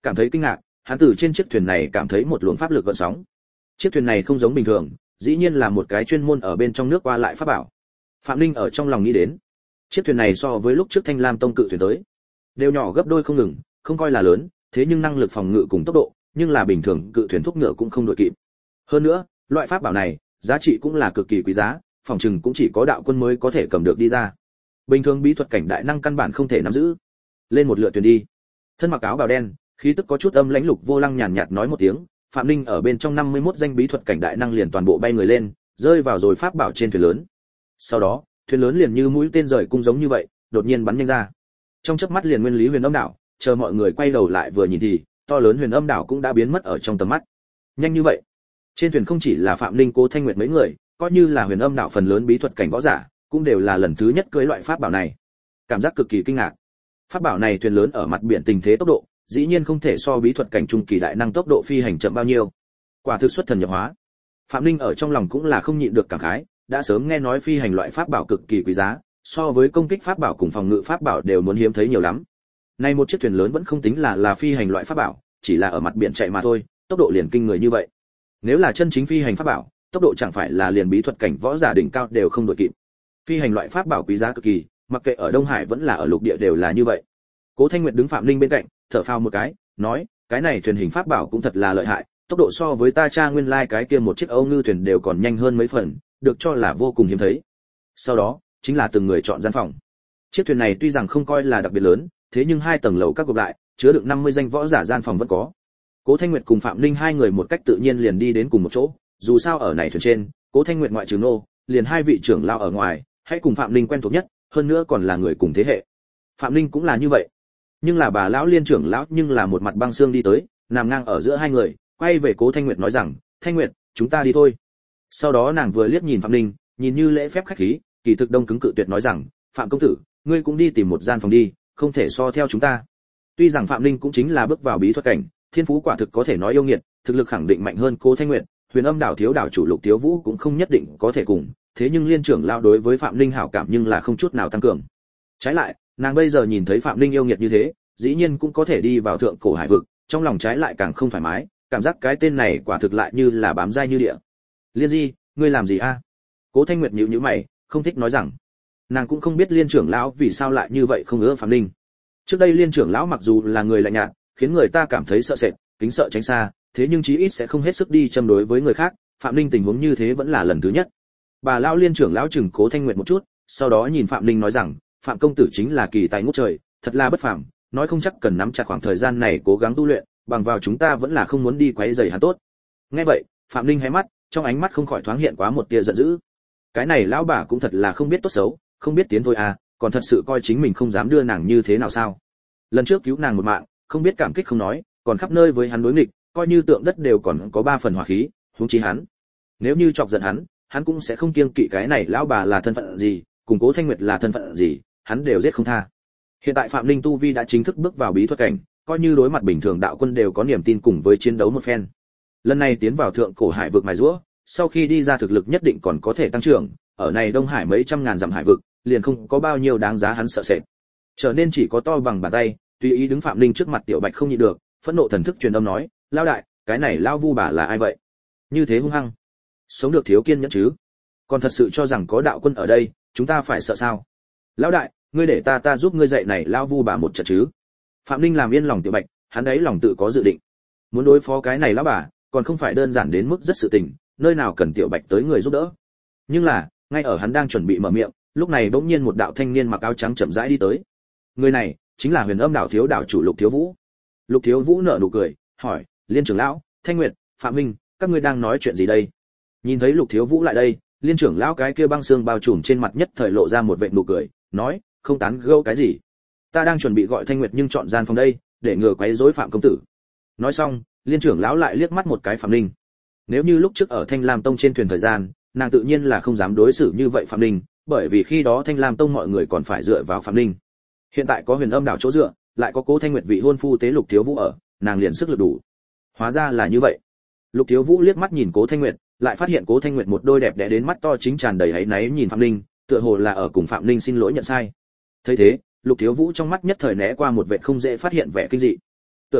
cảm thấy kinh ngạc, hắn từ trên chiếc thuyền này cảm thấy một luồng pháp lực gợn sóng. Chiếc thuyền này không giống bình thường, dĩ nhiên là một cái chuyên môn ở bên trong nước qua lại pháp bảo. Phạm Linh ở trong lòng nghĩ đến, chiếc thuyền này so với lúc trước Thanh Lam Tông cự thuyền tới, đều nhỏ gấp đôi không ngừng, không coi là lớn, thế nhưng năng lực phòng ngự cùng tốc độ, nhưng là bình thường cự thuyền thúc ngựa cũng không đội kịp. Hơn nữa, loại pháp bảo này, giá trị cũng là cực kỳ quý giá, phòng trừng cũng chỉ có đạo quân mới có thể cầm được đi ra. Bình thường bí thuật cảnh đại năng căn bản không thể nắm giữ. Lên một lượt thuyền đi. Thân mặc áo bào đen, khí tức có chút âm lãnh Lục Vô Lăng nhàn nhạt nói một tiếng, Phạm Linh ở bên trong năm mươi mốt danh bí thuật cảnh đại năng liền toàn bộ bay người lên, rơi vào rồi pháp bảo trên thuyền lớn. Sau đó, thuyền lớn liền như mũi tên rời cung giống như vậy, đột nhiên bắn nhanh ra. Trong chớp mắt liền nguyên lý Huyền Âm đảo, chờ mọi người quay đầu lại vừa nhìn thì, to lớn Huyền Âm đảo cũng đã biến mất ở trong tầm mắt. Nhanh như vậy. Trên thuyền không chỉ là Phạm Linh, Cố Thanh Nguyệt mấy người, coi như là Huyền Âm đảo phần lớn bí thuật cảnh võ giả, cũng đều là lần thứ nhất cưỡi loại pháp bảo này. Cảm giác cực kỳ kinh ngạc. Pháp bảo này thuyền lớn ở mặt biển tình thế tốc độ, dĩ nhiên không thể so bí thuật cảnh trung kỳ đại năng tốc độ phi hành chậm bao nhiêu. Quả thực xuất thần nhập hóa. Phạm Linh ở trong lòng cũng là không nhịn được cảm khái, đã sớm nghe nói phi hành loại pháp bảo cực kỳ quý giá, so với công kích pháp bảo cùng phòng ngự pháp bảo đều muốn hiếm thấy nhiều lắm. Nay một chiếc thuyền lớn vẫn không tính là là phi hành loại pháp bảo, chỉ là ở mặt biển chạy mà thôi, tốc độ liền kinh người như vậy. Nếu là chân chính phi hành pháp bảo, tốc độ chẳng phải là liền bí thuật cảnh võ giả đỉnh cao đều không đuổi kịp. Phi hành loại pháp bảo quý giá cực kỳ, mặc kệ ở Đông Hải vẫn là ở lục địa đều là như vậy. Cố Thanh Nguyệt đứng Phạm Linh bên cạnh, thở phào một cái, nói, cái này thuyền hình pháp bảo cũng thật là lợi hại, tốc độ so với ta cha nguyên lai cái kia một chiếc Âu ngư thuyền đều còn nhanh hơn mấy phần, được cho là vô cùng hiếm thấy. Sau đó, chính là từng người chọn gian phòng. Chiếc thuyền này tuy rằng không coi là đặc biệt lớn, thế nhưng hai tầng lầu các gộp lại, chứa được năm mươi danh võ giả gian phòng vẫn có. Cố Thanh Nguyệt cùng Phạm Linh hai người một cách tự nhiên liền đi đến cùng một chỗ, dù sao ở này thuyền trên, Cố Thanh Nguyệt ngoại trừ nô, liền hai vị trưởng lão ở ngoài, hãy cùng Phạm Linh quen thuộc nhất, hơn nữa còn là người cùng thế hệ. Phạm Linh cũng là như vậy. Nhưng là bà lão Liên trưởng lão nhưng là một mặt băng xương đi tới, nằm ngang ở giữa hai người, quay về Cố Thanh Nguyệt nói rằng, "Thanh Nguyệt, chúng ta đi thôi." Sau đó nàng vừa liếc nhìn Phạm Linh, nhìn như lễ phép khách khí, kỳ thực đông cứng cự tuyệt nói rằng, "Phạm công tử, ngươi cũng đi tìm một gian phòng đi, không thể so theo chúng ta." Tuy rằng Phạm Linh cũng chính là bước vào bí thuật cảnh, thiên phú quả thực có thể nói yêu nghiệt, thực lực khẳng định mạnh hơn Cố Thanh Nguyệt, Huyền Âm đảo thiếu đảo chủ Lục Thiếu Vũ cũng không nhất định có thể cùng, thế nhưng Liên trưởng lão đối với Phạm Linh hảo cảm nhưng là không chút nào tăng cường. Trái lại, nàng bây giờ nhìn thấy Phạm Linh yêu nghiệt như thế, dĩ nhiên cũng có thể đi vào thượng cổ hải vực, trong lòng trái lại càng không thoải mái, cảm giác cái tên này quả thực lại như là bám dai như địa. Liên Di, ngươi làm gì a? Cố Thanh Nguyệt nhíu nhíu mày, không thích nói rằng. Nàng cũng không biết Liên trưởng lão vì sao lại như vậy không ưa Phạm Linh. Trước đây Liên trưởng lão mặc dù là người lạnh nhạt, khiến người ta cảm thấy sợ sệt, kính sợ tránh xa, thế nhưng chí ít sẽ không hết sức đi châm đối với người khác, Phạm Linh tình huống như thế vẫn là lần thứ nhất. Bà lão Liên trưởng lão chừng Cố Thanh Nguyệt một chút, sau đó nhìn Phạm Linh nói rằng, Phạm công tử chính là kỳ tài ngút trời, thật là bất phàm, nói không chắc cần nắm chặt khoảng thời gian này cố gắng tu luyện, bằng vào chúng ta vẫn là không muốn đi quấy rầy hắn tốt. Nghe vậy, Phạm Linh hé mắt, trong ánh mắt không khỏi thoáng hiện quá một tia giận dữ. Cái này lão bà cũng thật là không biết tốt xấu, không biết tiến thôi à, còn thật sự coi chính mình không dám đưa nàng như thế nào sao? Lần trước cứu nàng một mạng, không biết cảm kích không nói, còn khắp nơi với hắn đối nghịch, coi như tượng đất đều còn có ba phần hỏa khí, huống chi hắn. Nếu như chọc giận hắn, hắn cũng sẽ không kiêng kỵ cái này lão bà là thân phận gì, cùng Cố Thanh Nguyệt là thân phận gì, hắn đều giết không tha. Hiện tại Phạm Linh tu vi đã chính thức bước vào bí thuật cảnh, coi như đối mặt bình thường đạo quân đều có niềm tin cùng với chiến đấu một phen. Lần này tiến vào thượng cổ hải vực mài giũa, sau khi đi ra thực lực nhất định còn có thể tăng trưởng, ở này Đông Hải mấy trăm ngàn dặm hải vực, liền không có bao nhiêu đáng giá hắn sợ sệt. Trở nên chỉ có to bằng bàn tay, tùy ý đứng Phạm Linh trước mặt Tiểu Bạch không nhịn được, phẫn nộ thần thức truyền âm nói, "Lão đại, cái này lão vu bà là ai vậy? Như thế hung hăng, sống được thiếu kiên nhẫn chứ? Còn thật sự cho rằng có đạo quân ở đây, chúng ta phải sợ sao? Lão đại, ngươi để ta ta giúp ngươi dạy này lão vu bà một trận chứ?" Phạm Linh làm yên lòng Tiểu Bạch, hắn ấy lòng tự có dự định, muốn đối phó cái này lão bà, còn không phải đơn giản đến mức rất sự tình, nơi nào cần Tiểu Bạch tới người giúp đỡ. Nhưng là, ngay ở hắn đang chuẩn bị mở miệng, lúc này bỗng nhiên một đạo thanh niên mặc áo trắng chậm rãi đi tới. Người này chính là Huyền Âm đảo thiếu đảo chủ Lục Thiếu Vũ. Lục Thiếu Vũ nở nụ cười, hỏi, "Liên trưởng lão, Thanh Nguyệt, Phạm Minh, các ngươi đang nói chuyện gì đây?" Nhìn thấy Lục Thiếu Vũ lại đây, Liên trưởng lão cái kia băng xương bao trùm trên mặt nhất thời lộ ra một vệt nụ cười, nói, "Không tán gẫu cái gì, ta đang chuẩn bị gọi Thanh Nguyệt nhưng chọn gian phòng đây, để ngừa quấy rối Phạm công tử." Nói xong, Liên trưởng lão lại liếc mắt một cái Phạm Linh. Nếu như lúc trước ở Thanh Lam Tông trên thuyền thời gian, nàng tự nhiên là không dám đối xử như vậy Phạm Linh, bởi vì khi đó Thanh Lam Tông mọi người còn phải dựa vào Phạm Linh. Hiện tại có Huyền Âm đảo chỗ dựa, lại có Cố Thanh Nguyệt vị hôn phu tế Lục Thiếu Vũ ở, nàng liền sức lực đủ. Hóa ra là như vậy. Lục Thiếu Vũ liếc mắt nhìn Cố Thanh Nguyệt, lại phát hiện Cố Thanh Nguyệt một đôi đẹp đẽ đến mắt to chính tràn đầy áy náy nhìn Phạm Linh, tựa hồ là ở cùng Phạm Linh xin lỗi nhận sai. Thấy thế, Lục Thiếu Vũ trong mắt nhất thời né qua một vẻ không dễ phát hiện vẻ kinh dị. Tựa hồ,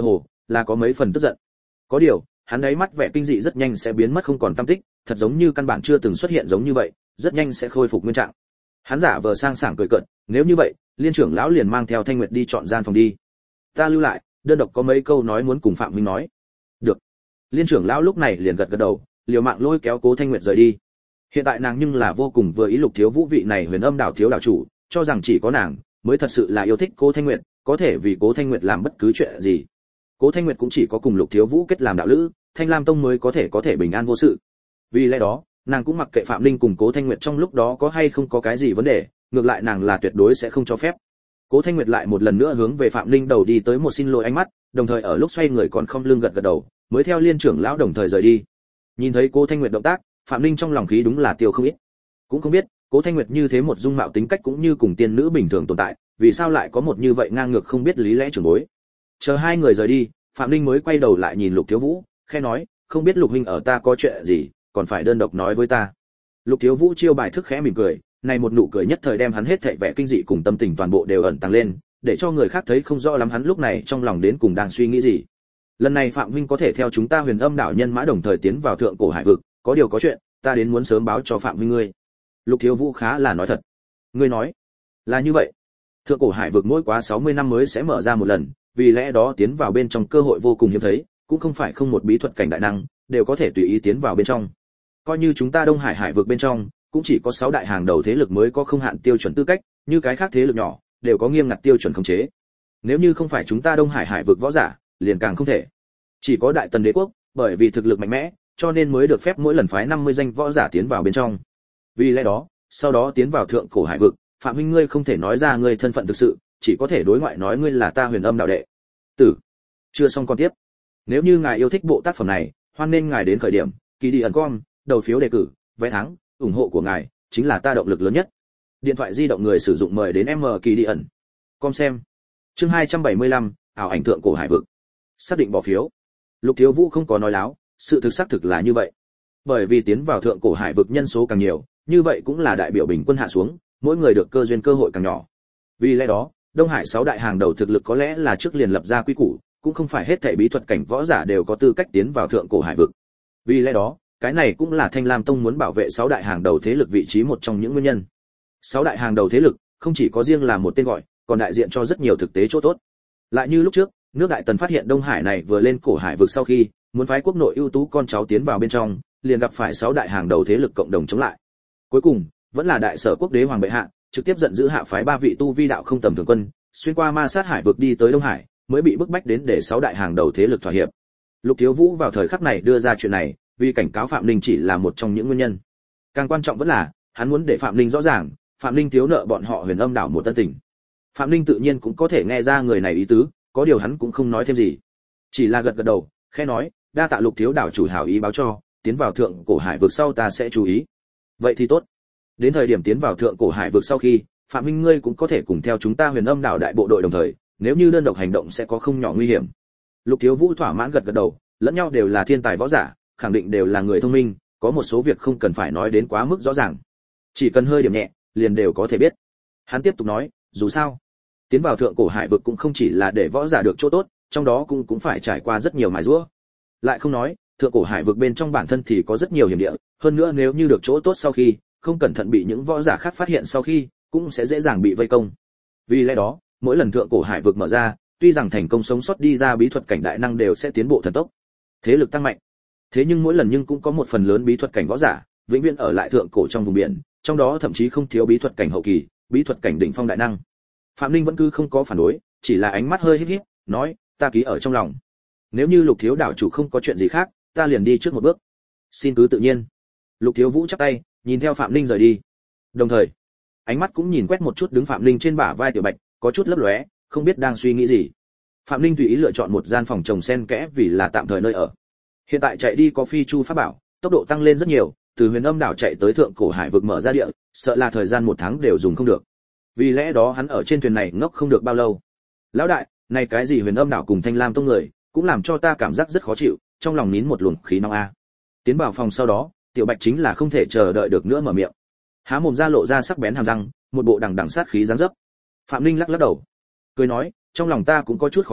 là có mấy phần tức giận. Có điều, hắn ấy mắt vẻ kinh dị rất nhanh sẽ biến mất không còn tăm tích, thật giống như căn bản chưa từng xuất hiện giống như vậy, rất nhanh sẽ khôi phục nguyên trạng. Hắn giả vờ sang sảng cười cợt, nếu như vậy, Liên trưởng lão liền mang theo Thanh Nguyệt đi chọn gian phòng đi. Ta lưu lại, đơn độc có mấy câu nói muốn cùng Phạm Minh nói. Được. Liên trưởng lão lúc này liền gật gật đầu, liều mạng lôi kéo Cố Thanh Nguyệt rời đi. Hiện tại nàng nhưng là vô cùng vừa ý Lục Thiếu Vũ vị này Huyền Âm đảo thiếu đảo chủ, cho rằng chỉ có nàng mới thật sự là yêu thích Cố Thanh Nguyệt, có thể vì Cố Thanh Nguyệt làm bất cứ chuyện gì. Cố Thanh Nguyệt cũng chỉ có cùng Lục Thiếu Vũ kết làm đạo lữ, Thanh Lam Tông mới có thể có thể bình an vô sự. Vì lẽ đó, nàng cũng mặc kệ Phạm Linh cùng Cố Thanh Nguyệt trong lúc đó có hay không có cái gì vấn đề, ngược lại nàng là tuyệt đối sẽ không cho phép. Cố Thanh Nguyệt lại một lần nữa hướng về Phạm Linh đầu đi tới một xin lỗi ánh mắt, đồng thời ở lúc xoay người còn không lưng gật gật đầu, mới theo Liên trưởng lão đồng thời rời đi. Nhìn thấy Cố Thanh Nguyệt động tác, Phạm Linh trong lòng khí đúng là tiêu không ít. Cũng không biết, Cố Thanh Nguyệt như thế một dung mạo tính cách cũng như cùng tiên nữ bình thường tồn tại, vì sao lại có một như vậy ngang ngược không biết lý lẽ trưởng bối. Chờ hai người rời đi, Phạm Linh mới quay đầu lại nhìn Lục Thiếu Vũ, khẽ nói, không biết Lục huynh ở ta có chuyện gì, còn phải đơn độc nói với ta. Lục Thiếu Vũ chiêu bài thức khẽ mỉm cười, này một nụ cười nhất thời đem hắn hết thảy vẻ kinh dị cùng tâm tình toàn bộ đều ẩn tàng lên, để cho người khác thấy không rõ lắm hắn lúc này trong lòng đến cùng đang suy nghĩ gì. Lần này Phạm huynh có thể theo chúng ta Huyền Âm đảo nhân mã đồng thời tiến vào thượng cổ hải vực, có điều có chuyện, ta đến muốn sớm báo cho Phạm huynh ngươi. Lục Thiếu Vũ khá là nói thật. Ngươi nói, là như vậy. Thượng cổ hải vực mỗi quá sáu mươi năm mới sẽ mở ra một lần, vì lẽ đó tiến vào bên trong cơ hội vô cùng hiếm thấy, cũng không phải không một bí thuật cảnh đại năng đều có thể tùy ý tiến vào bên trong. Coi như chúng ta Đông Hải hải vực bên trong, cũng chỉ có sáu đại hàng đầu thế lực mới có không hạn tiêu chuẩn tư cách, như cái khác thế lực nhỏ đều có nghiêm ngặt tiêu chuẩn khống chế. Nếu như không phải chúng ta Đông Hải hải vực võ giả, liền càng không thể. Chỉ có Đại Tần Đế quốc, bởi vì thực lực mạnh mẽ, cho nên mới được phép mỗi lần phái năm mươi danh võ giả tiến vào bên trong. Vì lẽ đó, sau đó tiến vào thượng cổ hải vực, Phạm huynh ngươi không thể nói ra ngươi thân phận thực sự, chỉ có thể đối ngoại nói ngươi là ta Huyền Âm đạo đệ. Tử. Chưa xong con tiếp. Nếu như ngài yêu thích bộ tác phẩm này, hoan nên ngài đến khởi điểm, ký đi ẩn com, đầu phiếu đề cử, vé thắng, ủng hộ của ngài chính là ta động lực lớn nhất. Điện thoại di động người sử dụng mời đến M kỳ đi ẩn. Com xem. Chương hai trăm bảy mươi lăm, ảo ảnh thượng cổ hải vực. Xác định bỏ phiếu. Lục Thiếu Vũ không có nói láo, sự thực xác thực là như vậy. Bởi vì tiến vào thượng cổ hải vực nhân số càng nhiều, như vậy cũng là đại biểu bình quân hạ xuống, mỗi người được cơ duyên cơ hội càng nhỏ. Vì lẽ đó, Đông Hải sáu đại hàng đầu thực lực có lẽ là trước liền lập ra quy củ, cũng không phải hết thảy bí thuật cảnh võ giả đều có tư cách tiến vào thượng cổ hải vực. Vì lẽ đó, cái này cũng là Thanh Lam Tông muốn bảo vệ sáu đại hàng đầu thế lực vị trí một trong những nguyên nhân. Sáu đại hàng đầu thế lực không chỉ có riêng là một tên gọi, còn đại diện cho rất nhiều thực tế chỗ tốt. Lại như lúc trước, nước Đại Tần phát hiện Đông Hải này vừa lên cổ hải vực sau khi, muốn phái quốc nội ưu tú con cháu tiến vào bên trong, liền gặp phải sáu đại hàng đầu thế lực cộng đồng chống lại. Cuối cùng, vẫn là đại sở quốc đế hoàng bệ hạ, trực tiếp giận dữ hạ phái ba vị tu vi đạo không tầm thường quân, xuyên qua ma sát hải vực đi tới Đông Hải, mới bị bức bách đến để sáu đại hàng đầu thế lực thỏa hiệp. Lục Thiếu Vũ vào thời khắc này đưa ra chuyện này, vì cảnh cáo Phạm Linh chỉ là một trong những nguyên nhân. Càng quan trọng vẫn là, hắn muốn để Phạm Linh rõ ràng, Phạm Linh thiếu nợ bọn họ Huyền Âm đảo một tân tình. Phạm Linh tự nhiên cũng có thể nghe ra người này ý tứ, có điều hắn cũng không nói thêm gì, chỉ là gật gật đầu, khẽ nói, đa tạ Lục thiếu đảo chủ hảo ý báo cho, tiến vào thượng cổ hải vực sau ta sẽ chú ý. Vậy thì tốt. Đến thời điểm tiến vào thượng cổ hải vực sau khi, Phạm Minh ngươi cũng có thể cùng theo chúng ta Huyền Âm đảo đại bộ đội đồng thời, nếu như đơn độc hành động sẽ có không nhỏ nguy hiểm. Lục Thiếu Vũ thỏa mãn gật gật đầu, lẫn nhau đều là thiên tài võ giả, khẳng định đều là người thông minh, có một số việc không cần phải nói đến quá mức rõ ràng, chỉ cần hơi điểm nhẹ, liền đều có thể biết. Hắn tiếp tục nói, dù sao, tiến vào thượng cổ hải vực cũng không chỉ là để võ giả được chỗ tốt, trong đó cũng cũng phải trải qua rất nhiều mài giũa. Lại không nói, thượng cổ hải vực bên trong bản thân thì có rất nhiều hiểm địa, hơn nữa nếu như được chỗ tốt sau khi, không cẩn thận bị những võ giả khác phát hiện sau khi, cũng sẽ dễ dàng bị vây công. Vì lẽ đó, mỗi lần thượng cổ hải vực mở ra, tuy rằng thành công sống sót đi ra bí thuật cảnh đại năng đều sẽ tiến bộ thần tốc, thế lực tăng mạnh. Thế nhưng mỗi lần nhưng cũng có một phần lớn bí thuật cảnh võ giả, vĩnh viễn ở lại thượng cổ trong vùng biển, trong đó thậm chí không thiếu bí thuật cảnh hậu kỳ, bí thuật cảnh đỉnh phong đại năng. Phạm Linh vẫn cứ không có phản đối, chỉ là ánh mắt hơi híp híp, nói, ta ký ở trong lòng. Nếu như Lục thiếu đảo chủ không có chuyện gì khác, ta liền đi trước một bước. Xin cứ tự nhiên. Lục Thiếu Vũ chắp tay, nhìn theo Phạm Linh rời đi. Đồng thời, ánh mắt cũng nhìn quét một chút đứng Phạm Linh trên bả vai Tiểu Bạch, có chút lấp lóe, không biết đang suy nghĩ gì. Phạm Linh tùy ý lựa chọn một gian phòng trồng sen kẽ vì là tạm thời nơi ở. Hiện tại chạy đi có phi chu pháp bảo, tốc độ tăng lên rất nhiều, từ Huyền Âm đảo chạy tới thượng cổ hải vực mở ra địa, sợ là thời gian một tháng đều dùng không được. Vì lẽ đó hắn ở trên thuyền này ngốc không được bao lâu. Lão đại, này cái gì Huyền Âm đảo cùng Thanh Lam tông người, cũng làm cho ta cảm giác rất khó chịu, trong lòng nín một luồng khí nóng a. Tiến vào phòng sau đó, Tiểu Bạch chính là không thể chờ đợi được nữa mở miệng. Há mồm ra lộ ra sắc bén hàm răng, một bộ đằng đằng sát khí dáng dấp. Phạm Linh lắc lắc đầu, cười nói, trong lòng ta cũng có chút khó chịu,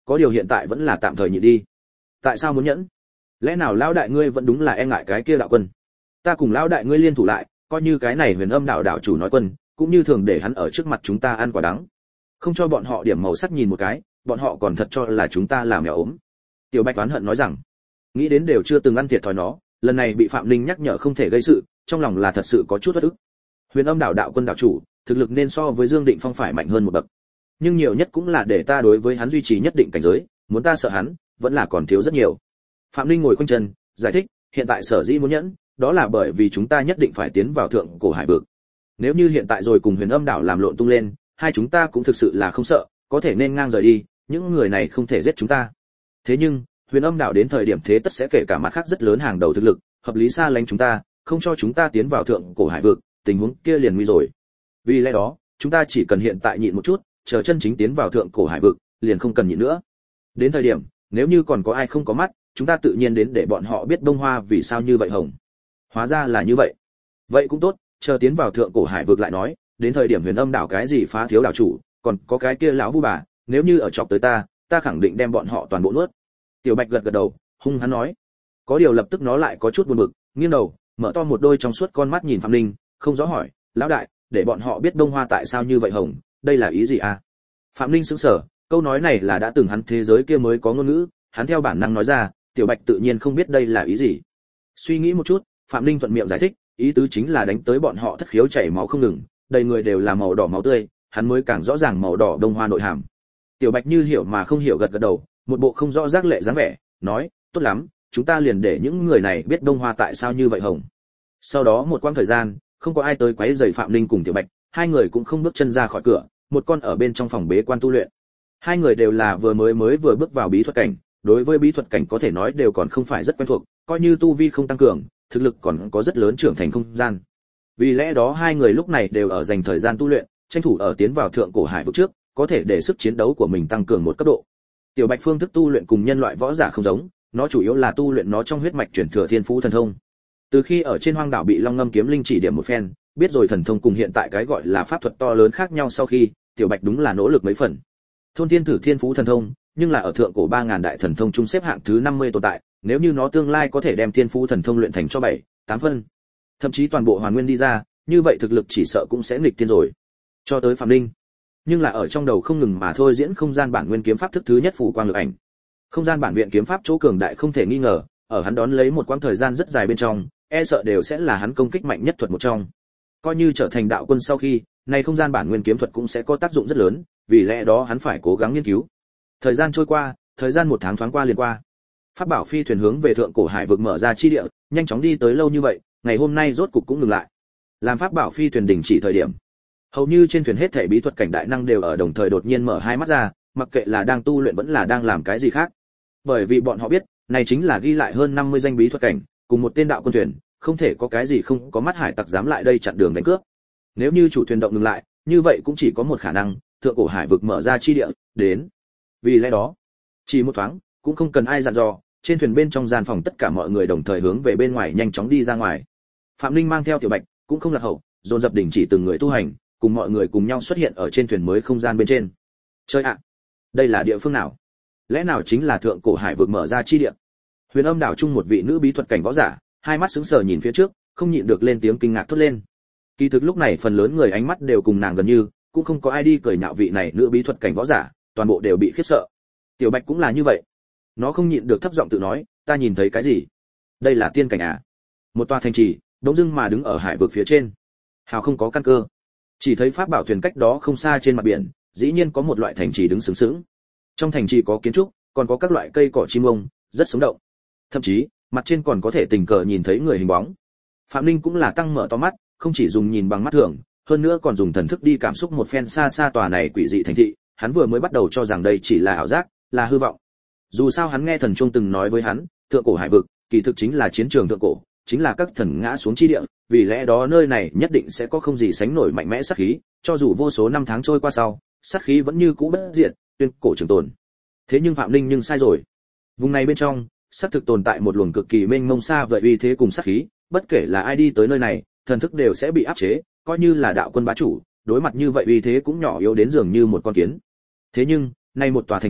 có điều hiện tại vẫn là tạm thời nhịn đi. Tại sao muốn nhẫn? Lẽ nào lão đại ngươi vẫn đúng là e ngại cái kia đạo quân? Ta cùng lão đại ngươi liên thủ lại, coi như cái này Huyền Âm đạo đạo chủ nói quân, cũng như thường để hắn ở trước mặt chúng ta ăn quả đắng. Không cho bọn họ điểm màu sắc nhìn một cái, bọn họ còn thật cho là chúng ta là mèo ốm. Tiểu Bạch oán hận nói rằng, nghĩ đến đều chưa từng ăn thiệt thòi nó, lần này bị Phạm Linh nhắc nhở không thể gây sự, trong lòng là thật sự có chút uất ức. Huyền Âm đạo đạo quân đạo chủ, thực lực nên so với Dương Định Phong phải mạnh hơn một bậc. Nhưng nhiều nhất cũng là để ta đối với hắn duy trì nhất định cảnh giới, muốn ta sợ hắn, vẫn là còn thiếu rất nhiều. Phạm Linh ngồi quanh chân, giải thích, hiện tại sở dĩ muốn nhẫn, đó là bởi vì chúng ta nhất định phải tiến vào thượng cổ hải vực. Nếu như hiện tại rồi cùng Huyền Âm đảo làm lộn tung lên, hai chúng ta cũng thực sự là không sợ, có thể nên ngang rời đi, những người này không thể giết chúng ta. Thế nhưng, Huyền Âm đảo đến thời điểm thế tất sẽ kể cả mặt khác rất lớn hàng đầu thực lực, hợp lý xa lánh chúng ta, không cho chúng ta tiến vào thượng cổ hải vực, tình huống kia liền nguy rồi. Vì lẽ đó, chúng ta chỉ cần hiện tại nhịn một chút, chờ chân chính tiến vào thượng cổ hải vực, liền không cần nhịn nữa. Đến thời điểm, nếu như còn có ai không có mắt, chúng ta tự nhiên đến để bọn họ biết bông hoa vì sao như vậy hồng. Hóa ra là như vậy. Vậy cũng tốt, chờ tiến vào thượng cổ hải vực lại nói, đến thời điểm Huyền Âm đảo cái gì phá thiếu đảo chủ, còn có cái kia lão vu bà, nếu như ở chọc tới ta, ta khẳng định đem bọn họ toàn bộ nuốt. Tiểu Bạch gật gật đầu, hung hăng nói. Có điều lập tức nó lại có chút buồn bực, nghiêng đầu, mở to một đôi trong suốt con mắt nhìn Phạm Linh, không rõ hỏi, lão đại, để bọn họ biết bông hoa tại sao như vậy hồng, đây là ý gì à? Phạm Linh sững sờ, câu nói này là đã từng hắn thế giới kia mới có ngôn ngữ, hắn theo bản năng nói ra, Tiểu Bạch tự nhiên không biết đây là ý gì. Suy nghĩ một chút, Phạm Linh thuận miệng giải thích, ý tứ chính là đánh tới bọn họ thất khiếu chảy máu không ngừng, đầy người đều là màu đỏ máu tươi, hắn mới càng rõ ràng màu đỏ đông hoa nội hàm. Tiểu Bạch như hiểu mà không hiểu gật gật đầu, một bộ không rõ giác lệ dáng vẻ, nói, tốt lắm, chúng ta liền để những người này biết đông hoa tại sao như vậy hồng. Sau đó một quãng thời gian, không có ai tới quấy rầy Phạm Linh cùng Tiểu Bạch, hai người cũng không bước chân ra khỏi cửa, một con ở bên trong phòng bế quan tu luyện. Hai người đều là vừa mới mới vừa bước vào bí thuật cảnh, đối với bí thuật cảnh có thể nói đều còn không phải rất quen thuộc, coi như tu vi không tăng cường, thực lực còn có rất lớn trưởng thành không gian. Vì lẽ đó hai người lúc này đều ở dành thời gian tu luyện, tranh thủ ở tiến vào thượng cổ hải vực trước, có thể để sức chiến đấu của mình tăng cường một cấp độ. Tiểu Bạch phương thức tu luyện cùng nhân loại võ giả không giống, nó chủ yếu là tu luyện nó trong huyết mạch truyền thừa thiên phú thần thông. Từ khi ở trên hoang đảo bị Long Ngâm kiếm linh chỉ điểm một phen, biết rồi thần thông cùng hiện tại cái gọi là pháp thuật to lớn khác nhau sau khi, Tiểu Bạch đúng là nỗ lực mấy phần. Thôn thiên thử thiên phú thần thông, nhưng là ở thượng cổ ba ngàn đại thần thông trung xếp hạng thứ năm mươi tồn tại, nếu như nó tương lai có thể đem thiên phú thần thông luyện thành cho bảy, tám phân, thậm chí toàn bộ hoàn nguyên đi ra, như vậy thực lực chỉ sợ cũng sẽ nghịch thiên rồi. Cho tới Phạm Linh, nhưng là ở trong đầu không ngừng mà thôi diễn không gian bản nguyên kiếm pháp thức thứ nhất phủ quang lực ảnh. Không gian bản viện kiếm pháp chỗ cường đại không thể nghi ngờ, ở hắn đón lấy một quãng thời gian rất dài bên trong, e sợ đều sẽ là hắn công kích mạnh nhất thuật một trong. Coi như trở thành đạo quân sau khi, này không gian bản nguyên kiếm thuật cũng sẽ có tác dụng rất lớn, vì lẽ đó hắn phải cố gắng nghiên cứu. Thời gian trôi qua, thời gian một tháng thoáng qua liền qua. Pháp bảo phi thuyền hướng về thượng cổ hải vực mở ra chi địa, nhanh chóng đi tới lâu như vậy, ngày hôm nay rốt cục cũng ngừng lại. Làm pháp bảo phi thuyền đình chỉ thời điểm, hầu như trên thuyền hết thảy bí thuật cảnh đại năng đều ở đồng thời đột nhiên mở hai mắt ra, mặc kệ là đang tu luyện vẫn là đang làm cái gì khác. Bởi vì bọn họ biết, này chính là ghi lại hơn năm mươi danh bí thuật cảnh, cùng một tên đạo quân thuyền, không thể có cái gì không có mắt hải tặc dám lại đây chặn đường đánh cướp. Nếu như chủ thuyền động ngừng lại, như vậy cũng chỉ có một khả năng, thượng cổ hải vực mở ra chi địa, đến. Vì lẽ đó, chỉ một thoáng, cũng không cần ai dặn dò, trên thuyền bên trong gian phòng tất cả mọi người đồng thời hướng về bên ngoài nhanh chóng đi ra ngoài. Phạm Linh mang theo Tiểu Bạch, cũng không lạc hậu, dồn dập đình chỉ từng người tu hành, cùng mọi người cùng nhau xuất hiện ở trên thuyền mới không gian bên trên. Chơi ạ, đây là địa phương nào? Lẽ nào chính là thượng cổ hải vực mở ra chi địa? Huyền Âm đảo chung một vị nữ bí thuật cảnh võ giả, hai mắt sững sờ nhìn phía trước, không nhịn được lên tiếng kinh ngạc thốt lên. Kỳ thực lúc này phần lớn người ánh mắt đều cùng nàng gần như, cũng không có ai đi cười nhạo vị này nữ bí thuật cảnh võ giả, toàn bộ đều bị khiếp sợ. Tiểu Bạch cũng là như vậy. Nó không nhịn được thấp giọng tự nói, ta nhìn thấy cái gì? Đây là tiên cảnh à? Một tòa thành trì, đống dưng mà đứng ở hải vực phía trên. Hào không có căn cơ. Chỉ thấy pháp bảo thuyền cách đó không xa trên mặt biển, dĩ nhiên có một loại thành trì đứng sướng sướng. Trong thành trì có kiến trúc, còn có các loại cây cỏ chim ông, rất sống động. Thậm chí, mặt trên còn có thể tình cờ nhìn thấy người hình bóng. Phạm Linh cũng là tăng mở to mắt, không chỉ dùng nhìn bằng mắt thường, hơn nữa còn dùng thần thức đi cảm xúc một phen xa xa tòa này quỷ dị thành thị, hắn vừa mới bắt đầu cho rằng đây chỉ là ảo giác, là hư vọng. Dù sao hắn nghe thần trung từng nói với hắn, thượng cổ hải vực, kỳ thực chính là chiến trường thượng cổ, chính là các thần ngã xuống chi địa, vì lẽ đó nơi này nhất định sẽ có không gì sánh nổi mạnh mẽ sát khí, cho dù vô số năm tháng trôi qua sau, sát khí vẫn như cũ bất diệt, tuyên cổ trường tồn. Thế nhưng Phạm Linh nhưng sai rồi. Vùng này bên trong, xác thực tồn tại một luồng cực kỳ mênh mông xa vời uy thế cùng sát khí, bất kể là ai đi tới nơi này, thần thức đều sẽ bị áp chế, coi như là đạo quân bá chủ, đối mặt như vậy uy thế cũng nhỏ yếu đến dường như một con kiến. Thế nhưng, nay một tòa thành thị,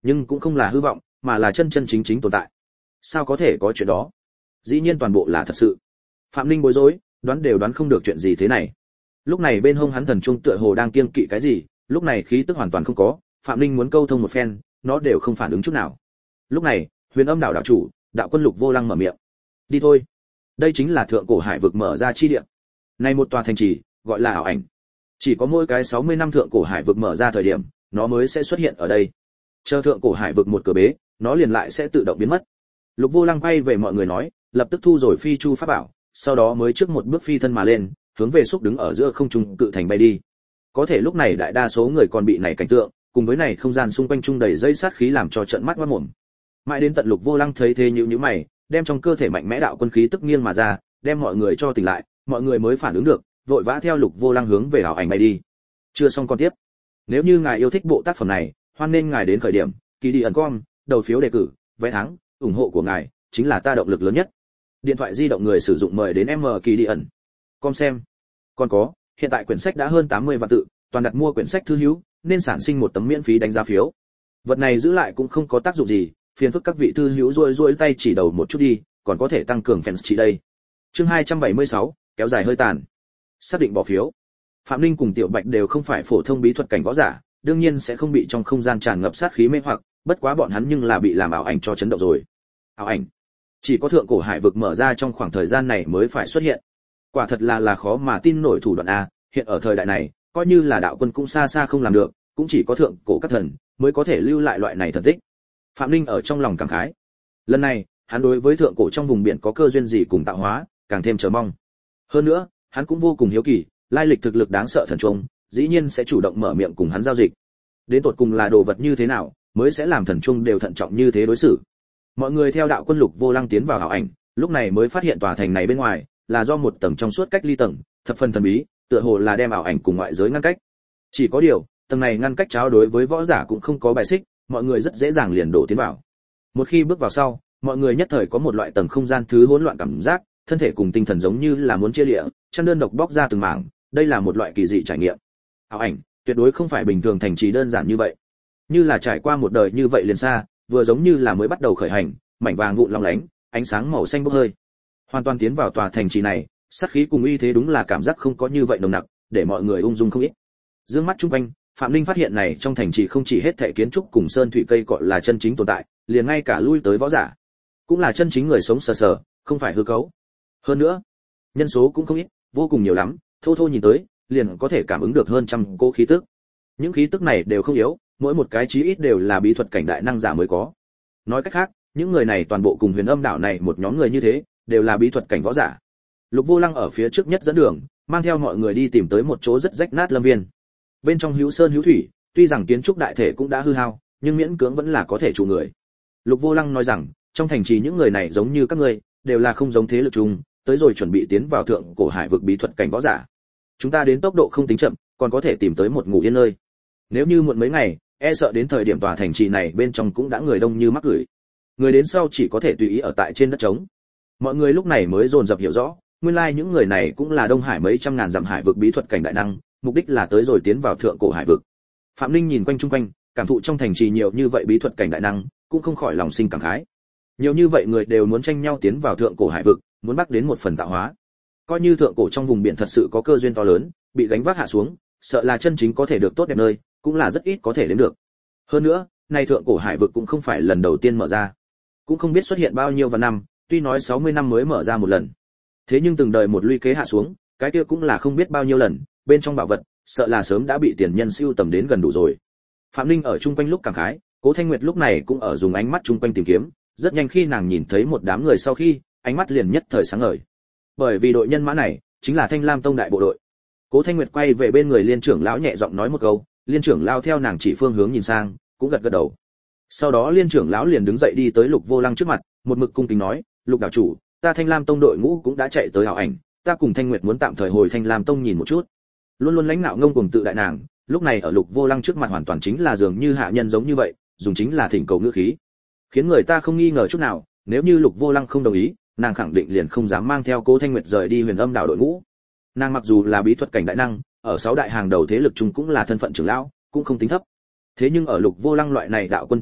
nhưng cũng không là hư vọng, mà là chân chân chính chính tồn tại. Sao có thể có chuyện đó? Dĩ nhiên toàn bộ là thật sự. Phạm Ninh bối rối, đoán đều đoán không được chuyện gì thế này. Lúc này bên hông hắn thần trung tựa hồ đang kiêng kỵ cái gì, lúc này khí tức hoàn toàn không có, Phạm Ninh muốn câu thông một phen, nó đều không phản ứng chút nào. Lúc này, Huyền Âm đảo đạo chủ, đạo quân Lục Vô Lăng mở miệng. Đi thôi. Đây chính là thượng cổ hải vực mở ra chi địa. Này một tòa thành trì, gọi là ảo ảnh. Chỉ có mỗi cái sáu mươi năm thượng cổ hải vực mở ra thời điểm, nó mới sẽ xuất hiện ở đây. Chờ thượng cổ hải vực một cửa bế, nó liền lại sẽ tự động biến mất. Lục Vô Lăng quay về mọi người nói, lập tức thu rồi phi chu pháp bảo, sau đó mới trước một bước phi thân mà lên, hướng về xúc đứng ở giữa không trung cự thành bay đi. Có thể lúc này đại đa số người còn bị này cảnh tượng, cùng với này không gian xung quanh trung đầy dây sát khí làm cho trợn mắt ngoác mồm. Mãi đến tận Lục Vô Lăng thấy thế nhíu nhíu mày, đem trong cơ thể mạnh mẽ đạo quân khí tức nghiêng mà ra, đem mọi người cho tỉnh lại, mọi người mới phản ứng được, vội vã theo Lục Vô Lăng hướng về ảo ảnh bay đi. Chưa xong con tiếp. Nếu như ngài yêu thích bộ tác phẩm này, hoan nên ngài đến khởi điểm kỳ đi ẩn com, đầu phiếu đề cử, vé thắng, ủng hộ của ngài chính là ta động lực lớn nhất. Điện thoại di động người sử dụng mời đến M kỳ đi ẩn com xem. Còn có, hiện tại quyển sách đã hơn tám mươi vạn tự, toàn đặt mua quyển sách thư hữu, nên sản sinh một tấm miễn phí đánh giá phiếu. Vật này giữ lại cũng không có tác dụng gì, phiền phức các vị thư hữu rôi rôi tay chỉ đầu một chút đi, còn có thể tăng cường fans chỉ đây. Chương hai trăm bảy mươi sáu, kéo dài hơi tàn. Xác định bỏ phiếu. Phạm Linh cùng Tiểu Bạch đều không phải phổ thông bí thuật cảnh võ giả, đương nhiên sẽ không bị trong không gian tràn ngập sát khí mê hoặc, bất quá bọn hắn nhưng là bị làm ảo ảnh cho chấn động rồi. Ảo ảnh, chỉ có thượng cổ hải vực mở ra trong khoảng thời gian này mới phải xuất hiện. Quả thật là là khó mà tin nổi thủ đoạn a, hiện ở thời đại này, coi như là đạo quân cũng xa xa không làm được, cũng chỉ có thượng cổ các thần mới có thể lưu lại loại này thần tích. Phạm Linh ở trong lòng cảm khái. Lần này, hắn đối với thượng cổ trong vùng biển có cơ duyên gì cùng tạo hóa, càng thêm chờ mong. Hơn nữa, hắn cũng vô cùng hiếu kỳ, lai lịch thực lực đáng sợ thần trung, dĩ nhiên sẽ chủ động mở miệng cùng hắn giao dịch. Đến tột cùng là đồ vật như thế nào, mới sẽ làm thần trung đều thận trọng như thế đối xử. Mọi người theo đạo quân Lục Vô Lăng tiến vào ảo ảnh, lúc này mới phát hiện tòa thành này bên ngoài là do một tầng trong suốt cách ly tầng, thập phần thần bí, tựa hồ là đem ảo ảnh cùng ngoại giới ngăn cách. Chỉ có điều, tầng này ngăn cách cháo đối với võ giả cũng không có bài xích, mọi người rất dễ dàng liền đổ tiến vào. Một khi bước vào sau, mọi người nhất thời có một loại tầng không gian thứ hỗn loạn cảm giác, thân thể cùng tinh thần giống như là muốn chia lìa, chân đơn độc bóc ra từng mảng, đây là một loại kỳ dị trải nghiệm. Ảo ảnh tuyệt đối không phải bình thường thành trì đơn giản như vậy, như là trải qua một đời như vậy liền xa, vừa giống như là mới bắt đầu khởi hành, mảnh vàng vụn long lánh, ánh sáng màu xanh bốc hơi. Hoàn toàn tiến vào tòa thành trì này, sát khí cùng uy thế đúng là cảm giác không có như vậy nồng nặc, để mọi người ung dung không ít. Dương mắt chung quanh, Phạm Linh phát hiện này trong thành trì không chỉ hết thảy kiến trúc cùng sơn thủy cây cọ là chân chính tồn tại, liền ngay cả lui tới võ giả cũng là chân chính người sống sờ sờ, không phải hư cấu. Hơn nữa, nhân số cũng không ít, vô cùng nhiều lắm, thô thô nhìn tới, liền có thể cảm ứng được hơn trăm cỗ khí tức. Những khí tức này đều không yếu, mỗi một cái chí ít đều là bí thuật cảnh đại năng giả mới có. Nói cách khác, những người này toàn bộ cùng Huyền Âm đảo này một nhóm người như thế, đều là bí thuật cảnh võ giả. Lục Vô Lăng ở phía trước nhất dẫn đường, mang theo mọi người đi tìm tới một chỗ rất rách nát lâm viên. Bên trong hữu sơn hữu thủy, tuy rằng kiến trúc đại thể cũng đã hư hao, nhưng miễn cưỡng vẫn là có thể trụ người. Lục Vô Lăng nói rằng, trong thành trì những người này giống như các ngươi, đều là không giống thế lực chung, tới rồi chuẩn bị tiến vào thượng cổ hải vực bí thuật cảnh võ giả. Chúng ta đến tốc độ không tính chậm, còn có thể tìm tới một ngủ yên nơi. Nếu như muộn mấy ngày, e sợ đến thời điểm tòa thành trì này bên trong cũng đã người đông như mắc gửi. Người đến sau chỉ có thể tùy ý ở tại trên đất trống. Mọi người lúc này mới dồn dập hiểu rõ, nguyên lai like những người này cũng là Đông Hải mấy trăm ngàn dặm hải vực bí thuật cảnh đại năng, mục đích là tới rồi tiến vào thượng cổ hải vực. Phạm Linh nhìn quanh chung quanh, cảm thụ trong thành trì nhiều như vậy bí thuật cảnh đại năng, cũng không khỏi lòng sinh cảm khái. Nhiều như vậy người đều muốn tranh nhau tiến vào thượng cổ hải vực, muốn bắt đến một phần tạo hóa. Coi như thượng cổ trong vùng biển thật sự có cơ duyên to lớn, bị gánh vác hạ xuống, sợ là chân chính có thể được tốt đẹp nơi, cũng là rất ít có thể đến được. Hơn nữa, nay thượng cổ hải vực cũng không phải lần đầu tiên mở ra, cũng không biết xuất hiện bao nhiêu vạn năm, tuy nói sáu mươi năm mới mở ra một lần. Thế nhưng từng đời một luy kế hạ xuống, cái kia cũng là không biết bao nhiêu lần, bên trong bảo vật, sợ là sớm đã bị tiền nhân siêu tầm đến gần đủ rồi. Phạm Linh ở chung quanh lúc cảm khái, Cố Thanh Nguyệt lúc này cũng ở dùng ánh mắt chung quanh tìm kiếm, rất nhanh khi nàng nhìn thấy một đám người sau khi, ánh mắt liền nhất thời sáng ngời. Bởi vì đội nhân mã này chính là Thanh Lam Tông đại bộ đội. Cố Thanh Nguyệt quay về bên người Liên trưởng lão nhẹ giọng nói một câu, Liên trưởng lão theo nàng chỉ phương hướng nhìn sang, cũng gật gật đầu. Sau đó Liên trưởng lão liền đứng dậy đi tới Lục Vô Lăng trước mặt, một mực cung kính nói, "Lục đạo chủ, ta Thanh Lam Tông đội ngũ cũng đã chạy tới ảo ảnh, ta cùng Thanh Nguyệt muốn tạm thời hồi Thanh Lam Tông nhìn một chút." Luôn luôn lãnh nạo ngông cuồng tự đại nàng, lúc này ở Lục Vô Lăng trước mặt hoàn toàn chính là dường như hạ nhân giống như vậy, dùng chính là thỉnh cầu ngữ khí, khiến người ta không nghi ngờ chút nào, nếu như Lục Vô Lăng không đồng ý, nàng khẳng định liền không dám mang theo Cố Thanh Nguyệt rời đi Huyền Âm đảo đội ngũ. Nàng mặc dù là bí thuật cảnh đại năng, ở sáu đại hàng đầu thế lực chung cũng là thân phận trưởng lão, cũng không tính thấp. Thế nhưng ở Lục Vô Lăng loại này đạo quân trước mặt,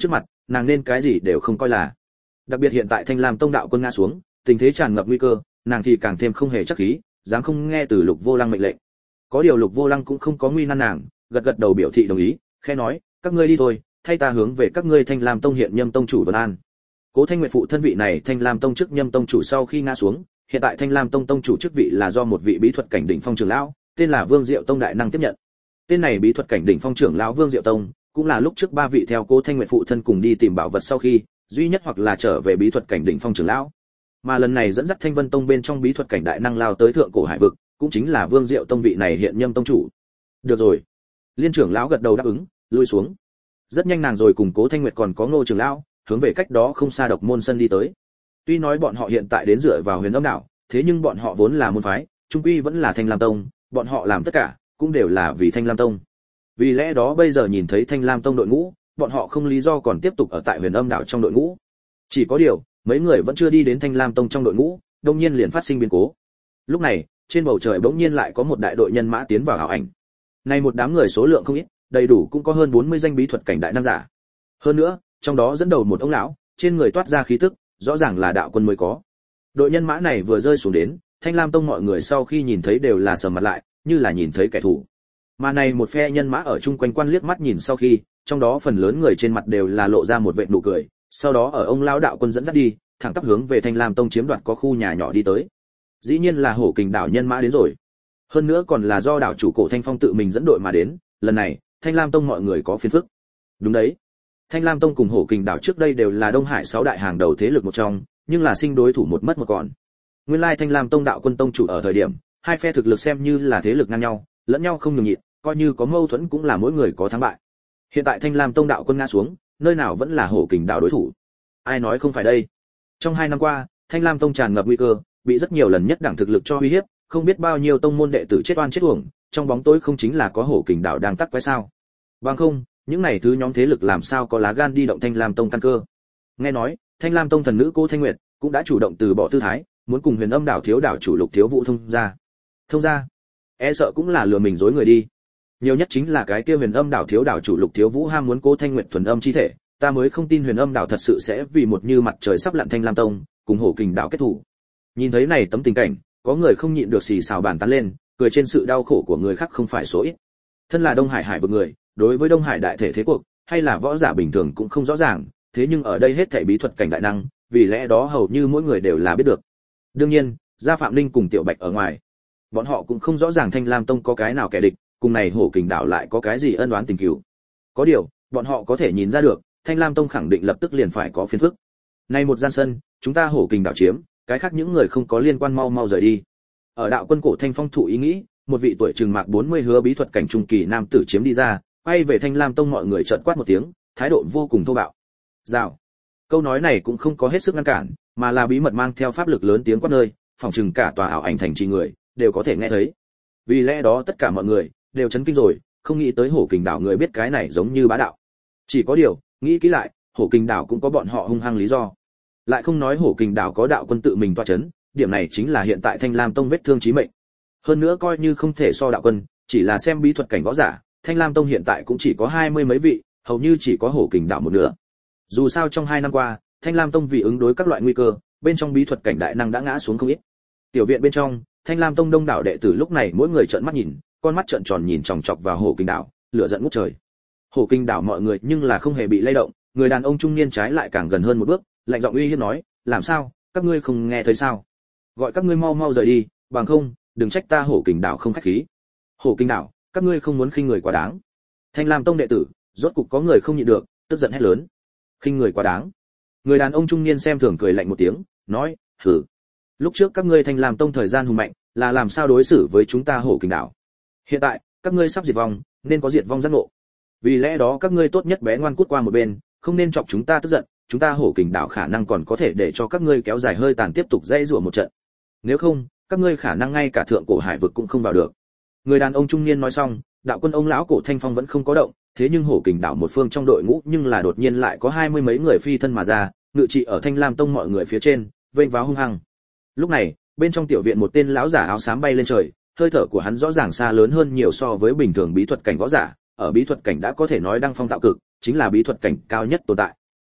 nàng nên cái gì đều không coi là. Đặc biệt hiện tại Thanh Lam Tông đạo quân ngã xuống, tình thế tràn ngập nguy cơ, nàng thì càng thêm không hề chắc khí, dám không nghe từ Lục Vô Lăng mệnh lệnh. Có điều Lục Vô Lăng cũng không có nguy nan nàng, gật gật đầu biểu thị đồng ý, khẽ nói, các ngươi đi thôi, thay ta hướng về các ngươi Thanh Lam Tông hiện nhâm tông chủ Vân An. Cố Thanh Nguyệt phụ thân vị này Thanh Lam Tông chức nhâm tông chủ sau khi ngã xuống, hiện tại Thanh Lam Tông tông chủ chức vị là do một vị bí thuật cảnh đỉnh phong trưởng lão, tên là Vương Diệu Tông đại năng tiếp nhận. Tên này bí thuật cảnh đỉnh phong trưởng lão Vương Diệu Tông, cũng là lúc trước ba vị theo Cố Thanh Nguyệt phụ thân cùng đi tìm bảo vật sau khi, duy nhất hoặc là trở về bí thuật cảnh đỉnh phong trưởng lão. Mà lần này dẫn dắt Thanh Vân Tông bên trong bí thuật cảnh đại năng lao tới thượng cổ hải vực, cũng chính là Vương Diệu Tông vị này hiện nhâm tông chủ. Được rồi. Liên trưởng lão gật đầu đáp ứng, lui xuống. Rất nhanh nàng rồi cùng Cố Thanh Nguyệt còn có Ngô trưởng lão, hướng về cách đó không xa Độc Môn sân đi tới. Tuy nói bọn họ hiện tại đến dựa vào Huyền Âm đảo, thế nhưng bọn họ vốn là môn phái, trung quy vẫn là Thanh Lam Tông, bọn họ làm tất cả cũng đều là vì Thanh Lam Tông. Vì lẽ đó bây giờ nhìn thấy Thanh Lam Tông đội ngũ, bọn họ không lý do còn tiếp tục ở tại Huyền Âm đảo trong đội ngũ. Chỉ có điều, mấy người vẫn chưa đi đến Thanh Lam Tông trong đội ngũ, đột nhiên liền phát sinh biến cố. Lúc này, trên bầu trời bỗng nhiên lại có một đại đội nhân mã tiến vào ảo ảnh. Này một đám người số lượng không ít, đầy đủ cũng có hơn bốn mươi danh bí thuật cảnh đại năng giả. Hơn nữa, trong đó dẫn đầu một ông lão, trên người toát ra khí tức, rõ ràng là đạo quân mới có. Đội nhân mã này vừa rơi xuống đến, Thanh Lam Tông mọi người sau khi nhìn thấy đều là sầm mặt lại, như là nhìn thấy kẻ thù. Mà này một phe nhân mã ở chung quanh quan liếc mắt nhìn sau khi, trong đó phần lớn người trên mặt đều là lộ ra một vệt nụ cười, sau đó ở ông lão đạo quân dẫn dắt đi, thẳng tắp hướng về Thanh Lam Tông chiếm đoạt có khu nhà nhỏ đi tới. Dĩ nhiên là Hổ Kình đảo nhân mã đến rồi. Hơn nữa còn là do đảo chủ Cổ Thanh Phong tự mình dẫn đội mà đến, lần này, Thanh Lam Tông mọi người có phiền phức. Đúng đấy. Thanh Lam Tông cùng Hổ Kình đảo trước đây đều là Đông Hải sáu đại hàng đầu thế lực một trong, nhưng là sinh đối thủ một mất một còn. Nguyên lai Thanh Lam Tông đạo quân tông chủ ở thời điểm, hai phe thực lực xem như là thế lực ngang nhau, lẫn nhau không nhường nhịn, coi như có mâu thuẫn cũng là mỗi người có thắng bại. Hiện tại Thanh Lam Tông đạo quân ngã xuống, nơi nào vẫn là Hổ Kình đảo đối thủ. Ai nói không phải đây? Trong hai năm qua, Thanh Lam Tông tràn ngập nguy cơ, bị rất nhiều lần nhất đẳng thực lực cho uy hiếp, không biết bao nhiêu tông môn đệ tử chết oan chết uổng, trong bóng tối không chính là có Hổ Kình đảo đang tắc quái sao? Bằng không, những này thứ nhóm thế lực làm sao có lá gan đi động Thanh Lam Tông căn cơ? Nghe nói, Thanh Lam Tông thần nữ Cô Thanh Nguyệt cũng đã chủ động từ bỏ tư thái, muốn cùng Huyền Âm đảo thiếu đảo chủ Lục Thiếu Vũ thông ra. Thông ra? E sợ cũng là lừa mình dối người đi. Nhiều nhất chính là cái kia Huyền Âm đảo thiếu đảo chủ Lục Thiếu Vũ ham muốn Cô Thanh Nguyệt thuần âm chi thể, ta mới không tin Huyền Âm đảo thật sự sẽ vì một như mặt trời sắp lặn Thanh Lam Tông, cùng Hổ Kình đảo kết thủ. Nhìn thấy này tấm tình cảnh, có người không nhịn được xì xào bàn tán lên, cười trên sự đau khổ của người khác không phải số ít. Thân là Đông Hải hải vực người, đối với Đông Hải đại thể thế cuộc, hay là võ giả bình thường cũng không rõ ràng, thế nhưng ở đây hết thảy bí thuật cảnh đại năng, vì lẽ đó hầu như mỗi người đều là biết được. Đương nhiên, gia Phạm Linh cùng Tiểu Bạch ở ngoài, bọn họ cũng không rõ ràng Thanh Lam Tông có cái nào kẻ địch, cùng này Hổ Kình đảo lại có cái gì ân oán tình cừu. Có điều, bọn họ có thể nhìn ra được, Thanh Lam Tông khẳng định lập tức liền phải có phiền phức. Nay một gian sân, chúng ta Hổ Kình đảo chiếm, cái khác những người không có liên quan mau mau rời đi. Ở đạo quân Cổ Thanh Phong thụ ý nghĩ, một vị tuổi chừng mạc bốn mươi hứa bí thuật cảnh trung kỳ nam tử chiếm đi ra, quay về Thanh Lam Tông mọi người chợt quát một tiếng, thái độ vô cùng thô bạo. Rào. Câu nói này cũng không có hết sức ngăn cản, mà là bí mật mang theo pháp lực lớn tiếng quát nơi, phòng chừng cả tòa ảo ảnh thành trì người đều có thể nghe thấy. Vì lẽ đó tất cả mọi người đều chấn kinh rồi, không nghĩ tới Hổ Kình đảo người biết cái này giống như bá đạo. Chỉ có điều, nghĩ kỹ lại, Hổ Kình đảo cũng có bọn họ hung hăng lý do. Lại không nói Hổ Kình đảo có đạo quân tự mình toa chấn, điểm này chính là hiện tại Thanh Lam Tông vết thương chí mệnh. Hơn nữa coi như không thể so đạo quân, chỉ là xem bí thuật cảnh võ giả, Thanh Lam Tông hiện tại cũng chỉ có hai mươi mấy vị, hầu như chỉ có Hổ Kình đảo một nửa. Dù sao trong hai năm qua, Thanh Lam Tông vì ứng đối các loại nguy cơ, bên trong bí thuật cảnh đại năng đã ngã xuống không ít. Tiểu viện bên trong, Thanh Lam Tông đông đảo đệ tử lúc này mỗi người trợn mắt nhìn, con mắt trợn tròn nhìn chòng chọc vào Hổ Kình đảo, lửa giận ngút trời. Hổ Kình đảo mọi người nhưng là không hề bị lay động, người đàn ông trung niên trái lại càng gần hơn một bước, lạnh giọng uy hiếp nói, làm sao, các ngươi không nghe thấy sao? Gọi các ngươi mau mau rời đi, bằng không, đừng trách ta Hổ Kình đảo không khách khí. Hổ Kình đảo, các ngươi không muốn khinh người quá đáng. Thanh Lam Tông đệ tử, rốt cục có người không nhịn được, tức giận hét lớn. Khinh người quá đáng. Người đàn ông trung niên xem thường cười lạnh một tiếng, nói, hừ. Lúc trước các ngươi Thanh Lam Tông thời gian hùng mạnh, là làm sao đối xử với chúng ta Hổ Kình đảo. Hiện tại, các ngươi sắp diệt vong, nên có diệt vong giác ngộ. Vì lẽ đó các ngươi tốt nhất bé ngoan cút qua một bên, không nên chọc chúng ta tức giận, chúng ta Hổ Kình đảo khả năng còn có thể để cho các ngươi kéo dài hơi tàn tiếp tục dây rủa một trận. Nếu không, các ngươi khả năng ngay cả thượng cổ hải vực cũng không vào được. Người đàn ông trung niên nói xong, đạo quân ông lão Cổ Thanh Phong vẫn không có động, thế nhưng Hổ Kình đảo một phương trong đội ngũ nhưng là đột nhiên lại có hai mươi mấy người phi thân mà ra, ngự trị ở Thanh Lam Tông mọi người phía trên, vênh váo hung hăng. Lúc này, bên trong tiểu viện một tên lão giả áo xám bay lên trời, hơi thở của hắn rõ ràng xa lớn hơn nhiều so với bình thường bí thuật cảnh võ giả, ở bí thuật cảnh đã có thể nói đăng phong tạo cực, chính là bí thuật cảnh cao nhất tồn tại.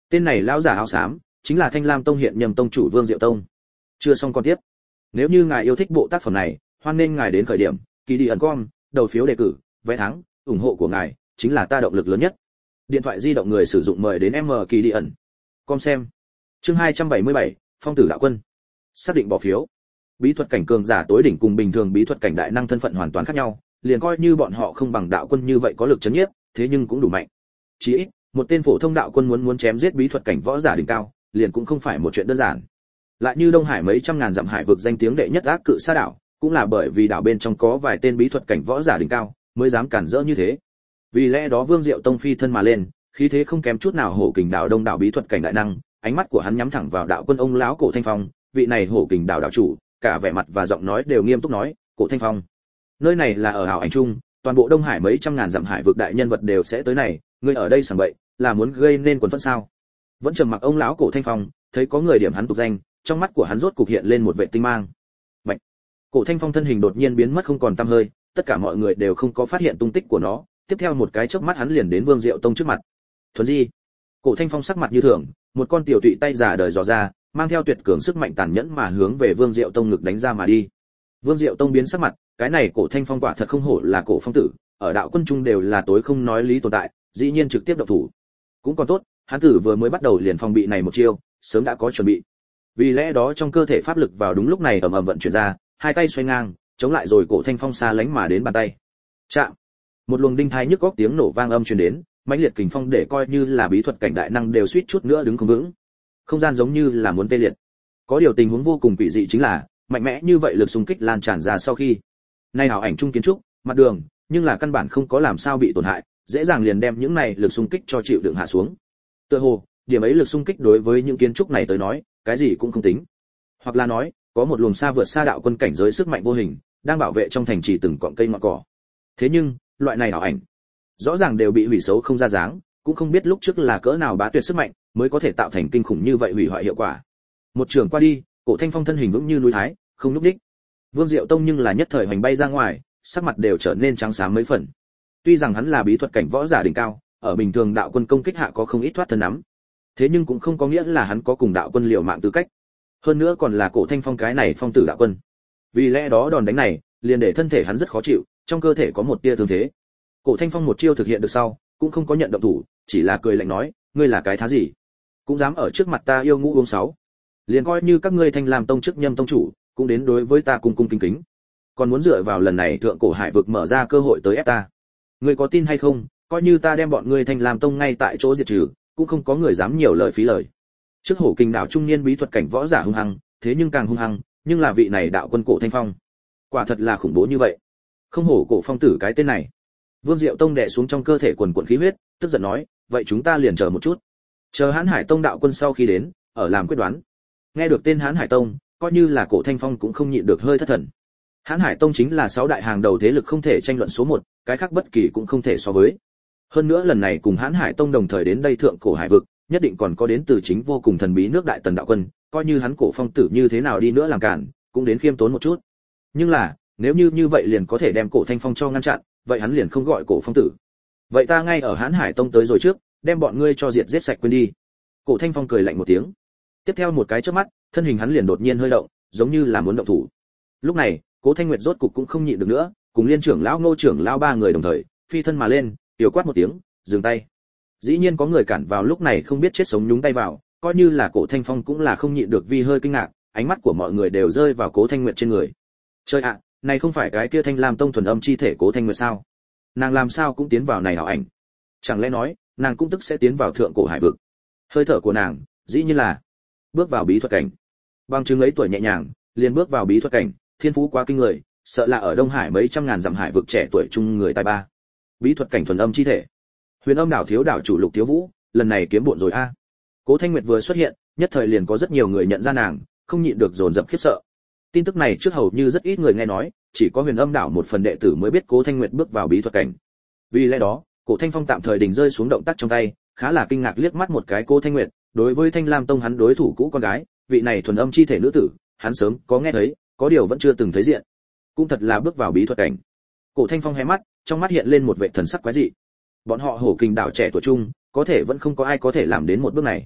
Tên này lão giả áo xám chính là Thanh Lam Tông hiện nhầm tông chủ Vương Diệu Tông. Chưa xong con tiếp. Nếu như ngài yêu thích bộ tác phẩm này, hoan nghênh ngài đến khởi điểm kỳ đi ẩn com, đầu phiếu đề cử, vé thắng, ủng hộ của ngài chính là ta động lực lớn nhất. Điện thoại di động người sử dụng mời đến M kỳ đi ẩn com xem. Chương hai trăm bảy mươi bảy, Phong tử đạo quân. Xác định bỏ phiếu. Bí thuật cảnh cường giả tối đỉnh cùng bình thường bí thuật cảnh đại năng thân phận hoàn toàn khác nhau, liền coi như bọn họ không bằng đạo quân như vậy có lực chấn nhiếp, thế nhưng cũng đủ mạnh. Chỉ ít, một tên phổ thông đạo quân muốn muốn chém giết bí thuật cảnh võ giả đỉnh cao, liền cũng không phải một chuyện đơn giản. Lại như Đông Hải mấy trăm ngàn dặm hải vực danh tiếng đệ nhất ác cự sa đảo, cũng là bởi vì đảo bên trong có vài tên bí thuật cảnh võ giả đỉnh cao, mới dám cản rỡ như thế. Vì lẽ đó Vương Diệu Tông phi thân mà lên, khí thế không kém chút nào hổ kình đảo đông đảo bí thuật cảnh đại năng, ánh mắt của hắn nhắm thẳng vào đạo quân ông lão Cổ Thanh Phong, vị này hổ kình đảo đảo chủ, cả vẻ mặt và giọng nói đều nghiêm túc nói, "Cổ Thanh Phong, nơi này là ở ảo ảnh trung, toàn bộ Đông Hải mấy trăm ngàn dặm hải vực đại nhân vật đều sẽ tới này, ngươi ở đây sảng bậy, là muốn gây nên quần phẫn sao?" Vẫn trầm mặc ông lão Cổ Thanh Phong, thấy có người điểm hắn tục danh, trong mắt của hắn rốt cục hiện lên một vẻ tinh mang. Bạch. Cổ Thanh Phong thân hình đột nhiên biến mất không còn tăm hơi, tất cả mọi người đều không có phát hiện tung tích của nó, tiếp theo một cái chớp mắt hắn liền đến Vương Diệu Tông trước mặt. "Thuần Di." Cổ Thanh Phong sắc mặt như thường, một con tiểu tụy tay giả đời dò ra, mang theo tuyệt cường sức mạnh tàn nhẫn mà hướng về Vương Diệu Tông ngực đánh ra mà đi. Vương Diệu Tông biến sắc mặt, cái này Cổ Thanh Phong quả thật không hổ là Cổ Phong tử, ở đạo quân trung đều là tối không nói lý tồn tại, dĩ nhiên trực tiếp động thủ. Cũng còn tốt, hắn tử vừa mới bắt đầu liền phòng bị này một chiêu, sớm đã có chuẩn bị. Vì lẽ đó trong cơ thể pháp lực vào đúng lúc này ầm ầm vận chuyển ra, hai tay xoay ngang, chống lại rồi Cổ Thanh Phong xa lánh mà đến bàn tay. Chạm. Một luồng đinh thai nhức góc tiếng nổ vang âm truyền đến, mãnh liệt kình phong để coi như là bí thuật cảnh đại năng đều suýt chút nữa đứng không vững. Không gian giống như là muốn tê liệt. Có điều tình huống vô cùng quỷ dị chính là, mạnh mẽ như vậy lực xung kích lan tràn ra sau khi, nay ảo ảnh trung kiến trúc, mặt đường, nhưng là căn bản không có làm sao bị tổn hại, dễ dàng liền đem những này lực xung kích cho chịu đựng hạ xuống. Tựa hồ, điểm ấy lực xung kích đối với những kiến trúc này tới nói, cái gì cũng không tính. Hoặc là nói, có một luồng xa vượt xa đạo quân cảnh giới sức mạnh vô hình, đang bảo vệ trong thành trì từng cọng cây ngọn cỏ. Thế nhưng, loại này ảo ảnh, rõ ràng đều bị hủy xấu không ra dáng, cũng không biết lúc trước là cỡ nào bá tuyệt sức mạnh mới có thể tạo thành kinh khủng như vậy hủy hoại hiệu quả. Một trường qua đi, Cổ Thanh Phong thân hình vững như núi thái, không nhúc nhích. Vương Diệu Tông nhưng là nhất thời hoành bay ra ngoài, sắc mặt đều trở nên trắng xám mấy phần. Tuy rằng hắn là bí thuật cảnh võ giả đỉnh cao, ở bình thường đạo quân công kích hạ có không ít thoát thân nắm, thế nhưng cũng không có nghĩa là hắn có cùng đạo quân liều mạng tư cách. Hơn nữa còn là Cổ Thanh Phong cái này phong tử đạo quân. Vì lẽ đó đòn đánh này, liền để thân thể hắn rất khó chịu, trong cơ thể có một tia thương thế. Cổ Thanh Phong một chiêu thực hiện được sau, cũng không có nhận động thủ, chỉ là cười lạnh nói, ngươi là cái thá gì, cũng dám ở trước mặt ta yêu ngũ uống sáu. Liền coi như các ngươi Thanh Lam Tông trước nhâm tông chủ, cũng đến đối với ta cung cung kính kính. Còn muốn dựa vào lần này thượng cổ hải vực mở ra cơ hội tới ép ta. Ngươi có tin hay không, coi như ta đem bọn ngươi Thanh Lam Tông ngay tại chỗ diệt trừ, cũng không có người dám nhiều lời phí lời. Trước hổ kinh đảo trung niên bí thuật cảnh võ giả hung hăng, thế nhưng càng hung hăng, nhưng là vị này đạo quân Cổ Thanh Phong, quả thật là khủng bố như vậy. Không hổ Cổ Phong tử cái tên này. Vương Diệu Tông đè xuống trong cơ thể quần quần khí huyết, tức giận nói, vậy chúng ta liền chờ một chút. Chờ Hán Hải Tông đạo quân sau khi đến, ở làm quyết đoán. Nghe được tên Hán Hải Tông, coi như là Cổ Thanh Phong cũng không nhịn được hơi thất thần. Hán Hải Tông chính là sáu đại hàng đầu thế lực không thể tranh luận số một, cái khác bất kỳ cũng không thể so với. Hơn nữa lần này cùng Hán Hải Tông đồng thời đến đây thượng cổ hải vực, nhất định còn có đến từ chính vô cùng thần bí nước Đại Tần đạo quân, coi như hắn Cổ Phong tử như thế nào đi nữa làm cản, cũng đến khiêm tốn một chút. Nhưng là, nếu như như vậy liền có thể đem Cổ Thanh Phong cho ngăn chặn, vậy hắn liền không gọi Cổ Phong tử. Vậy ta ngay ở Hán Hải Tông tới rồi trước, đem bọn ngươi cho diệt giết sạch quên đi. Cổ Thanh Phong cười lạnh một tiếng. Tiếp theo một cái chớp mắt, thân hình hắn liền đột nhiên hơi động, giống như là muốn động thủ. Lúc này, Cố Thanh Nguyệt rốt cục cũng không nhịn được nữa, cùng Liên trưởng lão Ngô trưởng lão ba người đồng thời, phi thân mà lên, tiểu quát một tiếng, dừng tay. Dĩ nhiên có người cản vào lúc này không biết chết sống nhúng tay vào, coi như là Cổ Thanh Phong cũng là không nhịn được vì hơi kinh ngạc, ánh mắt của mọi người đều rơi vào Cố Thanh Nguyệt trên người. Trời ạ, này không phải cái kia Thanh Lam Tông thuần âm chi thể Cố Thanh Nguyệt sao? Nàng làm sao cũng tiến vào này ảo ảnh? Chẳng lẽ nói, nàng cũng tức sẽ tiến vào thượng cổ hải vực? Hơi thở của nàng, dĩ nhiên là bước vào bí thuật cảnh. Bằng chứng lấy tuổi nhẹ nhàng, liền bước vào bí thuật cảnh, thiên phú quá kinh người, sợ là ở Đông Hải mấy trăm ngàn dặm hải vực trẻ tuổi trung người tài ba. Bí thuật cảnh thuần âm chi thể. Huyền Âm đảo thiếu đảo chủ Lục Thiếu Vũ, lần này kiếm bộn rồi a. Cố Thanh Nguyệt vừa xuất hiện, nhất thời liền có rất nhiều người nhận ra nàng, không nhịn được dồn dập khiếp sợ. Tin tức này trước hầu như rất ít người nghe nói, chỉ có Huyền Âm đảo một phần đệ tử mới biết Cố Thanh Nguyệt bước vào bí thuật cảnh. Vì lẽ đó, Cổ Thanh Phong tạm thời đình rơi xuống động tác trong tay, khá là kinh ngạc liếc mắt một cái Cố Thanh Nguyệt, đối với Thanh Lam Tông hắn đối thủ cũ con gái, vị này thuần âm chi thể nữ tử, hắn sớm có nghe thấy, có điều vẫn chưa từng thấy diện. Cũng thật là bước vào bí thuật cảnh. Cổ Thanh Phong hé mắt, trong mắt hiện lên một vẻ thần sắc quái dị. Bọn họ Hổ Kình đảo trẻ tuổi trung, có thể vẫn không có ai có thể làm đến một bước này.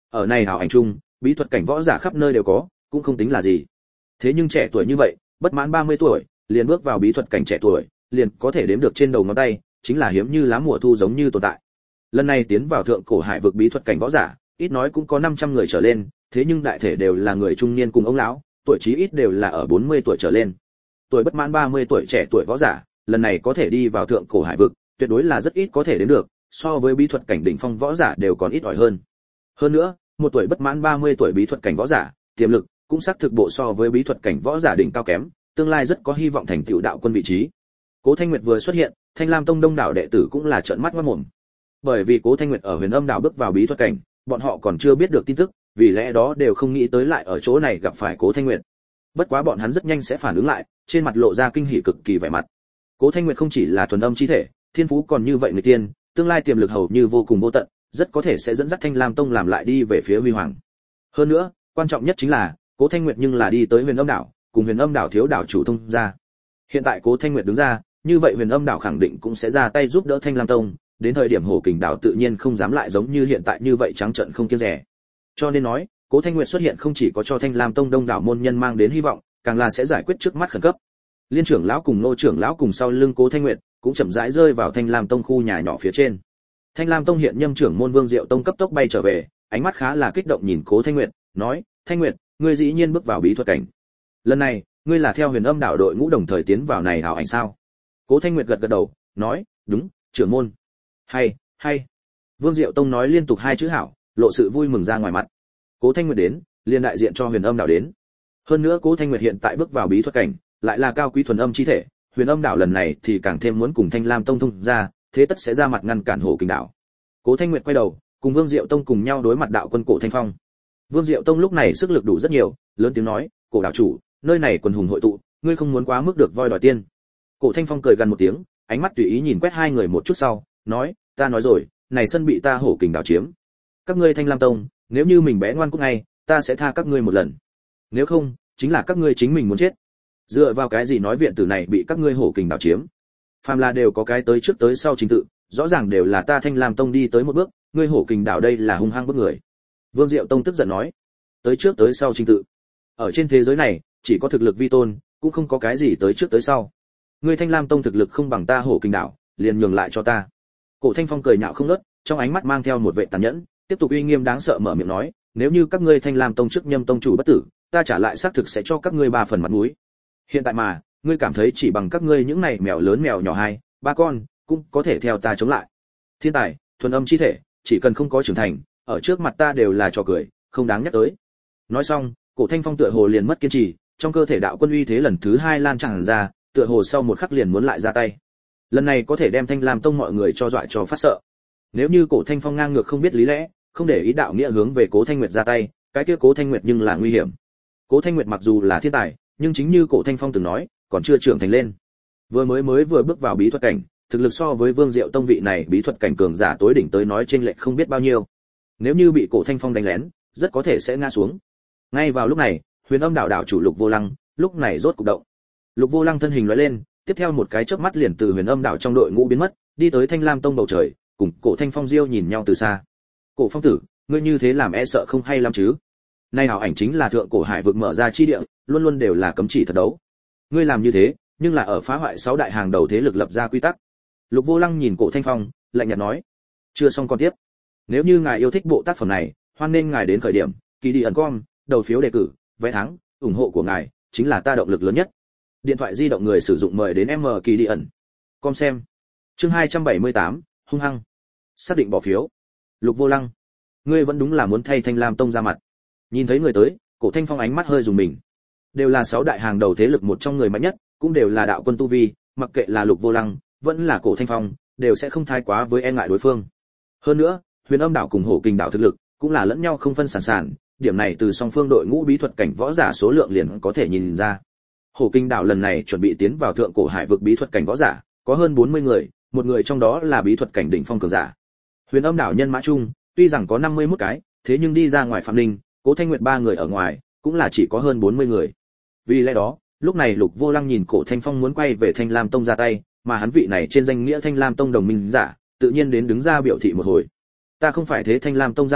Ở này hảo ảnh chung, bí thuật cảnh võ giả khắp nơi đều có, cũng không tính là gì. Thế nhưng trẻ tuổi như vậy, bất mãn ba mươi tuổi, liền bước vào bí thuật cảnh trẻ tuổi, liền có thể đếm được trên đầu ngón tay, chính là hiếm như lá mùa thu giống như tồn tại. Lần này tiến vào thượng cổ hải vực bí thuật cảnh võ giả, ít nói cũng có năm trăm người trở lên, thế nhưng đại thể đều là người trung niên cùng ông lão, tuổi chí ít đều là ở bốn mươi tuổi trở lên. Tuổi bất mãn ba mươi tuổi trẻ tuổi võ giả, lần này có thể đi vào thượng cổ hải vực, tuyệt đối là rất ít có thể đến được, so với bí thuật cảnh đỉnh phong võ giả đều còn ít ỏi hơn. Hơn nữa, một tuổi bất mãn ba mươi tuổi bí thuật cảnh võ giả, tiềm lực cũng xác thực bộ so với bí thuật cảnh võ giả đỉnh cao kém, tương lai rất có hy vọng thành tựu đạo quân vị trí. Cố Thanh Nguyệt vừa xuất hiện, Thanh Lam Tông đông đảo đệ tử cũng là trợn mắt ngoác mồm. Bởi vì Cố Thanh Nguyệt ở Huyền Âm đảo bước vào bí thuật cảnh, bọn họ còn chưa biết được tin tức, vì lẽ đó đều không nghĩ tới lại ở chỗ này gặp phải Cố Thanh Nguyệt. Bất quá bọn hắn rất nhanh sẽ phản ứng lại, trên mặt lộ ra kinh hỉ cực kỳ vẻ mặt. Cố Thanh Nguyệt không chỉ là thuần âm chi thể, thiên phú còn như vậy người tiên, tương lai tiềm lực hầu như vô cùng vô tận, rất có thể sẽ dẫn dắt Thanh Lam Tông làm lại đi về phía huy hoàng. Hơn nữa, quan trọng nhất chính là, Cố Thanh Nguyệt nhưng là đi tới Huyền Âm đảo, cùng Huyền Âm đảo thiếu đảo chủ thông ra. Hiện tại Cố Thanh Nguyệt đứng ra, như vậy Huyền Âm đảo khẳng định cũng sẽ ra tay giúp đỡ Thanh Lam Tông, đến thời điểm Hổ Kình đảo tự nhiên không dám lại giống như hiện tại như vậy trắng trợn không kiêng dè. Cho nên nói, Cố Thanh Nguyệt xuất hiện không chỉ có cho Thanh Lam Tông đông đảo môn nhân mang đến hy vọng, càng là sẽ giải quyết trước mắt khẩn cấp. Liên trưởng lão cùng nô trưởng lão cùng sau lưng Cố Thanh Nguyệt, cũng chậm rãi rơi vào Thanh Lam Tông khu nhà nhỏ phía trên. Thanh Lam Tông hiện nhâm trưởng môn Vương Diệu Tông cấp tốc bay trở về, ánh mắt khá là kích động nhìn Cố Thanh Nguyệt, nói: "Thanh Nguyệt, ngươi dĩ nhiên bước vào bí thuật cảnh. Lần này, ngươi là theo Huyền Âm đảo đội ngũ đồng thời tiến vào này ảo ảnh sao?" Cố Thanh Nguyệt gật gật đầu, nói: "Đúng, trưởng môn." "Hay, hay." Vương Diệu Tông nói liên tục hai chữ hảo, lộ sự vui mừng ra ngoài mặt. Cố Thanh Nguyệt đến, liền đại diện cho Huyền Âm đảo đến. Hơn nữa Cố Thanh Nguyệt hiện tại bước vào bí thuật cảnh, lại là cao quý thuần âm chi thể, Huyền Âm đảo lần này thì càng thêm muốn cùng Thanh Lam Tông thông ra, thế tất sẽ ra mặt ngăn cản Hổ Kình đảo. Cố Thanh Nguyệt quay đầu, cùng Vương Diệu Tông cùng nhau đối mặt đạo quân Cổ Thanh Phong. Vương Diệu Tông lúc này sức lực đủ rất nhiều, lớn tiếng nói: "Cổ đảo chủ, nơi này quần hùng hội tụ, ngươi không muốn quá mức được voi đòi tiên." Cổ Thanh Phong cười gần một tiếng, ánh mắt tùy ý nhìn quét hai người một chút sau, nói: "Ta nói rồi, này sân bị ta Hổ Kình đảo chiếm. Các ngươi Thanh Lam Tông, nếu như mình bé ngoan cút ngay, ta sẽ tha các ngươi một lần. Nếu không, chính là các ngươi chính mình muốn chết. Dựa vào cái gì nói viện tử này bị các ngươi Hổ Kình đảo chiếm? Phàm là đều có cái tới trước tới sau trình tự, rõ ràng đều là ta Thanh Lam Tông đi tới một bước, ngươi Hổ Kình đảo đây là hung hăng bước người." Vương Diệu Tông tức giận nói: "Tới trước tới sau trình tự? Ở trên thế giới này, chỉ có thực lực vi tôn, cũng không có cái gì tới trước tới sau. Ngươi Thanh Lam Tông thực lực không bằng ta Hổ Kình đảo, liền nhường lại cho ta." Cổ Thanh Phong cười nhạo không ngớt, trong ánh mắt mang theo một vẻ tàn nhẫn, tiếp tục uy nghiêm đáng sợ mở miệng nói: "Nếu như các ngươi Thanh Lam Tông trước nhâm tông chủ bất tử, ta trả lại xác thực sẽ cho các ngươi ba phần mặt mũi. Hiện tại mà, ngươi cảm thấy chỉ bằng các ngươi những này mèo lớn mèo nhỏ hai, ba con, cũng có thể theo ta chống lại. Thiên tài, thuần âm chi thể, chỉ cần không có trưởng thành, ở trước mặt ta đều là trò cười, không đáng nhắc tới." Nói xong, Cổ Thanh Phong tựa hồ liền mất kiên trì, trong cơ thể đạo quân uy thế lần thứ hai lan tràn ra, tựa hồ sau một khắc liền muốn lại ra tay. Lần này có thể đem Thanh Lam Tông mọi người cho dọa cho phát sợ. Nếu như Cổ Thanh Phong ngang ngược không biết lý lẽ, không để ý đạo nghĩa hướng về Cố Thanh Nguyệt ra tay, cái kia Cố Thanh Nguyệt nhưng là nguy hiểm. Cố Thanh Nguyệt mặc dù là thiên tài, nhưng chính như Cổ Thanh Phong từng nói, còn chưa trưởng thành lên. Vừa mới mới vừa bước vào bí thuật cảnh, thực lực so với Vương Diệu Tông vị này bí thuật cảnh cường giả tối đỉnh tới nói chênh lệch không biết bao nhiêu. Nếu như bị Cổ Thanh Phong đánh lén, rất có thể sẽ ngã xuống. Ngay vào lúc này, Huyền Âm đảo đảo chủ Lục Vô Lăng, lúc này rốt cục động. Lục Vô Lăng thân hình lóe lên, tiếp theo một cái chớp mắt liền từ Huyền Âm đảo trong đội ngũ biến mất, đi tới Thanh Lam Tông bầu trời, cùng Cổ Thanh Phong diêu nhìn nhau từ xa. "Cổ Phong tử, ngươi như thế làm e sợ không hay lắm chứ? Nay ảo ảnh chính là thượng cổ hải vực mở ra chi địa, luôn luôn đều là cấm chỉ thật đấu. Ngươi làm như thế, nhưng là ở phá hoại sáu đại hàng đầu thế lực lập ra quy tắc." Lục Vô Lăng nhìn Cổ Thanh Phong, lạnh nhạt nói: "Chưa xong con tiếp. Nếu như ngài yêu thích bộ tác phẩm này, hoan nên ngài đến khởi điểm, kỳ đi ẩn com, đầu phiếu đề cử, vé thắng, ủng hộ của ngài chính là ta động lực lớn nhất." Điện thoại di động người sử dụng mời đến M kỳ đi ẩn. Com xem. Chương hai trăm bảy mươi tám, hung hăng. Xác định bỏ phiếu. Lục Vô Lăng, ngươi vẫn đúng là muốn thay Thanh Lam Tông ra mặt. Nhìn thấy người tới, Cổ Thanh Phong ánh mắt hơi dùng mình. Đều là sáu đại hàng đầu thế lực một trong người mạnh nhất, cũng đều là đạo quân tu vi, mặc kệ là Lục Vô Lăng, vẫn là Cổ Thanh Phong, đều sẽ không thái quá với e ngại đối phương. Hơn nữa, Huyền Âm đảo cùng Hổ Kình đảo thực lực cũng là lẫn nhau không phân sản sản, điểm này từ song phương đội ngũ bí thuật cảnh võ giả số lượng liền có thể nhìn ra. Hổ Kình đảo lần này chuẩn bị tiến vào thượng cổ hải vực bí thuật cảnh võ giả, có hơn bốn mươi người, một người trong đó là bí thuật cảnh đỉnh phong cường giả. Huyền Âm đảo nhân mã chung, tuy rằng có năm mươi mốt cái, thế nhưng đi ra ngoài Phạm Ninh, Cố Thanh Nguyệt ba người ở ngoài, cũng là chỉ có hơn bốn mươi người. Vì lẽ đó, lúc này Lục Vô Lăng nhìn Cổ Thanh Phong muốn quay về Thanh Lam Tông ra tay, mà hắn vị này trên danh nghĩa Thanh Lam Tông đồng minh giả, tự nhiên đến đứng ra biểu thị một hồi. "Ta không phải thế Thanh Lam Tông ra mặt,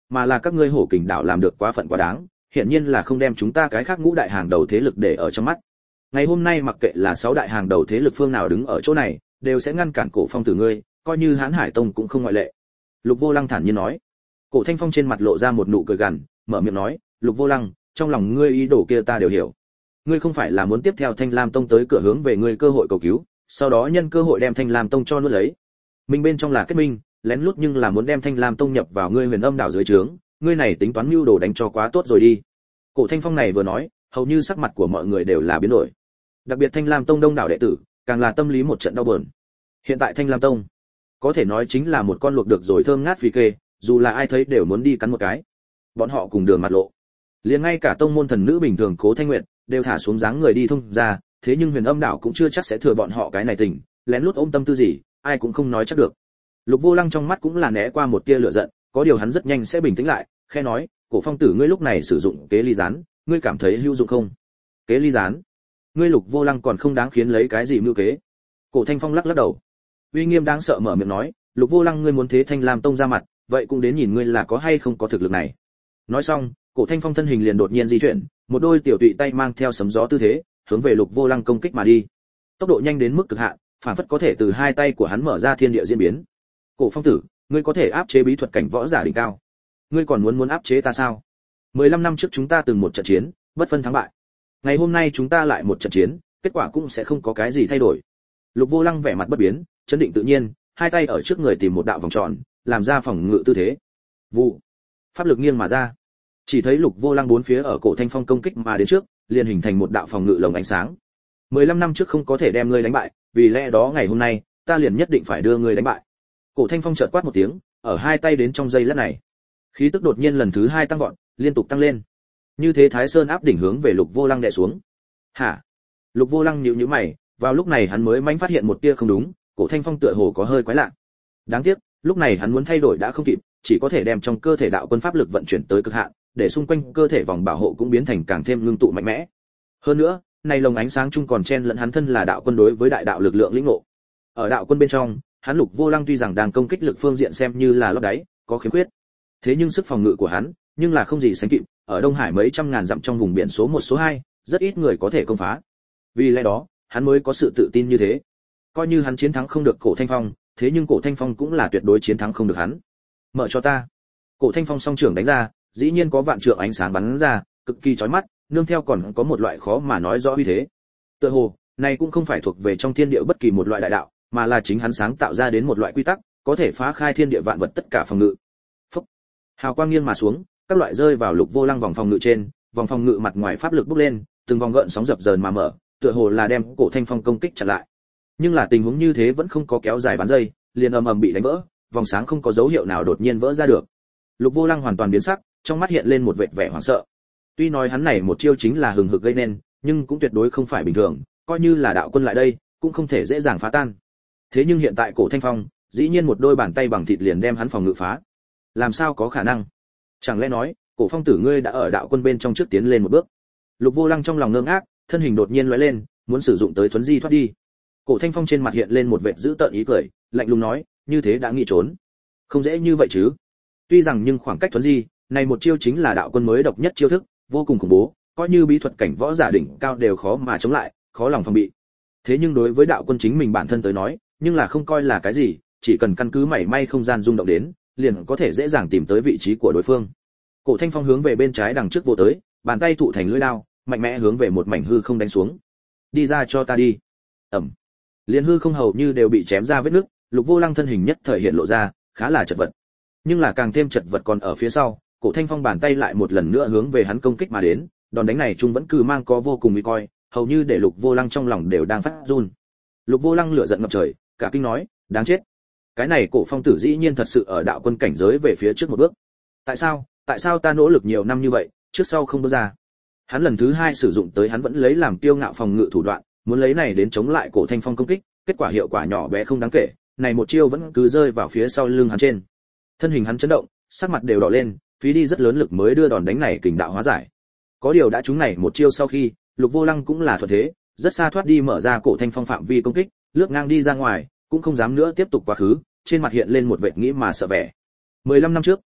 mà là các ngươi Hổ Kình đảo làm được quá phận quá đáng, hiển nhiên là không đem chúng ta cái khác ngũ đại hàng đầu thế lực để ở trong mắt. Ngày hôm nay mặc kệ là sáu đại hàng đầu thế lực phương nào đứng ở chỗ này, đều sẽ ngăn cản Cổ Phong tử ngươi, coi như Hán Hải Tông cũng không ngoại lệ. Lục Vô Lăng thản nhiên nói. Cổ Thanh Phong trên mặt lộ ra một nụ cười gằn, mở miệng nói, Lục Vô Lăng, trong lòng ngươi ý đồ kia ta đều hiểu. Ngươi không phải là muốn tiếp theo Thanh Lam Tông tới cửa hướng về ngươi cơ hội cầu cứu, sau đó nhân cơ hội đem Thanh Lam Tông cho nuốt lấy. Mình bên trong là kết minh, lén lút nhưng là muốn đem Thanh Lam Tông nhập vào ngươi Huyền Âm đảo dưới trướng, ngươi này tính toán mưu đồ đánh cho quá tốt rồi đi. Cổ Thanh Phong này vừa nói, hầu như sắc mặt của mọi người đều là biến đổi. Đặc biệt Thanh Lam Tông đông đảo đệ tử, càng là tâm lý một trận đau buồn. Hiện tại Thanh Lam Tông, có thể nói chính là một con luộc được rồi thơm ngát phi kê, dù là ai thấy đều muốn đi cắn một cái. Bọn họ cùng đường mặt lộ, liền ngay cả tông môn thần nữ bình thường Cố Thanh Nguyệt đều thả xuống dáng người đi thông ra, thế nhưng Huyền Âm đảo cũng chưa chắc sẽ thừa bọn họ cái này tình, lén lút ôm tâm tư gì, ai cũng không nói chắc được. Lục Vô Lăng trong mắt cũng là né qua một tia lửa giận, có điều hắn rất nhanh sẽ bình tĩnh lại, khẽ nói, Cổ Phong tử ngươi lúc này sử dụng kế ly gián, ngươi cảm thấy hữu dụng không? Kế ly gián? Ngươi Lục Vô Lăng còn không đáng khiến lấy cái gì mưu kế? Cổ Thanh Phong lắc lắc đầu, uy nghiêm đáng sợ mở miệng nói, Lục Vô Lăng ngươi muốn thế Thanh Lam Tông ra mặt, vậy cũng đến nhìn ngươi là có hay không có thực lực này. Nói xong, Cổ Thanh Phong thân hình liền đột nhiên di chuyển, một đôi tiểu tụy tay mang theo sấm gió tư thế, hướng về Lục Vô Lăng công kích mà đi. Tốc độ nhanh đến mức cực hạn, phản phất có thể từ hai tay của hắn mở ra thiên địa diễn biến. Cổ Phong tử, ngươi có thể áp chế bí thuật cảnh võ giả đỉnh cao. Ngươi còn muốn muốn áp chế ta sao? mười lăm năm trước chúng ta từng một trận chiến, bất phân thắng bại. Ngày hôm nay chúng ta lại một trận chiến, kết quả cũng sẽ không có cái gì thay đổi. Lục Vô Lăng vẻ mặt bất biến, chấn định tự nhiên, hai tay ở trước người tìm một đạo vòng tròn, làm ra phòng ngự tư thế. Vụ, pháp lực nghiêng mà ra. Chỉ thấy Lục Vô Lăng bốn phía ở Cổ Thanh Phong công kích mà đến trước, liền hình thành một đạo phòng ngự lồng ánh sáng. mười lăm năm trước không có thể đem ngươi đánh bại, vì lẽ đó ngày hôm nay, ta liền nhất định phải đưa ngươi đánh bại. Cổ Thanh Phong chợt quát một tiếng, ở hai tay đến trong giây lát này, khí tức đột nhiên lần thứ hai tăng vọt, liên tục tăng lên. Như thế Thái Sơn áp đỉnh hướng về Lục Vô Lăng đè xuống. Hả? Lục Vô Lăng nhíu nhíu mày, vào lúc này hắn mới manh phát hiện một tia không đúng, Cổ Thanh Phong tựa hồ có hơi quái lạ. Đáng tiếc, lúc này hắn muốn thay đổi đã không kịp, chỉ có thể đem trong cơ thể đạo quân pháp lực vận chuyển tới cực hạn, để xung quanh cơ thể vòng bảo hộ cũng biến thành càng thêm ngưng tụ mạnh mẽ. Hơn nữa, này lồng ánh sáng chung còn chen lẫn hắn thân là đạo quân đối với đại đạo lực lượng lĩnh ngộ. Ở đạo quân bên trong, hắn Lục Vô Lăng tuy rằng đang công kích lực phương diện xem như là lót đáy, có khiếm khuyết. Thế nhưng sức phòng ngự của hắn, nhưng là không gì sánh kịp, ở Đông Hải mấy trăm ngàn dặm trong vùng biển số một số hai, rất ít người có thể công phá. Vì lẽ đó, hắn mới có sự tự tin như thế. Coi như hắn chiến thắng không được Cổ Thanh Phong, thế nhưng Cổ Thanh Phong cũng là tuyệt đối chiến thắng không được hắn. Mở cho ta. Cổ Thanh Phong song trưởng đánh ra, dĩ nhiên có vạn trượng ánh sáng bắn ra, cực kỳ chói mắt, nương theo còn có một loại khó mà nói rõ uy thế. Tựa hồ, này cũng không phải thuộc về trong thiên địa bất kỳ một loại đại đạo, mà là chính hắn sáng tạo ra đến một loại quy tắc, có thể phá khai thiên địa vạn vật tất cả phòng ngự. Phốc. Hào quang nghiêng mà xuống, các loại rơi vào Lục Vô Lăng vòng phòng ngự trên, vòng phòng ngự mặt ngoài pháp lực bốc lên, từng vòng gợn sóng dập dờn mà mở, tựa hồ là đem Cổ Thanh Phong công kích chặn lại. Nhưng là tình huống như thế vẫn không có kéo dài bán dây, liền ầm ầm bị đánh vỡ, vòng sáng không có dấu hiệu nào đột nhiên vỡ ra được. Lục Vô Lăng hoàn toàn biến sắc, trong mắt hiện lên một vệt vẻ hoảng sợ. Tuy nói hắn này một chiêu chính là hừng hực gây nên, nhưng cũng tuyệt đối không phải bình thường, coi như là đạo quân lại đây, cũng không thể dễ dàng phá tan. Thế nhưng hiện tại Cổ Thanh Phong, dĩ nhiên một đôi bàn tay bằng thịt liền đem hắn phòng ngự phá. Làm sao có khả năng? Chẳng lẽ nói, Cổ Phong tử ngươi đã ở đạo quân bên trong trước tiến lên một bước? Lục Vô Lăng trong lòng ngơ ngác, thân hình đột nhiên lóe lên, muốn sử dụng tới thuấn di thoát đi. Cổ Thanh Phong trên mặt hiện lên một vệt dữ tợn ý cười, lạnh lùng nói, như thế đã nghĩ trốn, không dễ như vậy chứ? Tuy rằng nhưng khoảng cách thuấn di, này một chiêu chính là đạo quân mới độc nhất chiêu thức, vô cùng khủng bố, coi như bí thuật cảnh võ giả đỉnh cao đều khó mà chống lại, khó lòng phòng bị. Thế nhưng đối với đạo quân chính mình bản thân tới nói, nhưng là không coi là cái gì, chỉ cần căn cứ mảy may không gian rung động đến, liền có thể dễ dàng tìm tới vị trí của đối phương. Cổ Thanh Phong hướng về bên trái đằng trước vô tới, bàn tay thụ thành lưỡi đao, mạnh mẽ hướng về một mảnh hư không đánh xuống. Đi ra cho ta đi. Ầm. Liên hư không hầu như đều bị chém ra vết nứt, Lục Vô Lăng thân hình nhất thời hiện lộ ra, khá là chật vật. Nhưng là càng thêm chật vật còn ở phía sau, Cổ Thanh Phong bàn tay lại một lần nữa hướng về hắn công kích mà đến, đòn đánh này trung vẫn cứ mang có vô cùng uy coi, hầu như để Lục Vô Lăng trong lòng đều đang phát run. Lục Vô Lăng lửa giận ngập trời, cả kinh nói, đáng chết. Cái này Cổ Phong tử dĩ nhiên thật sự ở đạo quân cảnh giới về phía trước một bước. Tại sao? Tại sao ta nỗ lực nhiều năm như vậy, trước sau không bước ra? Hắn lần thứ hai sử dụng tới hắn vẫn lấy làm tiêu ngạo phòng ngự thủ đoạn, muốn lấy này đến chống lại Cổ Thanh Phong công kích, kết quả hiệu quả nhỏ bé không đáng kể, này một chiêu vẫn cứ rơi vào phía sau lưng hắn trên. Thân hình hắn chấn động, sắc mặt đều đỏ lên, phí đi rất lớn lực mới đưa đòn đánh này kình đạo hóa giải. Có điều đã trúng này một chiêu sau khi, Lục Vô Lăng cũng là thuận thế, rất xa thoát đi mở ra Cổ Thanh Phong phạm vi công kích, lướt ngang đi ra ngoài, cũng không dám nữa tiếp tục quá khứ, trên mặt hiện lên một vệt nghĩ mà sợ vẻ. mười lăm năm trước,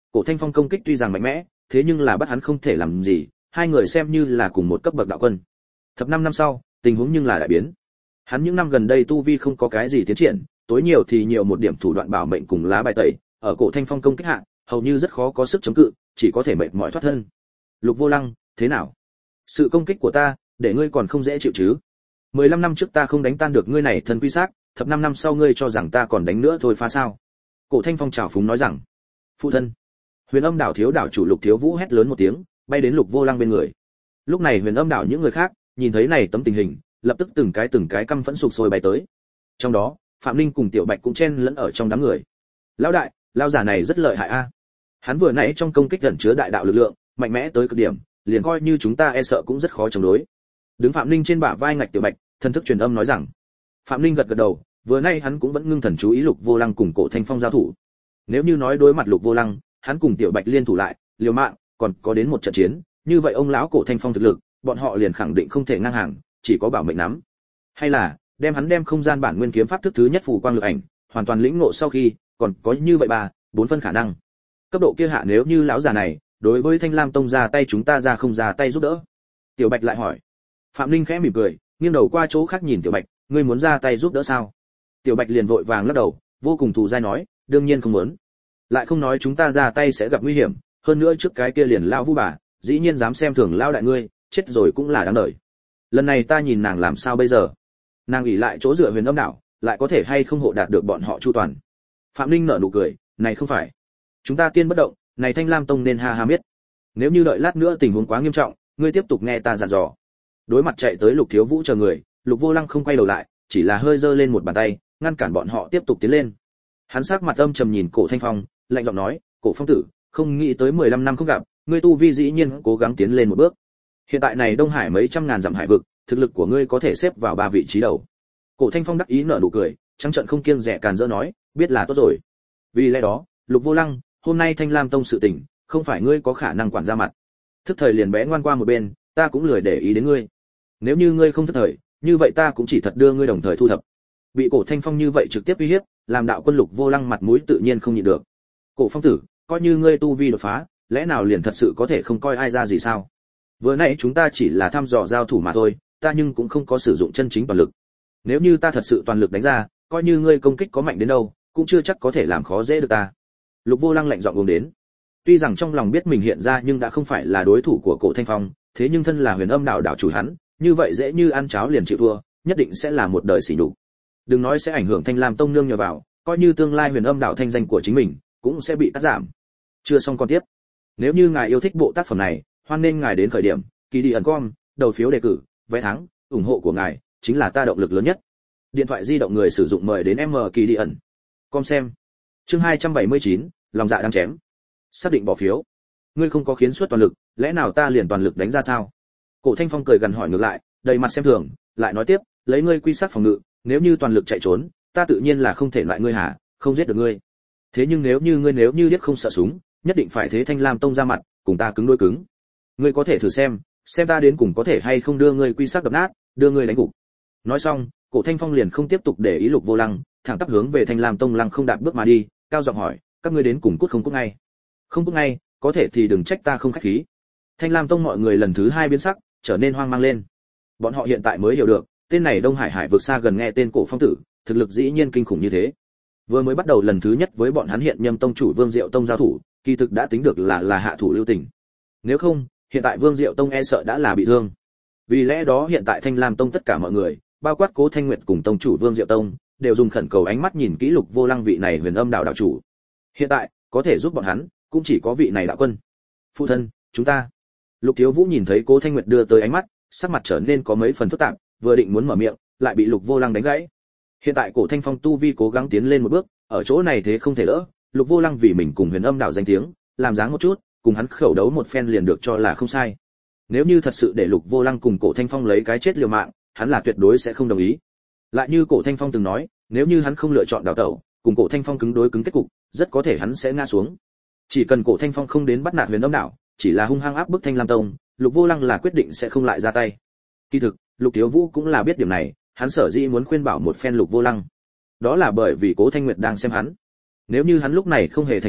Cổ Thanh Phong công kích tuy rằng mạnh mẽ, thế nhưng là bắt hắn không thể làm gì, hai người xem như là cùng một cấp bậc đạo quân. Thập năm năm sau, tình huống nhưng là đại biến. Hắn những năm gần đây tu vi không có cái gì tiến triển, tối nhiều thì nhiều một điểm thủ đoạn bảo mệnh cùng lá bài tẩy, ở Cổ Thanh Phong công kích hạ, hầu như rất khó có sức chống cự, chỉ có thể mệt mỏi thoát thân. Lục Vô Lăng, thế nào? Sự công kích của ta, để ngươi còn không dễ chịu chứ? mười lăm năm trước ta không đánh tan được ngươi này thân quy xác, thập năm năm sau ngươi cho rằng ta còn đánh nữa thôi phá sao? Cổ Thanh Phong trào phúng nói rằng. Phụ thân. Huyền Âm đảo thiếu đảo chủ Lục Thiếu Vũ hét lớn một tiếng, bay đến Lục Vô Lăng bên người. Lúc này Huyền Âm đảo những người khác, nhìn thấy này tấm tình hình, lập tức từng cái từng cái căm phẫn sục sôi bay tới. Trong đó, Phạm Linh cùng Tiểu Bạch cũng chen lẫn ở trong đám người. Lão đại, lão giả này rất lợi hại a. Hắn vừa nãy trong công kích ẩn chứa đại đạo lực lượng, mạnh mẽ tới cực điểm, liền coi như chúng ta e sợ cũng rất khó chống đối. Đứng Phạm Linh trên bả vai ngạch Tiểu Bạch, thần thức truyền âm nói rằng. Phạm Linh gật gật đầu, vừa nay hắn cũng vẫn ngưng thần chú ý Lục Vô Lăng cùng Cổ Thanh Phong giao thủ. Nếu như nói đối mặt Lục Vô Lăng, hắn cùng Tiểu Bạch liên thủ lại, liều mạng, còn có đến một trận chiến, như vậy ông lão Cổ Thanh Phong thực lực, bọn họ liền khẳng định không thể ngang hàng, chỉ có bảo mệnh nắm. Hay là đem hắn đem không gian bản nguyên kiếm pháp thức thứ nhất phù quang lực ảnh, hoàn toàn lĩnh ngộ sau khi, còn có như vậy ba, bốn phân khả năng. Cấp độ kia hạ nếu như lão già này, đối với Thanh Lam Tông ra tay chúng ta ra không ra tay giúp đỡ. Tiểu Bạch lại hỏi. Phạm Linh khẽ mỉm cười, nghiêng đầu qua chỗ khác nhìn Tiểu Bạch, ngươi muốn ra tay giúp đỡ sao? Tiểu Bạch liền vội vàng lắc đầu, vô cùng thù dai nói, đương nhiên không muốn. Lại không nói chúng ta ra tay sẽ gặp nguy hiểm, hơn nữa trước cái kia liền lao vu bà, dĩ nhiên dám xem thường lao đại ngươi, chết rồi cũng là đáng đời. Lần này ta nhìn nàng làm sao bây giờ? Nàng ủy lại chỗ dựa Huyền Âm đảo, lại có thể hay không hộ đạt được bọn họ chu toàn. Phạm Linh nở nụ cười, này không phải. Chúng ta tiên bất động, này Thanh Lam Tông nên ha ha biết. Nếu như đợi lát nữa tình huống quá nghiêm trọng, ngươi tiếp tục nghe ta dặn dò. Đối mặt chạy tới Lục Thiếu Vũ chờ người, Lục Vô Lăng không quay đầu lại, chỉ là hơi giơ lên một bàn tay, ngăn cản bọn họ tiếp tục tiến lên. Hắn sắc mặt âm trầm nhìn Cổ Thanh Phong, lạnh giọng nói, Cổ Phong tử, không nghĩ tới mười lăm năm không gặp, ngươi tu vi dĩ nhiên cố gắng tiến lên một bước. Hiện tại này Đông Hải mấy trăm ngàn dặm hải vực, thực lực của ngươi có thể xếp vào ba vị trí đầu. Cổ Thanh Phong đắc ý nở nụ cười, trắng trợn không kiêng dè càn rỡ nói, biết là tốt rồi. Vì lẽ đó, Lục Vô Lăng, hôm nay Thanh Lam Tông sự tình, không phải ngươi có khả năng quản ra mặt. Thức thời liền bé ngoan qua một bên, ta cũng lười để ý đến ngươi. Nếu như ngươi không thức thời, như vậy ta cũng chỉ thật đưa ngươi đồng thời thu thập. Bị Cổ Thanh Phong như vậy trực tiếp uy hiếp, làm đạo quân Lục Vô Lăng mặt mũi tự nhiên không nhịn được. Cổ Phong tử, coi như ngươi tu vi đột phá, lẽ nào liền thật sự có thể không coi ai ra gì sao? Vừa nãy chúng ta chỉ là thăm dò giao thủ mà thôi, ta nhưng cũng không có sử dụng chân chính toàn lực. Nếu như ta thật sự toàn lực đánh ra, coi như ngươi công kích có mạnh đến đâu, cũng chưa chắc có thể làm khó dễ được ta. Lục Vô Lăng lạnh giọng uống đến. Tuy rằng trong lòng biết mình hiện ra nhưng đã không phải là đối thủ của Cổ Thanh Phong, thế nhưng thân là Huyền Âm đạo đạo chủ hắn, như vậy dễ như ăn cháo liền chịu thua, nhất định sẽ là một đời sỉ nhục. Đừng nói sẽ ảnh hưởng Thanh Lam Tông nương nhờ vào, coi như tương lai Huyền Âm đạo thanh danh của chính mình cũng sẽ bị cắt giảm. Chưa xong con tiếp. Nếu như ngài yêu thích bộ tác phẩm này, hoan nên ngài đến khởi điểm kỳ đi ẩn com, đầu phiếu đề cử, vé thắng, ủng hộ của ngài chính là ta động lực lớn nhất. Điện thoại di động người sử dụng mời đến M kỳ đi ẩn com xem. Chương hai trăm bảy mươi chín, lòng dạ đang chém. Xác định bỏ phiếu. Ngươi không có khiến suất toàn lực, lẽ nào ta liền toàn lực đánh ra sao? Cổ Thanh Phong cười gần hỏi ngược lại, đầy mặt xem thường, lại nói tiếp, lấy ngươi quy sắc phòng ngự, nếu như toàn lực chạy trốn, ta tự nhiên là không thể loại ngươi hả, không giết được ngươi. Thế nhưng nếu như ngươi nếu như biết không sợ súng, nhất định phải thế Thanh Lam Tông ra mặt, cùng ta cứng đối cứng. Ngươi có thể thử xem, xem ta đến cùng có thể hay không đưa ngươi quy sắc đập nát, đưa ngươi đánh gục. Nói xong, Cổ Thanh Phong liền không tiếp tục để ý Lục Vô Lăng, thẳng tắp hướng về Thanh Lam Tông lăng không đạp bước mà đi, cao giọng hỏi, các ngươi đến cùng cút không cút ngay? Không cút ngay, có thể thì đừng trách ta không khách khí. Thanh Lam Tông mọi người lần thứ hai biến sắc, trở nên hoang mang lên. Bọn họ hiện tại mới hiểu được, tên này Đông Hải Hải vượt xa gần nghe tên Cổ Phong tử, thực lực dĩ nhiên kinh khủng như thế. Vừa mới bắt đầu lần thứ nhất với bọn hắn hiện nhâm tông chủ Vương Diệu Tông giao thủ, kỳ thực đã tính được là là hạ thủ lưu tình. Nếu không, hiện tại Vương Diệu Tông e sợ đã là bị thương. Vì lẽ đó hiện tại Thanh Lam Tông tất cả mọi người, bao quát Cố Thanh Nguyệt cùng tông chủ Vương Diệu Tông, đều dùng khẩn cầu ánh mắt nhìn kỹ Lục Vô Lăng vị này Huyền Âm đạo đạo chủ. Hiện tại, có thể giúp bọn hắn, cũng chỉ có vị này đạo quân. Phụ thân, chúng ta. Lục Thiếu Vũ nhìn thấy Cố Thanh Nguyệt đưa tới ánh mắt, sắc mặt trở nên có mấy phần phức tạp, vừa định muốn mở miệng, lại bị Lục Vô Lăng đánh gãy. Hiện tại Cổ Thanh Phong tu vi cố gắng tiến lên một bước, ở chỗ này thế không thể đỡ, Lục Vô Lăng vì mình cùng Huyền Âm đạo danh tiếng, làm dáng một chút, cùng hắn khẩu đấu một phen liền được cho là không sai. Nếu như thật sự để Lục Vô Lăng cùng Cổ Thanh Phong lấy cái chết liều mạng, hắn là tuyệt đối sẽ không đồng ý. Lại như Cổ Thanh Phong từng nói, nếu như hắn không lựa chọn đào tẩu, cùng Cổ Thanh Phong cứng đối cứng kết cục, rất có thể hắn sẽ ngã xuống. Chỉ cần Cổ Thanh Phong không đến bắt nạt Huyền Âm đạo, chỉ là hung hăng áp bức Thanh Lam Tông, Lục Vô Lăng là quyết định sẽ không lại ra tay. Kỳ thực, Lục Thiếu Vũ cũng là biết điểm này, hắn sở dĩ muốn khuyên bảo một phen Lục Vô Lăng. Đó là bởi vì Cố Thanh Nguyệt đang xem hắn. Nếu như hắn lúc này không hề thành tựu,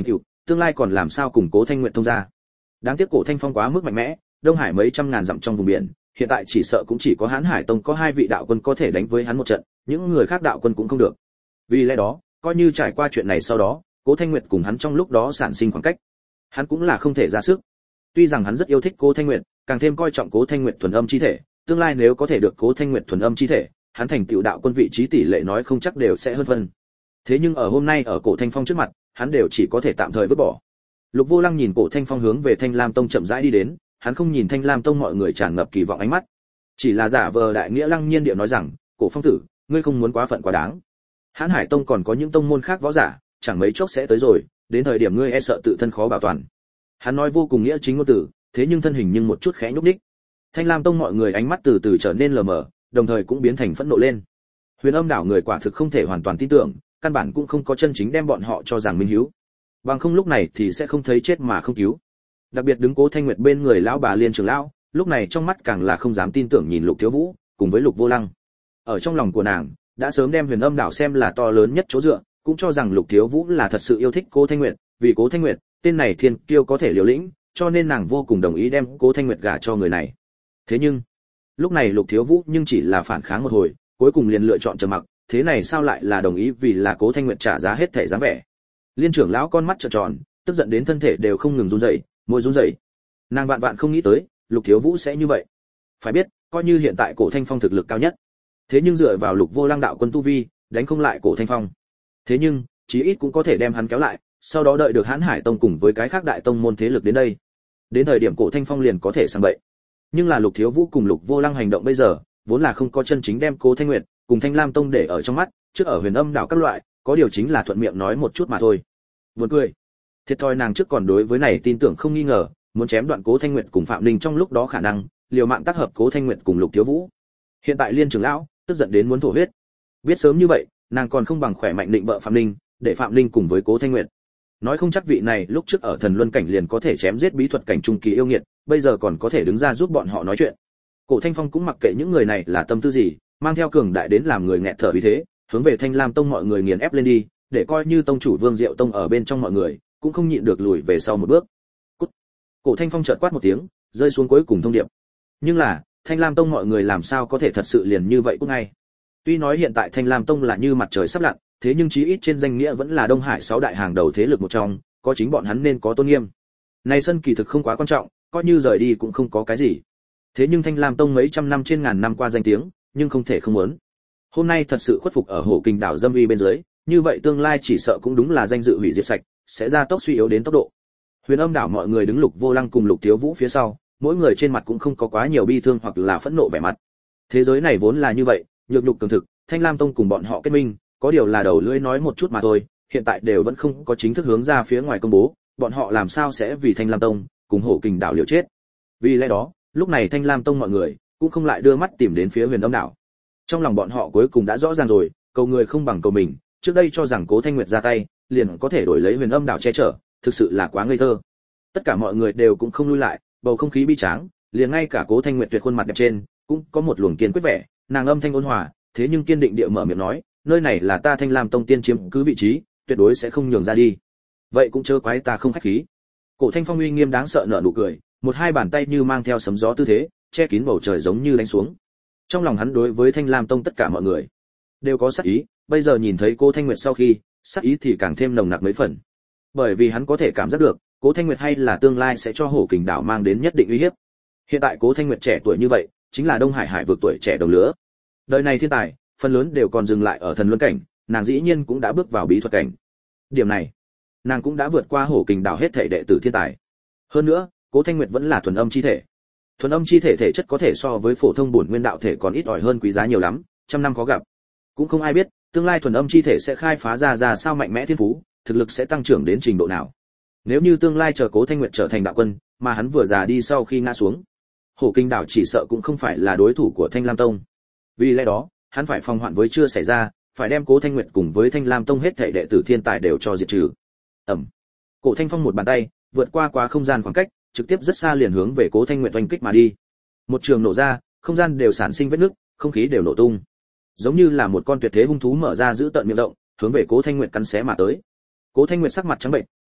tương lai còn làm sao cùng Cố Thanh Nguyệt thông ra. Đáng tiếc Cổ Thanh Phong quá mức mạnh mẽ, Đông Hải mấy trăm ngàn dặm trong vùng biển, hiện tại chỉ sợ cũng chỉ có Hán Hải Tông có hai vị đạo quân có thể đánh với hắn một trận, những người khác đạo quân cũng không được. Vì lẽ đó, coi như trải qua chuyện này sau đó, Cố Thanh Nguyệt cùng hắn trong lúc đó sản sinh khoảng cách, hắn cũng là không thể ra sức. Tuy rằng hắn rất yêu thích Cố Thanh Nguyệt, càng thêm coi trọng Cố Thanh Nguyệt thuần âm chi thể, tương lai nếu có thể được Cố Thanh Nguyệt thuần âm chi thể, hắn thành tựu đạo quân vị trí tỷ lệ nói không chắc đều sẽ hơn phân. Thế nhưng ở hôm nay ở Cổ Thanh Phong trước mặt, hắn đều chỉ có thể tạm thời vứt bỏ. Lục Vô Lăng nhìn Cổ Thanh Phong hướng về Thanh Lam Tông chậm rãi đi đến, hắn không nhìn Thanh Lam Tông mọi người tràn ngập kỳ vọng ánh mắt, chỉ là giả vờ đại nghĩa lăng nhiên điệu nói rằng, Cổ Phong tử, ngươi không muốn quá phận quá đáng. Hán Hải Tông còn có những tông môn khác võ giả, chẳng mấy chốc sẽ tới rồi, đến thời điểm ngươi e sợ tự thân khó bảo toàn. Hắn nói vô cùng nghĩa chính ngôn từ, thế nhưng thân hình nhưng một chút khẽ nhúc nhích. Thanh Lam Tông mọi người ánh mắt từ từ trở nên lờ mờ, đồng thời cũng biến thành phẫn nộ lên. Huyền Âm đảo người quả thực không thể hoàn toàn tin tưởng, căn bản cũng không có chân chính đem bọn họ cho rằng minh hiếu. Bằng không lúc này thì sẽ không thấy chết mà không cứu. Đặc biệt đứng Cố Thanh Nguyệt bên người lão bà Liên trưởng lão, lúc này trong mắt càng là không dám tin tưởng nhìn Lục Thiếu Vũ, cùng với Lục Vô Lăng. Ở trong lòng của nàng, đã sớm đem Huyền Âm đảo xem là to lớn nhất chỗ dựa, cũng cho rằng Lục Thiếu Vũ là thật sự yêu thích Cố Thanh Nguyệt, vì Cố Thanh Nguyệt, tên này thiên kiêu có thể liều lĩnh, cho nên nàng vô cùng đồng ý đem Cố Thanh Nguyệt gả cho người này. Thế nhưng, lúc này Lục Thiếu Vũ nhưng chỉ là phản kháng một hồi, cuối cùng liền lựa chọn trầm mặc, thế này sao lại là đồng ý vì là Cố Thanh Nguyệt trả giá hết thảy dáng vẻ. Liên trưởng lão con mắt trợn tròn, tức giận đến thân thể đều không ngừng run rẩy, môi run rẩy. Nàng vạn vạn không nghĩ tới, Lục Thiếu Vũ sẽ như vậy. Phải biết, coi như hiện tại Cổ Thanh Phong thực lực cao nhất, thế nhưng dựa vào Lục Vô Lăng đạo quân tu vi, đánh không lại Cổ Thanh Phong. Thế nhưng, chí ít cũng có thể đem hắn kéo lại, sau đó đợi được Hán Hải Tông cùng với cái khác đại tông môn thế lực đến đây. Đến thời điểm Cổ Thanh Phong liền có thể sang bậy. Nhưng là Lục Thiếu Vũ cùng Lục Vô Lăng hành động bây giờ, vốn là không có chân chính đem Cố Thanh Nguyệt cùng Thanh Lam Tông để ở trong mắt, trước ở Huyền Âm đảo các loại, có điều chính là thuận miệng nói một chút mà thôi. Buồn cười. Thiệt thòi nàng trước còn đối với này tin tưởng không nghi ngờ, muốn chém đoạn Cố Thanh Nguyệt cùng Phạm Ninh trong lúc đó khả năng, liều mạng tác hợp Cố Thanh Nguyệt cùng Lục Thiếu Vũ. Hiện tại Liên trưởng lão tức giận đến muốn thổ huyết. Biết sớm như vậy, nàng còn không bằng khỏe mạnh định bợ Phạm Ninh, để Phạm Ninh cùng với Cố Thanh Nguyệt. Nói không chắc vị này lúc trước ở Thần Luân cảnh liền có thể chém giết bí thuật cảnh trung kỳ yêu nghiệt, bây giờ còn có thể đứng ra giúp bọn họ nói chuyện. Cổ Thanh Phong cũng mặc kệ những người này là tâm tư gì, mang theo cường đại đến làm người nghẹt thở vì thế, hướng về Thanh Lam Tông mọi người nghiền ép lên đi, để coi như tông chủ Vương Diệu Tông ở bên trong mọi người, cũng không nhịn được lùi về sau một bước. Cút. Cổ Thanh Phong chợt quát một tiếng, rơi xuống cuối cùng thông điệp. Nhưng là, Thanh Lam Tông mọi người làm sao có thể thật sự liền như vậy cút ngay. Tuy nói hiện tại Thanh Lam Tông là như mặt trời sắp lặn, thế nhưng chí ít trên danh nghĩa vẫn là Đông Hải sáu đại hàng đầu thế lực một trong, có chính bọn hắn nên có tôn nghiêm. Này sân kỳ thực không quá quan trọng, coi như rời đi cũng không có cái gì. Thế nhưng Thanh Lam Tông mấy trăm năm trên ngàn năm qua danh tiếng, nhưng không thể không muốn. Hôm nay thật sự khuất phục ở Hổ Kình đảo dâm uy bên dưới, như vậy tương lai chỉ sợ cũng đúng là danh dự hủy diệt sạch, sẽ ra tốc suy yếu đến tốc độ. Huyền Âm đảo mọi người đứng Lục Vô Lăng cùng Lục Thiếu Vũ phía sau, mỗi người trên mặt cũng không có quá nhiều bi thương hoặc là phẫn nộ vẻ mặt. Thế giới này vốn là như vậy, nhược nhục cường thực, Thanh Lam Tông cùng bọn họ kết minh, có điều là đầu lưỡi nói một chút mà thôi, hiện tại đều vẫn không có chính thức hướng ra phía ngoài công bố, bọn họ làm sao sẽ vì Thanh Lam Tông cùng Hổ Kình đảo liều chết. Vì lẽ đó, lúc này Thanh Lam Tông mọi người cũng không lại đưa mắt tìm đến phía Huyền Âm đảo. Trong lòng bọn họ cuối cùng đã rõ ràng rồi, cầu người không bằng cầu mình, trước đây cho rằng Cố Thanh Nguyệt ra tay, liền có thể đổi lấy Huyền Âm đảo che chở, thực sự là quá ngây thơ. Tất cả mọi người đều cũng không lui lại, bầu không khí bi tráng, liền ngay cả Cố Thanh Nguyệt tuyệt khuôn mặt đẹp trên, cũng có một luồng kiên quyết vẻ, nàng âm thanh ôn hòa, thế nhưng kiên định địa mở miệng nói, nơi này là ta Thanh Lam Tông tiên chiếm cứ vị trí, tuyệt đối sẽ không nhường ra đi. Vậy cũng chớ quái ta không khách khí. Cổ Thanh Phong uy nghiêm đáng sợ nở nụ cười, một hai bàn tay như mang theo sấm gió tư thế, che kín bầu trời giống như đánh xuống. Trong lòng hắn đối với Thanh Lam Tông tất cả mọi người đều có sát ý, bây giờ nhìn thấy Cố Thanh Nguyệt sau khi, sát ý thì càng thêm nồng nặc mấy phần. Bởi vì hắn có thể cảm giác được, Cố Thanh Nguyệt hay là tương lai sẽ cho Hổ Kình đảo mang đến nhất định uy hiếp. Hiện tại Cố Thanh Nguyệt trẻ tuổi như vậy, chính là Đông Hải Hải vực tuổi trẻ đồng lứa. Đời này thiên tài, phần lớn đều còn dừng lại ở Thần Luân cảnh, nàng dĩ nhiên cũng đã bước vào bí thuật cảnh. Điểm này, nàng cũng đã vượt qua Hổ Kình đảo hết thảy đệ tử thiên tài. Hơn nữa, Cố Thanh Nguyệt vẫn là thuần âm chi thể. Thuần âm chi thể thể chất có thể so với phổ thông bổn nguyên đạo thể còn ít ỏi hơn quý giá nhiều lắm, trăm năm khó gặp. Cũng không ai biết, tương lai thuần âm chi thể sẽ khai phá ra ra sao mạnh mẽ thiên phú, thực lực sẽ tăng trưởng đến trình độ nào. Nếu như tương lai chờ Cố Thanh Nguyệt trở thành đạo quân, mà hắn vừa già đi sau khi ngã xuống, Hổ Kình đảo chỉ sợ cũng không phải là đối thủ của Thanh Lam Tông. Vì lẽ đó, hắn phải phòng hoạn với chưa xảy ra, phải đem Cố Thanh Nguyệt cùng với Thanh Lam Tông hết thảy đệ tử thiên tài đều cho diệt trừ. Ầm. Cổ Thanh Phong một bàn tay, vượt qua quá không gian khoảng cách, trực tiếp rất xa liền hướng về Cố Thanh Nguyệt oanh kích mà đi. Một trường nổ ra, không gian đều sản sinh vết nứt, không khí đều nổ tung. Giống như là một con tuyệt thế hung thú mở ra giữ tận miệng rộng, hướng về Cố Thanh Nguyệt cắn xé mà tới. Cố Thanh Nguyệt sắc mặt trắng bệch,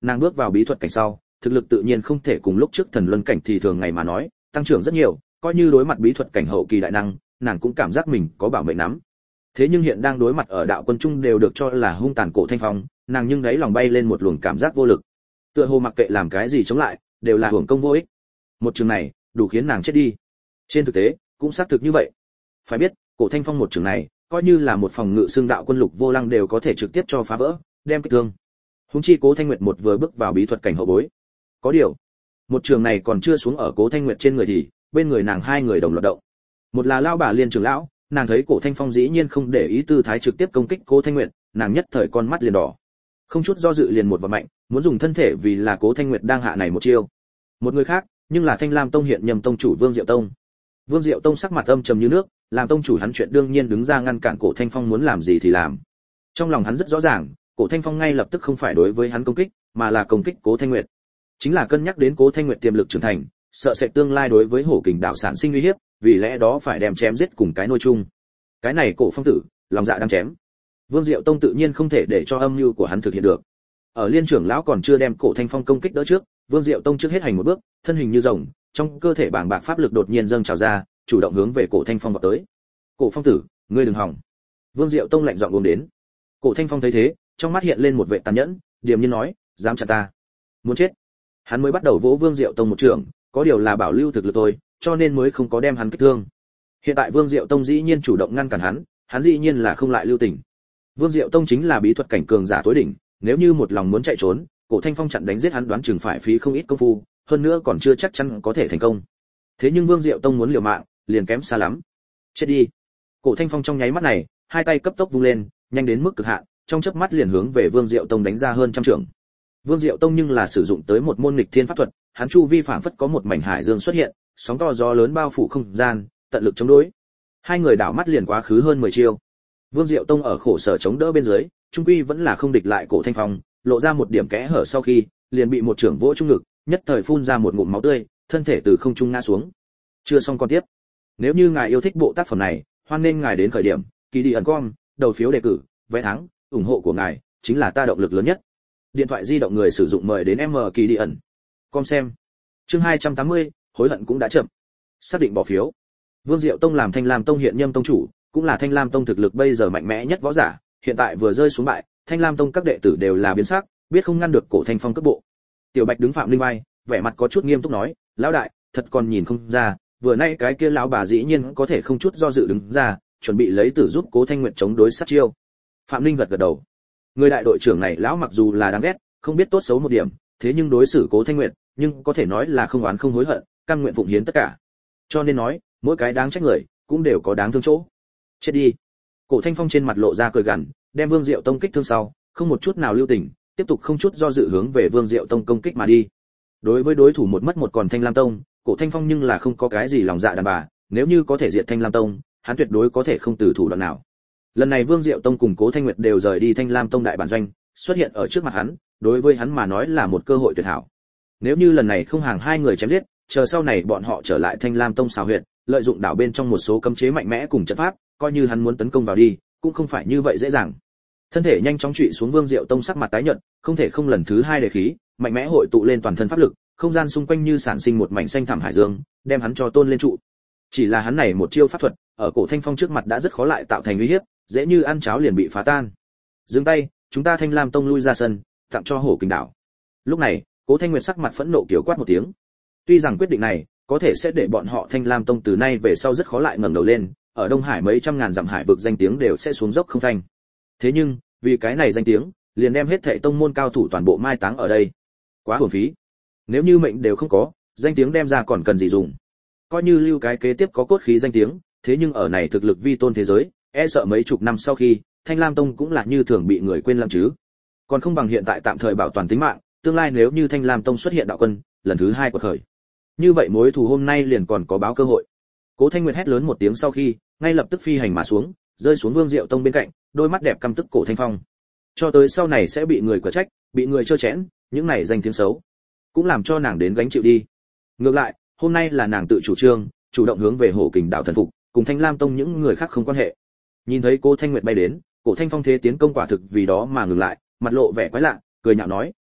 nàng bước vào bí thuật cảnh sau, thực lực tự nhiên không thể cùng lúc trước thần luân cảnh thì thường ngày mà nói, tăng trưởng rất nhiều, coi như đối mặt bí thuật cảnh hậu kỳ đại năng, nàng cũng cảm giác mình có bảo mệnh nắm. Thế nhưng hiện đang đối mặt ở đạo quân trung đều được cho là hung tàn Cổ Thanh Phong, nàng nhưng đáy lòng bay lên một luồng cảm giác vô lực. Tựa hồ mặc kệ làm cái gì chống lại, đều là hưởng công vô ích. Một trường này, đủ khiến nàng chết đi. Trên thực tế, cũng xác thực như vậy. Phải biết, Cổ Thanh Phong một trường này, coi như là một phòng ngự xương đạo quân Lục Vô Lăng đều có thể trực tiếp cho phá vỡ, đem kích thương. Huống chi Cố Thanh Nguyệt một vừa bước vào bí thuật cảnh hậu bối. Có điều, một trường này còn chưa xuống ở Cố Thanh Nguyệt trên người thì, bên người nàng hai người đồng loạt động. Một là lão bà Liên trưởng lão, nàng thấy Cổ Thanh Phong dĩ nhiên không để ý tư thái trực tiếp công kích Cố Thanh Nguyệt, nàng nhất thời con mắt liền đỏ. Không chút do dự liền một vào mạnh, muốn dùng thân thể vì là Cố Thanh Nguyệt đang hạ này một chiêu. Một người khác, nhưng là Thanh Lam Tông hiện nhầm tông chủ Vương Diệu Tông. Vương Diệu Tông sắc mặt âm trầm như nước, làm tông chủ hắn chuyện đương nhiên đứng ra ngăn cản Cổ Thanh Phong muốn làm gì thì làm. Trong lòng hắn rất rõ ràng, Cổ Thanh Phong ngay lập tức không phải đối với hắn công kích, mà là công kích Cố Thanh Nguyệt. Chính là cân nhắc đến Cố Thanh Nguyệt tiềm lực trưởng thành, sợ sẽ tương lai đối với Hổ Kình đạo sản sinh uy hiếp, vì lẽ đó phải đem chém giết cùng cái nôi chung. Cái này Cổ Phong tử, lòng dạ đang chém. Vương Diệu Tông tự nhiên không thể để cho âm mưu của hắn thực hiện được. Ở Liên trưởng lão còn chưa đem Cổ Thanh Phong công kích đỡ trước, Vương Diệu Tông trước hết hành một bước, thân hình như rồng, trong cơ thể bàng bạc pháp lực đột nhiên dâng trào ra, chủ động hướng về Cổ Thanh Phong vọt tới. "Cổ Phong tử, ngươi đừng hòng." Vương Diệu Tông lạnh giọng uống đến. Cổ Thanh Phong thấy thế, trong mắt hiện lên một vẻ tàn nhẫn, điềm nhiên nói, "Dám chặn ta, muốn chết." Hắn mới bắt đầu vỗ Vương Diệu Tông một trường, có điều là bảo lưu thực lực thôi, cho nên mới không có đem hắn kích thương. Hiện tại Vương Diệu Tông dĩ nhiên chủ động ngăn cản hắn, hắn dĩ nhiên là không lại lưu tình. Vương Diệu Tông chính là bí thuật cảnh cường giả tối đỉnh, nếu như một lòng muốn chạy trốn, Cổ Thanh Phong chặn đánh giết hắn đoán chừng phải phí không ít công phu, hơn nữa còn chưa chắc chắn có thể thành công. Thế nhưng Vương Diệu Tông muốn liều mạng, liền kém xa lắm. Chết đi. Cổ Thanh Phong trong nháy mắt này, hai tay cấp tốc vung lên, nhanh đến mức cực hạn, trong chớp mắt liền hướng về Vương Diệu Tông đánh ra hơn trăm trượng. Vương Diệu Tông nhưng là sử dụng tới một môn nghịch thiên pháp thuật, hắn chu vi phảng phất có một mảnh hải dương xuất hiện, sóng to gió lớn bao phủ không gian, tận lực chống đối. Hai người đảo mắt liền quá khứ hơn mười chiêu. Vương Diệu Tông ở khổ sở chống đỡ bên dưới, trung quy vẫn là không địch lại Cổ Thanh Phong, lộ ra một điểm kẽ hở sau khi, liền bị một trưởng vỗ trung ngực, nhất thời phun ra một ngụm máu tươi, thân thể từ không trung ngã xuống. Chưa xong con tiếp. Nếu như ngài yêu thích bộ tác phẩm này, hoan nên ngài đến khởi điểm, kỳ đi ẩn com, đầu phiếu đề cử, vé thắng, ủng hộ của ngài chính là ta động lực lớn nhất. Điện thoại di động người sử dụng mời đến M kỳ đi ẩn. Com xem. Chương hai trăm tám mươi, hối hận cũng đã chậm. Xác định bỏ phiếu. Vương Diệu Tông làm Thanh Lam Tông hiện nhâm tông chủ, cũng là Thanh Lam Tông thực lực bây giờ mạnh mẽ nhất võ giả, hiện tại vừa rơi xuống bại, Thanh Lam Tông các đệ tử đều là biến sắc, biết không ngăn được Cổ Thanh Phong cước bộ. Tiểu Bạch đứng Phạm Linh vai, vẻ mặt có chút nghiêm túc nói, lão đại, thật còn nhìn không ra, vừa nay cái kia lão bà dĩ nhiên có thể không chút do dự đứng ra, chuẩn bị lấy tử giúp Cố Thanh Nguyệt chống đối sát chiêu. Phạm Linh gật gật đầu. Người đại đội trưởng này lão mặc dù là đáng ghét, không biết tốt xấu một điểm, thế nhưng đối xử Cố Thanh Nguyệt, nhưng có thể nói là không oán không hối hận, cam nguyện phụng hiến tất cả. Cho nên nói, mỗi cái đáng trách người, cũng đều có đáng thương chỗ. Chết đi. Cổ Thanh Phong trên mặt lộ ra cười gằn, đem Vương Diệu Tông kích thương sau, không một chút nào lưu tình, tiếp tục không chút do dự hướng về Vương Diệu Tông công kích mà đi. Đối với đối thủ một mất một còn Thanh Lam Tông, Cổ Thanh Phong nhưng là không có cái gì lòng dạ đàn bà, nếu như có thể diệt Thanh Lam Tông, hắn tuyệt đối có thể không từ thủ đoạn nào. Lần này Vương Diệu Tông cùng Cố Thanh Nguyệt đều rời đi Thanh Lam Tông đại bản doanh, xuất hiện ở trước mặt hắn, đối với hắn mà nói là một cơ hội tuyệt hảo. Nếu như lần này không hàng hai người chém giết, chờ sau này bọn họ trở lại Thanh Lam Tông xào huyệt, lợi dụng đảo bên trong một số cấm chế mạnh mẽ cùng trận pháp, coi như hắn muốn tấn công vào đi, cũng không phải như vậy dễ dàng. Thân thể nhanh chóng trụy xuống Vương Diệu Tông sắc mặt tái nhợt, không thể không lần thứ hai đề khí, mạnh mẽ hội tụ lên toàn thân pháp lực, không gian xung quanh như sản sinh một mảnh xanh thẳm hải dương, đem hắn cho tôn lên trụ. Chỉ là hắn này một chiêu pháp thuật, ở Cổ Thanh Phong trước mặt đã rất khó lại tạo thành uy hiếp, dễ như ăn cháo liền bị phá tan. Dừng tay, chúng ta Thanh Lam Tông lui ra sân, tặng cho Hổ Kình đảo. Lúc này, Cố Thanh Nguyệt sắc mặt phẫn nộ kiểu quát một tiếng. Tuy rằng quyết định này có thể sẽ để bọn họ Thanh Lam Tông từ nay về sau rất khó lại ngẩng đầu lên, ở Đông Hải mấy trăm ngàn dặm hải vực danh tiếng đều sẽ xuống dốc không phanh. Thế nhưng, vì cái này danh tiếng, liền đem hết thảy tông môn cao thủ toàn bộ mai táng ở đây. Quá uổng phí. Nếu như mệnh đều không có, danh tiếng đem ra còn cần gì dùng? Coi như lưu cái kế tiếp có cốt khí danh tiếng, thế nhưng ở này thực lực vi tôn thế giới, e sợ mấy chục năm sau khi, Thanh Lam Tông cũng là như thường bị người quên lãng chứ. Còn không bằng hiện tại tạm thời bảo toàn tính mạng, tương lai nếu như Thanh Lam Tông xuất hiện đạo quân, lần thứ hai quật khởi. Như vậy mối thù hôm nay liền còn có báo cơ hội. Cố Thanh Nguyệt hét lớn một tiếng sau khi, ngay lập tức phi hành mà xuống, rơi xuống Vương Diệu Tông bên cạnh, đôi mắt đẹp căm tức Cổ Thanh Phong. Cho tới sau này sẽ bị người quả trách, bị người trơ chẽn, những này danh tiếng xấu, cũng làm cho nàng đến gánh chịu đi. Ngược lại, hôm nay là nàng tự chủ trương, chủ động hướng về Hổ Kình đạo thần phục, cùng Thanh Lam Tông những người khác không quan hệ. Nhìn thấy Cố Thanh Nguyệt bay đến, Cổ Thanh Phong thế tiến công quả thực vì đó mà ngừng lại, mặt lộ vẻ quái lạ, cười nhạo nói,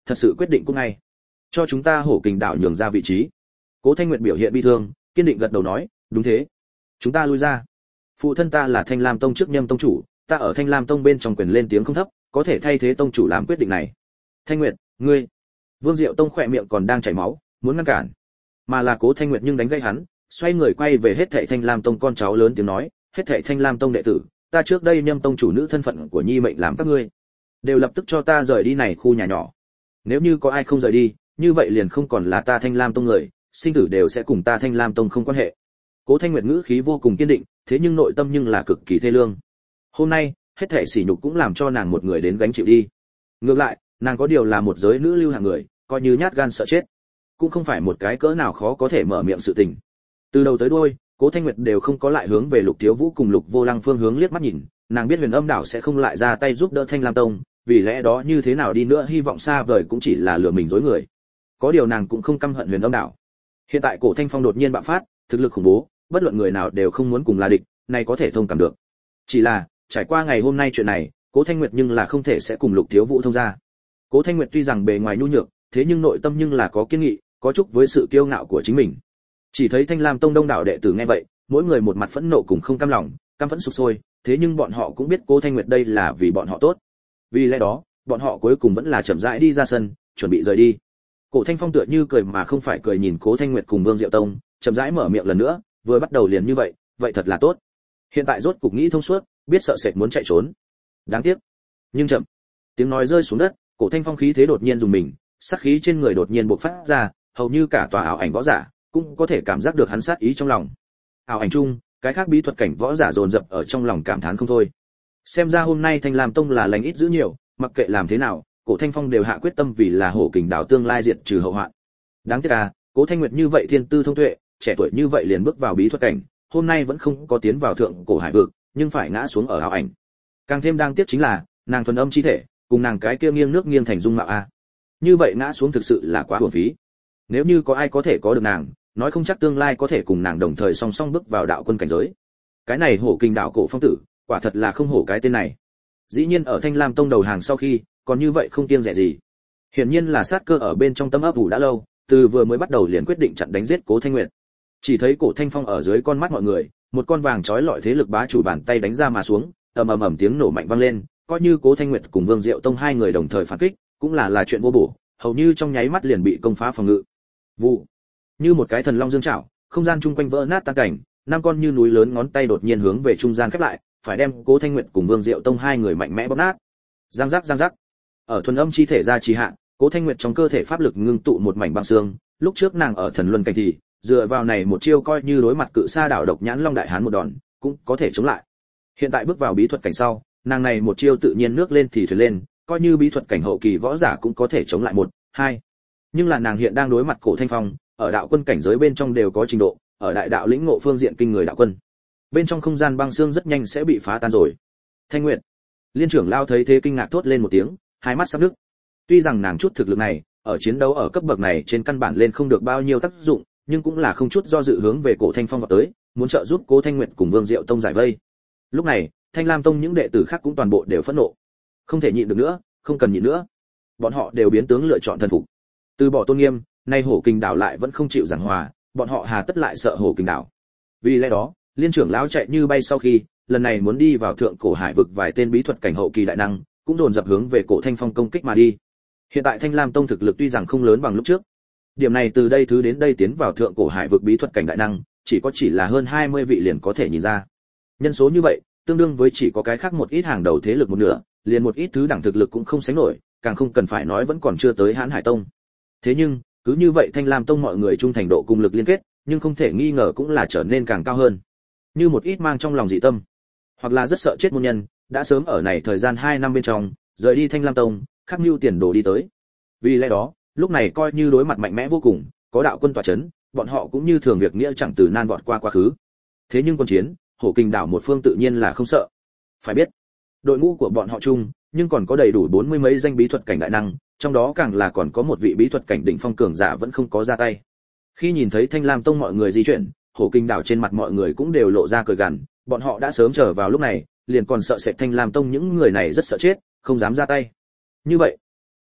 thật sự quyết định cũng ngay. Cho chúng ta Hổ Kình đảo nhường ra vị trí. Cố Thanh Nguyệt biểu hiện bi thương, kiên định gật đầu nói, đúng thế. Chúng ta lui ra. Phụ thân ta là Thanh Lam Tông trước Nhâm tông chủ, ta ở Thanh Lam Tông bên trong quyền lên tiếng không thấp, có thể thay thế tông chủ làm quyết định này. Thanh Nguyệt, ngươi. Vương Diệu Tông khỏe miệng còn đang chảy máu, muốn ngăn cản, mà là Cố Thanh Nguyệt nhưng đánh gãy hắn, xoay người quay về hết thảy Thanh Lam Tông con cháu lớn tiếng nói, hết thảy Thanh Lam Tông đệ tử, ta trước đây Nhâm tông chủ nữ thân phận của nhi mệnh làm các ngươi, đều lập tức cho ta rời đi này khu nhà nhỏ. Nếu như có ai không rời đi, như vậy liền không còn là ta Thanh Lam Tông người, sinh tử đều sẽ cùng ta Thanh Lam Tông không quan hệ. Cố Thanh Nguyệt ngữ khí vô cùng kiên định, thế nhưng nội tâm nhưng là cực kỳ thê lương. Hôm nay, hết thảy sỉ nhục cũng làm cho nàng một người đến gánh chịu đi. Ngược lại, nàng có điều là một giới nữ lưu hạng người, coi như nhát gan sợ chết, cũng không phải một cái cỡ nào khó có thể mở miệng sự tình. Từ đầu tới đuôi, Cố Thanh Nguyệt đều không có lại hướng về Lục Thiếu Vũ cùng Lục Vô Lăng phương hướng liếc mắt nhìn, nàng biết Huyền Âm đảo sẽ không lại ra tay giúp đỡ Thanh Lam Tông, vì lẽ đó như thế nào đi nữa hy vọng xa vời cũng chỉ là lừa mình dối người. Có điều nàng cũng không căm hận Huyền Âm đảo. Hiện tại Cổ Thanh Phong đột nhiên bạo phát, thực lực khủng bố, bất luận người nào đều không muốn cùng là địch, này có thể thông cảm được. Chỉ là, trải qua ngày hôm nay chuyện này, Cố Thanh Nguyệt nhưng là không thể sẽ cùng Lục Thiếu Vũ thông ra. Cố Thanh Nguyệt tuy rằng bề ngoài nhu nhược, thế nhưng nội tâm nhưng là có kiên nghị, có chút với sự kiêu ngạo của chính mình. Chỉ thấy Thanh Lam Tông đông đảo đệ tử nghe vậy, mỗi người một mặt phẫn nộ cùng không cam lòng, căm phẫn sục sôi, thế nhưng bọn họ cũng biết Cố Thanh Nguyệt đây là vì bọn họ tốt. Vì lẽ đó, bọn họ cuối cùng vẫn là chậm rãi đi ra sân, chuẩn bị rời đi. Cổ Thanh Phong tựa như cười mà không phải cười nhìn Cố Thanh Nguyệt cùng Vương Diệu Tông, chậm rãi mở miệng lần nữa, vừa bắt đầu liền như vậy, vậy thật là tốt. Hiện tại rốt cục nghĩ thông suốt, biết sợ sệt muốn chạy trốn. Đáng tiếc, nhưng chậm. Tiếng nói rơi xuống đất, Cổ Thanh Phong khí thế đột nhiên dùng mình, sát khí trên người đột nhiên bộc phát ra, hầu như cả tòa ảo ảnh võ giả cũng có thể cảm giác được hắn sát ý trong lòng. Ảo ảnh chung, cái khác bí thuật cảnh võ giả dồn dập ở trong lòng cảm thán không thôi. Xem ra hôm nay Thanh Lam Tông là lành ít dữ nhiều, mặc kệ làm thế nào, Cổ Thanh Phong đều hạ quyết tâm vì là Hổ Kình đảo tương lai diệt trừ hậu hoạn. Đáng tiếc à, Cố Thanh Nguyệt như vậy thiên tư thông tuệ, trẻ tuổi như vậy liền bước vào bí thuật cảnh, hôm nay vẫn không có tiến vào thượng cổ hải vực, nhưng phải ngã xuống ở ảo ảnh. Càng thêm đáng tiếc chính là, nàng thuần âm chi thể, cùng nàng cái kia nghiêng nước nghiêng thành dung mạo a. Như vậy ngã xuống thực sự là quá uổng phí. Nếu như có ai có thể có được nàng, nói không chắc tương lai có thể cùng nàng đồng thời song song bước vào đạo quân cảnh giới. Cái này Hổ Kình đảo cổ phong tử, quả thật là không hổ cái tên này. Dĩ nhiên ở Thanh Lam Tông đầu hàng sau khi, còn như vậy không kiêng dè gì. Hiển nhiên là sát cơ ở bên trong tâm ấp ủ đã lâu, từ vừa mới bắt đầu liền quyết định chặn đánh giết Cố Thanh Nguyệt. Chỉ thấy Cổ Thanh Phong ở dưới con mắt mọi người, một con vàng chói lọi thế lực bá chủ bàn tay đánh ra mà xuống, ầm ầm ầm tiếng nổ mạnh vang lên, coi như Cố Thanh Nguyệt cùng Vương Diệu Tông hai người đồng thời phản kích, cũng là là chuyện vô bổ, hầu như trong nháy mắt liền bị công phá phòng ngự. Vụ, như một cái thần long dương chảo, không gian chung quanh vỡ nát tan cảnh, năm con như núi lớn ngón tay đột nhiên hướng về trung gian khép lại, phải đem Cố Thanh Nguyệt cùng Vương Diệu Tông hai người mạnh mẽ bóp nát. Giang giác giang giác. Ở thuần âm chi thể ra trì hạ, Cố Thanh Nguyệt trong cơ thể pháp lực ngưng tụ một mảnh băng xương, lúc trước nàng ở thần luân cảnh thì, dựa vào này một chiêu coi như đối mặt cự sa đảo độc nhãn long đại hán một đòn, cũng có thể chống lại. Hiện tại bước vào bí thuật cảnh sau, nàng này một chiêu tự nhiên nước lên thì thuyền lên, coi như bí thuật cảnh hậu kỳ võ giả cũng có thể chống lại một, hai. Nhưng là nàng hiện đang đối mặt Cổ Thanh Phong, ở đạo quân cảnh giới bên trong đều có trình độ, ở đại đạo lĩnh ngộ phương diện kinh người đạo quân. Bên trong không gian băng xương rất nhanh sẽ bị phá tan rồi. Thanh Nguyệt, Liên trưởng lao thấy thế kinh ngạc thốt lên một tiếng, hai mắt sắp đứt. Tuy rằng nàng chút thực lực này, ở chiến đấu ở cấp bậc này trên căn bản lên không được bao nhiêu tác dụng, nhưng cũng là không chút do dự hướng về Cổ Thanh Phong vào tới, muốn trợ giúp Cố Thanh Nguyệt cùng Vương Diệu Tông giải vây. Lúc này, Thanh Lam Tông những đệ tử khác cũng toàn bộ đều phẫn nộ. Không thể nhịn được nữa, không cần nhịn nữa. Bọn họ đều biến tướng lựa chọn thần phục. Từ bỏ tôn nghiêm, nay Hổ Kình đảo lại vẫn không chịu giảng hòa, bọn họ hà tất lại sợ Hổ Kình đảo. Vì lẽ đó, Liên trưởng lão chạy như bay sau khi, lần này muốn đi vào thượng cổ hải vực vài tên bí thuật cảnh hậu kỳ đại năng, cũng dồn dập hướng về Cổ Thanh Phong công kích mà đi. Hiện tại Thanh Lam Tông thực lực tuy rằng không lớn bằng lúc trước, điểm này từ đây thứ đến đây tiến vào thượng cổ hải vực bí thuật cảnh đại năng, chỉ có chỉ là hơn hai mươi vị liền có thể nhìn ra. Nhân số như vậy, tương đương với chỉ có cái khác một ít hàng đầu thế lực một nửa, liền một ít thứ đẳng thực lực cũng không sánh nổi, càng không cần phải nói vẫn còn chưa tới Hán Hải Tông. Thế nhưng, cứ như vậy Thanh Lam Tông mọi người trung thành độ cùng lực liên kết, nhưng không thể nghi ngờ cũng là trở nên càng cao hơn. Như một ít mang trong lòng dị tâm, hoặc là rất sợ chết môn nhân, đã sớm ở này thời gian hai năm bên trong, rời đi Thanh Lam Tông, khắc mưu tiền đồ đi tới. Vì lẽ đó, lúc này coi như đối mặt mạnh mẽ vô cùng, có đạo quân tọa chấn, bọn họ cũng như thường việc nghĩa chẳng từ nan vọt qua quá khứ. Thế nhưng quân chiến, Hổ Kình đảo một phương tự nhiên là không sợ. Phải biết, đội ngũ của bọn họ chung, nhưng còn có đầy đủ bốn mươi mấy danh bí thuật cảnh đại năng, trong đó càng là còn có một vị bí thuật cảnh đỉnh phong cường giả vẫn không có ra tay. Khi nhìn thấy Thanh Lam Tông mọi người di chuyển, Hổ Kình đảo trên mặt mọi người cũng đều lộ ra cười gằn, bọn họ đã sớm chờ vào lúc này, liền còn sợ sệt Thanh Lam Tông những người này rất sợ chết, không dám ra tay. Như vậy,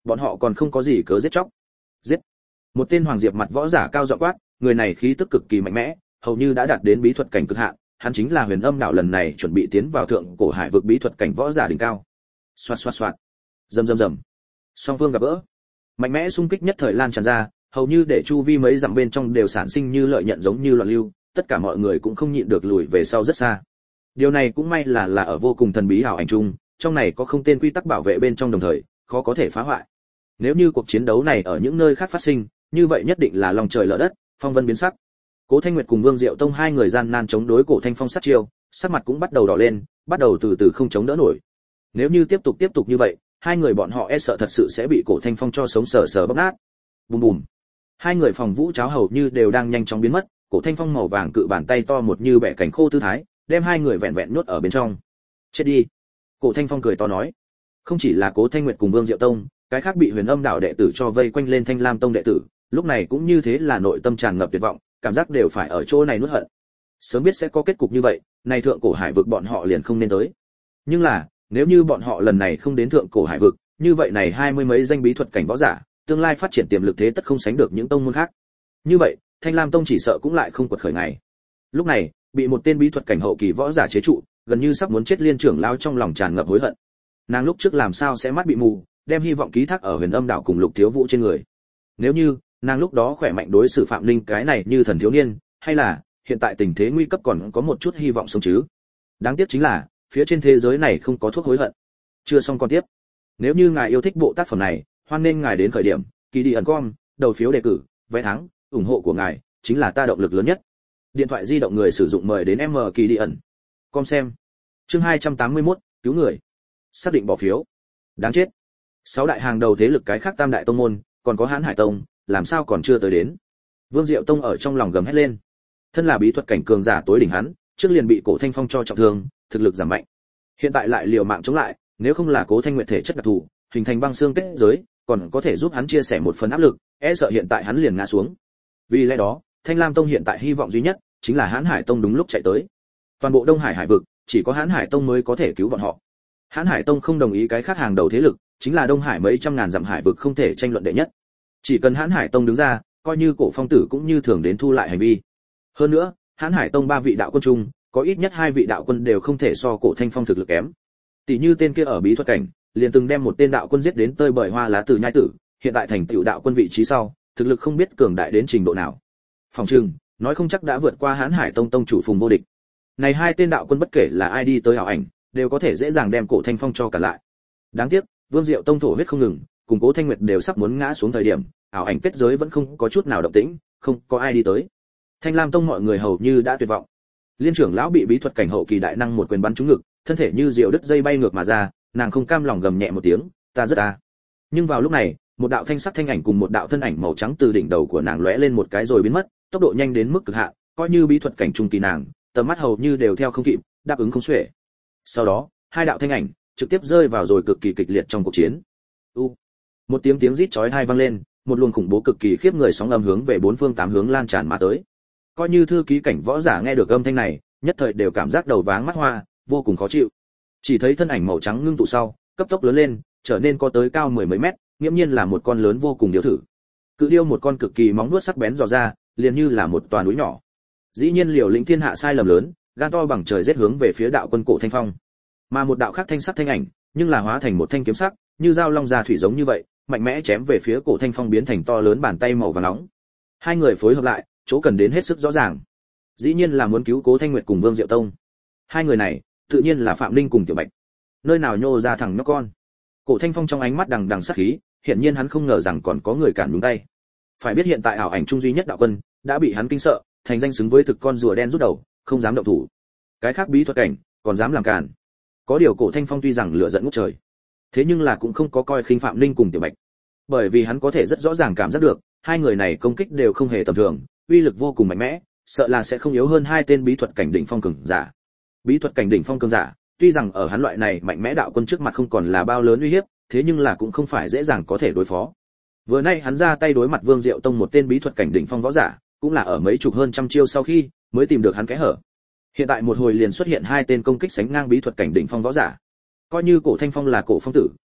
bọn họ còn không có gì cớ giết chóc. Giết! Một tên hoàng diệp mặt võ giả cao giọng quát, người này khí tức cực kỳ mạnh mẽ, hầu như đã đạt đến bí thuật cảnh cực hạn, hắn chính là Huyền Âm đạo lần này chuẩn bị tiến vào thượng cổ hải vực bí thuật cảnh võ giả đỉnh cao. Xoạt xoạt xoạt. Rầm rầm rầm. Song phương gặp gỡ. Mạnh mẽ xung kích nhất thời lan tràn ra, hầu như để chu vi mấy dặm bên trong đều sản sinh như lợi nhận giống như loạn lưu, tất cả mọi người cũng không nhịn được lùi về sau rất xa. Điều này cũng may là là ở vô cùng thần bí ảo ảnh chung, trong này có không tên quy tắc bảo vệ bên trong đồng thời, khó có thể phá hoại. Nếu như cuộc chiến đấu này ở những nơi khác phát sinh, như vậy nhất định là lòng trời lở đất, phong vân biến sắc. Cố Thanh Nguyệt cùng Vương Diệu Tông hai người gian nan chống đối Cổ Thanh Phong sát chiêu, sắc mặt cũng bắt đầu đỏ lên, bắt đầu từ từ không chống đỡ nổi. Nếu như tiếp tục tiếp tục như vậy, hai người bọn họ e sợ thật sự sẽ bị Cổ Thanh Phong cho sống sờ sờ bóp nát. Bùm bùm. Hai người phòng vũ cháo hầu như đều đang nhanh chóng biến mất, Cổ Thanh Phong màu vàng cự bàn tay to một như bẻ cảnh khô tư thái, đem hai người vẹn vẹn nhốt ở bên trong. Chết đi. Cổ Thanh Phong cười to nói. Không chỉ là Cố Thanh Nguyệt cùng Vương Diệu Tông, cái khác bị Huyền Âm đạo đệ tử cho vây quanh lên Thanh Lam Tông đệ tử, lúc này cũng như thế là nội tâm tràn ngập tuyệt vọng, cảm giác đều phải ở chỗ này nuốt hận. Sớm biết sẽ có kết cục như vậy, này thượng cổ hải vực bọn họ liền không nên tới. Nhưng là, nếu như bọn họ lần này không đến thượng cổ hải vực, như vậy này hai mươi mấy danh bí thuật cảnh võ giả, tương lai phát triển tiềm lực thế tất không sánh được những tông môn khác. Như vậy, Thanh Lam Tông chỉ sợ cũng lại không quật khởi ngày. Lúc này, bị một tên bí thuật cảnh hậu kỳ võ giả chế trụ, gần như sắp muốn chết Liên trưởng lão trong lòng tràn ngập hối hận. Nàng lúc trước làm sao sẽ mắt bị mù, đem hy vọng ký thác ở Huyền Âm đạo cùng Lục Thiếu Vũ trên người. Nếu như nàng lúc đó khỏe mạnh đối xử Phạm Linh cái này như thần thiếu niên, hay là hiện tại tình thế nguy cấp còn có một chút hy vọng sống chứ. Đáng tiếc chính là phía trên thế giới này không có thuốc hối hận. Chưa xong con tiếp. Nếu như ngài yêu thích bộ tác phẩm này, hoan nên ngài đến khởi điểm kỳ đi ẩn com, đầu phiếu đề cử, vé thắng, ủng hộ của ngài chính là ta động lực lớn nhất. Điện thoại di động người sử dụng mời đến M kỳ đi ẩn com xem. Chương hai trăm tám mươi mốt, cứu người. Xác định bỏ phiếu. Đáng chết. Sáu đại hàng đầu thế lực cái khác tam đại tông môn, còn có Hán Hải Tông, làm sao còn chưa tới đến. Vương Diệu Tông ở trong lòng gầm hét lên. Thân là bí thuật cảnh cường giả tối đỉnh hắn, trước liền bị Cổ Thanh Phong cho trọng thương, thực lực giảm mạnh. Hiện tại lại liều mạng chống lại, nếu không là Cố Thanh Nguyệt thể chất đặc thù, hình thành băng xương kết giới, còn có thể giúp hắn chia sẻ một phần áp lực, e sợ hiện tại hắn liền ngã xuống. Vì lẽ đó, Thanh Lam Tông hiện tại hy vọng duy nhất chính là Hán Hải Tông đúng lúc chạy tới. Toàn bộ Đông Hải hải vực, chỉ có Hán Hải Tông mới có thể cứu bọn họ. Hán Hải Tông không đồng ý cái khác hàng đầu thế lực, chính là Đông Hải mấy trăm ngàn dặm hải vực không thể tranh luận đệ nhất. Chỉ cần Hán Hải Tông đứng ra, coi như Cổ Phong Tử cũng như thường đến thu lại hành vi. Hơn nữa, Hán Hải Tông ba vị đạo quân chung, có ít nhất hai vị đạo quân đều không thể so Cổ Thanh Phong thực lực kém. Tỷ như tên kia ở bí thuật cảnh, liền từng đem một tên đạo quân giết đến tơi bời hoa lá tử nhai tử, hiện tại thành tựu đạo quân vị trí sau, thực lực không biết cường đại đến trình độ nào. Phòng trừng, nói không chắc đã vượt qua Hán Hải Tông tông chủ Phùng Vô Địch. Này hai tên đạo quân bất kể là ai đi tới ảo ảnh, đều có thể dễ dàng đem Cổ Thanh Phong cho cả lại. Đáng tiếc, Vương Diệu Tông thổ huyết không ngừng, cùng Cố Thanh Nguyệt đều sắp muốn ngã xuống thời điểm, ảo ảnh kết giới vẫn không có chút nào động tĩnh, không có ai đi tới. Thanh Lam Tông mọi người hầu như đã tuyệt vọng. Liên trưởng lão bị bí thuật cảnh hậu kỳ đại năng một quyền bắn trúng ngực, thân thể như diều đứt dây bay ngược mà ra, nàng không cam lòng gầm nhẹ một tiếng, ta rất a. Nhưng vào lúc này, một đạo thanh sắc thanh ảnh cùng một đạo thân ảnh màu trắng từ đỉnh đầu của nàng lóe lên một cái rồi biến mất, tốc độ nhanh đến mức cực hạn, coi như bí thuật cảnh trung kỳ nàng, tầm mắt hầu như đều theo không kịp, đáp ứng không xuể. Sau đó, hai đạo thanh ảnh trực tiếp rơi vào rồi cực kỳ kịch liệt trong cuộc chiến. U. Một tiếng tiếng rít chói tai vang lên, một luồng khủng bố cực kỳ khiếp người sóng âm hướng về bốn phương tám hướng lan tràn mà tới. Coi như thư ký cảnh võ giả nghe được âm thanh này, nhất thời đều cảm giác đầu váng mắt hoa, vô cùng khó chịu. Chỉ thấy thân ảnh màu trắng ngưng tụ sau, cấp tốc lớn lên, trở nên có tới cao mười mấy mét, nghiễm nhiên là một con lớn vô cùng điêu thử. Cự điêu một con cực kỳ móng vuốt sắc bén dò ra, liền như là một tòa núi nhỏ. Dĩ nhiên liều lĩnh thiên hạ sai lầm lớn, gan to bằng trời giết hướng về phía đạo quân Cổ Thanh Phong. Mà một đạo khác thanh sắc thanh ảnh, nhưng là hóa thành một thanh kiếm sắc, như dao long ra thủy giống như vậy, mạnh mẽ chém về phía Cổ Thanh Phong biến thành to lớn bàn tay màu vàng nóng. Hai người phối hợp lại, chỗ cần đến hết sức rõ ràng. Dĩ nhiên là muốn cứu Cố Thanh Nguyệt cùng Vương Diệu Tông. Hai người này, tự nhiên là Phạm Linh cùng Tiểu Bạch. Nơi nào nhô ra thằng nhóc con. Cổ Thanh Phong trong ánh mắt đằng đằng sát khí, hiển nhiên hắn không ngờ rằng còn có người cản đúng tay. Phải biết hiện tại ảo ảnh trung duy nhất đạo quân đã bị hắn kinh sợ, thành danh xứng với thực con rùa đen rút đầu, không dám động thủ. Cái khác bí thuật cảnh, còn dám làm cản. Có điều Cổ Thanh Phong tuy rằng lửa giận ngút trời, thế nhưng là cũng không có coi khinh Phạm Linh cùng Tiểu Bạch, bởi vì hắn có thể rất rõ ràng cảm giác được, hai người này công kích đều không hề tầm thường, uy lực vô cùng mạnh mẽ, sợ là sẽ không yếu hơn hai tên bí thuật cảnh đỉnh phong cường giả. Bí thuật cảnh đỉnh phong cường giả, tuy rằng ở hắn loại này mạnh mẽ đạo quân trước mặt không còn là bao lớn uy hiếp, thế nhưng là cũng không phải dễ dàng có thể đối phó. Vừa nay hắn ra tay đối mặt Vương Diệu Tông một tên bí thuật cảnh đỉnh phong võ giả, cũng là ở mấy chục hơn trăm chiêu sau khi mới tìm được hắn kẽ hở. Hiện tại một hồi liền xuất hiện hai tên công kích sánh ngang bí thuật cảnh đỉnh phong võ giả. Coi như Cổ Thanh Phong là Cổ Phong Tử,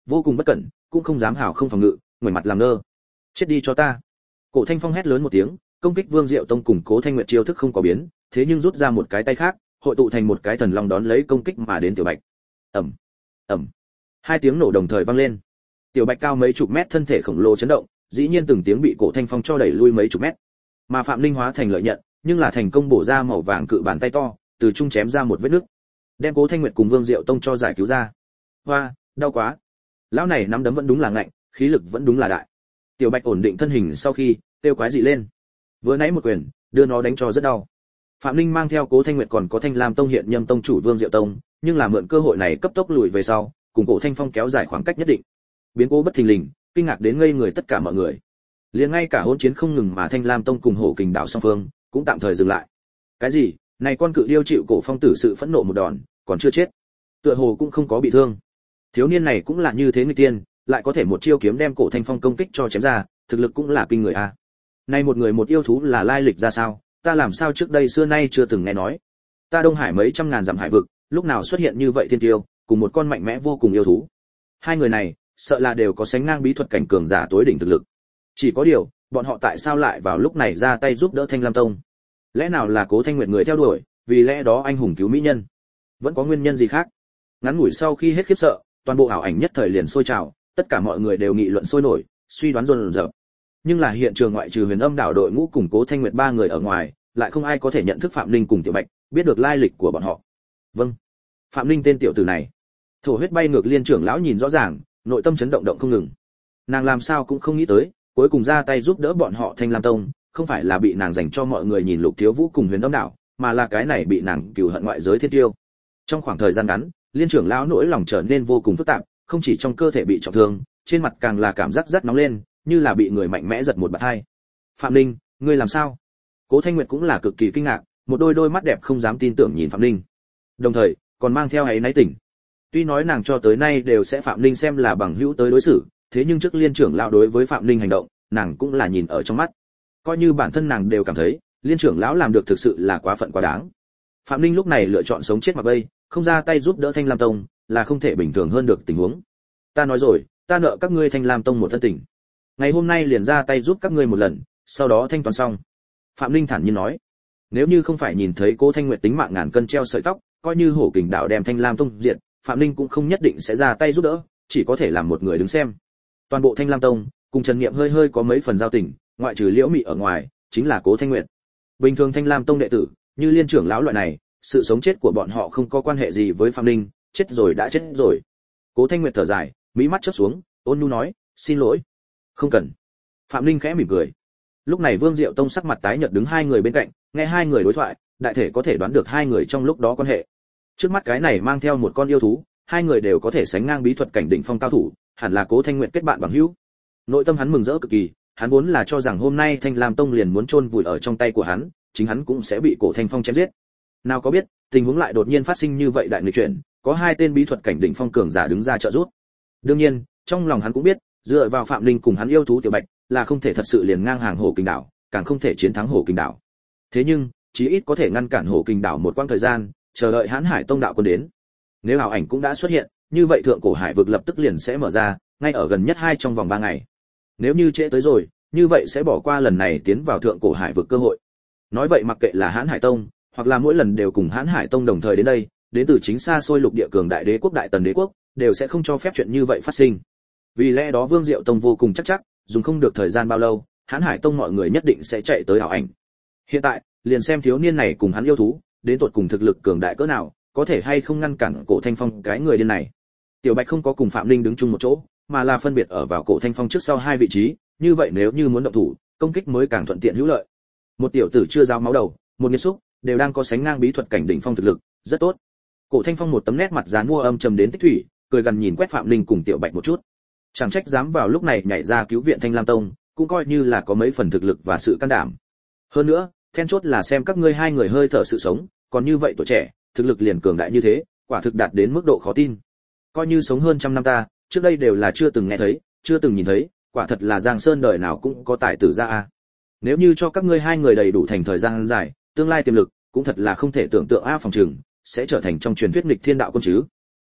vô cùng bất cẩn, cũng không dám hào không phòng ngự, ngoảnh mặt làm ngơ. Chết đi cho ta. Cổ Thanh Phong hét lớn một tiếng, công kích Vương Diệu Tông cùng Cố Thanh Nguyệt chiêu thức không có biến, thế nhưng rút ra một cái tay khác, hội tụ thành một cái thần long đón lấy công kích mà đến Tiểu Bạch. Ầm, ầm. Hai tiếng nổ đồng thời vang lên. Tiểu Bạch cao mấy chục mét thân thể khổng lồ chấn động, dĩ nhiên từng tiếng bị Cổ Thanh Phong cho đẩy lui mấy chục mét. Mà Phạm Linh hóa thành lợi nhận, nhưng là thành công bổ ra màu vàng cự bàn tay to, từ trung chém ra một vết nứt, đem Cố Thanh Nguyệt cùng Vương Diệu Tông cho giải cứu ra. Hoa, đau quá. Lão này nắm đấm vẫn đúng là ngạnh, khí lực vẫn đúng là đại. Tiểu Bạch ổn định thân hình sau khi, tiêu quái dị lên. Vừa nãy một quyền, đưa nó đánh cho rất đau. Phạm Linh mang theo Cố Thanh Nguyệt còn có Thanh Lam Tông hiện nhâm tông chủ Vương Diệu Tông, nhưng là mượn cơ hội này cấp tốc lùi về sau, cùng Cổ Thanh Phong kéo dài khoảng cách nhất định. Biến cố bất thình lình, kinh ngạc đến ngây người tất cả mọi người. Liền ngay cả hỗn chiến không ngừng mà Thanh Lam Tông cùng Hổ Kình Đảo song phương, cũng tạm thời dừng lại. Cái gì? Này con cự điêu chịu Cổ Phong tử sự phẫn nộ một đòn, còn chưa chết. Tựa hồ cũng không có bị thương. Thiếu niên này cũng là như thế người tiên, lại có thể một chiêu kiếm đem Cổ Thanh Phong công kích cho chém ra, thực lực cũng là kinh người a. Nay một người một yêu thú là lai lịch ra sao, ta làm sao trước đây xưa nay chưa từng nghe nói. Ta Đông Hải mấy trăm ngàn dặm hải vực, lúc nào xuất hiện như vậy thiên tiêu, cùng một con mạnh mẽ vô cùng yêu thú. Hai người này, sợ là đều có sánh ngang bí thuật cảnh cường giả tối đỉnh thực lực. Chỉ có điều, bọn họ tại sao lại vào lúc này ra tay giúp đỡ Thanh Lam Tông? Lẽ nào là Cố Thanh Nguyệt người theo đuổi, vì lẽ đó anh hùng cứu mỹ nhân? Vẫn có nguyên nhân gì khác? Ngắn ngủi sau khi hết khiếp sợ, toàn bộ ảo ảnh nhất thời liền sôi trào, tất cả mọi người đều nghị luận sôi nổi, suy đoán dồn dập. Nhưng là hiện trường ngoại trừ Huyền Âm đảo đội ngũ cùng Cố Thanh Nguyệt ba người ở ngoài, lại không ai có thể nhận thức Phạm Linh cùng Tiểu Bạch, biết được lai lịch của bọn họ. Vâng, Phạm Linh tên tiểu tử này. Thổ huyết bay ngược Liên trưởng lão nhìn rõ ràng, nội tâm chấn động động không ngừng. Nàng làm sao cũng không nghĩ tới, cuối cùng ra tay giúp đỡ bọn họ Thanh Lam Tông, không phải là bị nàng dành cho mọi người nhìn Lục Thiếu Vũ cùng Huyền Âm đảo, mà là cái này bị nàng cừu hận ngoại giới thiên tiêu. Trong khoảng thời gian ngắn, Liên trưởng lão nỗi lòng trở nên vô cùng phức tạp, không chỉ trong cơ thể bị trọng thương, trên mặt càng là cảm giác rất nóng lên, như là bị người mạnh mẽ giật một bạt hai. Phạm Linh, ngươi làm sao? Cố Thanh Nguyệt cũng là cực kỳ kinh ngạc, một đôi đôi mắt đẹp không dám tin tưởng nhìn Phạm Linh. Đồng thời, còn mang theo ấy náy tỉnh. Tuy nói nàng cho tới nay đều sẽ Phạm Linh xem là bằng hữu tới đối xử, thế nhưng trước Liên trưởng lão đối với Phạm Linh hành động, nàng cũng là nhìn ở trong mắt. Coi như bản thân nàng đều cảm thấy, Liên trưởng lão làm được thực sự là quá phận quá đáng. Phạm Linh lúc này lựa chọn sống chết mặc bay, không ra tay giúp đỡ Thanh Lam Tông, là không thể bình thường hơn được tình huống. Ta nói rồi, ta nợ các ngươi Thanh Lam Tông một thân tình. Ngày hôm nay liền ra tay giúp các ngươi một lần, sau đó thanh toán xong. Phạm Linh thản nhiên nói. Nếu như không phải nhìn thấy Cố Thanh Nguyệt tính mạng ngàn cân treo sợi tóc, coi như Hổ Kình Đạo đem Thanh Lam Tông diệt, Phạm Linh cũng không nhất định sẽ ra tay giúp đỡ, chỉ có thể làm một người đứng xem. Toàn bộ Thanh Lam Tông, cùng Trần Niệm hơi hơi có mấy phần giao tình, ngoại trừ Liễu Mị ở ngoài, chính là Cố Thanh Nguyệt. Bình thường Thanh Lam Tông đệ tử, như Liên trưởng lão loại này, sự sống chết của bọn họ không có quan hệ gì với Phạm Linh, chết rồi đã chết rồi. Cố Thanh Nguyệt thở dài, mỹ mắt chớp xuống, ôn nhu nói, xin lỗi. Không cần. Phạm Linh khẽ mỉm cười. Lúc này Vương Diệu Tông sắc mặt tái nhợt đứng hai người bên cạnh, nghe hai người đối thoại, đại thể có thể đoán được hai người trong lúc đó quan hệ. Trước mắt cái này mang theo một con yêu thú, hai người đều có thể sánh ngang bí thuật cảnh đỉnh phong cao thủ, hẳn là Cố Thanh Nguyệt kết bạn bằng hữu. Nội tâm hắn mừng rỡ cực kỳ, hắn vốn là cho rằng hôm nay Thanh Lam Tông liền muốn chôn vùi ở trong tay của hắn, chính hắn cũng sẽ bị Cổ Thanh Phong chém giết. Nào có biết, tình huống lại đột nhiên phát sinh như vậy đại nghịch chuyển, có hai tên bí thuật cảnh đỉnh phong cường giả đứng ra trợ giúp. Đương nhiên, trong lòng hắn cũng biết, dựa vào Phạm Linh cùng hắn yêu thú Tiểu Bạch, là không thể thật sự liền ngang hàng Hổ Kình Đảo, càng không thể chiến thắng Hổ Kình Đảo. Thế nhưng, chí ít có thể ngăn cản Hổ Kình Đảo một quãng thời gian, chờ đợi Hán Hải Tông đạo quân đến. Nếu ảo ảnh cũng đã xuất hiện, như vậy thượng cổ hải vực lập tức liền sẽ mở ra, ngay ở gần nhất hai trong vòng ba ngày. Nếu như trễ tới rồi, như vậy sẽ bỏ qua lần này tiến vào thượng cổ hải vực cơ hội. Nói vậy mặc kệ là Hán Hải Tông, hoặc là mỗi lần đều cùng Hán Hải Tông đồng thời đến đây, đến từ chính xa xôi lục địa cường đại đế quốc Đại Tần đế quốc, đều sẽ không cho phép chuyện như vậy phát sinh. Vì lẽ đó Vương Diệu Tông vô cùng chắc chắc, dùng không được thời gian bao lâu, Hán Hải Tông mọi người nhất định sẽ chạy tới ảo ảnh. Hiện tại, liền xem thiếu niên này cùng hắn yêu thú, đến tột cùng thực lực cường đại cỡ nào, có thể hay không ngăn cản Cổ Thanh Phong cái người điên này. Tiểu Bạch không có cùng Phạm Linh đứng chung một chỗ, mà là phân biệt ở vào Cổ Thanh Phong trước sau hai vị trí, như vậy nếu như muốn động thủ, công kích mới càng thuận tiện hữu lợi. Một tiểu tử chưa giao máu đầu, một nghiệt xúc, đều đang có sánh ngang bí thuật cảnh đỉnh phong thực lực, rất tốt. Cổ Thanh Phong một tấm nét mặt dán mua âm trầm đến tích thủy, cười gần nhìn quét Phạm Linh cùng Tiểu Bạch một chút. Chẳng trách dám vào lúc này nhảy ra cứu viện Thanh Lam Tông, cũng coi như là có mấy phần thực lực và sự can đảm. Hơn nữa, then chốt là xem các ngươi hai người hơi thở sự sống, còn như vậy tuổi trẻ, thực lực liền cường đại như thế, quả thực đạt đến mức độ khó tin. Coi như sống hơn trăm năm ta, trước đây đều là chưa từng nghe thấy, chưa từng nhìn thấy, quả thật là Giang Sơn đời nào cũng có tài tử ra a. Nếu như cho các ngươi hai người đầy đủ thành thời gian dài, tương lai tiềm lực cũng thật là không thể tưởng tượng a, phòng trường sẽ trở thành trong truyền thuyết nghịch thiên đạo quân chứ.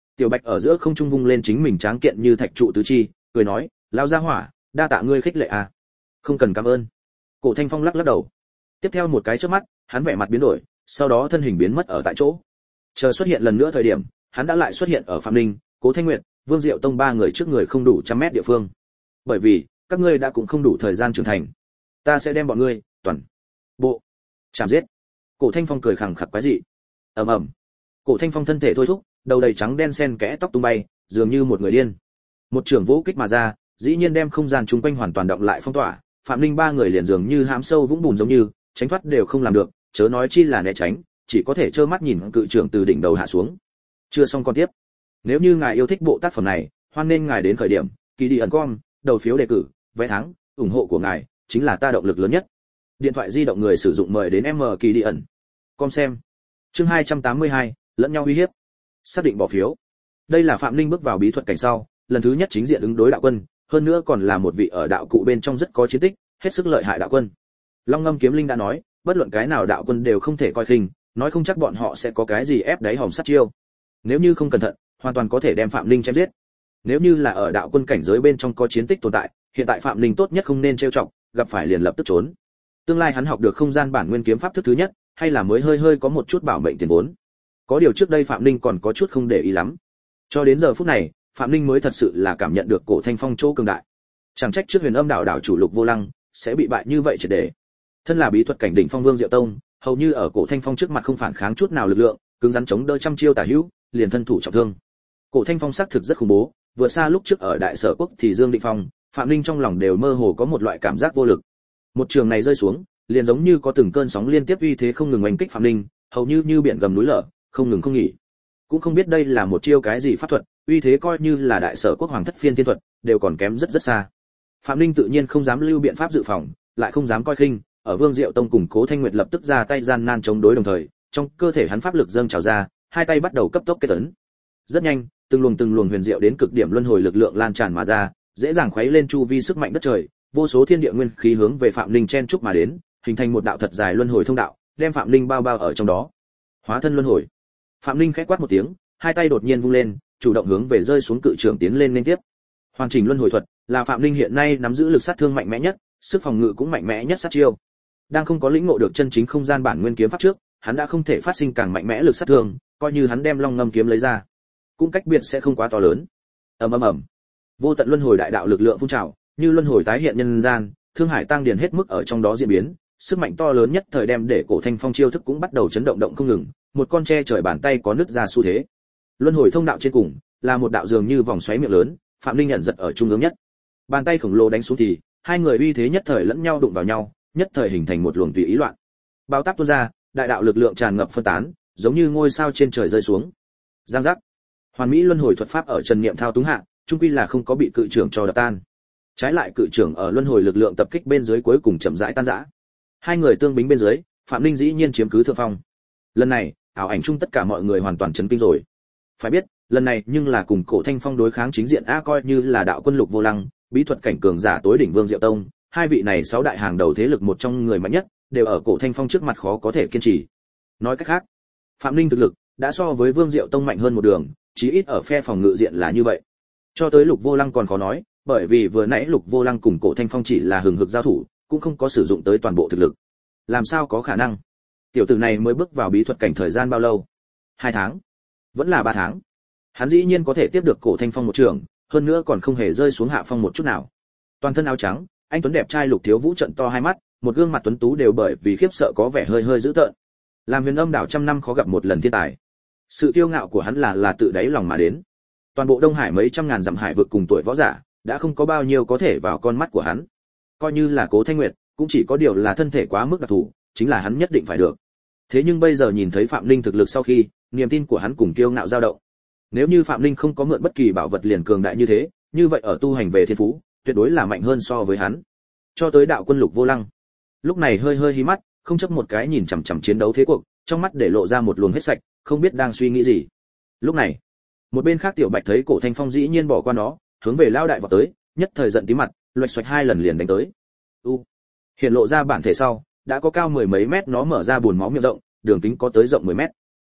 Tiểu Bạch ở giữa không trung vung lên chính mình tráng kiện như thạch trụ tứ chi, cười nói, "Lão gia hỏa, đa tạ ngươi khích lệ à. Không cần cảm ơn." Cổ Thanh Phong lắc lắc đầu. Tiếp theo một cái chớp mắt, hắn vẻ mặt biến đổi, sau đó thân hình biến mất ở tại chỗ. Chờ xuất hiện lần nữa thời điểm, hắn đã lại xuất hiện ở Phạm Ninh, Cố Thanh Nguyệt, Vương Diệu Tông ba người trước người không đủ trăm mét địa phương. Bởi vì, các ngươi đã cũng không đủ thời gian trưởng thành. Ta sẽ đem bọn ngươi toàn bộ chạm giết. Cổ Thanh Phong cười khẳng khặc quái dị. Ầm ầm. Cổ Thanh Phong thân thể thôi thúc, đầu đầy trắng đen xen kẽ tóc tung bay, dường như một người điên. Một trường vũ kích mà ra, dĩ nhiên đem không gian chung quanh hoàn toàn động lại phong tỏa, Phạm Ninh ba người liền dường như hãm sâu vũng bùn giống như, tránh thoát đều không làm được, chớ nói chi là né tránh, chỉ có thể trơ mắt nhìn cự trưởng từ đỉnh đầu hạ xuống. Chưa xong con tiếp. Nếu như ngài yêu thích bộ tác phẩm này, hoan nên ngài đến khởi điểm, kỳ đi ẩn com, đầu phiếu đề cử, vé thắng, ủng hộ của ngài chính là ta động lực lớn nhất. Điện thoại di động người sử dụng mời đến M kỳ đi ẩn. Com xem. Chương hai trăm tám mươi hai, lẫn nhau uy hiếp. Xác định bỏ phiếu. Đây là Phạm Ninh bước vào bí thuật cảnh sau, lần thứ nhất chính diện ứng đối đạo quân, hơn nữa còn là một vị ở đạo cụ bên trong rất có chiến tích, hết sức lợi hại đạo quân. Long Ngâm Kiếm Linh đã nói, bất luận cái nào đạo quân đều không thể coi khinh, nói không chắc bọn họ sẽ có cái gì ép đáy hòm sát chiêu. Nếu như không cẩn thận, hoàn toàn có thể đem Phạm Ninh chém giết. Nếu như là ở đạo quân cảnh giới bên trong có chiến tích tồn tại, hiện tại Phạm Ninh tốt nhất không nên trêu chọc, gặp phải liền lập tức trốn. Tương lai hắn học được không gian bản nguyên kiếm pháp thức thứ nhất, hay là mới hơi hơi có một chút bảo mệnh tiền vốn. Có điều trước đây Phạm Ninh còn có chút không để ý lắm. Cho đến giờ phút này, Phạm Ninh mới thật sự là cảm nhận được Cổ Thanh Phong chỗ cường đại. Chẳng trách trước Huyền Âm Đạo đạo chủ Lục Vô Lăng sẽ bị bại như vậy triệt để. Thân là bí thuật cảnh đỉnh phong Vương Diệu Tông, hầu như ở Cổ Thanh Phong trước mặt không phản kháng chút nào lực lượng, cứng rắn chống đỡ trăm chiêu tả hữu, liền thân thủ trọng thương. Cổ Thanh Phong xác thực rất khủng bố, vừa xa lúc trước ở Đại Sở Quốc thì Dương Định Phong, Phạm Ninh trong lòng đều mơ hồ có một loại cảm giác vô lực. Một trường này rơi xuống, liền giống như có từng cơn sóng liên tiếp uy thế không ngừng oanh kích Phạm Ninh, hầu như như biển gầm núi lở, không ngừng không nghỉ. Cũng không biết đây là một chiêu cái gì pháp thuật, uy thế coi như là Đại Sở Quốc Hoàng Thất Phiên Thiên thuật, đều còn kém rất rất xa. Phạm Ninh tự nhiên không dám lưu biện pháp dự phòng, lại không dám coi khinh, ở Vương Diệu Tông cùng Cố Thanh Nguyệt lập tức ra tay gian nan chống đối đồng thời, trong cơ thể hắn pháp lực dâng trào ra, hai tay bắt đầu cấp tốc kết ấn. Rất nhanh, từng luồng từng luồng huyền diệu đến cực điểm luân hồi lực lượng lan tràn mà ra, dễ dàng khuấy lên chu vi sức mạnh đất trời, vô số thiên địa nguyên khí hướng về Phạm Ninh chen chúc mà đến, hình thành một đạo thật dài luân hồi thông đạo, đem Phạm Ninh bao bao ở trong đó. Hóa thân luân hồi. Phạm Ninh khẽ quát một tiếng, hai tay đột nhiên vung lên, chủ động hướng về rơi xuống cự trưởng tiến lên liên tiếp. Hoàn chỉnh luân hồi thuật là Phạm Ninh hiện nay nắm giữ lực sát thương mạnh mẽ nhất, sức phòng ngự cũng mạnh mẽ nhất sát chiêu. Đang không có lĩnh ngộ được chân chính không gian bản nguyên kiếm pháp trước, hắn đã không thể phát sinh càng mạnh mẽ lực sát thương, coi như hắn đem Long Ngâm kiếm lấy ra, cũng cách biệt sẽ không quá to lớn. Ầm ầm ầm. Vô tận luân hồi đại đạo lực lượng phun trào, như luân hồi tái hiện nhân gian, thương hải tăng điển hết mức ở trong đó diễn biến, sức mạnh to lớn nhất thời đem để Cổ Thanh Phong chiêu thức cũng bắt đầu chấn động động không ngừng, một con tre trời bàn tay có nứt ra xu thế. Luân hồi thông đạo trên cùng là một đạo dường như vòng xoáy miệng lớn, Phạm Linh nhận giật ở trung ương nhất. Bàn tay khổng lồ đánh xuống thì, hai người uy thế nhất thời lẫn nhau đụng vào nhau, nhất thời hình thành một luồng tùy ý loạn. Bao táp tuôn ra, đại đạo lực lượng tràn ngập phân tán, giống như ngôi sao trên trời rơi xuống. Giang giác. Hoàn mỹ luân hồi thuật pháp ở Trần Niệm thao túng hạ, chung quy là không có bị cự trưởng cho đập tan. Trái lại cự trưởng ở luân hồi lực lượng tập kích bên dưới cuối cùng chậm rãi tan rã. Hai người tương bính bên dưới, Phạm Linh dĩ nhiên chiếm cứ thượng phong. Lần này, ảo ảnh chung tất cả mọi người hoàn toàn chấn kinh rồi. Phải biết, lần này nhưng là cùng Cổ Thanh Phong đối kháng chính diện a, coi như là đạo quân Lục Vô Lăng, bí thuật cảnh cường giả tối đỉnh Vương Diệu Tông, hai vị này sáu đại hàng đầu thế lực một trong người mạnh nhất, đều ở Cổ Thanh Phong trước mặt khó có thể kiên trì. Nói cách khác, Phạm Linh thực lực đã so với Vương Diệu Tông mạnh hơn một đường, chí ít ở phe phòng ngự diện là như vậy. Cho tới Lục Vô Lăng còn khó nói, bởi vì vừa nãy Lục Vô Lăng cùng Cổ Thanh Phong chỉ là hừng hực giao thủ, cũng không có sử dụng tới toàn bộ thực lực. Làm sao có khả năng? Tiểu tử này mới bước vào bí thuật cảnh thời gian bao lâu? Hai tháng? Vẫn là ba tháng? Hắn dĩ nhiên có thể tiếp được Cổ Thanh Phong một trường, hơn nữa còn không hề rơi xuống hạ phong một chút nào. Toàn thân áo trắng, anh tuấn đẹp trai Lục Thiếu Vũ trợn to hai mắt, một gương mặt tuấn tú đều bởi vì khiếp sợ có vẻ hơi hơi dữ tợn. Làm Huyền Âm đảo trăm năm khó gặp một lần thiên tài. Sự kiêu ngạo của hắn là là tự đáy lòng mà đến. Toàn bộ Đông Hải mấy trăm ngàn dặm hải vực cùng tuổi võ giả, đã không có bao nhiêu có thể vào con mắt của hắn. Coi như là Cố Thanh Nguyệt, cũng chỉ có điều là thân thể quá mức đặc thù, chính là hắn nhất định phải được. Thế nhưng bây giờ nhìn thấy Phạm Linh thực lực sau khi, niềm tin của hắn cùng kiêu ngạo dao động. Nếu như Phạm Linh không có mượn bất kỳ bảo vật liền cường đại như thế, như vậy ở tu hành về thiên phú, tuyệt đối là mạnh hơn so với hắn. Cho tới đạo quân Lục Vô Lăng, lúc này hơi hơi hí mắt, không chấp một cái nhìn chằm chằm chiến đấu thế cuộc, trong mắt để lộ ra một luồng hết sạch, không biết đang suy nghĩ gì. Lúc này, một bên khác Tiểu Bạch thấy Cổ Thanh Phong dĩ nhiên bỏ qua nó, hướng về lao đại vọt tới, nhất thời giận tím mặt, loạch xoạch hai lần liền đánh tới. U, hiện lộ ra bản thể sau, đã có cao mười mấy mét, nó mở ra buồn máu miệng rộng, đường kính có tới rộng mười mét.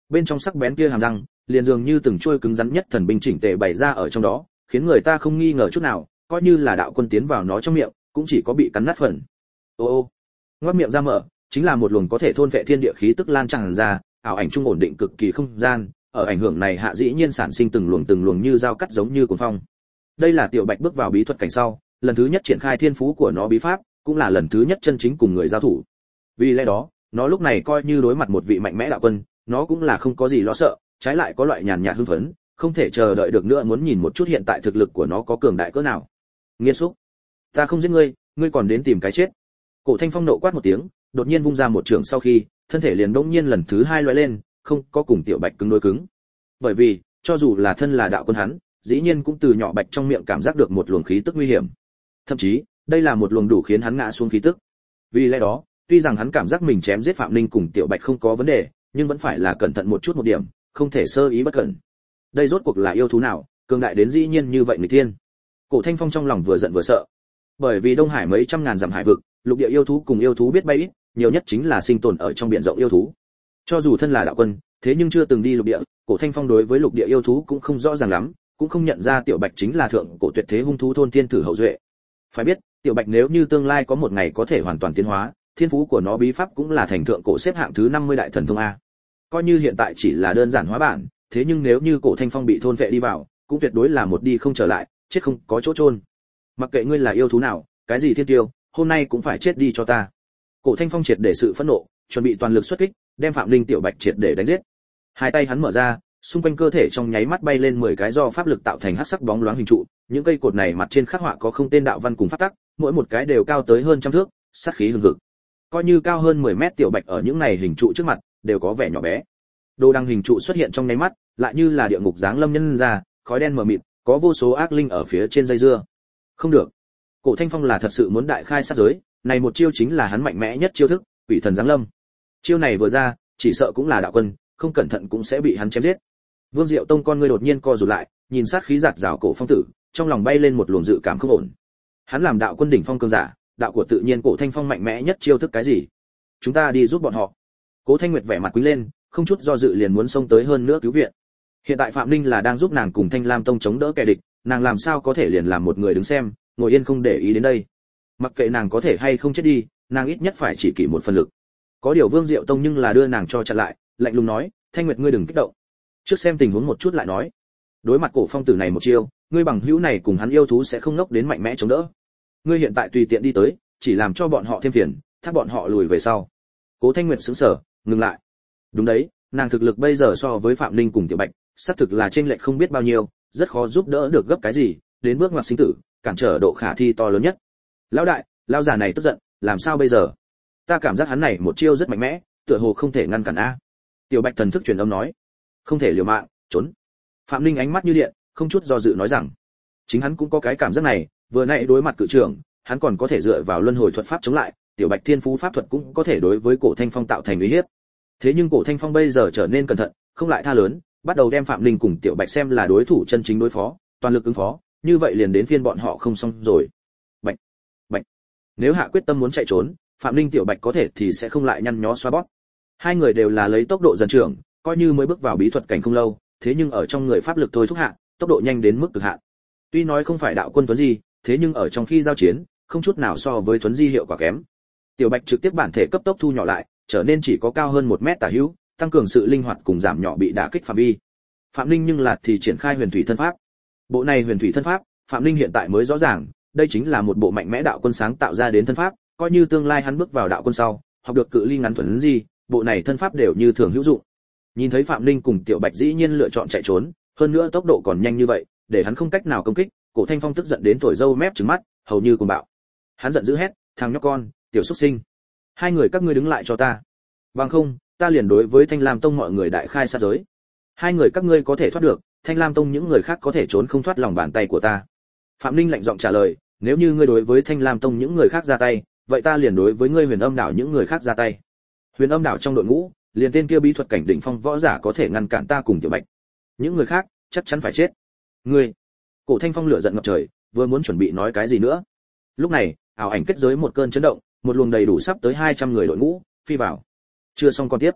bên trong sắc bén kia hàm răng liền dường như từng chuôi cứng rắn nhất thần binh chỉnh tề bày ra ở trong đó, khiến người ta không nghi ngờ chút nào, coi như là đạo quân tiến vào nó trong miệng, cũng chỉ có bị cắn nát phần. Ô ô, ngoác miệng ra mở, chính là một luồng có thể thôn vệ thiên địa khí tức lan tràn ra, ảo ảnh trung ổn định cực kỳ không gian, ở ảnh hưởng này hạ dĩ nhiên sản sinh từng luồng từng luồng như dao cắt giống như cuồng phong. Đây là Tiểu Bạch bước vào bí thuật cảnh sau, lần thứ nhất triển khai thiên phú của nó bí pháp, cũng là lần thứ nhất chân chính cùng người giao thủ. Vì lẽ đó, nó lúc này coi như đối mặt một vị mạnh mẽ đạo quân, nó cũng là không có gì lo sợ, trái lại có loại nhàn nhạt hưng phấn, không thể chờ đợi được nữa muốn nhìn một chút hiện tại thực lực của nó có cường đại cỡ nào. Nghiên xúc, ta không giết ngươi, ngươi còn đến tìm cái chết. Cổ Thanh Phong nộ quát một tiếng, đột nhiên vung ra một trường sau khi, thân thể liền đột nhiên lần thứ hai lóe lên, không có cùng Tiểu Bạch cứng đối cứng. Bởi vì, cho dù là thân là đạo quân hắn, dĩ nhiên cũng từ nhỏ Bạch trong miệng cảm giác được một luồng khí tức nguy hiểm. Thậm chí, đây là một luồng đủ khiến hắn ngã xuống khí tức. Vì lẽ đó, tuy rằng hắn cảm giác mình chém giết Phạm Ninh cùng Tiểu Bạch không có vấn đề, nhưng vẫn phải là cẩn thận một chút một điểm, không thể sơ ý bất cẩn. Đây rốt cuộc là yêu thú nào, cường đại đến dĩ nhiên như vậy người thiên. Cổ Thanh Phong trong lòng vừa giận vừa sợ. Bởi vì Đông Hải mấy trăm ngàn dặm hải vực, lục địa yêu thú cùng yêu thú biết bay ít, nhiều nhất chính là sinh tồn ở trong biển rộng yêu thú. Cho dù thân là đạo quân, thế nhưng chưa từng đi lục địa, Cổ Thanh Phong đối với lục địa yêu thú cũng không rõ ràng lắm, cũng không nhận ra Tiểu Bạch chính là thượng cổ tuyệt thế hung thú thôn thiên thử hậu duệ. Phải biết, Tiểu Bạch nếu như tương lai có một ngày có thể hoàn toàn tiến hóa, thiên phú của nó bí pháp cũng là thành thượng cổ xếp hạng thứ năm mươi đại thần thông a. Coi như hiện tại chỉ là đơn giản hóa bản, thế nhưng nếu như Cổ Thanh Phong bị thôn vệ đi vào, cũng tuyệt đối là một đi không trở lại, chết không có chỗ chôn. Mặc kệ ngươi là yêu thú nào, cái gì thiên tiêu, hôm nay cũng phải chết đi cho ta. Cổ Thanh Phong triệt để sự phẫn nộ, chuẩn bị toàn lực xuất kích, đem Phạm Linh Tiểu Bạch triệt để đánh giết. Hai tay hắn mở ra, xung quanh cơ thể trong nháy mắt bay lên mười cái do pháp lực tạo thành hắc sắc bóng loáng hình trụ, những cây cột này mặt trên khắc họa có không tên đạo văn cùng pháp tắc, mỗi một cái đều cao tới hơn trăm thước, sát khí hừng hực. Coi như cao hơn mười mét Tiểu Bạch ở những này hình trụ trước mặt, đều có vẻ nhỏ bé. Đồ đăng hình trụ xuất hiện trong nháy mắt, lại như là địa ngục giáng lâm nhân ra, khói đen mờ mịt, có vô số ác linh ở phía trên dây dưa. Không được, Cổ Thanh Phong là thật sự muốn đại khai sát giới, này một chiêu chính là hắn mạnh mẽ nhất chiêu thức, Quỷ Thần Giáng Lâm. Chiêu này vừa ra, chỉ sợ cũng là đạo quân, không cẩn thận cũng sẽ bị hắn chém giết. Vương Diệu Tông con ngươi đột nhiên co rụt lại, nhìn sát khí giạt rào Cổ Phong tử, trong lòng bay lên một luồng dự cảm không ổn. Hắn làm đạo quân đỉnh phong cường giả, đạo của tự nhiên Cổ Thanh Phong mạnh mẽ nhất chiêu thức cái gì? Chúng ta đi giúp bọn họ. Cố Thanh Nguyệt vẻ mặt quý lên, không chút do dự liền muốn xông tới hơn nữa cứu viện. Hiện tại Phạm Ninh là đang giúp nàng cùng Thanh Lam Tông chống đỡ kẻ địch, nàng làm sao có thể liền làm một người đứng xem, ngồi yên không để ý đến đây. Mặc kệ nàng có thể hay không chết đi, nàng ít nhất phải chỉ kỷ một phần lực. Có điều Vương Diệu Tông nhưng là đưa nàng cho chặn lại, lạnh lùng nói, Thanh Nguyệt ngươi đừng kích động, trước xem tình huống một chút lại nói. Đối mặt Cổ Phong tử này một chiêu, ngươi bằng hữu này cùng hắn yêu thú sẽ không ngốc đến mạnh mẽ chống đỡ. Ngươi hiện tại tùy tiện đi tới, chỉ làm cho bọn họ thêm phiền, thác bọn họ lùi về sau. Cố Thanh Nguyệt sững sờ, ngừng lại. Đúng đấy, nàng thực lực bây giờ so với Phạm Ninh cùng Tiểu Bạch, xác thực là chênh lệch không biết bao nhiêu, rất khó giúp đỡ được gấp cái gì, đến bước ngoặt sinh tử, cản trở độ khả thi to lớn nhất. Lão đại, lão già này tức giận, làm sao bây giờ? Ta cảm giác hắn này một chiêu rất mạnh mẽ, tựa hồ không thể ngăn cản a. Tiểu Bạch thần thức truyền âm nói, không thể liều mạng, trốn. Phạm Ninh ánh mắt như điện, không chút do dự nói rằng, chính hắn cũng có cái cảm giác này, vừa nãy đối mặt cự trưởng, hắn còn có thể dựa vào luân hồi thuật pháp chống lại, Tiểu Bạch thiên phú pháp thuật cũng có thể đối với Cổ Thanh Phong tạo thành uy hiếp. Thế nhưng Cổ Thanh Phong bây giờ trở nên cẩn thận, không lại tha lớn, bắt đầu đem Phạm Ninh cùng Tiểu Bạch xem là đối thủ chân chính đối phó, toàn lực ứng phó, như vậy liền đến phiên bọn họ không xong rồi. Bạch, bạch. Nếu hạ quyết tâm muốn chạy trốn, Phạm Ninh Tiểu Bạch có thể thì sẽ không lại nhăn nhó xoa bóp. Hai người đều là lấy tốc độ dần trưởng, coi như mới bước vào bí thuật cảnh không lâu, thế nhưng ở trong người pháp lực thôi thúc hạ, tốc độ nhanh đến mức cực hạn. Tuy nói không phải đạo quân Tuấn Di, thế nhưng ở trong khi giao chiến, không chút nào so với Tuấn Di hiệu quả kém. Tiểu Bạch trực tiếp bản thể cấp tốc thu nhỏ lại, trở nên chỉ có cao hơn một mét tả hữu, tăng cường sự linh hoạt cùng giảm nhỏ bị đả kích phạm vi. Phạm Ninh nhưng là thì triển khai huyền thủy thân pháp. Bộ này huyền thủy thân pháp, Phạm Ninh hiện tại mới rõ ràng, đây chính là một bộ mạnh mẽ đạo quân sáng tạo ra đến thân pháp, coi như tương lai hắn bước vào đạo quân sau, học được cự ly ngắn thuần gì, bộ này thân pháp đều như thường hữu dụng. Nhìn thấy Phạm Ninh cùng Tiểu Bạch dĩ nhiên lựa chọn chạy trốn, hơn nữa tốc độ còn nhanh như vậy, để hắn không cách nào công kích, Cổ Thanh Phong tức giận đến thổi râu mép trừng mắt, hầu như cuồng bạo. Hắn giận dữ hét, thằng nhóc con, tiểu xuất sinh, hai người các ngươi đứng lại cho ta, bằng không, ta liền đối với Thanh Lam Tông mọi người đại khai sát giới. Hai người các ngươi có thể thoát được, Thanh Lam Tông những người khác có thể trốn không thoát lòng bàn tay của ta. Phạm Ninh lạnh giọng trả lời, nếu như ngươi đối với Thanh Lam Tông những người khác ra tay, vậy ta liền đối với ngươi Huyền Âm đảo những người khác ra tay. Huyền Âm đảo trong đội ngũ, liền tên kia bí thuật cảnh đỉnh phong võ giả có thể ngăn cản ta cùng Tiểu Bạch. Những người khác, chắc chắn phải chết. Ngươi. Cổ Thanh Phong lửa giận ngập trời, vừa muốn chuẩn bị nói cái gì nữa. Lúc này, ảo ảnh kết giới một cơn chấn động, một luồng đầy đủ sắp tới hai trăm người đội ngũ phi vào. Chưa xong con tiếp.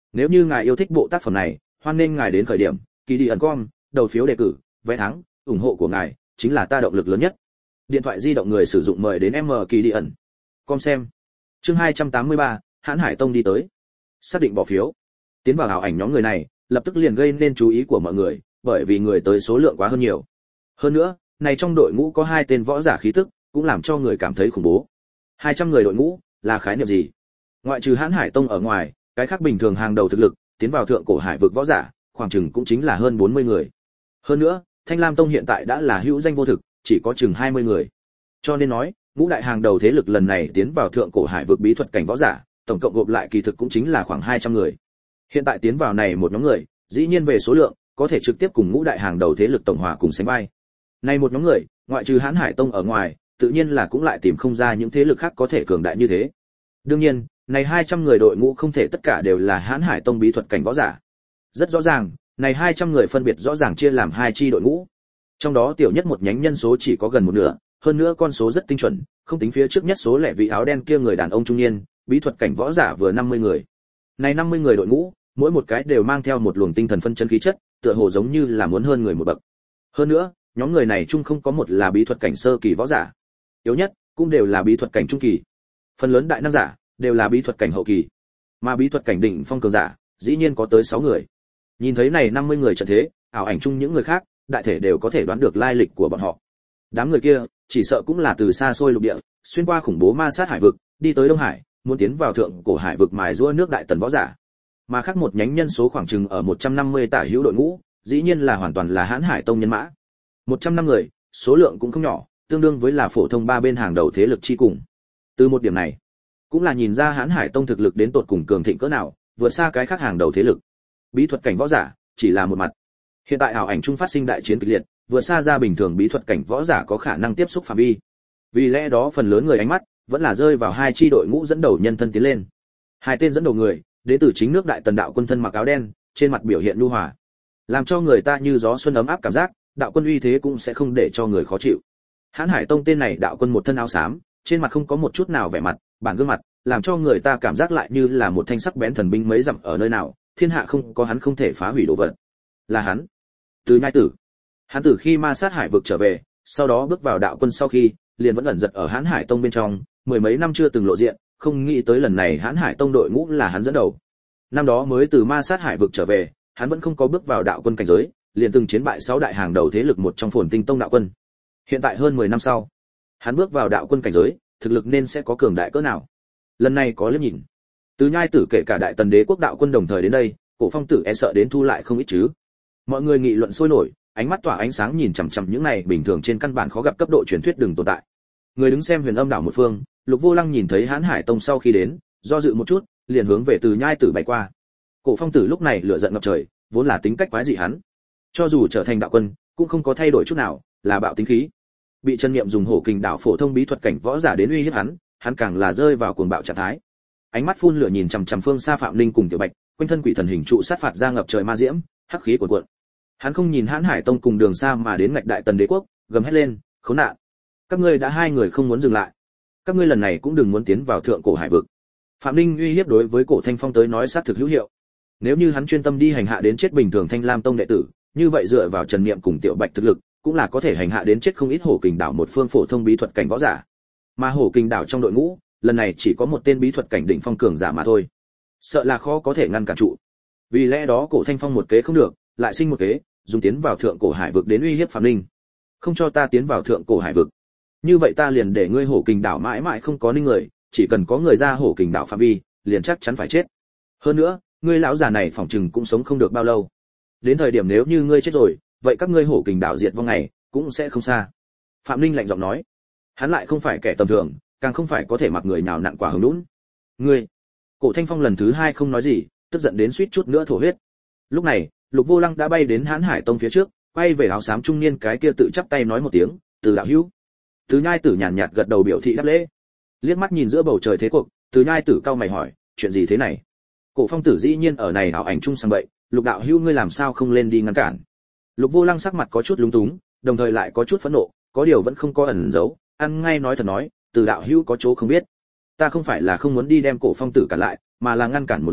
Nếu như ngài yêu thích bộ tác phẩm này, hoan nên ngài đến khởi điểm kỳ đi ẩn com, đầu phiếu đề cử, vé thắng, ủng hộ của ngài chính là ta động lực lớn nhất. Điện thoại di động người sử dụng mời đến M kỳ đi ẩn com xem. Chương hai trăm tám mươi ba, Hãn Hải Tông đi tới. Xác định bỏ phiếu. Tiến vào ảo ảnh nhóm người này, lập tức liền gây nên chú ý của mọi người, bởi vì người tới số lượng quá hơn nhiều. Hơn nữa, này trong đội ngũ có hai tên võ giả khí tức, cũng làm cho người cảm thấy khủng bố. hai trăm người đội ngũ là khái niệm gì? Ngoại trừ Hãn Hải Tông ở ngoài, cái khác bình thường hàng đầu thực lực, tiến vào thượng cổ hải vực võ giả, khoảng chừng cũng chính là hơn bốn mươi người. Hơn nữa, Thanh Lam Tông hiện tại đã là hữu danh vô thực, chỉ có chừng hai mươi người. Cho nên nói, ngũ đại hàng đầu thế lực lần này tiến vào thượng cổ hải vực bí thuật cảnh võ giả, tổng cộng gộp lại kỳ thực cũng chính là khoảng hai trăm người. Hiện tại tiến vào này một nhóm người, dĩ nhiên về số lượng, có thể trực tiếp cùng ngũ đại hàng đầu thế lực tổng hòa cùng sánh vai. Này một nhóm người, ngoại trừ Hãn Hải Tông ở ngoài, tự nhiên là cũng lại tìm không ra những thế lực khác có thể cường đại như thế. Đương nhiên, này hai trăm người đội ngũ không thể tất cả đều là Hãn Hải Tông bí thuật cảnh võ giả. Rất rõ ràng, này hai trăm người phân biệt rõ ràng chia làm hai chi đội ngũ. Trong đó tiểu nhất một nhánh nhân số chỉ có gần một nửa, hơn nữa con số rất tinh chuẩn, không tính phía trước nhất số lẻ vị áo đen kia người đàn ông trung niên, bí thuật cảnh võ giả vừa năm mươi người. Này năm mươi người đội ngũ, mỗi một cái đều mang theo một luồng tinh thần phân chấn khí chất, tựa hồ giống như là muốn hơn người một bậc. Hơn nữa, nhóm người này chung không có một là bí thuật cảnh sơ kỳ võ giả, yếu nhất cũng đều là bí thuật cảnh trung kỳ. Phần lớn đại năng giả đều là bí thuật cảnh hậu kỳ, mà bí thuật cảnh đỉnh phong cường giả dĩ nhiên có tới sáu người. Nhìn thấy này năm mươi người trận thế, ảo ảnh chung những người khác, đại thể đều có thể đoán được lai lịch của bọn họ. Đám người kia, chỉ sợ cũng là từ xa xôi lục địa, xuyên qua khủng bố ma sát hải vực, đi tới Đông Hải, muốn tiến vào thượng cổ hải vực mài giũa nước đại tần võ giả. Mà khác một nhánh nhân số khoảng chừng ở một trăm năm mươi tả hữu đội ngũ, dĩ nhiên là hoàn toàn là Hãn Hải Tông nhân mã. một trăm năm người, số lượng cũng không nhỏ, tương đương với là phổ thông ba bên hàng đầu thế lực chi cùng. Từ một điểm này, cũng là nhìn ra Hãn Hải Tông thực lực đến tột cùng cường thịnh cỡ nào, vượt xa cái khác hàng đầu thế lực. Bí thuật cảnh võ giả chỉ là một mặt. Hiện tại ảo ảnh trung phát sinh đại chiến kịch liệt, vượt xa ra bình thường bí thuật cảnh võ giả có khả năng tiếp xúc phạm vi. Vì lẽ đó phần lớn người ánh mắt vẫn là rơi vào hai chi đội ngũ dẫn đầu nhân thân tiến lên. Hai tên dẫn đầu người, đến từ chính nước Đại Tần đạo quân thân mặc áo đen, trên mặt biểu hiện nhu hòa, làm cho người ta như gió xuân ấm áp cảm giác, đạo quân uy thế cũng sẽ không để cho người khó chịu. Hãn Hải Tông tên này đạo quân một thân áo xám, trên mặt không có một chút nào vẻ mặt, bản gương mặt, làm cho người ta cảm giác lại như là một thanh sắc bén thần binh mấy dặm ở nơi nào, thiên hạ không có hắn không thể phá hủy đồ vật. Là hắn, Từ Nhai Tử. Hắn từ khi ma sát hải vực trở về, sau đó bước vào đạo quân sau khi, liền vẫn ẩn giật ở Hãn Hải Tông bên trong, mười mấy năm chưa từng lộ diện, không nghĩ tới lần này Hãn Hải Tông đội ngũ là hắn dẫn đầu. Năm đó mới từ ma sát hải vực trở về, hắn vẫn không có bước vào đạo quân cảnh giới, liền từng chiến bại sáu đại hàng đầu thế lực một trong Phồn Tinh Tông đạo quân. Hiện tại hơn mười năm sau, hắn bước vào đạo quân cảnh giới, thực lực nên sẽ có cường đại cỡ nào. Lần này có liếc nhìn. Từ Nhai Tử kể cả Đại Tần Đế quốc đạo quân đồng thời đến đây, Cổ Phong Tử e sợ đến thu lại không ít chứ. Mọi người nghị luận sôi nổi, ánh mắt tỏa ánh sáng nhìn chằm chằm những này bình thường trên căn bản khó gặp cấp độ truyền thuyết đừng tồn tại. Người đứng xem Huyền Âm đảo một phương, Lục Vô Lăng nhìn thấy Hãn Hải Tông sau khi đến, do dự một chút, liền hướng về Từ Nhai Tử bay qua. Cổ Phong Tử lúc này lửa giận ngập trời, vốn là tính cách quái dị hắn, cho dù trở thành đạo quân, cũng không có thay đổi chút nào, là bạo tính khí. Bị Trần Niệm dùng Hổ Kình Đảo phổ thông bí thuật cảnh võ giả đến uy hiếp hắn, hắn càng là rơi vào cuồng bạo trạng thái. Ánh mắt phun lửa nhìn chằm chằm phương xa Phạm Linh cùng Tiểu Bạch, quanh thân quỷ thần hình trụ sát phạt ra ngập trời ma diễm, hắc khí cuồn cuộn. Hắn không nhìn Hãn Hải Tông cùng Đường Sa mà đến ngạch Đại Tần Đế quốc, gầm hét lên, khốn nạn! Các ngươi đã hai người không muốn dừng lại, các ngươi lần này cũng đừng muốn tiến vào thượng cổ hải vực. Phạm Linh uy hiếp đối với Cổ Thanh Phong tới nói sát thực hữu hiệu. Nếu như hắn chuyên tâm đi hành hạ đến chết bình thường Thanh Lam Tông đệ tử, như vậy dựa vào Trần Niệm cùng Tiểu Bạch thực lực, cũng là có thể hành hạ đến chết không ít Hổ Kình Đảo một phương phổ thông bí thuật cảnh võ giả. Mà Hổ Kình Đảo trong đội ngũ, lần này chỉ có một tên bí thuật cảnh đỉnh phong cường giả mà thôi, sợ là khó có thể ngăn cản trụ. Vì lẽ đó Cổ Thanh Phong một kế không được, lại sinh một kế, dùng tiến vào thượng cổ hải vực đến uy hiếp Phạm Linh. Không cho ta tiến vào thượng cổ hải vực, như vậy ta liền để ngươi Hổ Kình Đảo mãi mãi không có ninh người, chỉ cần có người ra Hổ Kình Đảo phạm vi, liền chắc chắn phải chết. Hơn nữa, ngươi lão già này phỏng chừng cũng sống không được bao lâu. Đến thời điểm nếu như ngươi chết rồi, vậy các ngươi Hổ Kình Đảo diệt vong ngày cũng sẽ không xa. Phạm Linh lạnh giọng nói. Hắn lại không phải kẻ tầm thường, càng không phải có thể mặc người nào nặn quả hứng đũn. Ngươi! Cổ Thanh Phong lần thứ hai không nói gì, tức giận đến suýt chút nữa thổ huyết. Lúc này, Lục Vô Lăng đã bay đến Hãn Hải Tông phía trước, quay về áo xám trung niên cái kia tự chắp tay nói một tiếng, "Từ đạo hữu." Từ Nhai Tử nhàn nhạt gật đầu biểu thị đáp lễ. Liếc mắt nhìn giữa bầu trời thế cuộc, Từ Nhai Tử cau mày hỏi, "Chuyện gì thế này?" Cổ Phong Tử dĩ nhiên ở này ảo ảnh chung sang bậy, "Lục đạo hữu ngươi làm sao không lên đi ngăn cản?" Lục Vô Lăng sắc mặt có chút lúng túng, đồng thời lại có chút phẫn nộ, có điều vẫn không có ẩn giấu, ăn ngay nói thật nói, "Từ đạo hữu có chỗ không biết, ta không phải là không muốn đi đem Cổ Phong Tử cản lại, mà là ngăn cản một lần,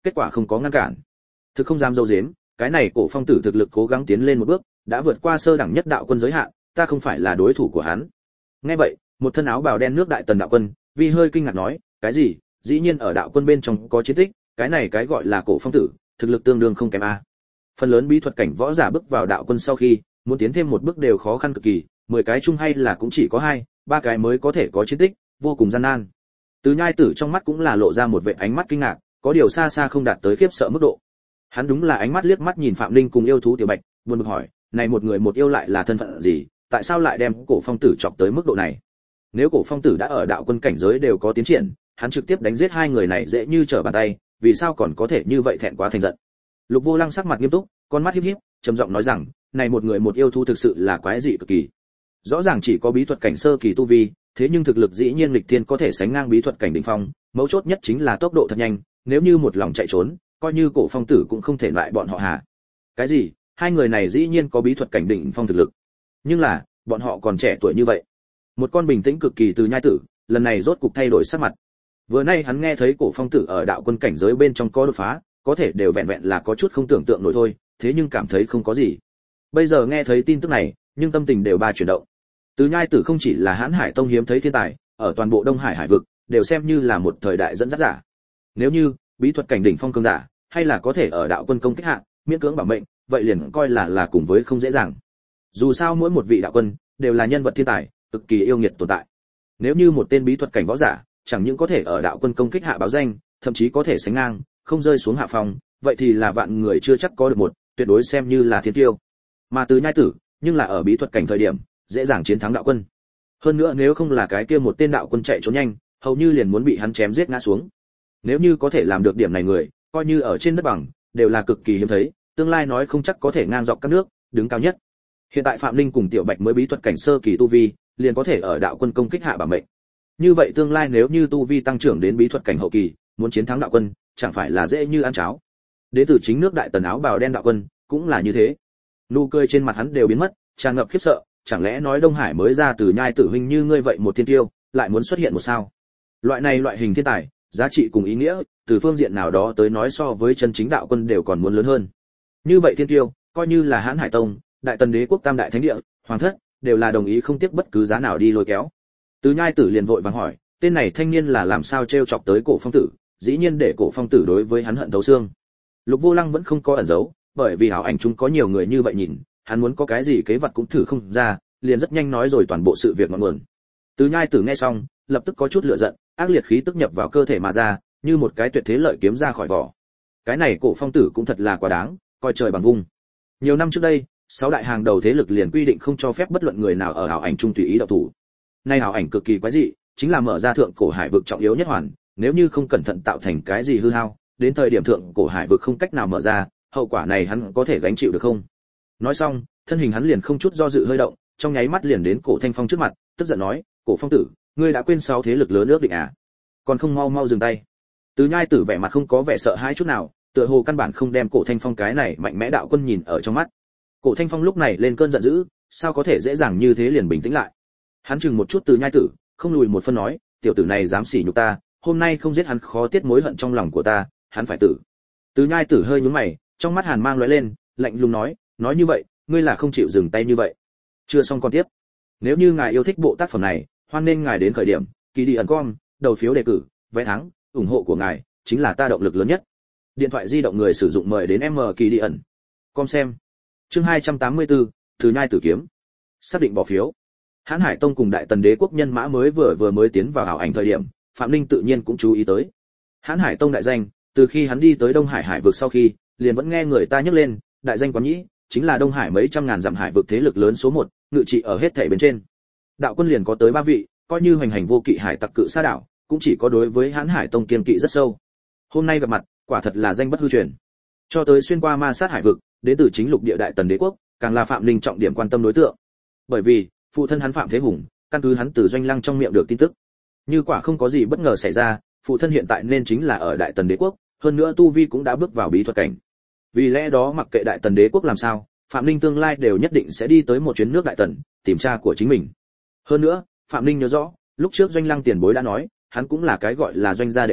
kết quả không có ngăn cản. Thực không dám dâu dếm, cái này Cổ Phong tử thực lực cố gắng tiến lên một bước, đã vượt qua sơ đẳng nhất đạo quân giới hạn, ta không phải là đối thủ của hắn. Nghe vậy, một thân áo bào đen nước đại tần đạo quân, vì hơi kinh ngạc nói, cái gì? Dĩ nhiên ở đạo quân bên trong có chiến tích, cái này cái gọi là Cổ Phong tử, thực lực tương đương không kém a. Phần lớn bí thuật cảnh võ giả bước vào đạo quân sau khi, muốn tiến thêm một bước đều khó khăn cực kỳ, mười cái chung hay là cũng chỉ có hai, ba cái mới có thể có chiến tích, vô cùng gian nan. Từ Nhai Tử trong mắt cũng là lộ ra một vẻ ánh mắt kinh ngạc, có điều xa xa không đạt tới khiếp sợ mức độ. Hắn đúng là ánh mắt liếc mắt nhìn Phạm Linh cùng yêu thú Tiểu Bạch, buồn bực hỏi, này một người một yêu lại là thân phận gì, tại sao lại đem Cổ Phong tử chọc tới mức độ này? Nếu Cổ Phong tử đã ở đạo quân cảnh giới đều có tiến triển, hắn trực tiếp đánh giết hai người này dễ như trở bàn tay, vì sao còn có thể như vậy thẹn quá thành giận? Lục Vô Lăng sắc mặt nghiêm túc, con mắt híp híp, trầm giọng nói rằng, này một người một yêu thú thực sự là quái dị cực kỳ. Rõ ràng chỉ có bí thuật cảnh sơ kỳ tu vi, thế nhưng thực lực dĩ nhiên nghịch thiên có thể sánh ngang bí thuật cảnh đỉnh phong, mấu chốt nhất chính là tốc độ thật nhanh, nếu như một lòng chạy trốn, coi như Cổ Phong tử cũng không thể loại bọn họ hà. Cái gì? Hai người này dĩ nhiên có bí thuật cảnh đỉnh phong thực lực. Nhưng là, bọn họ còn trẻ tuổi như vậy. Một con bình tĩnh cực kỳ Từ Nhai Tử, lần này rốt cục thay đổi sắc mặt. Vừa nay hắn nghe thấy Cổ Phong tử ở đạo quân cảnh giới bên trong có đột phá, có thể đều vẹn vẹn là có chút không tưởng tượng nổi thôi, thế nhưng cảm thấy không có gì. Bây giờ nghe thấy tin tức này, nhưng tâm tình đều ba chuyển động. Từ Nhai Tử không chỉ là Hán Hải Tông hiếm thấy thiên tài, ở toàn bộ Đông Hải hải vực đều xem như là một thời đại dẫn dắt giả. Nếu như bí thuật cảnh đỉnh phong cường giả, hay là có thể ở đạo quân công kích hạ, miễn cưỡng bảo mệnh, vậy liền coi là là cùng với không dễ dàng. Dù sao mỗi một vị đạo quân đều là nhân vật thiên tài, cực kỳ yêu nghiệt tồn tại. Nếu như một tên bí thuật cảnh võ giả, chẳng những có thể ở đạo quân công kích hạ báo danh, thậm chí có thể sánh ngang, không rơi xuống hạ phòng, vậy thì là vạn người chưa chắc có được một, tuyệt đối xem như là thiên tiêu. Mà Từ Nhai Tử, nhưng là ở bí thuật cảnh thời điểm, dễ dàng chiến thắng đạo quân. Hơn nữa nếu không là cái kia một tên đạo quân chạy trốn nhanh, hầu như liền muốn bị hắn chém giết ngã xuống. Nếu như có thể làm được điểm này người, coi như ở trên đất bằng, đều là cực kỳ hiếm thấy, tương lai nói không chắc có thể ngang dọc các nước, đứng cao nhất. Hiện tại Phạm Linh cùng Tiểu Bạch mới bí thuật cảnh sơ kỳ tu vi, liền có thể ở đạo quân công kích hạ bảo mệnh. Như vậy tương lai nếu như tu vi tăng trưởng đến bí thuật cảnh hậu kỳ, muốn chiến thắng đạo quân, chẳng phải là dễ như ăn cháo. Đến từ chính nước đại tần áo bào đen đạo quân, cũng là như thế. Nụ cười trên mặt hắn đều biến mất, tràn ngập khiếp sợ, chẳng lẽ nói Đông Hải mới ra Từ Nhai Tử huynh như ngươi vậy một thiên tiêu, lại muốn xuất hiện một sao? Loại này loại hình thiên tài, giá trị cùng ý nghĩa, từ phương diện nào đó tới nói so với chân chính đạo quân đều còn muốn lớn hơn. Như vậy thiên tiêu, coi như là Hán Hải Tông, Đại Tần Đế quốc Tam đại thánh địa, hoàng thất, đều là đồng ý không tiếc bất cứ giá nào đi lôi kéo. Từ Nhai Tử liền vội vàng hỏi, tên này thanh niên là làm sao trêu chọc tới Cổ Phong tử, dĩ nhiên để Cổ Phong tử đối với hắn hận thấu xương. Lục Vô Lăng vẫn không có ẩn giấu, bởi vì ảo ảnh chúng có nhiều người như vậy nhìn, hắn muốn có cái gì kế vật cũng thử không ra, liền rất nhanh nói rồi toàn bộ sự việc ngọn nguồn. Từ Nhai Tử nghe xong, lập tức có chút lửa giận, ác liệt khí tức nhập vào cơ thể mà ra, như một cái tuyệt thế lợi kiếm ra khỏi vỏ. Cái này Cổ Phong tử cũng thật là quá đáng, coi trời bằng vung. Nhiều năm trước đây, sáu đại hàng đầu thế lực liền quy định không cho phép bất luận người nào ở ảo ảnh trung tùy ý động thủ. Nay ảo ảnh cực kỳ quái dị, chính là mở ra thượng cổ hải vực trọng yếu nhất hoàn, nếu như không cẩn thận tạo thành cái gì hư hao, đến thời điểm thượng cổ hải vực không cách nào mở ra, hậu quả này hắn có thể gánh chịu được không? Nói xong, thân hình hắn liền không chút do dự hơi động, trong nháy mắt liền đến Cổ Thanh Phong trước mặt, tức giận nói, Cổ Phong tử, ngươi đã quên sáu thế lực lớn ước định à? Còn không mau mau dừng tay. Từ Nhai Tử vẻ mặt không có vẻ sợ hãi chút nào, tựa hồ căn bản không đem Cổ Thanh Phong cái này mạnh mẽ đạo quân nhìn ở trong mắt. Cổ Thanh Phong lúc này lên cơn giận dữ, sao có thể dễ dàng như thế liền bình tĩnh lại. Hắn chừng một chút Từ Nhai Tử, không lùi một phân nói, tiểu tử này dám sỉ nhục ta, hôm nay không giết hắn khó tiết mối hận trong lòng của ta, hắn phải tử. Từ Nhai Tử hơi nhướng mày, trong mắt hàn mang lóe lên, lạnh lùng nói, nói như vậy, ngươi là không chịu dừng tay như vậy. Chưa xong con tiếp. Nếu như ngài yêu thích bộ tác phẩm này, hoan nên ngài đến khởi điểm, kỳ đi ẩn com, đầu phiếu đề cử, vé thắng, ủng hộ của ngài chính là ta động lực lớn nhất. Điện thoại di động người sử dụng mời đến M kỳ đi ẩn. Com xem. Chương hai trăm tám mươi tư, Từ Nhai Tử kiếm. Xác định bỏ phiếu. Hán Hải Tông cùng Đại Tần Đế quốc nhân mã mới vừa vừa mới tiến vào ảo ảnh thời điểm, Phạm Linh tự nhiên cũng chú ý tới. Hán Hải Tông đại danh, từ khi hắn đi tới Đông Hải hải vực sau khi, liền vẫn nghe người ta nhắc lên, đại danh quán nhĩ, chính là Đông Hải mấy trăm ngàn dặm hải vực thế lực lớn số một, ngự trị ở hết thảy bên trên. Đạo quân liền có tới ba vị, coi như hoành hành vô kỵ hải tặc cự sa đảo, cũng chỉ có đối với Hán Hải Tông kiên kỵ rất sâu. Hôm nay gặp mặt, quả thật là danh bất hư truyền. Cho tới xuyên qua ma sát hải vực, đến từ chính lục địa Đại Tần Đế quốc, càng là Phạm Linh trọng điểm quan tâm đối tượng. Bởi vì, phụ thân hắn Phạm Thế Hùng, căn cứ hắn từ Doanh Lăng trong miệng được tin tức, như quả không có gì bất ngờ xảy ra, phụ thân hiện tại nên chính là ở Đại Tần Đế quốc, hơn nữa tu vi cũng đã bước vào bí thuật cảnh. Vì lẽ đó mặc kệ Đại Tần Đế quốc làm sao, Phạm Linh tương lai đều nhất định sẽ đi tới một chuyến nước Đại Tần, tìm cha của chính mình. Hơn nữa, Phạm Linh nhớ rõ, lúc trước Doanh Lăng tiền bối đã nói, hắn cũng là cái gọi là doanh gia đệ tử,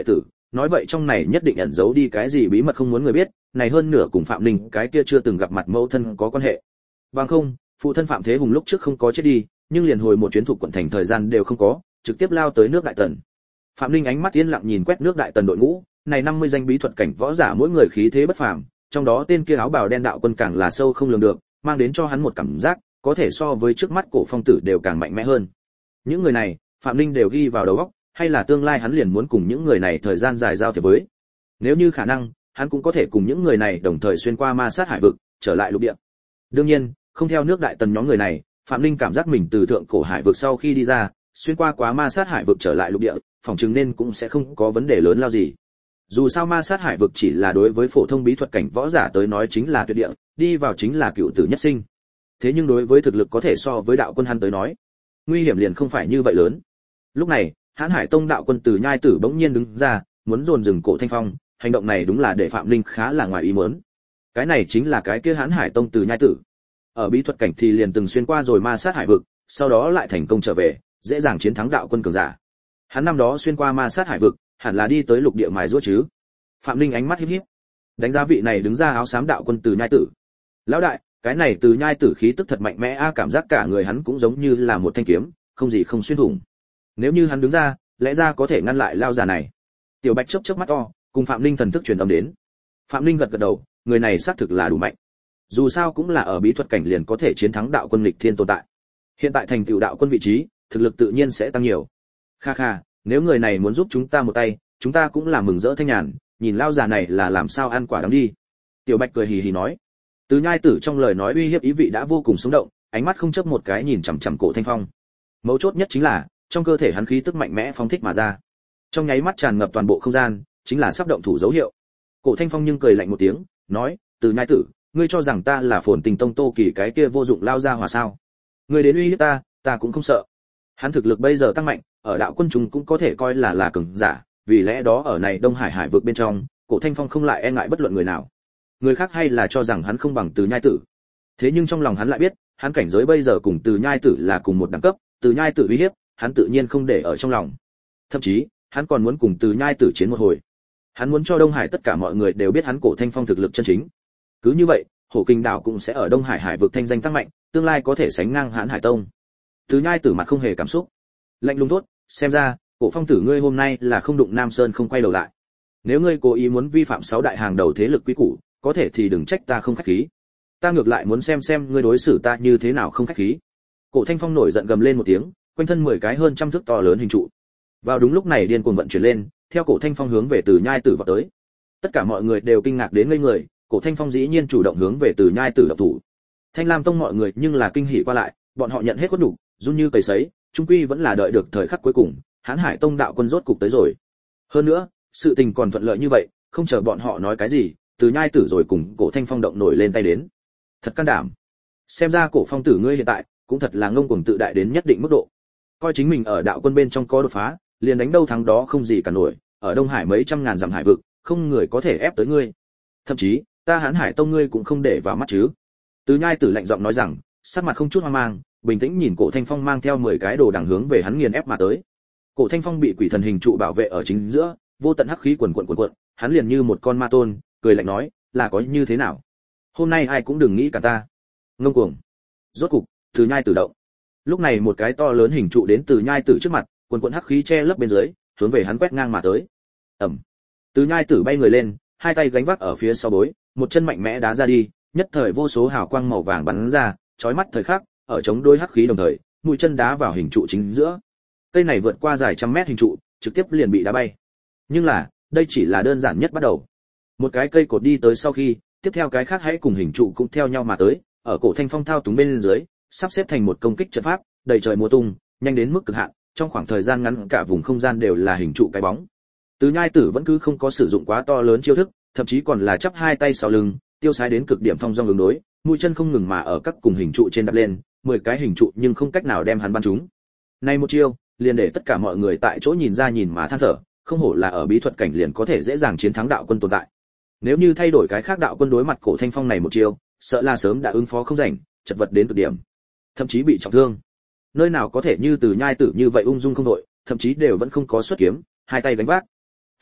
nói vậy trong này nhất định ẩn giấu đi cái gì bí mật không muốn người biết, này hơn nửa cùng Phạm Ninh cái kia chưa từng gặp mặt mẫu thân có quan hệ. Bằng không, phụ thân Phạm Thế Hùng lúc trước không có chết đi, nhưng liền hồi một chuyến thuộc quận thành thời gian đều không có, trực tiếp lao tới nước Đại Tần. Phạm Ninh ánh mắt yên lặng nhìn quét nước Đại Tần đội ngũ, này năm mươi danh bí thuật cảnh võ giả mỗi người khí thế bất phàm, trong đó tên kia áo bào đen đạo quân càng là sâu không lường được, mang đến cho hắn một cảm giác có thể so với trước mắt Cổ Phong tử đều càng mạnh mẽ hơn. Những người này, Phạm Ninh đều ghi vào đầu óc, hay là tương lai hắn liền muốn cùng những người này thời gian dài giao thiệp với. Nếu như khả năng, hắn cũng có thể cùng những người này đồng thời xuyên qua ma sát hải vực, trở lại lục địa. Đương nhiên, không theo nước Đại Tần nhóm người này, Phạm Ninh cảm giác mình từ thượng cổ hải vực sau khi đi ra, xuyên qua quá ma sát hải vực trở lại lục địa, phòng chừng nên cũng sẽ không có vấn đề lớn lao gì. Dù sao ma sát hải vực chỉ là đối với phổ thông bí thuật cảnh võ giả tới nói chính là tuyệt địa, đi vào chính là cựu tử nhất sinh. Thế nhưng đối với thực lực có thể so với đạo quân hắn tới nói, nguy hiểm liền không phải như vậy lớn. Lúc này, Hán Hải Tông đạo quân Từ Nhai Tử bỗng nhiên đứng ra, muốn dồn dừng Cổ Thanh Phong, hành động này đúng là để Phạm Linh khá là ngoài ý muốn. Cái này chính là cái kia Hán Hải Tông Từ Nhai Tử. Ở bí thuật cảnh thì liền từng xuyên qua rồi ma sát hải vực, sau đó lại thành công trở về, dễ dàng chiến thắng đạo quân cường giả. Hắn năm đó xuyên qua ma sát hải vực, hẳn là đi tới lục địa mài giũa chứ. Phạm Linh ánh mắt híp híp, đánh giá vị này đứng ra áo xám đạo quân Từ Nhai Tử. Lão đại, cái này Từ Nhai Tử khí tức thật mạnh mẽ a, cảm giác cả người hắn cũng giống như là một thanh kiếm, không gì không xuyên thủng. Nếu như hắn đứng ra, lẽ ra có thể ngăn lại lao già này. Tiểu Bạch chớp chớp mắt to, cùng Phạm Linh thần thức truyền âm đến. Phạm Linh gật gật đầu, người này xác thực là đủ mạnh. Dù sao cũng là ở bí thuật cảnh liền có thể chiến thắng đạo quân nghịch thiên tồn tại. Hiện tại thành tựu đạo quân vị trí, thực lực tự nhiên sẽ tăng nhiều. Kha kha, nếu người này muốn giúp chúng ta một tay, chúng ta cũng là mừng rỡ thanh nhàn, nhìn lao già này là làm sao ăn quả đắng đi. Tiểu Bạch cười hì hì nói. Từ Nhai Tử trong lời nói uy hiếp ý vị đã vô cùng sống động, ánh mắt không chớp một cái nhìn chằm chằm Cổ Thanh Phong. Mấu chốt nhất chính là, trong cơ thể hắn khí tức mạnh mẽ phóng thích mà ra. Trong nháy mắt tràn ngập toàn bộ không gian, chính là sắp động thủ dấu hiệu. Cổ Thanh Phong nhưng cười lạnh một tiếng, nói: "Từ Nhai Tử, ngươi cho rằng ta là Phồn Tình Tông Tô Kỳ cái kia vô dụng lao ra hòa sao? Ngươi đến uy hiếp ta, ta cũng không sợ." Hắn thực lực bây giờ tăng mạnh, ở đạo quân chúng cũng có thể coi là là cường giả, vì lẽ đó ở này Đông Hải hải vực bên trong, Cổ Thanh Phong không lại e ngại bất luận người nào. Người khác hay là cho rằng hắn không bằng Từ Nhai Tử. Thế nhưng trong lòng hắn lại biết, hắn cảnh giới bây giờ cùng Từ Nhai Tử là cùng một đẳng cấp, Từ Nhai Tử uy hiếp, hắn tự nhiên không để ở trong lòng. Thậm chí, hắn còn muốn cùng Từ Nhai Tử chiến một hồi. Hắn muốn cho Đông Hải tất cả mọi người đều biết hắn Cổ Thanh Phong thực lực chân chính. Cứ như vậy, Hổ Kinh đảo cũng sẽ ở Đông Hải hải vực thanh danh tăng mạnh, tương lai có thể sánh ngang Hán Hải Tông. Từ Nhai Tử mặt không hề cảm xúc, lạnh lùng thốt: "Xem ra, Cổ Phong tử ngươi hôm nay là không đụng Nam Sơn không quay đầu lại. Nếu ngươi cố ý muốn vi phạm sáu đại hàng đầu thế lực quý củ, có thể thì đừng trách ta không khách khí. Ta ngược lại muốn xem xem ngươi đối xử ta như thế nào không khách khí." Cổ Thanh Phong nổi giận gầm lên một tiếng, quanh thân mười cái hơn trăm thước to lớn hình trụ. Vào đúng lúc này điên cuồng vận chuyển lên, theo Cổ Thanh Phong hướng về Từ Nhai Tử vào tới. Tất cả mọi người đều kinh ngạc đến ngây người, Cổ Thanh Phong dĩ nhiên chủ động hướng về Từ Nhai Tử độc thủ. Thanh Lam Tông mọi người nhưng là kinh hỉ qua lại, bọn họ nhận hết khuất nhục, run như cầy sấy, chung quy vẫn là đợi được thời khắc cuối cùng, Hán Hải Tông đạo quân rốt cục tới rồi. Hơn nữa, sự tình còn thuận lợi như vậy, không chờ bọn họ nói cái gì, Từ Nhai Tử rồi cùng Cổ Thanh Phong động nổi lên tay đến. Thật can đảm. Xem ra Cổ Phong tử ngươi hiện tại cũng thật là ngông cuồng tự đại đến nhất định mức độ. Coi chính mình ở đạo quân bên trong có đột phá, liền đánh đâu thắng đó không gì cả nổi, ở Đông Hải mấy trăm ngàn dặm hải vực, không người có thể ép tới ngươi. Thậm chí, ta Hán Hải Tông ngươi cũng không để vào mắt chứ. Từ Nhai Tử lạnh giọng nói rằng, sắc mặt không chút hoang mang, bình tĩnh nhìn Cổ Thanh Phong mang theo mười cái đồ đằng hướng về hắn nghiền ép mà tới. Cổ Thanh Phong bị quỷ thần hình trụ bảo vệ ở chính giữa, vô tận hắc khí quần quần quần quần, hắn liền như một con ma tôn, cười lạnh nói, là có như thế nào? Hôm nay ai cũng đừng nghĩ cả ta. Ngông cuồng. Rốt cục, Từ Nhai Tử động. Lúc này một cái to lớn hình trụ đến Từ Nhai Tử trước mặt, quần quần hắc khí che lấp bên dưới, hướng về hắn quét ngang mà tới. Ầm. Từ Nhai Tử bay người lên, hai tay gánh vác ở phía sau bối, một chân mạnh mẽ đá ra đi, nhất thời vô số hào quang màu vàng bắn ra, chói mắt thời khắc, ở chống đôi hắc khí đồng thời, mũi chân đá vào hình trụ chính giữa. Cây này vượt qua dài trăm mét hình trụ, trực tiếp liền bị đá bay. Nhưng là, đây chỉ là đơn giản nhất bắt đầu. Một cái cây cột đi tới sau khi, tiếp theo cái khác hãy cùng hình trụ cũng theo nhau mà tới, ở Cổ Thanh Phong thao túng bên dưới, sắp xếp thành một công kích trận pháp, đầy trời múa tung, nhanh đến mức cực hạn, trong khoảng thời gian ngắn cả vùng không gian đều là hình trụ cái bóng. Từ Nhai Tử vẫn cứ không có sử dụng quá to lớn chiêu thức, thậm chí còn là chắp hai tay sau lưng, tiêu sái đến cực điểm phong dong ứng đối, mũi chân không ngừng mà ở các cùng hình trụ trên đạp lên, mười cái hình trụ nhưng không cách nào đem hắn bắn trúng. Này một chiêu, liền để tất cả mọi người tại chỗ nhìn ra nhìn mà than thở, không hổ là ở bí thuật cảnh liền có thể dễ dàng chiến thắng đạo quân tồn tại. Nếu như thay đổi cái khác đạo quân đối mặt Cổ Thanh Phong này một chiêu, sợ là sớm đã ứng phó không rảnh, chật vật đến cực điểm, thậm chí bị trọng thương. Nơi nào có thể như Từ Nhai Tử như vậy ung dung không đội, thậm chí đều vẫn không có xuất kiếm, hai tay đánh vác. Phải biết,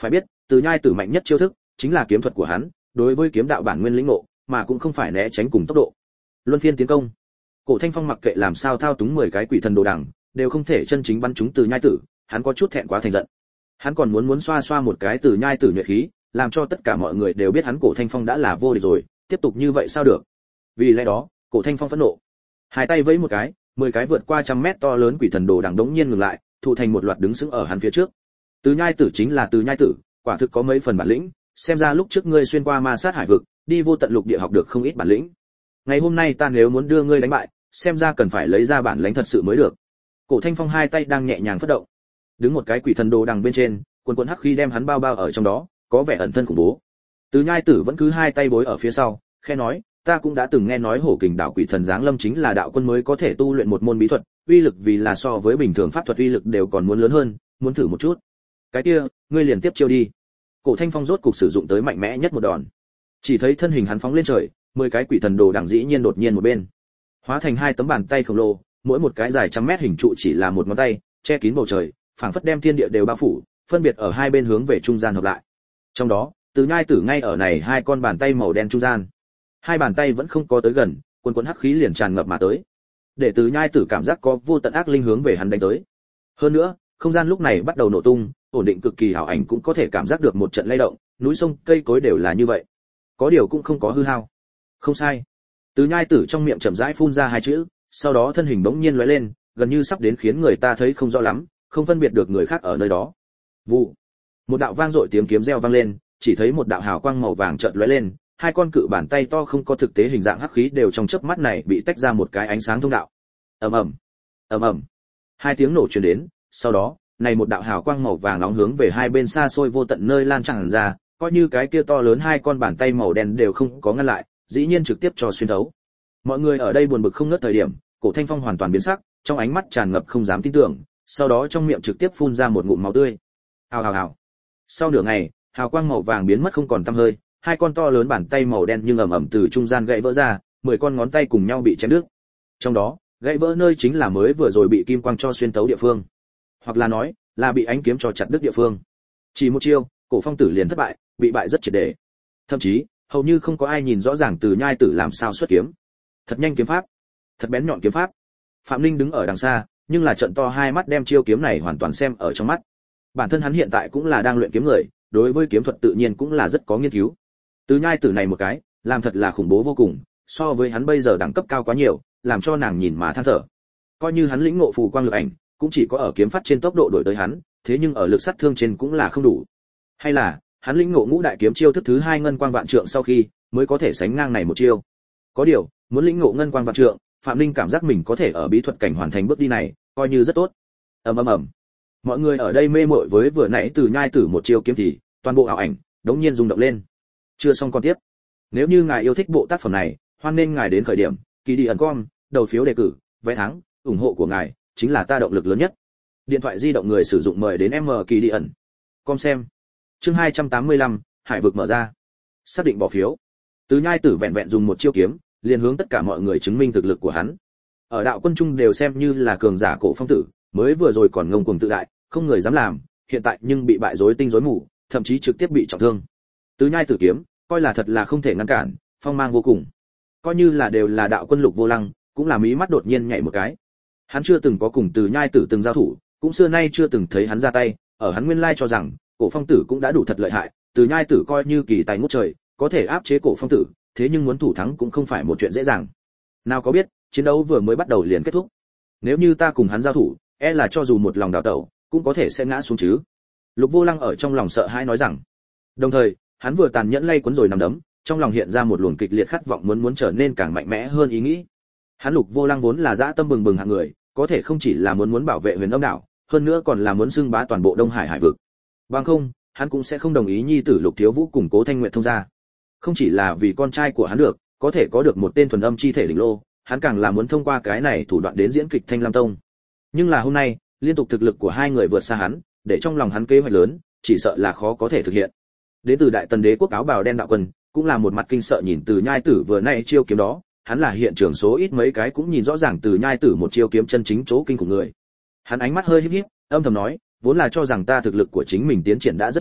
Từ Nhai Tử mạnh nhất chiêu thức chính là kiếm thuật của hắn, đối với kiếm đạo bản nguyên lĩnh ngộ, mà cũng không phải né tránh cùng tốc độ. Luân phiên tiến công. Cổ Thanh Phong mặc kệ làm sao thao túng mười cái quỷ thần đồ đằng, đều không thể chân chính bắn trúng Từ Nhai Tử, hắn có chút thẹn quá thành giận. Hắn còn muốn muốn xoa xoa một cái Từ Nhai Tử nhuệ khí, làm cho tất cả mọi người đều biết hắn Cổ Thanh Phong đã là vô địch rồi, tiếp tục như vậy sao được? Vì lẽ đó, Cổ Thanh Phong phẫn nộ, hai tay vẫy một cái, mười cái vượt qua trăm mét to lớn quỷ thần đồ đằng đống nhiên ngừng lại, tụ thành một loạt đứng sững ở hắn phía trước. Từ Nhai Tử chính là Từ Nhai Tử, quả thực có mấy phần bản lĩnh, xem ra lúc trước ngươi xuyên qua ma sát hải vực, đi vô tận lục địa học được không ít bản lĩnh. Ngày hôm nay ta nếu muốn đưa ngươi đánh bại, xem ra cần phải lấy ra bản lĩnh thật sự mới được. Cổ Thanh Phong hai tay đang nhẹ nhàng phất động, đứng một cái quỷ thần đồ đằng bên trên, quần quần hắc khí đem hắn bao bao ở trong đó, có vẻ ẩn thân khủng bố. Từ Nhai Tử vẫn cứ hai tay bối ở phía sau, khẽ nói, ta cũng đã từng nghe nói Hổ Kình đạo quỷ thần giáng lâm chính là đạo quân mới có thể tu luyện một môn bí thuật, uy lực vì là so với bình thường pháp thuật uy lực đều còn muốn lớn hơn, muốn thử một chút. Cái kia, ngươi liền tiếp chiêu đi. Cổ Thanh Phong rốt cục sử dụng tới mạnh mẽ nhất một đòn. Chỉ thấy thân hình hắn phóng lên trời, mười cái quỷ thần đồ đằng dĩ nhiên đột nhiên một bên, hóa thành hai tấm bàn tay khổng lồ, mỗi một cái dài trăm mét hình trụ chỉ là một ngón tay, che kín bầu trời, phảng phất đem thiên địa đều bao phủ, phân biệt ở hai bên hướng về trung gian hợp lại. Trong đó, Từ Nhai Tử ngay ở này hai con bàn tay màu đen trung gian. Hai bàn tay vẫn không có tới gần, quần quần hắc khí liền tràn ngập mà tới. Để Từ Nhai Tử cảm giác có vô tận ác linh hướng về hắn đánh tới. Hơn nữa, không gian lúc này bắt đầu nổ tung, ổn định cực kỳ hảo ảnh cũng có thể cảm giác được một trận lay động, núi sông, cây cối đều là như vậy. Có điều cũng không có hư hao. Không sai. Từ Nhai Tử trong miệng chậm rãi phun ra hai chữ, sau đó thân hình bỗng nhiên lóe lên, gần như sắp đến khiến người ta thấy không rõ lắm, không phân biệt được người khác ở nơi đó. Vụ. Một đạo vang dội tiếng kiếm reo vang lên, chỉ thấy một đạo hào quang màu vàng chợt lóe lên, hai con cự bàn tay to không có thực tế hình dạng hắc khí đều trong chớp mắt này bị tách ra một cái ánh sáng thông đạo. Ầm ầm, ầm ầm. Hai tiếng nổ truyền đến, sau đó, này một đạo hào quang màu vàng nóng hướng về hai bên xa xôi vô tận nơi lan tràn ra, coi như cái kia to lớn hai con bàn tay màu đen đều không có ngăn lại, dĩ nhiên trực tiếp cho xuyên thấu. Mọi người ở đây buồn bực không ngớt thời điểm, Cổ Thanh Phong hoàn toàn biến sắc, trong ánh mắt tràn ngập không dám tin tưởng, sau đó trong miệng trực tiếp phun ra một ngụm máu tươi. Hào hào hào. Sau nửa ngày, hào quang màu vàng biến mất không còn tăm hơi, hai con to lớn bàn tay màu đen nhưng ầm ầm từ trung gian gãy vỡ ra, mười con ngón tay cùng nhau bị chém đứt. Trong đó, gãy vỡ nơi chính là mới vừa rồi bị kim quang cho xuyên tấu địa phương, hoặc là nói, là bị ánh kiếm cho chặt đứt địa phương. Chỉ một chiêu, Cổ Phong Tử liền thất bại, bị bại rất triệt để. Thậm chí, hầu như không có ai nhìn rõ ràng Từ Nhai Tử làm sao xuất kiếm. Thật nhanh kiếm pháp, thật bén nhọn kiếm pháp. Phạm Linh đứng ở đằng xa, nhưng là trận to hai mắt đem chiêu kiếm này hoàn toàn xem ở trong mắt. Bản thân hắn hiện tại cũng là đang luyện kiếm người, đối với kiếm thuật tự nhiên cũng là rất có nghiên cứu. Từ Nhai Tử này một cái, làm thật là khủng bố vô cùng, so với hắn bây giờ đẳng cấp cao quá nhiều, làm cho nàng nhìn mà than thở. Coi như hắn lĩnh ngộ phù quang lực ảnh, cũng chỉ có ở kiếm pháp trên tốc độ đổi tới hắn, thế nhưng ở lực sát thương trên cũng là không đủ. Hay là, hắn lĩnh ngộ ngũ đại kiếm chiêu thức thứ hai ngân quang vạn trượng sau khi, mới có thể sánh ngang này một chiêu. Có điều, muốn lĩnh ngộ ngân quang vạn trượng, Phạm Linh cảm giác mình có thể ở bí thuật cảnh hoàn thành bước đi này, coi như rất tốt. Ầm ầm ầm. Mọi người ở đây mê mội với vừa nãy Từ Nhai Tử một chiêu kiếm thì, toàn bộ ảo ảnh đống nhiên rung động lên. Chưa xong con tiếp. Nếu như ngài yêu thích bộ tác phẩm này, hoan nên ngài đến khởi điểm kỳ đi ẩn com, đầu phiếu đề cử, vé thắng, ủng hộ của ngài chính là ta động lực lớn nhất. Điện thoại di động người sử dụng mời đến M kỳ đi ẩn com xem. Chương hai trăm tám mươi lăm, hải vực mở ra. Xác định bỏ phiếu. Từ Nhai Tử vẹn vẹn dùng một chiêu kiếm, liền hướng tất cả mọi người chứng minh thực lực của hắn. Ở đạo quân trung đều xem như là cường giả Cổ Phong Tử, mới vừa rồi còn ngông cuồng tự đại, không người dám làm, hiện tại nhưng bị bại rối tinh rối mù, thậm chí trực tiếp bị trọng thương. Từ Nhai Tử kiếm, coi là thật là không thể ngăn cản, phong mang vô cùng. Coi như là đều là đạo quân Lục Vô Lăng, cũng là mí mắt đột nhiên nhảy một cái. Hắn chưa từng có cùng Từ Nhai Tử từng giao thủ, cũng xưa nay chưa từng thấy hắn ra tay, ở hắn nguyên lai cho rằng, Cổ Phong Tử cũng đã đủ thật lợi hại, Từ Nhai Tử coi như kỳ tài ngút trời, có thể áp chế Cổ Phong Tử, thế nhưng muốn thủ thắng cũng không phải một chuyện dễ dàng. Nào có biết, chiến đấu vừa mới bắt đầu liền kết thúc. Nếu như ta cùng hắn giao thủ, e là cho dù một lòng đào tẩu, cũng có thể sẽ ngã xuống chứ. Lục Vô Lăng ở trong lòng sợ hãi nói rằng. Đồng thời, hắn vừa tàn nhẫn lay cuốn rồi nằm đấm, trong lòng hiện ra một luồng kịch liệt khát vọng muốn muốn trở nên càng mạnh mẽ hơn ý nghĩ. Hắn Lục Vô Lăng vốn là dã tâm bừng bừng hạng người, có thể không chỉ là muốn muốn bảo vệ Huyền Âm đảo, hơn nữa còn là muốn xưng bá toàn bộ Đông Hải hải vực. Bằng không, hắn cũng sẽ không đồng ý nhi tử Lục Thiếu Vũ cùng Cố Thanh Nguyệt thông gia. Không chỉ là vì con trai của hắn được, có thể có được một tên thuần âm chi thể đỉnh lô, hắn càng là muốn thông qua cái này thủ đoạn đến diễn kịch Thanh Lam Tông. Nhưng là hôm nay, liên tục thực lực của hai người vượt xa hắn, để trong lòng hắn kế hoạch lớn, chỉ sợ là khó có thể thực hiện. Đến từ Đại Tần Đế quốc áo bào đen đạo quân, cũng là một mặt kinh sợ nhìn Từ Nhai Tử vừa nãy chiêu kiếm đó, hắn là hiện trường số ít mấy cái cũng nhìn rõ ràng Từ Nhai Tử một chiêu kiếm chân chính chỗ kinh của người. Hắn ánh mắt hơi híp híp, âm thầm nói, vốn là cho rằng ta thực lực của chính mình tiến triển đã rất nhanh,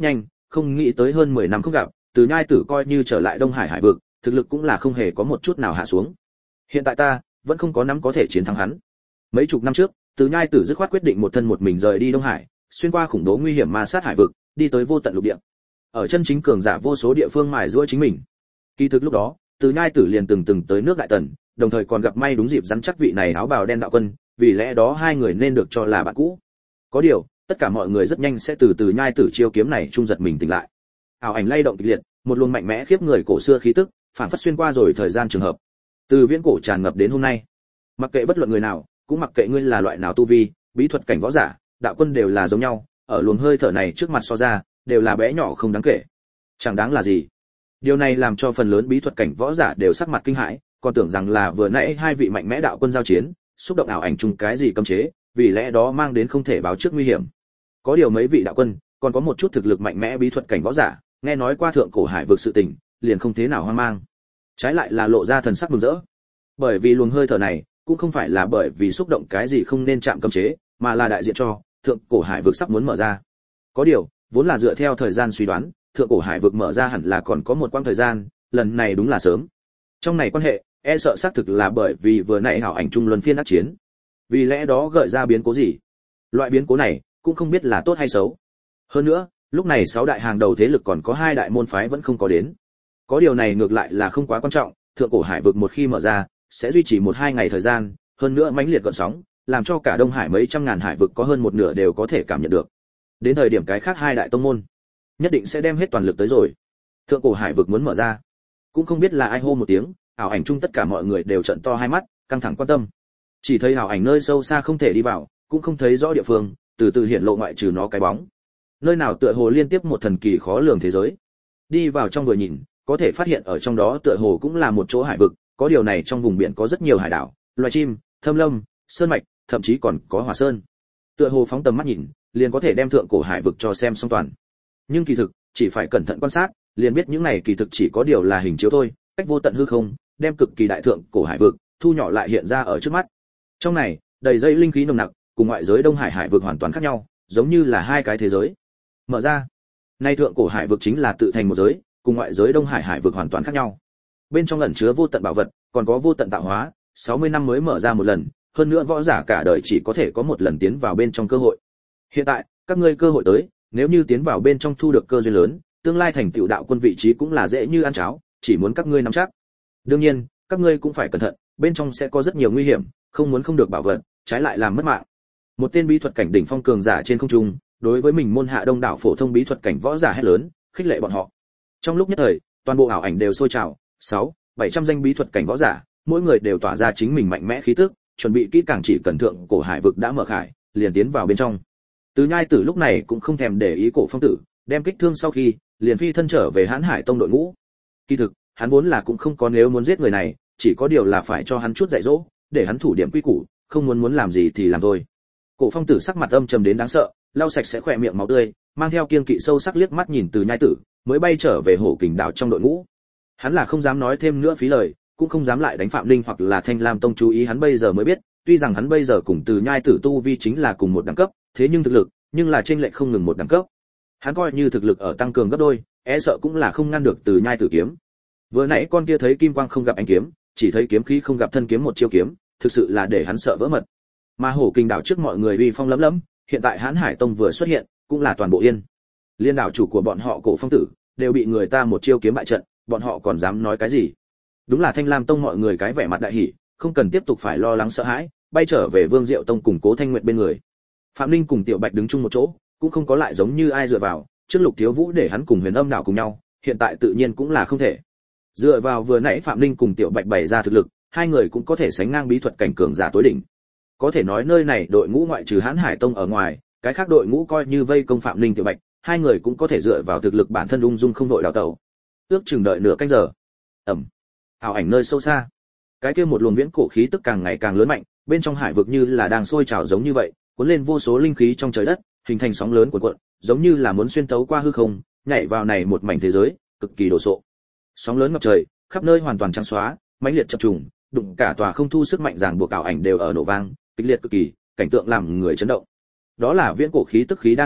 không nghĩ tới hơn mười năm không gặp, Từ Nhai Tử coi như trở lại Đông Hải hải vực, thực lực cũng là không hề có một chút nào hạ xuống. Hiện tại ta vẫn không có nắm có thể chiến thắng hắn. Mấy chục năm trước, Từ Nhai Tử dứt khoát quyết định một thân một mình rời đi Đông Hải, xuyên qua khủng bố nguy hiểm ma sát hải vực, đi tới vô tận lục địa. Ở chân chính cường giả vô số địa phương mài giũa chính mình. Kỳ thực lúc đó, Từ Nhai Tử liền từng từng tới nước Đại Tần, đồng thời còn gặp may đúng dịp rắn chắc vị này áo bào đen đạo quân, vì lẽ đó hai người nên được cho là bạn cũ. Có điều, tất cả mọi người rất nhanh sẽ từ Từ Nhai Tử chiêu kiếm này trung giật mình tỉnh lại. Ảo ảnh lay động kịch liệt, một luồng mạnh mẽ khiếp người cổ xưa khí tức, phản phất xuyên qua rồi thời gian trường hợp. Từ viễn cổ tràn ngập đến hôm nay. Mặc kệ bất luận người nào, cũng mặc kệ ngươi là loại nào tu vi, bí thuật cảnh võ giả, đạo quân đều là giống nhau, ở luồng hơi thở này trước mặt so ra, đều là bé nhỏ không đáng kể. Chẳng đáng là gì. Điều này làm cho phần lớn bí thuật cảnh võ giả đều sắc mặt kinh hãi, còn tưởng rằng là vừa nãy hai vị mạnh mẽ đạo quân giao chiến, xúc động ảo ảnh chung cái gì cấm chế, vì lẽ đó mang đến không thể báo trước nguy hiểm. Có điều mấy vị đạo quân, còn có một chút thực lực mạnh mẽ bí thuật cảnh võ giả, nghe nói qua thượng cổ hải vực sự tình, liền không thế nào hoang mang. Trái lại là lộ ra thần sắc mừng rỡ. Bởi vì luồng hơi thở này, cũng không phải là bởi vì xúc động cái gì không nên chạm cấm chế, mà là đại diện cho thượng cổ hải vực sắp muốn mở ra. Có điều, vốn là dựa theo thời gian suy đoán, thượng cổ hải vực mở ra hẳn là còn có một quãng thời gian, lần này đúng là sớm. Trong này quan hệ, e sợ xác thực là bởi vì vừa nãy hảo ảnh trung luân phiên ác chiến. Vì lẽ đó gợi ra biến cố gì? Loại biến cố này, cũng không biết là tốt hay xấu. Hơn nữa, lúc này sáu đại hàng đầu thế lực còn có hai đại môn phái vẫn không có đến. Có điều này ngược lại là không quá quan trọng, thượng cổ hải vực một khi mở ra, sẽ duy trì một hai ngày thời gian, hơn nữa mãnh liệt gợn sóng, làm cho cả Đông Hải mấy trăm ngàn hải vực có hơn một nửa đều có thể cảm nhận được. Đến thời điểm cái khác hai đại tông môn, nhất định sẽ đem hết toàn lực tới rồi. Thượng cổ hải vực muốn mở ra, cũng không biết là ai hô một tiếng, ảo ảnh chung tất cả mọi người đều trợn to hai mắt, căng thẳng quan tâm. Chỉ thấy ảo ảnh nơi sâu xa không thể đi vào, cũng không thấy rõ địa phương, từ từ hiện lộ ngoại trừ nó cái bóng. Nơi nào tựa hồ liên tiếp một thần kỳ khó lường thế giới. Đi vào trong vừa nhìn, có thể phát hiện ở trong đó tựa hồ cũng là một chỗ hải vực, có điều này trong vùng biển có rất nhiều hải đảo, loài chim, thâm lâm, sơn mạch, thậm chí còn có hỏa sơn. Tựa hồ phóng tầm mắt nhìn, liền có thể đem thượng cổ hải vực cho xem xong toàn. Nhưng kỳ thực, chỉ phải cẩn thận quan sát, liền biết những này kỳ thực chỉ có điều là hình chiếu thôi, cách vô tận hư không, đem cực kỳ đại thượng cổ hải vực thu nhỏ lại hiện ra ở trước mắt. Trong này, đầy dây linh khí nồng nặc, cùng ngoại giới Đông Hải hải vực hoàn toàn khác nhau, giống như là hai cái thế giới. Mở ra, nay thượng cổ hải vực chính là tự thành một giới, cùng ngoại giới Đông Hải hải vực hoàn toàn khác nhau. Bên trong ẩn chứa vô tận bảo vật, còn có vô tận tạo hóa, sáu mươi năm mới mở ra một lần, hơn nữa võ giả cả đời chỉ có thể có một lần tiến vào bên trong cơ hội. Hiện tại, các ngươi cơ hội tới, nếu như tiến vào bên trong thu được cơ duyên lớn, tương lai thành tựu đạo quân vị trí cũng là dễ như ăn cháo, chỉ muốn các ngươi nắm chắc. Đương nhiên, các ngươi cũng phải cẩn thận, bên trong sẽ có rất nhiều nguy hiểm, không muốn không được bảo vật, trái lại làm mất mạng. Một tên bí thuật cảnh đỉnh phong cường giả trên không trung, đối với mình môn hạ đông đảo phổ thông bí thuật cảnh võ giả hét lớn, khích lệ bọn họ. Trong lúc nhất thời, toàn bộ ảo ảnh đều sôi trào, sáu, bảy trăm danh bí thuật cảnh võ giả, mỗi người đều tỏa ra chính mình mạnh mẽ khí tức, chuẩn bị kỹ càng chỉ cần thượng cổ hải vực đã mở khải, liền tiến vào bên trong. Từ Nhai Tử lúc này cũng không thèm để ý Cổ Phong Tử, đem kích thương sau khi, liền phi thân trở về Hán Hải Tông đội ngũ. Kỳ thực, hắn vốn là cũng không có nếu muốn giết người này, chỉ có điều là phải cho hắn chút dạy dỗ, để hắn thủ điểm quy củ, không muốn muốn làm gì thì làm thôi. Cổ Phong Tử sắc mặt âm trầm đến đáng sợ, lau sạch sẽ khỏe miệng máu tươi, mang theo kiên kỵ sâu sắc liếc mắt nhìn Từ Nhai Tử, mới bay trở về Hổ Kình đảo trong đội ngũ. Hắn là không dám nói thêm nữa phí lời, cũng không dám lại đánh Phạm Linh hoặc là Thanh Lam Tông chú ý hắn bây giờ mới biết, tuy rằng hắn bây giờ cùng Từ Nhai Tử tu vi chính là cùng một đẳng cấp, thế nhưng thực lực, nhưng là chênh lệch không ngừng một đẳng cấp. Hắn coi như thực lực ở tăng cường gấp đôi, e sợ cũng là không ngăn được Từ Nhai Tử kiếm. Vừa nãy con kia thấy kim quang không gặp ánh kiếm, chỉ thấy kiếm khí không gặp thân kiếm một chiêu kiếm, thực sự là để hắn sợ vỡ mật. Mà Hổ Kình đảo trước mọi người uy phong lấm lấm, hiện tại Hán Hải Tông vừa xuất hiện, cũng là toàn bộ yên. Liên đảo chủ của bọn họ Cổ Phong Tử, đều bị người ta một chiêu kiếm bại trận, bọn họ còn dám nói cái gì? Đúng là Thanh Lam Tông mọi người cái vẻ mặt đại hỉ, không cần tiếp tục phải lo lắng sợ hãi, bay trở về Vương Diệu Tông cùng Cố Thanh Nguyệt bên người. Phạm Linh cùng Tiểu Bạch đứng chung một chỗ, cũng không có lại giống như ai dựa vào, trước Lục Thiếu Vũ để hắn cùng Huyền Âm đảo cùng nhau, hiện tại tự nhiên cũng là không thể. Dựa vào vừa nãy Phạm Linh cùng Tiểu Bạch bày ra thực lực, hai người cũng có thể sánh ngang bí thuật cảnh cường giả tối đỉnh. Có thể nói nơi này đội ngũ ngoại trừ Hán Hải Tông ở ngoài, cái khác đội ngũ coi như vây công Phạm Linh Tiểu Bạch, hai người cũng có thể dựa vào thực lực bản thân ung dung không đội đào tẩu. Ước chừng đợi nửa canh giờ. Ẩm. Ảo ảnh nơi sâu xa, cái kia một luồng viễn cổ khí tức càng ngày càng lớn mạnh, bên trong hải vực như là đang sôi trào giống như vậy, cuốn lên vô số linh khí trong trời đất, hình thành sóng lớn cuộn cuộn, giống như là muốn xuyên tấu qua hư không, nhảy vào này một mảnh thế giới, cực kỳ đồ sộ. Sóng lớn ngập trời, khắp nơi hoàn toàn trắng xóa, mãnh liệt chập trùng, đụng cả tòa không thu sức mạnh ràng buộc ảo ảnh đều ở nổ vang, kịch liệt cực kỳ, cảnh tượng làm người chấn động. Đó là viễn cổ khí tức khí đang trùng kích,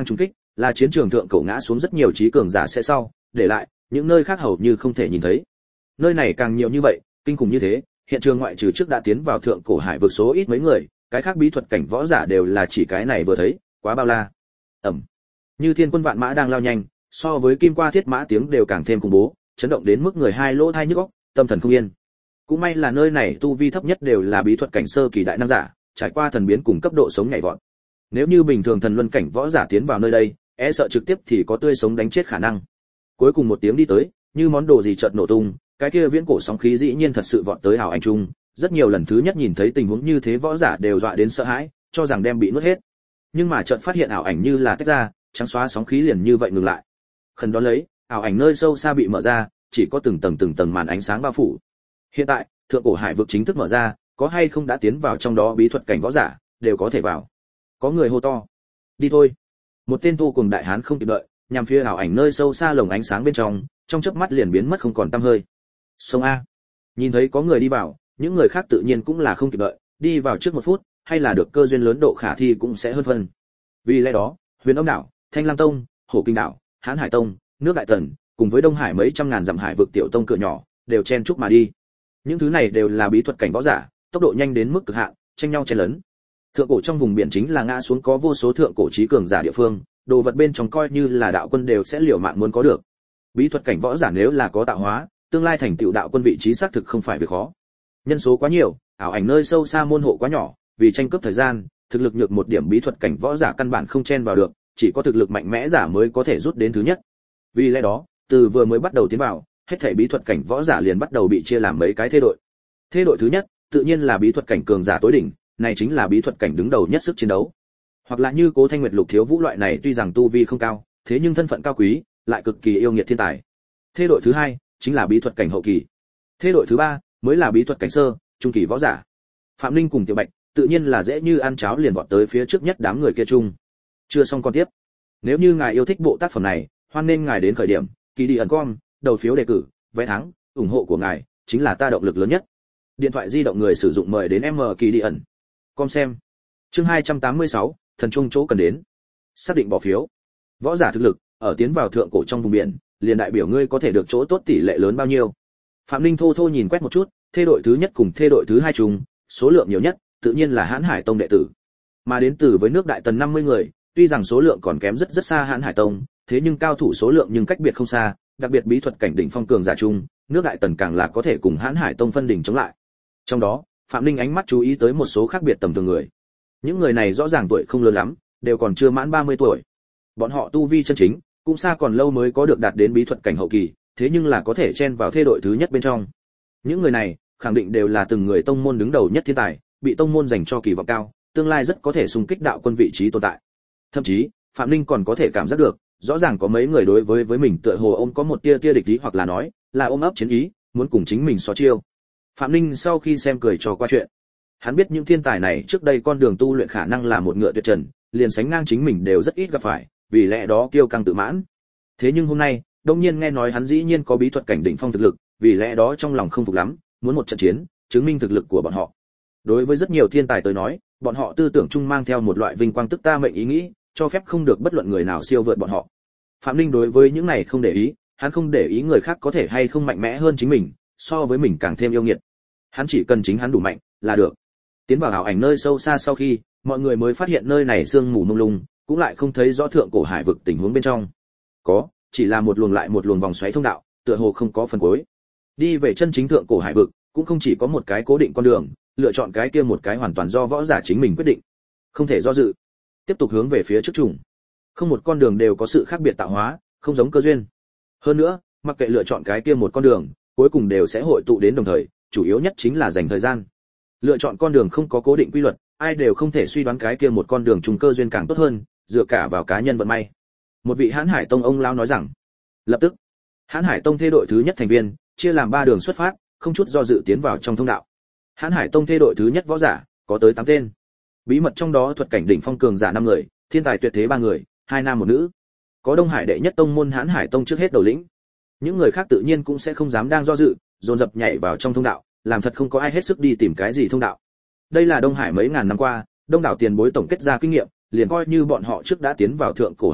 là chiến trường thượng cổ ngã xuống rất nhiều trí cường giả sẽ sau để lại, những nơi khác hầu như không thể nhìn thấy. Nơi này càng nhiều như vậy, kinh khủng như thế, hiện trường ngoại trừ trước đã tiến vào thượng cổ hải vực số ít mấy người, cái khác bí thuật cảnh võ giả đều là chỉ cái này vừa thấy, quá bao la. Ầm. Như thiên quân vạn mã đang lao nhanh, so với kim qua thiết mã tiếng đều càng thêm khủng bố, chấn động đến mức người hai lỗ tai nhức óc, tâm thần không yên. Cũng may là nơi này tu vi thấp nhất đều là bí thuật cảnh sơ kỳ đại nam giả, trải qua thần biến cùng cấp độ sống nhảy vọt. Nếu như bình thường thần luân cảnh võ giả tiến vào nơi đây, e sợ trực tiếp thì có tươi sống đánh chết khả năng. Cuối cùng một tiếng đi tới, như món đồ gì chợt nổ tung, cái kia viễn cổ sóng khí dĩ nhiên thật sự vọt tới ảo ảnh trung, rất nhiều lần thứ nhất nhìn thấy tình huống như thế võ giả đều dọa đến sợ hãi, cho rằng đem bị nuốt hết. Nhưng mà chợt phát hiện ảo ảnh như là tách ra, trắng xóa sóng khí liền như vậy ngừng lại. Khẩn đó lấy, ảo ảnh nơi sâu xa bị mở ra, chỉ có từng tầng từng tầng màn ánh sáng bao phủ. Hiện tại, thượng cổ hải vực chính thức mở ra, có hay không đã tiến vào trong đó bí thuật cảnh võ giả, đều có thể vào. Có người hô to, đi thôi. Một tên thu cùng đại hán không kịp đợi, nhằm phía ảo ảnh nơi sâu xa lồng ánh sáng bên trong, trong chớp mắt liền biến mất không còn tăm hơi. Sông a. Nhìn thấy có người đi vào, những người khác tự nhiên cũng là không kịp đợi, đi vào trước một phút, hay là được cơ duyên lớn độ khả thi cũng sẽ hơn phân. Vì lẽ đó, Huyền Âm đảo, Thanh Lam tông, Hổ Kinh đảo, Hán Hải tông, nước Đại Tần, cùng với Đông Hải mấy trăm ngàn dặm hải vực tiểu tông cửa nhỏ, đều chen chúc mà đi. Những thứ này đều là bí thuật cảnh võ giả, tốc độ nhanh đến mức cực hạn, tranh nhau chen lấn. Thượng cổ trong vùng biển chính là ngã xuống có vô số thượng cổ trí cường giả địa phương, đồ vật bên trong coi như là đạo quân đều sẽ liều mạng muốn có được. Bí thuật cảnh võ giả nếu là có tạo hóa, tương lai thành tựu đạo quân vị trí xác thực không phải việc khó. Nhân số quá nhiều, ảo ảnh nơi sâu xa môn hộ quá nhỏ, vì tranh cướp thời gian, thực lực nhược một điểm bí thuật cảnh võ giả căn bản không chen vào được, chỉ có thực lực mạnh mẽ giả mới có thể rút đến thứ nhất. Vì lẽ đó, từ vừa mới bắt đầu tiến vào, hết thảy bí thuật cảnh võ giả liền bắt đầu bị chia làm mấy cái thế đội. Thế đội thứ nhất, tự nhiên là bí thuật cảnh cường giả tối đỉnh, này chính là bí thuật cảnh đứng đầu nhất sức chiến đấu. Hoặc là như Cố Thanh Nguyệt Lục Thiếu Vũ loại này tuy rằng tu vi không cao, thế nhưng thân phận cao quý, lại cực kỳ yêu nghiệt thiên tài. Thế đội thứ hai, chính là bí thuật cảnh hậu kỳ. Thế đội thứ ba, mới là bí thuật cảnh sơ, trung kỳ võ giả. Phạm Linh cùng Tiểu Bạch, tự nhiên là dễ như ăn cháo liền vọt tới phía trước nhất đám người kia chung. Chưa xong con tiếp. Nếu như ngài yêu thích bộ tác phẩm này, hoan nên ngài đến khởi điểm, kỳ đi ẩn com, đầu phiếu đề cử, vé thắng, ủng hộ của ngài chính là ta động lực lớn nhất. Điện thoại di động người sử dụng mời đến M kỳ đi ẩn. Com xem. Chương hai trăm tám mươi sáu, thần trung chỗ cần đến. Xác định bỏ phiếu. Võ giả thực lực, ở tiến vào thượng cổ trong vùng biển, liền đại biểu ngươi có thể được chỗ tốt tỷ lệ lớn bao nhiêu. Phạm Linh thô thô nhìn quét một chút, thế đội thứ nhất cùng thế đội thứ hai chung, số lượng nhiều nhất, tự nhiên là Hán Hải tông đệ tử. Mà đến từ với nước Đại Tần năm mươi người, tuy rằng số lượng còn kém rất rất xa Hán Hải tông, thế nhưng cao thủ số lượng nhưng cách biệt không xa, đặc biệt bí thuật cảnh đỉnh phong cường giả chung, nước Đại Tần càng là có thể cùng Hán Hải tông phân đỉnh chống lại. Trong đó, Phạm Linh ánh mắt chú ý tới một số khác biệt tầm thường người. Những người này rõ ràng tuổi không lớn lắm, đều còn chưa mãn ba mươi tuổi. Bọn họ tu vi chân chính, cũng xa còn lâu mới có được đạt đến bí thuật cảnh hậu kỳ, thế nhưng là có thể chen vào thế đội thứ nhất bên trong. Những người này, khẳng định đều là từng người tông môn đứng đầu nhất thiên tài, bị tông môn dành cho kỳ vọng cao, tương lai rất có thể xung kích đạo quân vị trí tồn tại. Thậm chí, Phạm Linh còn có thể cảm giác được, rõ ràng có mấy người đối với với mình tựa hồ ôm có một tia tia địch ý hoặc là nói, là ôm ấp chiến ý, muốn cùng chính mình so chiêu. Phạm Linh sau khi xem cười cho qua chuyện. Hắn biết những thiên tài này trước đây con đường tu luyện khả năng là một ngựa tuyệt trần, liền sánh ngang chính mình đều rất ít gặp phải, vì lẽ đó kiêu căng tự mãn. Thế nhưng hôm nay, đông nhiên nghe nói hắn dĩ nhiên có bí thuật cảnh đỉnh phong thực lực, vì lẽ đó trong lòng không phục lắm, muốn một trận chiến, chứng minh thực lực của bọn họ. Đối với rất nhiều thiên tài tới nói, bọn họ tư tưởng chung mang theo một loại vinh quang tức ta mệnh ý nghĩ, cho phép không được bất luận người nào siêu vượt bọn họ. Phạm Linh đối với những này không để ý, hắn không để ý người khác có thể hay không mạnh mẽ hơn chính mình, so với mình càng thêm yêu nghiệt. Hắn chỉ cần chính hắn đủ mạnh là được. Tiến vào ảo ảnh nơi sâu xa sau khi, mọi người mới phát hiện nơi này sương mù mông lung, cũng lại không thấy rõ thượng cổ hải vực tình huống bên trong. Có, chỉ là một luồng lại một luồng vòng xoáy thông đạo, tựa hồ không có phần cuối. Đi về chân chính thượng cổ hải vực, cũng không chỉ có một cái cố định con đường, lựa chọn cái kia một cái hoàn toàn do võ giả chính mình quyết định. Không thể do dự. Tiếp tục hướng về phía trước trùng. Không một con đường đều có sự khác biệt tạo hóa, không giống cơ duyên. Hơn nữa, mặc kệ lựa chọn cái kia một con đường, cuối cùng đều sẽ hội tụ đến đồng thời, chủ yếu nhất chính là dành thời gian. Lựa chọn con đường không có cố định quy luật, ai đều không thể suy đoán cái kia một con đường trùng cơ duyên càng tốt hơn, dựa cả vào cá nhân vận may. Một vị Hán Hải tông ông lão nói rằng, lập tức, Hán Hải tông thế đội thứ nhất thành viên, chia làm ba đường xuất phát, không chút do dự tiến vào trong thông đạo. Hán Hải tông thế đội thứ nhất võ giả, có tới tám tên. Bí mật trong đó thuật cảnh đỉnh phong cường giả năm người, thiên tài tuyệt thế ba người, hai nam một nữ. Có Đông Hải đệ nhất tông môn Hán Hải tông trước hết đầu lĩnh. Những người khác tự nhiên cũng sẽ không dám đang do dự, dồn dập nhảy vào trong thông đạo, làm thật không có ai hết sức đi tìm cái gì thông đạo. Đây là Đông Hải mấy ngàn năm qua, đông đảo tiền bối tổng kết ra kinh nghiệm, liền coi như bọn họ trước đã tiến vào thượng cổ hải vực,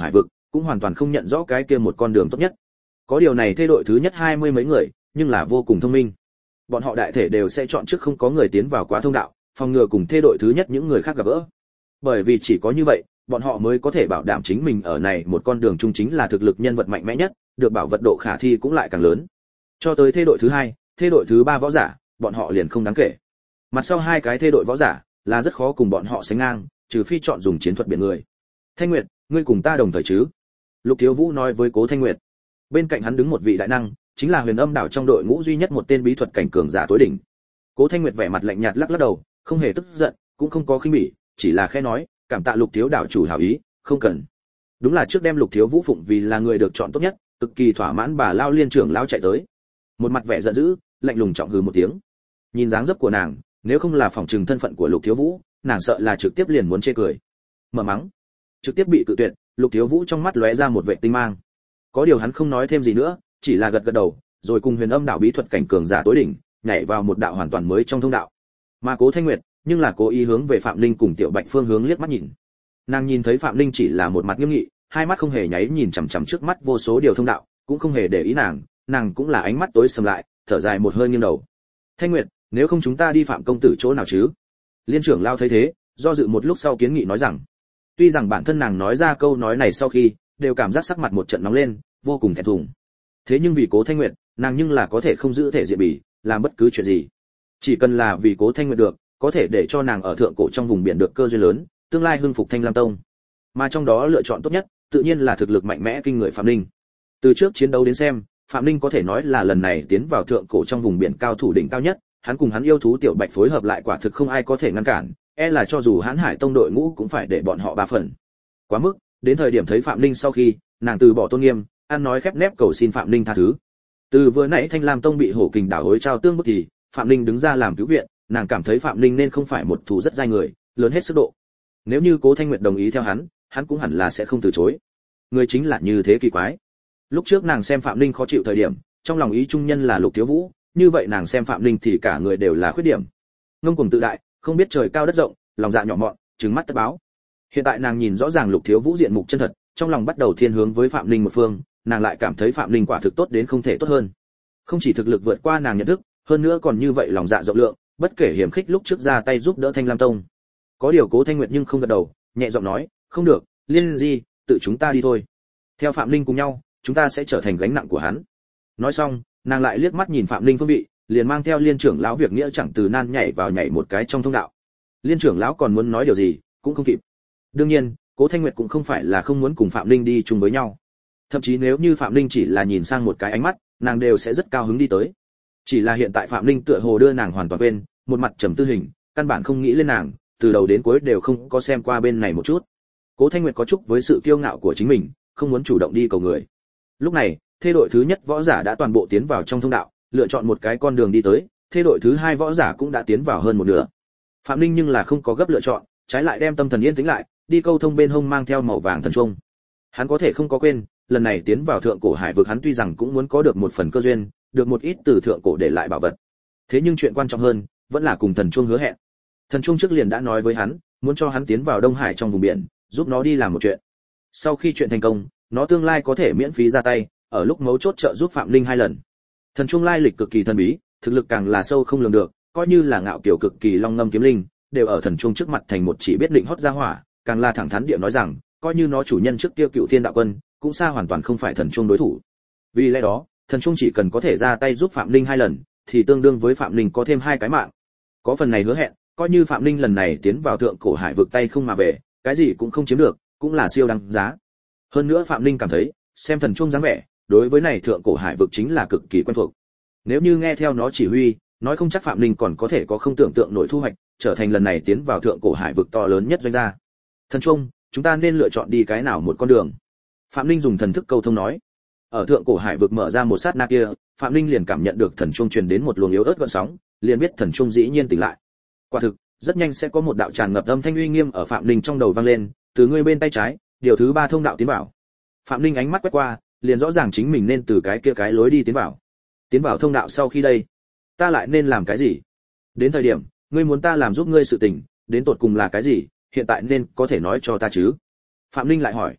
cũng hoàn toàn không nhận rõ cái kia một con đường tốt nhất. Có điều này thê đội thứ nhất hai mươi mấy người, nhưng là vô cùng thông minh. Bọn họ đại thể đều sẽ chọn trước không có người tiến vào quá thông đạo, phòng ngừa cùng thê đội thứ nhất những người khác gặp gỡ. Bởi vì chỉ có như vậy, bọn họ mới có thể bảo đảm chính mình ở này một con đường chung chính là thực lực nhân vật mạnh mẽ nhất, được bảo vật độ khả thi cũng lại càng lớn. Cho tới thê đội thứ hai, thê đội thứ ba võ giả, bọn họ liền không đáng kể. Mặt sau hai cái thê đội võ giả là rất khó cùng bọn họ sánh ngang, trừ phi chọn dùng chiến thuật biển người. Thanh Nguyệt, ngươi cùng ta đồng thời chứ? Lục Thiếu Vũ nói với Cố Thanh Nguyệt. Bên cạnh hắn đứng một vị đại năng, chính là Huyền Âm đảo trong đội ngũ duy nhất một tên bí thuật cảnh cường giả tối đỉnh. Cố Thanh Nguyệt vẻ mặt lạnh nhạt lắc lắc đầu, không hề tức giận, cũng không có khinh bỉ, chỉ là khẽ nói, cảm tạ Lục thiếu đảo chủ hảo ý, không cần. Đúng là trước đem Lục Thiếu Vũ phụng vì là người được chọn tốt nhất, cực kỳ thỏa mãn bà lao liên trưởng lão chạy tới. Một mặt vẻ giận dữ, lạnh lùng trọng hừ một tiếng. Nhìn dáng dấp của nàng, nếu không là phòng trừng thân phận của Lục Thiếu Vũ, nàng sợ là trực tiếp liền muốn chê cười. Mở mắng, trực tiếp bị cự tuyệt, Lục Thiếu Vũ trong mắt lóe ra một vẻ tinh mang. Có điều hắn không nói thêm gì nữa, chỉ là gật gật đầu, rồi cùng Huyền Âm đạo bí thuật cảnh cường giả tối đỉnh, nhảy vào một đạo hoàn toàn mới trong thông đạo. Mà Cố Thanh Nguyệt, nhưng là cố ý hướng về Phạm Linh cùng Tiểu Bạch phương hướng liếc mắt nhìn. Nàng nhìn thấy Phạm Linh chỉ là một mặt nghiêm nghị, hai mắt không hề nháy nhìn chằm chằm trước mắt vô số điều thông đạo, cũng không hề để ý nàng, nàng cũng là ánh mắt tối sầm lại, thở dài một hơi nghiêng đầu. Thanh Nguyệt, nếu không chúng ta đi Phạm công tử chỗ nào chứ? Liên trưởng lao thấy thế, do dự một lúc sau kiến nghị nói rằng, tuy rằng bản thân nàng nói ra câu nói này sau khi, đều cảm giác sắc mặt một trận nóng lên, vô cùng thẹn thùng. Thế nhưng vì Cố Thanh Nguyệt, nàng nhưng là có thể không giữ thể diện bỉ, làm bất cứ chuyện gì. Chỉ cần là vì Cố Thanh Nguyệt được, có thể để cho nàng ở thượng cổ trong vùng biển được cơ duyên lớn, tương lai hưng phục Thanh Lam Tông. Mà trong đó lựa chọn tốt nhất, tự nhiên là thực lực mạnh mẽ kinh người Phạm Linh. Từ trước chiến đấu đến xem, Phạm Linh có thể nói là lần này tiến vào thượng cổ trong vùng biển cao thủ đỉnh cao nhất, hắn cùng hắn yêu thú Tiểu Bạch phối hợp lại quả thực không ai có thể ngăn cản, e là cho dù Hán Hải Tông đội ngũ cũng phải để bọn họ ba phần. Quá mức, đến thời điểm thấy Phạm Linh sau khi, nàng từ bỏ tôn nghiêm, ăn nói khép nép cầu xin Phạm Linh tha thứ. Từ vừa nãy Thanh Lam Tông bị Hổ Kình đảo hối trao tương bức thì, Phạm Linh đứng ra làm cứu viện, nàng cảm thấy Phạm Linh nên không phải một thù rất dai người, lớn hết sức độ. Nếu như Cố Thanh Nguyệt đồng ý theo hắn, hắn cũng hẳn là sẽ không từ chối. Người chính là như thế kỳ quái. Lúc trước nàng xem Phạm Linh khó chịu thời điểm, trong lòng ý trung nhân là Lục Thiếu Vũ, như vậy nàng xem Phạm Linh thì cả người đều là khuyết điểm. Ngông cuồng tự đại, không biết trời cao đất rộng, lòng dạ nhỏ mọn, trừng mắt tất báo. Hiện tại nàng nhìn rõ ràng Lục Thiếu Vũ diện mục chân thật, trong lòng bắt đầu thiên hướng với Phạm Linh một phương, nàng lại cảm thấy Phạm Linh quả thực tốt đến không thể tốt hơn. Không chỉ thực lực vượt qua nàng nhận thức, hơn nữa còn như vậy lòng dạ rộng lượng, bất kể hiểm khích lúc trước ra tay giúp đỡ Thanh Lam Tông. Có điều Cố Thanh Nguyệt nhưng không gật đầu, nhẹ giọng nói, không được, Liên Di, tự chúng ta đi thôi. Theo Phạm Linh cùng nhau, chúng ta sẽ trở thành gánh nặng của hắn. Nói xong, nàng lại liếc mắt nhìn Phạm Linh phương vị, liền mang theo Liên trưởng lão việc nghĩa chẳng từ nan nhảy vào nhảy một cái trong thông đạo. Liên trưởng lão còn muốn nói điều gì, cũng không kịp. Đương nhiên, Cố Thanh Nguyệt cũng không phải là không muốn cùng Phạm Linh đi chung với nhau. Thậm chí nếu như Phạm Linh chỉ là nhìn sang một cái ánh mắt, nàng đều sẽ rất cao hứng đi tới. Chỉ là hiện tại Phạm Linh tựa hồ đưa nàng hoàn toàn quên, một mặt trầm tư hình, căn bản không nghĩ lên nàng, từ đầu đến cuối đều không có xem qua bên này một chút. Cố Thanh Nguyệt có chút với sự kiêu ngạo của chính mình, không muốn chủ động đi cầu người. Lúc này, thê đội thứ nhất võ giả đã toàn bộ tiến vào trong thông đạo, lựa chọn một cái con đường đi tới, thê đội thứ hai võ giả cũng đã tiến vào hơn một nửa. Phạm Linh nhưng là không có gấp lựa chọn, trái lại đem tâm thần yên tĩnh lại, đi câu thông bên hông mang theo màu vàng thần trung. Hắn có thể không có quên, lần này tiến vào thượng cổ hải vực hắn tuy rằng cũng muốn có được một phần cơ duyên, được một ít từ thượng cổ để lại bảo vật. Thế nhưng chuyện quan trọng hơn, vẫn là cùng thần trung hứa hẹn. Thần trung trước liền đã nói với hắn, muốn cho hắn tiến vào Đông Hải trong vùng biển, giúp nó đi làm một chuyện. Sau khi chuyện thành công, nó tương lai có thể miễn phí ra tay, ở lúc mấu chốt trợ giúp Phạm Linh hai lần. Thần trung lai lịch cực kỳ thần bí, thực lực càng là sâu không lường được, coi như là ngạo kiều cực kỳ long ngâm kiếm linh, đều ở thần trung trước mặt thành một chỉ biết định hót ra hỏa, càng là thẳng thắn địa nói rằng, coi như nó chủ nhân trước kia Cựu Thiên đạo quân, cũng xa hoàn toàn không phải thần trung đối thủ. Vì lẽ đó, thần trung chỉ cần có thể ra tay giúp Phạm Linh hai lần, thì tương đương với Phạm Linh có thêm hai cái mạng. Có phần này hứa hẹn, coi như Phạm Linh lần này tiến vào thượng cổ hải vực tay không mà về, cái gì cũng không chiếm được, cũng là siêu đáng giá. Hơn nữa Phạm Linh cảm thấy, xem thần trung dáng vẻ, đối với này thượng cổ hải vực chính là cực kỳ quen thuộc. Nếu như nghe theo nó chỉ huy, nói không chắc Phạm Linh còn có thể có không tưởng tượng nổi thu hoạch, trở thành lần này tiến vào thượng cổ hải vực to lớn nhất doanh gia. Thần trung, chúng ta nên lựa chọn đi cái nào một con đường? Phạm Linh dùng thần thức câu thông nói. Ở thượng cổ hải vực mở ra một sát na kia, Phạm Linh liền cảm nhận được thần trung truyền đến một luồng yếu ớt gợn sóng, liền biết thần trung dĩ nhiên tỉnh lại. Quả thực, rất nhanh sẽ có một đạo tràn ngập âm thanh uy nghiêm ở Phạm Linh trong đầu vang lên, từ ngươi bên tay trái, điều thứ ba thông đạo tiến vào. Phạm Linh ánh mắt quét qua, liền rõ ràng chính mình nên từ cái kia cái lối đi tiến vào. Tiến vào thông đạo sau khi đây, ta lại nên làm cái gì? Đến thời điểm, ngươi muốn ta làm giúp ngươi sự tình, đến tột cùng là cái gì, hiện tại nên có thể nói cho ta chứ? Phạm Linh lại hỏi.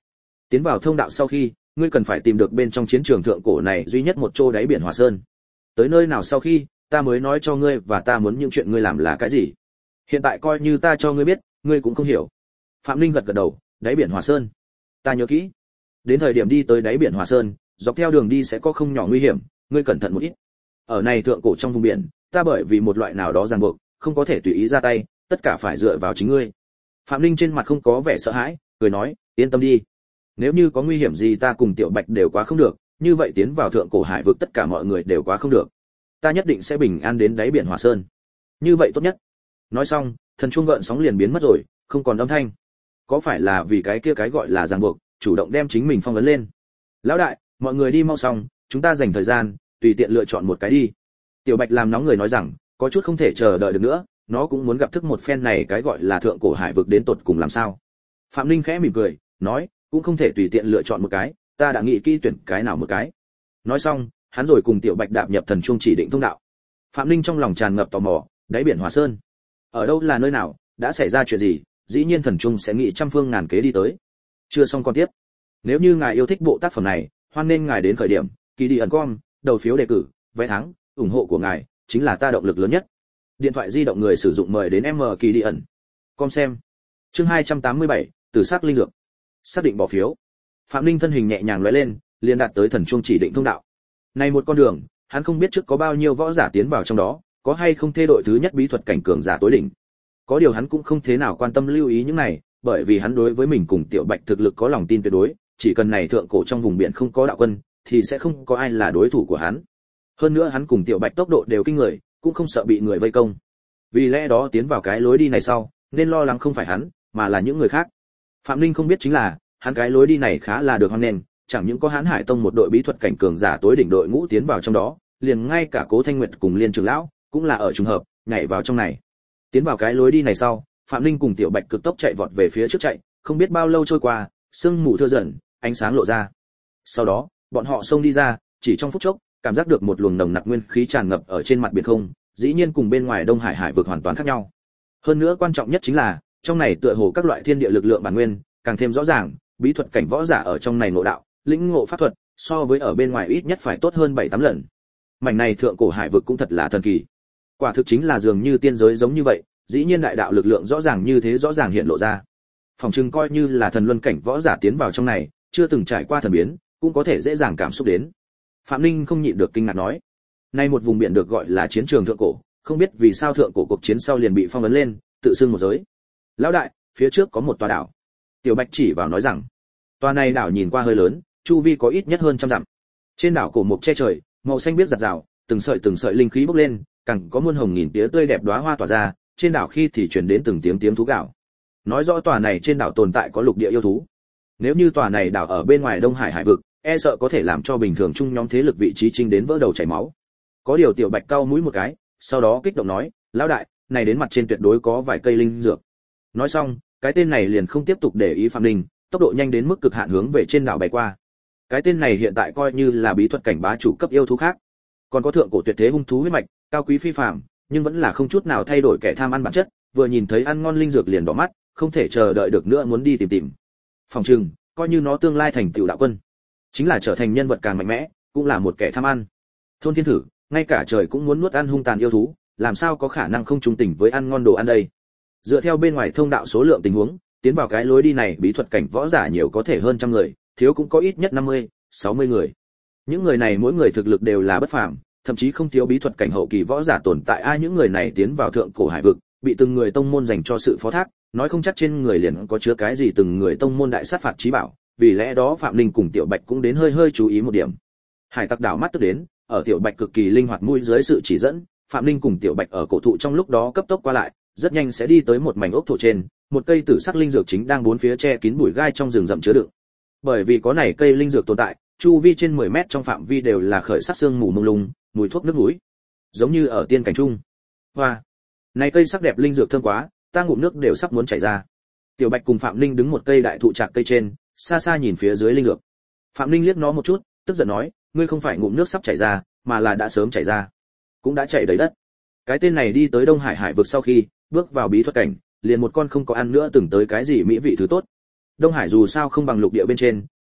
Tiến vào thông đạo sau khi, ngươi cần phải tìm được bên trong chiến trường thượng cổ này duy nhất một chỗ đáy biển Hỏa Sơn. Tới nơi nào sau khi, ta mới nói cho ngươi và ta muốn những chuyện ngươi làm là cái gì. Hiện tại coi như ta cho ngươi biết, ngươi cũng không hiểu. Phạm Linh gật gật đầu, đáy biển Hỏa Sơn. Ta nhớ kỹ. Đến thời điểm đi tới đáy biển Hỏa Sơn, dọc theo đường đi sẽ có không nhỏ nguy hiểm, ngươi cẩn thận một ít. Ở này thượng cổ trong vùng biển, ta bởi vì một loại nào đó ràng buộc, không có thể tùy ý ra tay, tất cả phải dựa vào chính ngươi. Phạm Linh trên mặt không có vẻ sợ hãi, cười nói, yên tâm đi. Nếu như có nguy hiểm gì ta cùng Tiểu Bạch đều quá không được, như vậy tiến vào thượng cổ hải vực tất cả mọi người đều quá không được. Ta nhất định sẽ bình an đến đáy biển Hỏa Sơn. Như vậy tốt nhất. Nói xong, thần chuông gợn sóng liền biến mất rồi, không còn âm thanh. Có phải là vì cái kia cái gọi là ràng buộc, chủ động đem chính mình phong ấn lên? Lão đại, mọi người đi mau xong, chúng ta dành thời gian, tùy tiện lựa chọn một cái đi. Tiểu Bạch làm nóng người nói rằng, có chút không thể chờ đợi được nữa, nó cũng muốn gặp thức một phen này cái gọi là thượng cổ hải vực đến tột cùng làm sao. Phạm Linh khẽ mỉm cười, nói, cũng không thể tùy tiện lựa chọn một cái, ta đã nghĩ kỹ tuyển cái nào một cái. Nói xong, hắn rồi cùng Tiểu Bạch đạp nhập thần chuông chỉ định thông đạo. Phạm Linh trong lòng tràn ngập tò mò, đáy biển Hỏa Sơn, ở đâu là nơi nào, đã xảy ra chuyện gì, dĩ nhiên thần chuông sẽ nghĩ trăm phương ngàn kế đi tới. Chưa xong con tiếp. Nếu như ngài yêu thích bộ tác phẩm này, hoan nên ngài đến khởi điểm kỳ đi ẩn com, đầu phiếu đề cử, vé thắng, ủng hộ của ngài chính là ta động lực lớn nhất. Điện thoại di động người sử dụng mời đến M kỳ đi ẩn com xem. Chương hai trăm tám mươi bảy, từ sắc linh dược. Xác định bỏ phiếu. Phạm Linh thân hình nhẹ nhàng lóe lên, liền đạt tới thần chuông chỉ định thông đạo. Này một con đường, hắn không biết trước có bao nhiêu võ giả tiến vào trong đó, có hay không thê đội thứ nhất bí thuật cảnh cường giả tối đỉnh. Có điều hắn cũng không thế nào quan tâm lưu ý những này, bởi vì hắn đối với mình cùng Tiểu Bạch thực lực có lòng tin tuyệt đối, chỉ cần này thượng cổ trong vùng biển không có đạo quân, thì sẽ không có ai là đối thủ của hắn. Hơn nữa hắn cùng Tiểu Bạch tốc độ đều kinh người, cũng không sợ bị người vây công. Vì lẽ đó tiến vào cái lối đi này sau, nên lo lắng không phải hắn, mà là những người khác. Phạm Linh không biết chính là, hắn cái lối đi này khá là được hoan nghênh, chẳng những có Hán Hải Tông một đội bí thuật cảnh cường giả tối đỉnh đội ngũ tiến vào trong đó, liền ngay cả Cố Thanh Nguyệt cùng Liên trưởng lão cũng là ở trùng hợp nhảy vào trong này. Tiến vào cái lối đi này sau, Phạm Linh cùng Tiểu Bạch cực tốc chạy vọt về phía trước chạy, không biết bao lâu trôi qua, sương mù thưa dần, ánh sáng lộ ra. Sau đó, bọn họ xông đi ra, chỉ trong phút chốc, cảm giác được một luồng nồng nặc nguyên khí tràn ngập ở trên mặt biển không, dĩ nhiên cùng bên ngoài Đông Hải hải vực hoàn toàn khác nhau. Hơn nữa quan trọng nhất chính là, trong này tựa hồ các loại thiên địa lực lượng bản nguyên càng thêm rõ ràng, bí thuật cảnh võ giả ở trong này ngộ đạo, lĩnh ngộ pháp thuật, so với ở bên ngoài ít nhất phải tốt hơn bảy tám lần. Mảnh này thượng cổ hải vực cũng thật là thần kỳ. Quả thực chính là dường như tiên giới giống như vậy, dĩ nhiên đại đạo lực lượng rõ ràng như thế rõ ràng hiện lộ ra. Phòng trưng coi như là thần luân cảnh võ giả tiến vào trong này, chưa từng trải qua thần biến, cũng có thể dễ dàng cảm xúc đến. Phạm Linh không nhịn được kinh ngạc nói, nay một vùng biển được gọi là chiến trường thượng cổ, không biết vì sao thượng cổ cuộc chiến sau liền bị phong ấn lên, tự xưng một giới. Lão đại, phía trước có một tòa đảo. Tiểu Bạch chỉ vào nói rằng, tòa này đảo nhìn qua hơi lớn, chu vi có ít nhất hơn trăm dặm. Trên đảo cổ mục che trời, màu xanh biếc rạt rào, từng sợi từng sợi linh khí bốc lên, càng có muôn hồng nghìn tía tươi đẹp đóa hoa tỏa ra, trên đảo khi thì truyền đến từng tiếng tiếng thú gào. Nói rõ tòa này trên đảo tồn tại có lục địa yêu thú. Nếu như tòa này đảo ở bên ngoài Đông Hải hải vực, e sợ có thể làm cho bình thường chung nhóm thế lực vị trí chinh đến vỡ đầu chảy máu. Có điều Tiểu Bạch cau mũi một cái, sau đó kích động nói, lão đại, này đến mặt trên tuyệt đối có vài cây linh dược. Nói xong, cái tên này liền không tiếp tục để ý Phạm Linh, tốc độ nhanh đến mức cực hạn hướng về trên đảo bay qua. Cái tên này hiện tại coi như là bí thuật cảnh bá chủ cấp yêu thú khác, còn có thượng cổ tuyệt thế hung thú huyết mạch, cao quý phi phàm, nhưng vẫn là không chút nào thay đổi kẻ tham ăn bản chất, vừa nhìn thấy ăn ngon linh dược liền đỏ mắt, không thể chờ đợi được nữa muốn đi tìm tìm. Phòng trừng, coi như nó tương lai thành tiểu đạo quân, chính là trở thành nhân vật càng mạnh mẽ, cũng là một kẻ tham ăn. Thôn Thiên Thử, ngay cả trời cũng muốn nuốt ăn hung tàn yêu thú, làm sao có khả năng không trung tình với ăn ngon đồ ăn đây? Dựa theo bên ngoài thông đạo số lượng tình huống, tiến vào cái lối đi này bí thuật cảnh võ giả nhiều có thể hơn trăm người, thiếu cũng có ít nhất năm mươi, sáu mươi người. Những người này mỗi người thực lực đều là bất phàm, thậm chí không thiếu bí thuật cảnh hậu kỳ võ giả tồn tại. Ai những người này tiến vào thượng cổ hải vực, bị từng người tông môn dành cho sự phó thác, nói không chắc trên người liền có chứa cái gì từng người tông môn đại sát phạt chí bảo, vì lẽ đó Phạm Linh cùng Tiểu Bạch cũng đến hơi hơi chú ý một điểm. Hải tặc đảo mắt tức đến, ở Tiểu Bạch cực kỳ linh hoạt mũi dưới sự chỉ dẫn, Phạm Linh cùng Tiểu Bạch ở cổ thụ trong lúc đó cấp tốc qua lại, rất nhanh sẽ đi tới một mảnh ốc thổ trên, một cây tử sắc linh dược chính đang bốn phía che kín bụi gai trong rừng rậm chứa đựng. Bởi vì có này cây linh dược tồn tại, chu vi trên mười mét trong phạm vi đều là khởi sắc sương mù mông lung, mùi thuốc nước mũi, giống như ở tiên cảnh trung. Hoa, này cây sắc đẹp linh dược thơm quá, ta ngụm nước đều sắp muốn chảy ra. Tiểu Bạch cùng Phạm Linh đứng một cây đại thụ trạc cây trên, xa xa nhìn phía dưới linh dược. Phạm Linh liếc nó một chút, tức giận nói, ngươi không phải ngụm nước sắp chảy ra, mà là đã sớm chảy ra, cũng đã chảy đầy đất. Cái tên này đi tới Đông Hải hải vực sau khi bước vào bí thuật cảnh, liền một con không có ăn nữa từng tới cái gì mỹ vị thứ tốt. Đông Hải dù sao không bằng lục địa bên trên,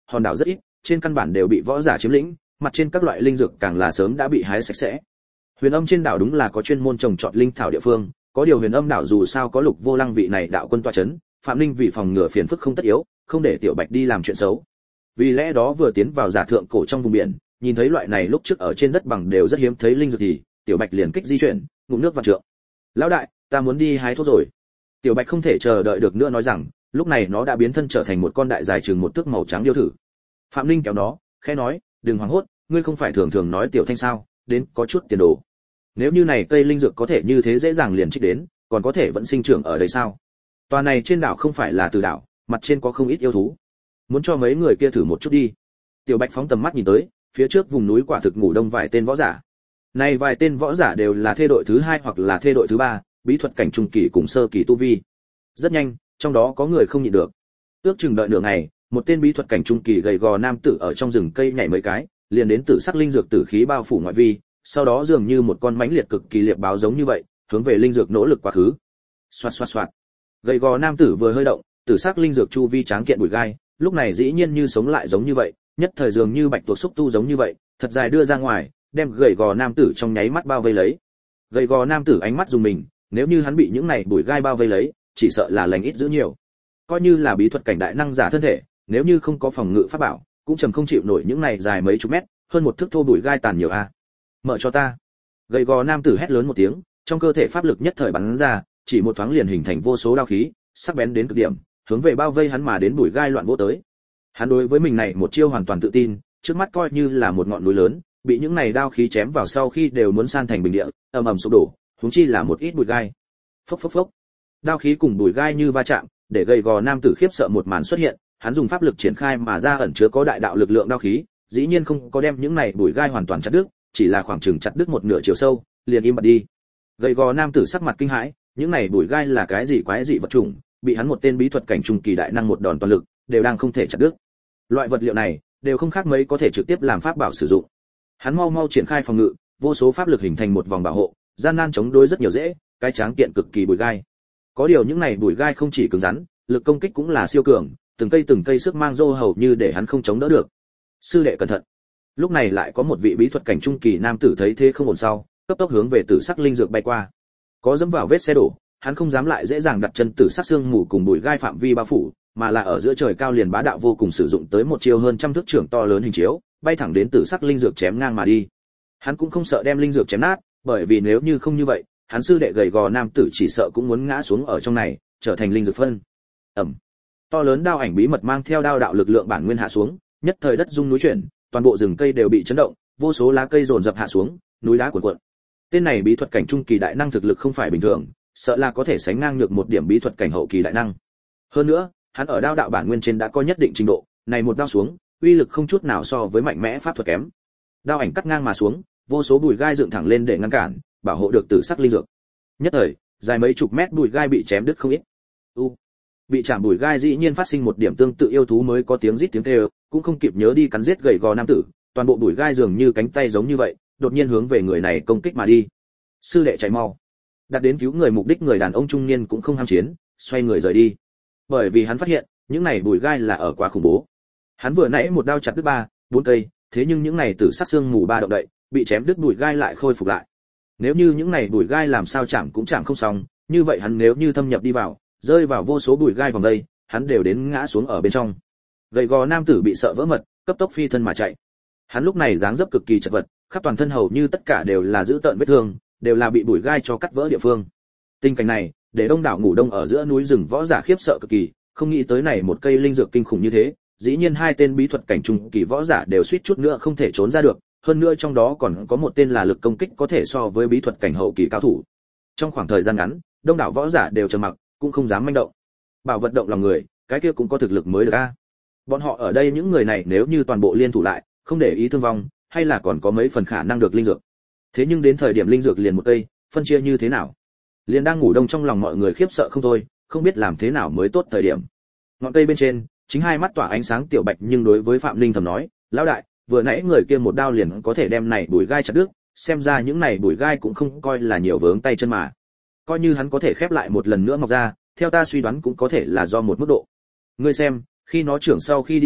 hòn đảo rất ít, trên căn bản đều bị võ giả chiếm lĩnh, mặt trên các loại linh dược càng là sớm đã bị hái sạch sẽ. Huyền Âm trên đảo đúng là có chuyên môn trồng trọt linh thảo địa phương, có điều Huyền Âm đảo dù sao có Lục Vô Lăng vị này đạo quân tọa chấn, Phạm Linh vì phòng ngừa phiền phức không tất yếu, không để Tiểu Bạch đi làm chuyện xấu. Vì lẽ đó vừa tiến vào giả thượng cổ trong vùng biển, nhìn thấy loại này lúc trước ở trên đất bằng đều rất hiếm thấy linh dược thì, Tiểu Bạch liền kích di chuyển, ngụm nước vạn trượng. "Lão đại, ta muốn đi hái thuốc rồi." Tiểu Bạch không thể chờ đợi được nữa nói rằng, lúc này nó đã biến thân trở thành một con đại dài chừng một thước màu trắng điêu thử. Phạm Linh kéo nó, khẽ nói, "Đừng hoảng hốt, ngươi không phải thường thường nói Tiểu Thanh sao, đến có chút tiền đồ. Nếu như này cây linh dược có thể như thế dễ dàng liền trích đến, còn có thể vẫn sinh trưởng ở đây sao? Tòa này trên đảo không phải là từ đảo, mặt trên có không ít yêu thú. Muốn cho mấy người kia thử một chút đi." Tiểu Bạch phóng tầm mắt nhìn tới, phía trước vùng núi quả thực ngủ đông vài tên võ giả. Này vài tên võ giả đều là thê đội thứ hai hoặc là thê đội thứ ba, bí thuật cảnh trung kỳ cùng sơ kỳ tu vi. Rất nhanh, trong đó có người không nhịn được. Ước chừng đợi nửa ngày, một tên bí thuật cảnh trung kỳ gầy gò nam tử ở trong rừng cây nhảy mấy cái, liền đến tử sắc linh dược tử khí bao phủ ngoại vi, sau đó dường như một con mãnh liệt cực kỳ liệp báo giống như vậy, hướng về linh dược nỗ lực quá khứ. Xoạt xoạt xoạt. Gầy gò nam tử vừa hơi động, tử sắc linh dược chu vi tráng kiện bụi gai, lúc này dĩ nhiên như sống lại giống như vậy, nhất thời dường như bạch tuộc xúc tu giống như vậy, thật dài đưa ra ngoài, đem gầy gò nam tử trong nháy mắt bao vây lấy. Gầy gò nam tử ánh mắt dùng mình, nếu như hắn bị những này bụi gai bao vây lấy, chỉ sợ là lành ít dữ nhiều. Coi như là bí thuật cảnh đại năng giả thân thể, nếu như không có phòng ngự pháp bảo, cũng trầm không chịu nổi những này dài mấy chục mét, hơn một thước thô bụi gai tàn nhiều a. Mở cho ta. Gầy gò nam tử hét lớn một tiếng, trong cơ thể pháp lực nhất thời bắn ra, chỉ một thoáng liền hình thành vô số đao khí, sắc bén đến cực điểm, hướng về bao vây hắn mà đến bụi gai loạn vỗ tới. Hắn đối với mình này một chiêu hoàn toàn tự tin, trước mắt coi như là một ngọn núi lớn, bị những này đao khí chém vào sau khi đều muốn san thành bình địa, ầm ầm sụp đổ, huống chi là một ít bụi gai. Phốc phốc phốc. Đao khí cùng bụi gai như va chạm, để gầy gò nam tử khiếp sợ một màn xuất hiện, hắn dùng pháp lực triển khai mà ra ẩn chứa có đại đạo lực lượng đao khí, dĩ nhiên không có đem những này bụi gai hoàn toàn chặt đứt, chỉ là khoảng chừng chặt đứt một nửa chiều sâu, liền im bặt đi. Gầy gò nam tử sắc mặt kinh hãi, những này bụi gai là cái gì quái dị vật chủng, bị hắn một tên bí thuật cảnh trung kỳ đại năng một đòn toàn lực, đều đang không thể chặt đứt. Loại vật liệu này đều không khác mấy có thể trực tiếp làm pháp bảo sử dụng. Hắn mau mau triển khai phòng ngự, vô số pháp lực hình thành một vòng bảo hộ, gian nan chống đối rất nhiều dễ, cái tráng kiện cực kỳ bụi gai. Có điều những này bụi gai không chỉ cứng rắn, lực công kích cũng là siêu cường, từng cây từng cây sức mang rô hầu như để hắn không chống đỡ được. Sư đệ cẩn thận. Lúc này lại có một vị bí thuật cảnh trung kỳ nam tử thấy thế không ổn sau, cấp tốc hướng về tử sắc linh dược bay qua. Có dẫm vào vết xe đổ, hắn không dám lại dễ dàng đặt chân tử sắc xương mù cùng bụi gai phạm vi bao phủ, mà là ở giữa trời cao liền bá đạo vô cùng sử dụng tới một chiêu hơn trăm thước trưởng to lớn hình chiếu, bay thẳng đến tử sắc linh dược chém ngang mà đi. Hắn cũng không sợ đem linh dược chém nát, bởi vì nếu như không như vậy, hắn sư đệ gầy gò nam tử chỉ sợ cũng muốn ngã xuống ở trong này, trở thành linh dược phân. Ầm. To lớn đao ảnh bí mật mang theo đao đạo lực lượng bản nguyên hạ xuống, nhất thời đất rung núi chuyển, toàn bộ rừng cây đều bị chấn động, vô số lá cây rồn rập hạ xuống, núi đá cuộn cuộn. Tên này bí thuật cảnh trung kỳ đại năng thực lực không phải bình thường, sợ là có thể sánh ngang được một điểm bí thuật cảnh hậu kỳ đại năng. Hơn nữa, hắn ở đao đạo bản nguyên trên đã có nhất định trình độ, này một đao xuống, uy lực không chút nào so với mạnh mẽ pháp thuật kém. Đao ảnh cắt ngang mà xuống, vô số bụi gai dựng thẳng lên để ngăn cản, bảo hộ được tử sắc linh dược. Nhất thời, dài mấy chục mét bụi gai bị chém đứt không ít. U. Bị chạm bụi gai dĩ nhiên phát sinh một điểm tương tự yêu thú mới có tiếng rít tiếng kêu, cũng không kịp nhớ đi cắn giết gầy gò nam tử, toàn bộ bụi gai dường như cánh tay giống như vậy, đột nhiên hướng về người này công kích mà đi. Sư đệ chạy mau. Đặt đến cứu người mục đích người đàn ông trung niên cũng không ham chiến, xoay người rời đi. Bởi vì hắn phát hiện, những này bụi gai là ở quá khủng bố. Hắn vừa nãy một đao chặt đứt ba, bốn cây, thế nhưng những này tử sắc xương mù ba động đậy, bị chém đứt bụi gai lại khôi phục lại. Nếu như những này bụi gai làm sao chạm cũng chạm không xong, như vậy hắn nếu như thâm nhập đi vào, rơi vào vô số bụi gai vòng đây, hắn đều đến ngã xuống ở bên trong. Gầy gò nam tử bị sợ vỡ mật, cấp tốc phi thân mà chạy. Hắn lúc này dáng dấp cực kỳ chật vật, khắp toàn thân hầu như tất cả đều là dữ tợn vết thương, đều là bị bụi gai cho cắt vỡ địa phương. Tình cảnh này, để đông đảo ngủ đông ở giữa núi rừng võ giả khiếp sợ cực kỳ, không nghĩ tới này một cây linh dược kinh khủng như thế, dĩ nhiên hai tên bí thuật cảnh trung kỳ võ giả đều suýt chút nữa không thể trốn ra được, hơn nữa trong đó còn có một tên là lực công kích có thể so với bí thuật cảnh hậu kỳ cao thủ. Trong khoảng thời gian ngắn, đông đảo võ giả đều trầm mặc, cũng không dám manh động. Bảo vật động lòng người, cái kia cũng có thực lực mới được a. Bọn họ ở đây những người này nếu như toàn bộ liên thủ lại, không để ý thương vong, hay là còn có mấy phần khả năng được linh dược. Thế nhưng đến thời điểm linh dược liền một cây, phân chia như thế nào? Liền đang ngủ đông trong lòng mọi người khiếp sợ không thôi, không biết làm thế nào mới tốt thời điểm. Ngọn cây bên trên, chính hai mắt tỏa ánh sáng Tiểu Bạch nhưng đối với Phạm Linh thầm nói, lão đại, vừa nãy người kia một đao liền có thể đem này bùi gai chặt đứt, xem ra những này bùi gai cũng không coi là nhiều vướng tay chân mà. Coi như hắn có thể khép lại một lần nữa mọc ra, theo ta suy đoán cũng có thể là do một mức độ. Ngươi xem, khi nó trưởng sau khi đi ra,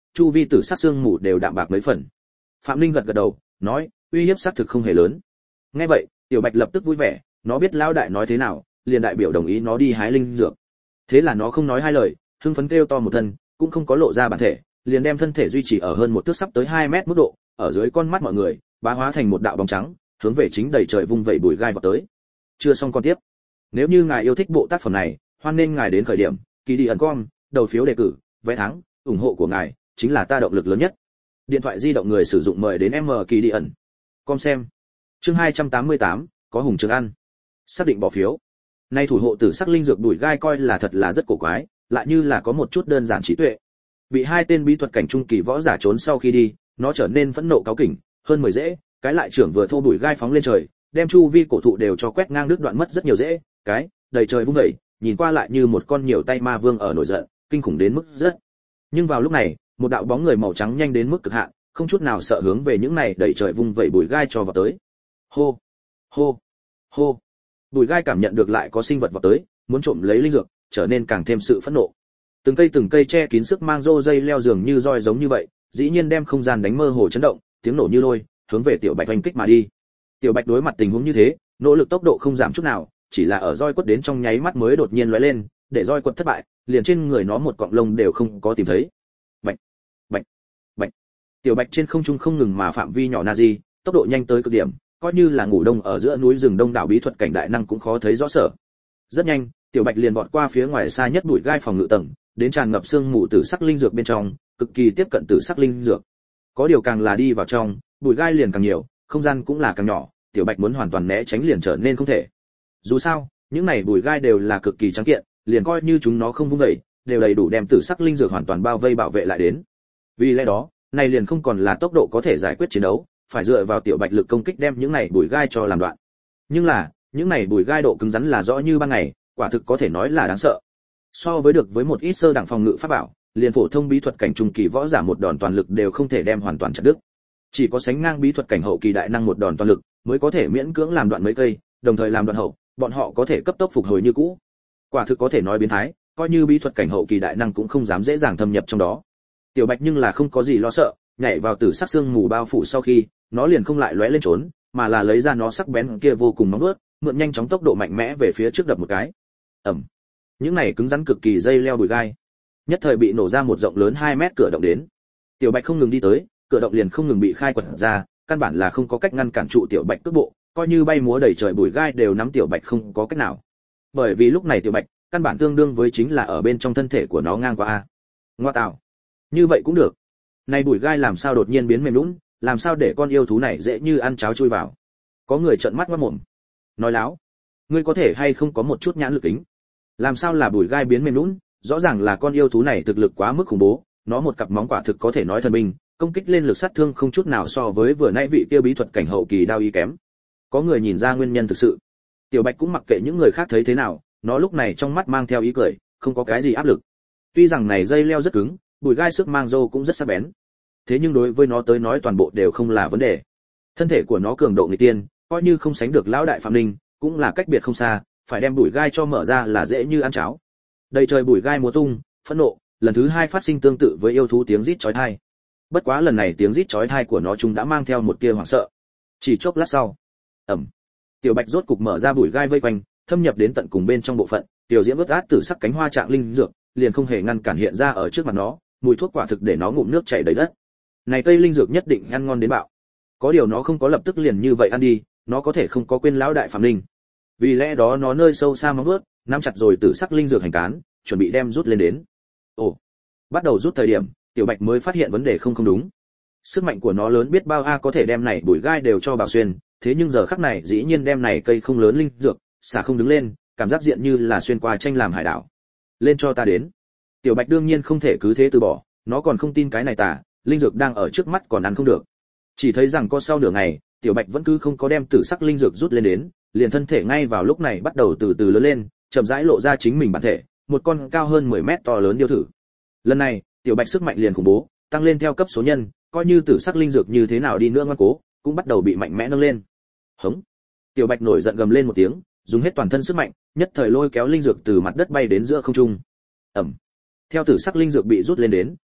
chu vi tử sắc xương mù đều đạm bạc mấy phần. Phạm Linh gật gật đầu, nói, uy hiếp xác thực không hề lớn. Nghe vậy, Tiểu Bạch lập tức vui vẻ, nó biết lão đại nói thế nào, liền đại biểu đồng ý nó đi hái linh dược. Thế là nó không nói hai lời, hưng phấn kêu to một thân, cũng không có lộ ra bản thể, liền đem thân thể duy trì ở hơn một thước sắp tới hai mét mức độ, ở dưới con mắt mọi người, bá hóa thành một đạo bóng trắng, hướng về chính đầy trời vung vẩy bụi gai vọt tới. Chưa xong con tiếp. Nếu như ngài yêu thích bộ tác phẩm này, hoan nên ngài đến khởi điểm, kỳ đi ẩn com, đầu phiếu đề cử, vé thắng, ủng hộ của ngài chính là ta động lực lớn nhất. Điện thoại di động người sử dụng mời đến M kỳ đi ẩn. Com xem. Chương hai trăm tám mươi tám, có Hùng Trường Ăn. Xác định bỏ phiếu. Nay thủ hộ tử sắc linh dược đuổi gai coi là thật là rất cổ quái, lại như là có một chút đơn giản trí tuệ. Bị hai tên bí thuật cảnh trung kỳ võ giả trốn sau khi đi, nó trở nên phẫn nộ cáu kỉnh, hơn mười rễ, cái lại trưởng vừa thô đuổi gai phóng lên trời, đem chu vi cổ thụ đều cho quét ngang đứt đoạn mất rất nhiều rễ, cái đầy trời vung dậy, nhìn qua lại như một con nhiều tay ma vương ở nổi giận, kinh khủng đến mức rất. Nhưng vào lúc này, một đạo bóng người màu trắng nhanh đến mức cực hạn, không chút nào sợ hướng về những này đầy trời vung vẩy bụi gai cho vào tới. Hô, hô, hô. Bụi gai cảm nhận được lại có sinh vật vào tới, muốn trộm lấy linh dược, trở nên càng thêm sự phẫn nộ. Từng cây từng cây che kín sức mang rô dây leo dường như roi giống như vậy, dĩ nhiên đem không gian đánh mơ hồ chấn động, tiếng nổ như lôi, hướng về Tiểu Bạch oanh kích mà đi. Tiểu Bạch đối mặt tình huống như thế, nỗ lực tốc độ không giảm chút nào, chỉ là ở roi quất đến trong nháy mắt mới đột nhiên lóe lên, để roi quất thất bại, liền trên người nó một cọng lông đều không có tìm thấy. Bạch, bạch, bạch. Tiểu Bạch trên không trung không ngừng mà phạm vi nhỏ Nazi, tốc độ nhanh tới cực điểm, coi như là ngủ đông ở giữa núi rừng đông đảo bí thuật cảnh đại năng cũng khó thấy rõ sở. Rất nhanh, Tiểu Bạch liền vọt qua phía ngoài xa nhất bụi gai phòng ngự tầng, đến tràn ngập xương mù tử sắc linh dược bên trong, cực kỳ tiếp cận tử sắc linh dược. Có điều càng là đi vào trong, bụi gai liền càng nhiều, không gian cũng là càng nhỏ, Tiểu Bạch muốn hoàn toàn né tránh liền trở nên không thể. Dù sao, những này bụi gai đều là cực kỳ trắng kiện, liền coi như chúng nó không vung dậy, đều đầy đủ đem tử sắc linh dược hoàn toàn bao vây bảo vệ lại đến. Vì lẽ đó, này liền không còn là tốc độ có thể giải quyết chiến đấu, phải dựa vào Tiểu Bạch lực công kích đem những này bụi gai cho làm đoạn. Nhưng là, những này bụi gai độ cứng rắn là rõ như ban ngày, quả thực có thể nói là đáng sợ. So với được với một ít sơ đẳng phòng ngự pháp bảo, liền phổ thông bí thuật cảnh trung kỳ võ giả một đòn toàn lực đều không thể đem hoàn toàn chặt đứt. Chỉ có sánh ngang bí thuật cảnh hậu kỳ đại năng một đòn toàn lực mới có thể miễn cưỡng làm đoạn mấy cây, đồng thời làm đoạn hậu, bọn họ có thể cấp tốc phục hồi như cũ. Quả thực có thể nói biến thái, coi như bí thuật cảnh hậu kỳ đại năng cũng không dám dễ dàng thâm nhập trong đó. Tiểu Bạch nhưng là không có gì lo sợ, nhảy vào tử sắc xương mù bao phủ sau khi, nó liền không lại lóe lên trốn, mà là lấy ra nó sắc bén kia vô cùng nóng bớt, mượn nhanh chóng tốc độ mạnh mẽ về phía trước đập một cái. Ầm. Những này cứng rắn cực kỳ dây leo bụi gai, nhất thời bị nổ ra một rộng lớn hai mét cửa động đến. Tiểu Bạch không ngừng đi tới, cửa động liền không ngừng bị khai quật ra, căn bản là không có cách ngăn cản trụ Tiểu Bạch cước bộ, coi như bay múa đầy trời bụi gai đều nắm Tiểu Bạch không có cách nào. Bởi vì lúc này Tiểu Bạch, căn bản tương đương với chính là ở bên trong thân thể của nó ngang qua a. Ngoa tạo. Như vậy cũng được. Này bụi gai làm sao đột nhiên biến mềm nhũn, làm sao để con yêu thú này dễ như ăn cháo chui vào. Có người trợn mắt ngoác mồm. Nói láo. Ngươi có thể hay không có một chút nhãn lực kính? Làm sao là bụi gai biến mềm nhũn, rõ ràng là con yêu thú này thực lực quá mức khủng bố, nó một cặp móng quả thực có thể nói thần binh, công kích lên lực sát thương không chút nào so với vừa nãy vị kia bí thuật cảnh hậu kỳ đao y kém. Có người nhìn ra nguyên nhân thực sự. Tiểu Bạch cũng mặc kệ những người khác thấy thế nào, nó lúc này trong mắt mang theo ý cười, không có cái gì áp lực. Tuy rằng này dây leo rất cứng, bụi gai sức mang rô cũng rất sắc bén. Thế nhưng đối với nó tới nói toàn bộ đều không là vấn đề. Thân thể của nó cường độ nghịch tiên, coi như không sánh được lão đại Phạm Ninh, cũng là cách biệt không xa, phải đem bụi gai cho mở ra là dễ như ăn cháo. Đầy trời bụi gai múa tung, phẫn nộ, lần thứ hai phát sinh tương tự với yêu thú tiếng rít chói tai. Bất quá lần này tiếng rít chói tai của nó chúng đã mang theo một tia hoảng sợ. Chỉ chốc lát sau, ầm, Tiểu Bạch rốt cục mở ra bụi gai vây quanh, thâm nhập đến tận cùng bên trong bộ phận, tiểu diễm ướt át tử sắc cánh hoa trạng linh dược, liền không hề ngăn cản hiện ra ở trước mặt nó, mùi thuốc quả thực để nó ngụm nước chảy đầy đất. Này cây linh dược nhất định ăn ngon đến bạo. Có điều nó không có lập tức liền như vậy ăn đi, nó có thể không có quên lão đại Phạm Ninh. Vì lẽ đó nó nơi sâu xa móng vuốt, nắm chặt rồi tử sắc linh dược hành cán, chuẩn bị đem rút lên đến. Ồ, bắt đầu rút thời điểm, Tiểu Bạch mới phát hiện vấn đề không không đúng. Sức mạnh của nó lớn biết bao a có thể đem này bụi gai đều cho bảo xuyên, thế nhưng giờ khắc này dĩ nhiên đem này cây không lớn linh dược, xả không đứng lên, cảm giác diện như là xuyên qua tranh làm hải đảo. Lên cho ta đến. Tiểu Bạch đương nhiên không thể cứ thế từ bỏ, nó còn không tin cái này tà, linh dược đang ở trước mắt còn ăn không được. Chỉ thấy rằng có sau nửa ngày, Tiểu Bạch vẫn cứ không có đem tử sắc linh dược rút lên đến, liền thân thể ngay vào lúc này bắt đầu từ từ lớn lên, chậm rãi lộ ra chính mình bản thể, một con cao hơn mười mét to lớn điêu thử. Lần này, Tiểu Bạch sức mạnh liền khủng bố, tăng lên theo cấp số nhân, coi như tử sắc linh dược như thế nào đi nữa ngoan cố, cũng bắt đầu bị mạnh mẽ nâng lên. Hống! Tiểu Bạch nổi giận gầm lên một tiếng, dùng hết toàn thân sức mạnh, nhất thời lôi kéo linh dược từ mặt đất bay đến giữa không trung. Ầm! Theo tử sắc linh dược bị rút lên đến,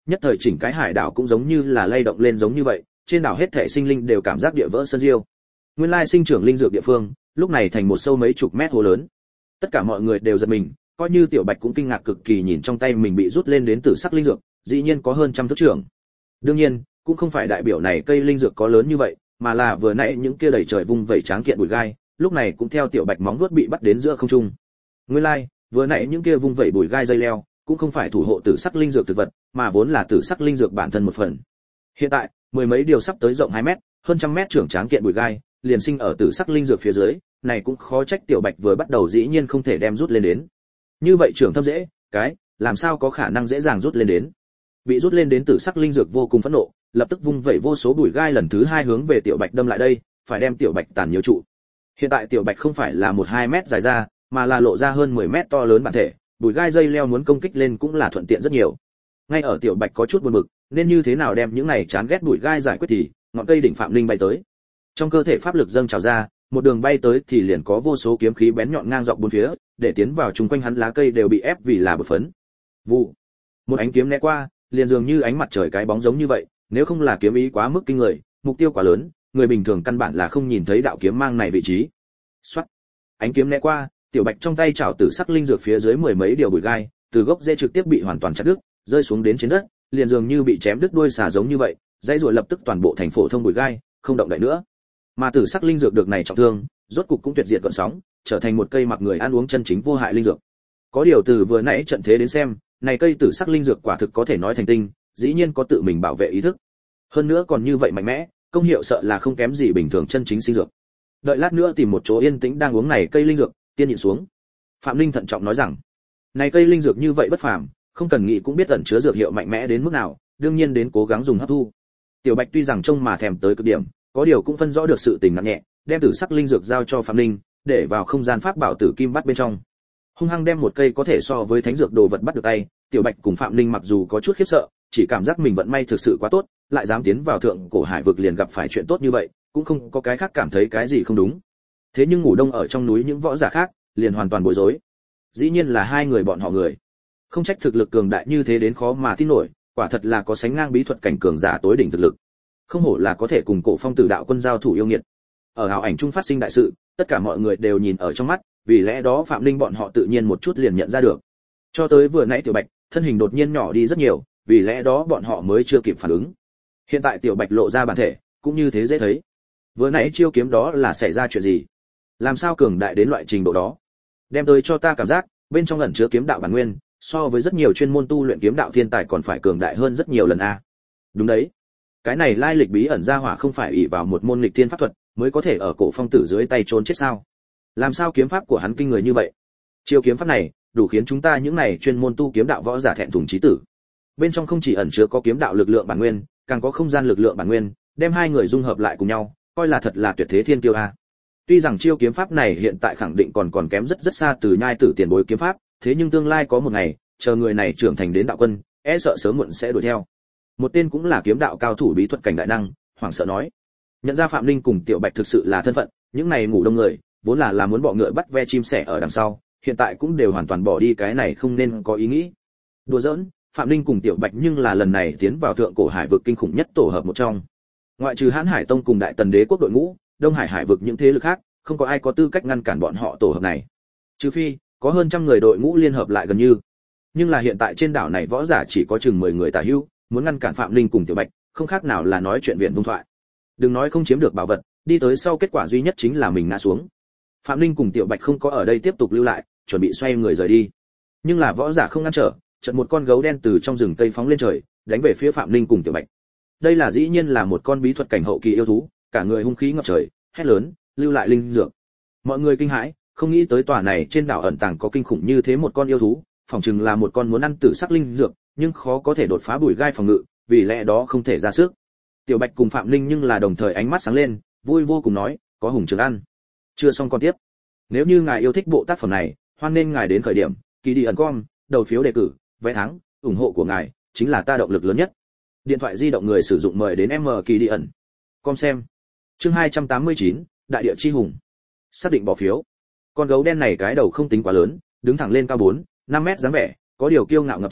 nhất thời chỉnh cái hải đảo cũng giống như là lay động lên giống như vậy, trên đảo hết thảy sinh linh đều cảm giác địa vỡ sơn diêu. Nguyên lai sinh trưởng linh dược địa phương, lúc này thành một sâu mấy chục mét hồ lớn. Tất cả mọi người đều giật mình, coi như Tiểu Bạch cũng kinh ngạc cực kỳ nhìn trong tay mình bị rút lên đến tử sắc linh dược, dĩ nhiên có hơn trăm thước trưởng. Đương nhiên, cũng không phải đại biểu này cây linh dược có lớn như vậy, mà là vừa nãy những kia đầy trời vung vẩy tráng kiện bụi gai, lúc này cũng theo Tiểu Bạch móng vuốt bị bắt đến giữa không trung. Nguyên lai, vừa nãy những kia vung vẩy bụi gai dây leo, cũng không phải thủ hộ tử sắc linh dược thực vật, mà vốn là tử sắc linh dược bản thân một phần. Hiện tại, mười mấy điều sắp tới rộng hai mét, hơn trăm mét trưởng tráng kiện bụi gai, liền sinh ở tử sắc linh dược phía dưới, này cũng khó trách Tiểu Bạch vừa bắt đầu dĩ nhiên không thể đem rút lên đến. Như vậy trưởng thâm dễ, cái, làm sao có khả năng dễ dàng rút lên đến? Bị rút lên đến tử sắc linh dược vô cùng phẫn nộ, lập tức vung vẩy vô số bụi gai lần thứ hai hướng về Tiểu Bạch đâm lại đây, phải đem Tiểu Bạch tàn nhiễu trụ. Hiện tại Tiểu Bạch không phải là một hai mét dài ra, mà là lộ ra hơn mười mét to lớn bản thể, bụi gai dây leo muốn công kích lên cũng là thuận tiện rất nhiều. Ngay ở Tiểu Bạch có chút buồn bực, nên như thế nào đem những này chán ghét bụi gai giải quyết thì, ngọn cây đỉnh Phạm Linh bay tới. Trong cơ thể pháp lực dâng trào ra, một đường bay tới thì liền có vô số kiếm khí bén nhọn ngang dọc bốn phía, để tiến vào chung quanh hắn lá cây đều bị ép vì là bột phấn. Vụ. Một ánh kiếm né qua, liền dường như ánh mặt trời cái bóng giống như vậy, nếu không là kiếm ý quá mức kinh người, mục tiêu quá lớn, người bình thường căn bản là không nhìn thấy đạo kiếm mang này vị trí. Soát. Ánh kiếm né qua, Tiểu Bạch trong tay chảo tử sắc linh dược phía dưới mười mấy điều bụi gai, từ gốc rễ trực tiếp bị hoàn toàn chặt đứt, rơi xuống đến trên đất, liền dường như bị chém đứt đuôi xà giống như vậy, dãy rồi lập tức toàn bộ thành phổ thông bụi gai, không động đậy nữa. Mà tử sắc linh dược được này trọng thương, rốt cục cũng tuyệt diệt gợn sóng, trở thành một cây mặc người ăn uống chân chính vô hại linh dược. Có điều từ vừa nãy trận thế đến xem, này cây tử sắc linh dược quả thực có thể nói thành tinh, dĩ nhiên có tự mình bảo vệ ý thức. Hơn nữa còn như vậy mạnh mẽ, công hiệu sợ là không kém gì bình thường chân chính sinh dược. Đợi lát nữa tìm một chỗ yên tĩnh đang uống này cây linh dược, tiên nhịn xuống. Phạm Linh thận trọng nói rằng, này cây linh dược như vậy bất phàm, không cần nghĩ cũng biết ẩn chứa dược hiệu mạnh mẽ đến mức nào, đương nhiên đến cố gắng dùng hấp thu. Tiểu Bạch tuy rằng trông mà thèm tới cực điểm, có điều cũng phân rõ được sự tình nặng nhẹ, đem tử sắc linh dược giao cho Phạm Linh, để vào không gian pháp bảo tử kim bắt bên trong. Hung hăng đem một cây có thể so với thánh dược đồ vật bắt được tay, Tiểu Bạch cùng Phạm Linh mặc dù có chút khiếp sợ, chỉ cảm giác mình vận may thực sự quá tốt, lại dám tiến vào thượng cổ hải vực liền gặp phải chuyện tốt như vậy, cũng không có cái khác cảm thấy cái gì không đúng. Thế nhưng ngủ đông ở trong núi những võ giả khác, liền hoàn toàn bối rối. Dĩ nhiên là hai người bọn họ người. Không trách thực lực cường đại như thế đến khó mà tin nổi, quả thật là có sánh ngang bí thuật cảnh cường giả tối đỉnh thực lực. Không hổ là có thể cùng Cổ Phong Tử đạo quân giao thủ yêu nghiệt. Ở ảo ảnh trung phát sinh đại sự, tất cả mọi người đều nhìn ở trong mắt, vì lẽ đó Phạm Linh bọn họ tự nhiên một chút liền nhận ra được. Cho tới vừa nãy Tiểu Bạch, thân hình đột nhiên nhỏ đi rất nhiều, vì lẽ đó bọn họ mới chưa kịp phản ứng. Hiện tại Tiểu Bạch lộ ra bản thể, cũng như thế dễ thấy. Vừa nãy chiêu kiếm đó là xảy ra chuyện gì? Làm sao cường đại đến loại trình độ đó? Đem tới cho ta cảm giác, bên trong ẩn chứa kiếm đạo bản nguyên, so với rất nhiều chuyên môn tu luyện kiếm đạo thiên tài còn phải cường đại hơn rất nhiều lần a. Đúng đấy. Cái này lai lịch bí ẩn ra hỏa không phải ỷ vào một môn nghịch thiên pháp thuật, mới có thể ở Cổ Phong Tử dưới tay trốn chết sao? Làm sao kiếm pháp của hắn kinh người như vậy? Chiêu kiếm pháp này, đủ khiến chúng ta những này chuyên môn tu kiếm đạo võ giả thẹn thùng chí tử. Bên trong không chỉ ẩn chứa có kiếm đạo lực lượng bản nguyên, càng có không gian lực lượng bản nguyên, đem hai người dung hợp lại cùng nhau, coi là thật là tuyệt thế thiên kiêu a. Tuy rằng chiêu kiếm pháp này hiện tại khẳng định còn còn kém rất rất xa từ nhai tử tiền bối kiếm pháp, thế nhưng tương lai có một ngày, chờ người này trưởng thành đến đạo quân, e sợ sớm muộn sẽ đuổi theo. Một tên cũng là kiếm đạo cao thủ bí thuật cảnh đại năng, hoảng sợ nói. Nhận ra Phạm Linh cùng Tiểu Bạch thực sự là thân phận, những này ngủ đông người, vốn là là muốn bỏ ngựa bắt ve chim sẻ ở đằng sau, hiện tại cũng đều hoàn toàn bỏ đi cái này không nên có ý nghĩ. Đùa giỡn, Phạm Linh cùng Tiểu Bạch nhưng là lần này tiến vào thượng cổ hải vực kinh khủng nhất tổ hợp một trong. Ngoại trừ Hán Hải Tông cùng Đại Tần Đế quốc đội ngũ, Đông Hải hải vực những thế lực khác, không có ai có tư cách ngăn cản bọn họ tổ hợp này. Trừ phi, có hơn trăm người đội ngũ liên hợp lại gần như. Nhưng là hiện tại trên đảo này võ giả chỉ có chừng mười người tả hữu, muốn ngăn cản Phạm Linh cùng Tiểu Bạch, không khác nào là nói chuyện viện vung thoại. Đừng nói không chiếm được bảo vật, đi tới sau kết quả duy nhất chính là mình ngã xuống. Phạm Linh cùng Tiểu Bạch không có ở đây tiếp tục lưu lại, chuẩn bị xoay người rời đi. Nhưng là võ giả không ngăn trở, chợt một con gấu đen từ trong rừng cây phóng lên trời, đánh về phía Phạm Linh cùng Tiểu Bạch. Đây là dĩ nhiên là một con bí thuật cảnh hậu kỳ yêu thú, cả người hung khí ngập trời, hét lớn, lưu lại linh dược. Mọi người kinh hãi, không nghĩ tới tòa này trên đảo ẩn tàng có kinh khủng như thế một con yêu thú, phỏng chừng là một con muốn ăn tử sắc linh dược, nhưng khó có thể đột phá bùi gai phòng ngự, vì lẽ đó không thể ra sức. Tiểu Bạch cùng Phạm Linh nhưng là đồng thời ánh mắt sáng lên, vui vô cùng nói, có hùng trường ăn. Chưa xong con tiếp. Nếu như ngài yêu thích bộ tác phẩm này, hoan nên ngài đến khởi điểm, kỳ đi ẩn com, đầu phiếu đề cử, vé thắng, ủng hộ của ngài chính là ta động lực lớn nhất. Điện thoại di động người sử dụng mời đến M kỳ đi ẩn. Com xem. Chương hai trăm tám mươi chín, Đại địa chi hùng. Xác định bỏ phiếu. Con gấu đen này cái đầu không tính quá lớn, đứng thẳng lên cao bốn, năm mét dáng vẻ, có điều kiêu ngạo ngập trời,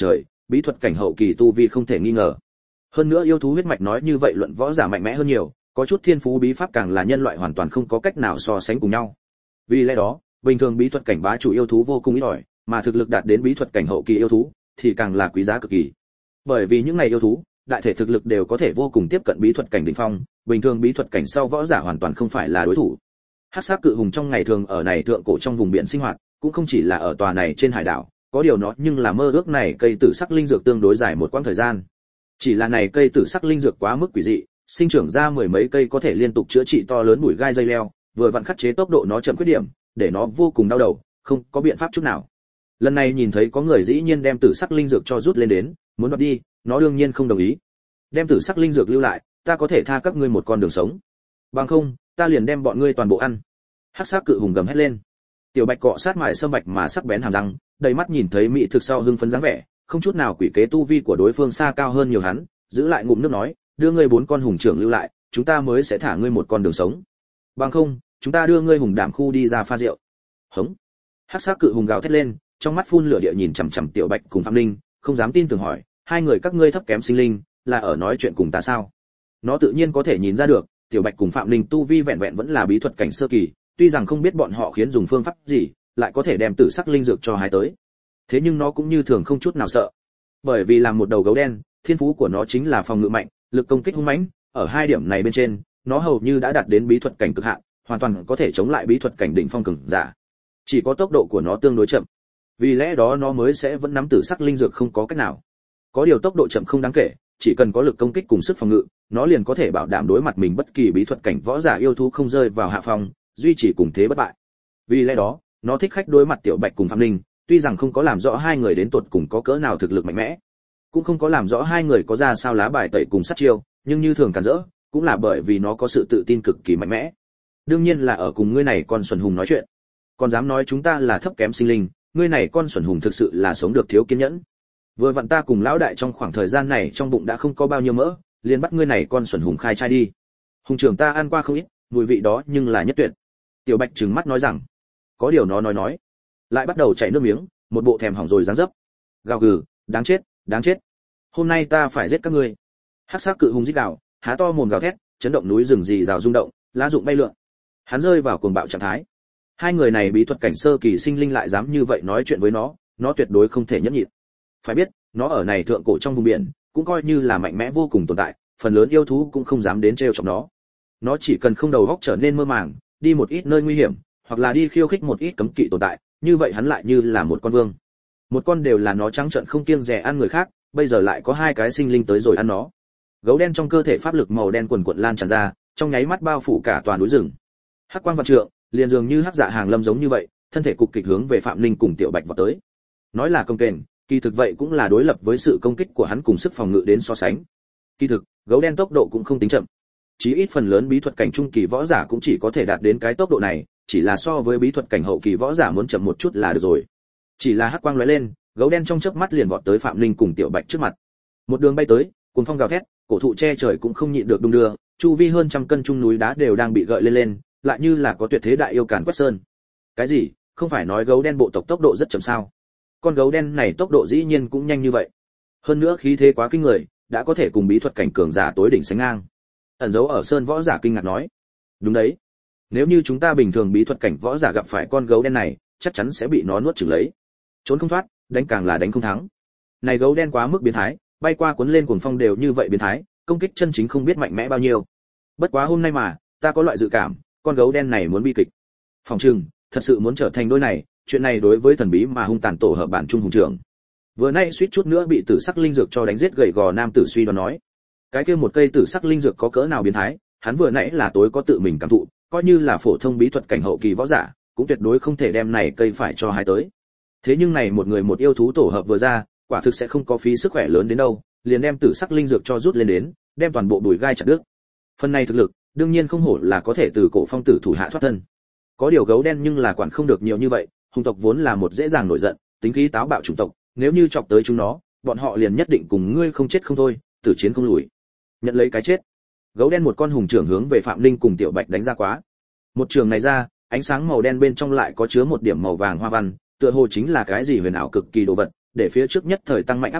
bí thuật cảnh hậu kỳ tu vi không thể nghi ngờ. Hơn nữa yêu thú huyết mạch nói như vậy luận võ giả mạnh mẽ hơn nhiều, có chút thiên phú bí pháp càng là nhân loại hoàn toàn không có cách nào so sánh cùng nhau. Vì lẽ đó, bình thường bí thuật cảnh bá chủ yêu thú vô cùng ít ỏi, mà thực lực đạt đến bí thuật cảnh hậu kỳ yêu thú thì càng là quý giá cực kỳ. Bởi vì những này yêu thú, đại thể thực lực đều có thể vô cùng tiếp cận bí thuật cảnh đỉnh phong, bình thường bí thuật cảnh sau võ giả hoàn toàn không phải là đối thủ. Hắc Sắc cự hùng trong ngày thường ở này thượng cổ trong vùng biển sinh hoạt, cũng không chỉ là ở tòa này trên hải đảo, có điều nó nhưng là mơ ước này cây tử sắc linh dược tương đối dài một quãng thời gian. Chỉ là này cây tử sắc linh dược quá mức quỷ dị, sinh trưởng ra mười mấy cây có thể liên tục chữa trị to lớn bụi gai dây leo, vừa vặn khắc chế tốc độ nó chậm khuyết điểm, để nó vô cùng đau đầu, không có biện pháp chút nào. Lần này nhìn thấy có người dĩ nhiên đem tử sắc linh dược cho rút lên đến, muốn đoạt đi, nó đương nhiên không đồng ý. Đem tử sắc linh dược lưu lại, ta có thể tha các ngươi một con đường sống. Bằng không, ta liền đem bọn ngươi toàn bộ ăn. Hắc Sắc cự hùng gầm hét lên. Tiểu Bạch cọ sát mại sâm bạch mà sắc bén hàm răng, đầy mắt nhìn thấy mỹ thực sau hưng phấn dáng vẻ, không chút nào quỷ kế tu vi của đối phương xa cao hơn nhiều hắn, giữ lại ngụm nước nói, đưa ngươi bốn con hùng trưởng lưu lại, chúng ta mới sẽ thả ngươi một con đường sống. Bằng không, chúng ta đưa ngươi hùng đảm khu đi ra pha rượu. Hống. Hắc Sắc cự hùng gào thét lên, trong mắt phun lửa địa nhìn chằm chằm Tiểu Bạch cùng Phạm Linh, không dám tin tưởng hỏi, hai người các ngươi thấp kém sinh linh, là ở nói chuyện cùng ta sao? Nó tự nhiên có thể nhìn ra được, Tiểu Bạch cùng Phạm Linh tu vi vẹn vẹn vẫn là bí thuật cảnh sơ kỳ, tuy rằng không biết bọn họ khiến dùng phương pháp gì, lại có thể đem tử sắc linh dược cho hái tới. Thế nhưng nó cũng như thường không chút nào sợ, bởi vì làm một đầu gấu đen, thiên phú của nó chính là phòng ngự mạnh, lực công kích hung mãnh, ở hai điểm này bên trên, nó hầu như đã đạt đến bí thuật cảnh cực hạn, hoàn toàn có thể chống lại bí thuật cảnh đỉnh phong cường giả. Chỉ có tốc độ của nó tương đối chậm, vì lẽ đó nó mới sẽ vẫn nắm tử sắc linh dược không có cách nào. Có điều tốc độ chậm không đáng kể, chỉ cần có lực công kích cùng sức phòng ngự, nó liền có thể bảo đảm đối mặt mình bất kỳ bí thuật cảnh võ giả yêu thú không rơi vào hạ phong, duy trì cùng thế bất bại. Vì lẽ đó, nó thích khách đối mặt Tiểu Bạch cùng Phạm Linh, tuy rằng không có làm rõ hai người đến tột cùng có cỡ nào thực lực mạnh mẽ, cũng không có làm rõ hai người có ra sao lá bài tẩy cùng sát chiêu, nhưng như thường cản rỡ, cũng là bởi vì nó có sự tự tin cực kỳ mạnh mẽ. Đương nhiên là ở cùng ngươi này con xuẩn hùng nói chuyện, còn dám nói chúng ta là thấp kém sinh linh, ngươi này con xuẩn hùng thực sự là sống được thiếu kiên nhẫn. Vừa vặn ta cùng lão đại trong khoảng thời gian này trong bụng đã không có bao nhiêu mỡ, liền bắt ngươi này con xuẩn hùng khai trai đi. Hùng trưởng ta ăn qua không ít, mùi vị đó nhưng là nhất tuyệt. Tiểu Bạch trừng mắt nói rằng, có điều nó nói nói, lại bắt đầu chảy nước miếng, một bộ thèm hỏng rồi dáng dấp. Gào gừ, đáng chết, đáng chết. Hôm nay ta phải giết các ngươi. Hắc Sắc cự hùng rít gào, há to mồm gào thét, chấn động núi rừng rì rào rung động, lá rụng bay lượn. Hắn rơi vào cuồng bạo trạng thái. Hai người này bí thuật cảnh sơ kỳ sinh linh lại dám như vậy nói chuyện với nó, nó tuyệt đối không thể nhẫn nhịn. Phải biết, nó ở này thượng cổ trong vùng biển, cũng coi như là mạnh mẽ vô cùng tồn tại, phần lớn yêu thú cũng không dám đến trêu chọc nó. Nó chỉ cần không đầu óc trở nên mơ màng, đi một ít nơi nguy hiểm, hoặc là đi khiêu khích một ít cấm kỵ tồn tại, như vậy hắn lại như là một con vương. Một con đều là nó trắng trợn không kiêng dè ăn người khác, bây giờ lại có hai cái sinh linh tới rồi ăn nó. Gấu đen trong cơ thể pháp lực màu đen quần quật lan tràn ra, trong nháy mắt bao phủ cả toàn núi rừng. Hắc quang vạn trượng, liền dường như hắc dạ hàng lâm giống như vậy, thân thể cục kịch hướng về Phạm Linh cùng Tiểu Bạch vọt tới. Nói là công kềnh, kỳ thực vậy cũng là đối lập với sự công kích của hắn cùng sức phòng ngự đến so sánh. Kỳ thực, gấu đen tốc độ cũng không tính chậm. Chí ít phần lớn bí thuật cảnh trung kỳ võ giả cũng chỉ có thể đạt đến cái tốc độ này, chỉ là so với bí thuật cảnh hậu kỳ võ giả muốn chậm một chút là được rồi. Chỉ là hắc quang lóe lên, gấu đen trong chớp mắt liền vọt tới Phạm Linh cùng Tiểu Bạch trước mặt. Một đường bay tới, cuồng phong gào thét, cổ thụ che trời cũng không nhịn được đung đưa, chu vi hơn trăm cân trung núi đá đều đang bị gợi lên lên, lại như là có tuyệt thế đại yêu càn quét sơn. Cái gì? Không phải nói gấu đen bộ tộc tốc độ rất chậm sao? Con gấu đen này tốc độ dĩ nhiên cũng nhanh như vậy. Hơn nữa khí thế quá kinh người, đã có thể cùng bí thuật cảnh cường giả tối đỉnh sánh ngang. Ẩn dấu ở sơn võ giả kinh ngạc nói, đúng đấy. Nếu như chúng ta bình thường bí thuật cảnh võ giả gặp phải con gấu đen này, chắc chắn sẽ bị nó nuốt chửng lấy, trốn không thoát, đánh càng là đánh không thắng. Này gấu đen quá mức biến thái, bay qua cuốn lên cuồng phong đều như vậy biến thái, công kích chân chính không biết mạnh mẽ bao nhiêu. Bất quá hôm nay mà, ta có loại dự cảm, con gấu đen này muốn bi kịch. Phòng trừng, thật sự muốn trở thành đôi này, chuyện này đối với thần bí mà hung tàn tổ hợp bản trung hùng trưởng. Vừa nay suýt chút nữa bị tử sắc linh dược cho đánh giết gầy gò nam tử suy đoán nói, cái kia một cây tử sắc linh dược có cỡ nào biến thái, hắn vừa nãy là tối có tự mình cảm thụ, coi như là phổ thông bí thuật cảnh hậu kỳ võ giả, cũng tuyệt đối không thể đem này cây phải cho hái tới. Thế nhưng này một người một yêu thú tổ hợp vừa ra, quả thực sẽ không có phí sức khỏe lớn đến đâu, liền đem tử sắc linh dược cho rút lên đến, đem toàn bộ bùi gai chặt đứt. Phần này thực lực, đương nhiên không hổ là có thể từ cổ phong tử thủ hạ thoát thân. Có điều gấu đen nhưng là quản không được nhiều như vậy, hung tộc vốn là một dễ dàng nổi giận, tính khí táo bạo chủng tộc, nếu như chọc tới chúng nó, bọn họ liền nhất định cùng ngươi không chết không thôi, tử chiến không lùi. Nhận lấy cái chết. Gấu đen một con hùng trưởng hướng về Phạm Linh cùng Tiểu Bạch đánh ra quá. Một trường này ra, ánh sáng màu đen bên trong lại có chứa một điểm màu vàng hoa văn, tựa hồ chính là cái gì huyền ảo cực kỳ đồ vật, để phía trước nhất thời tăng mạnh áp lực,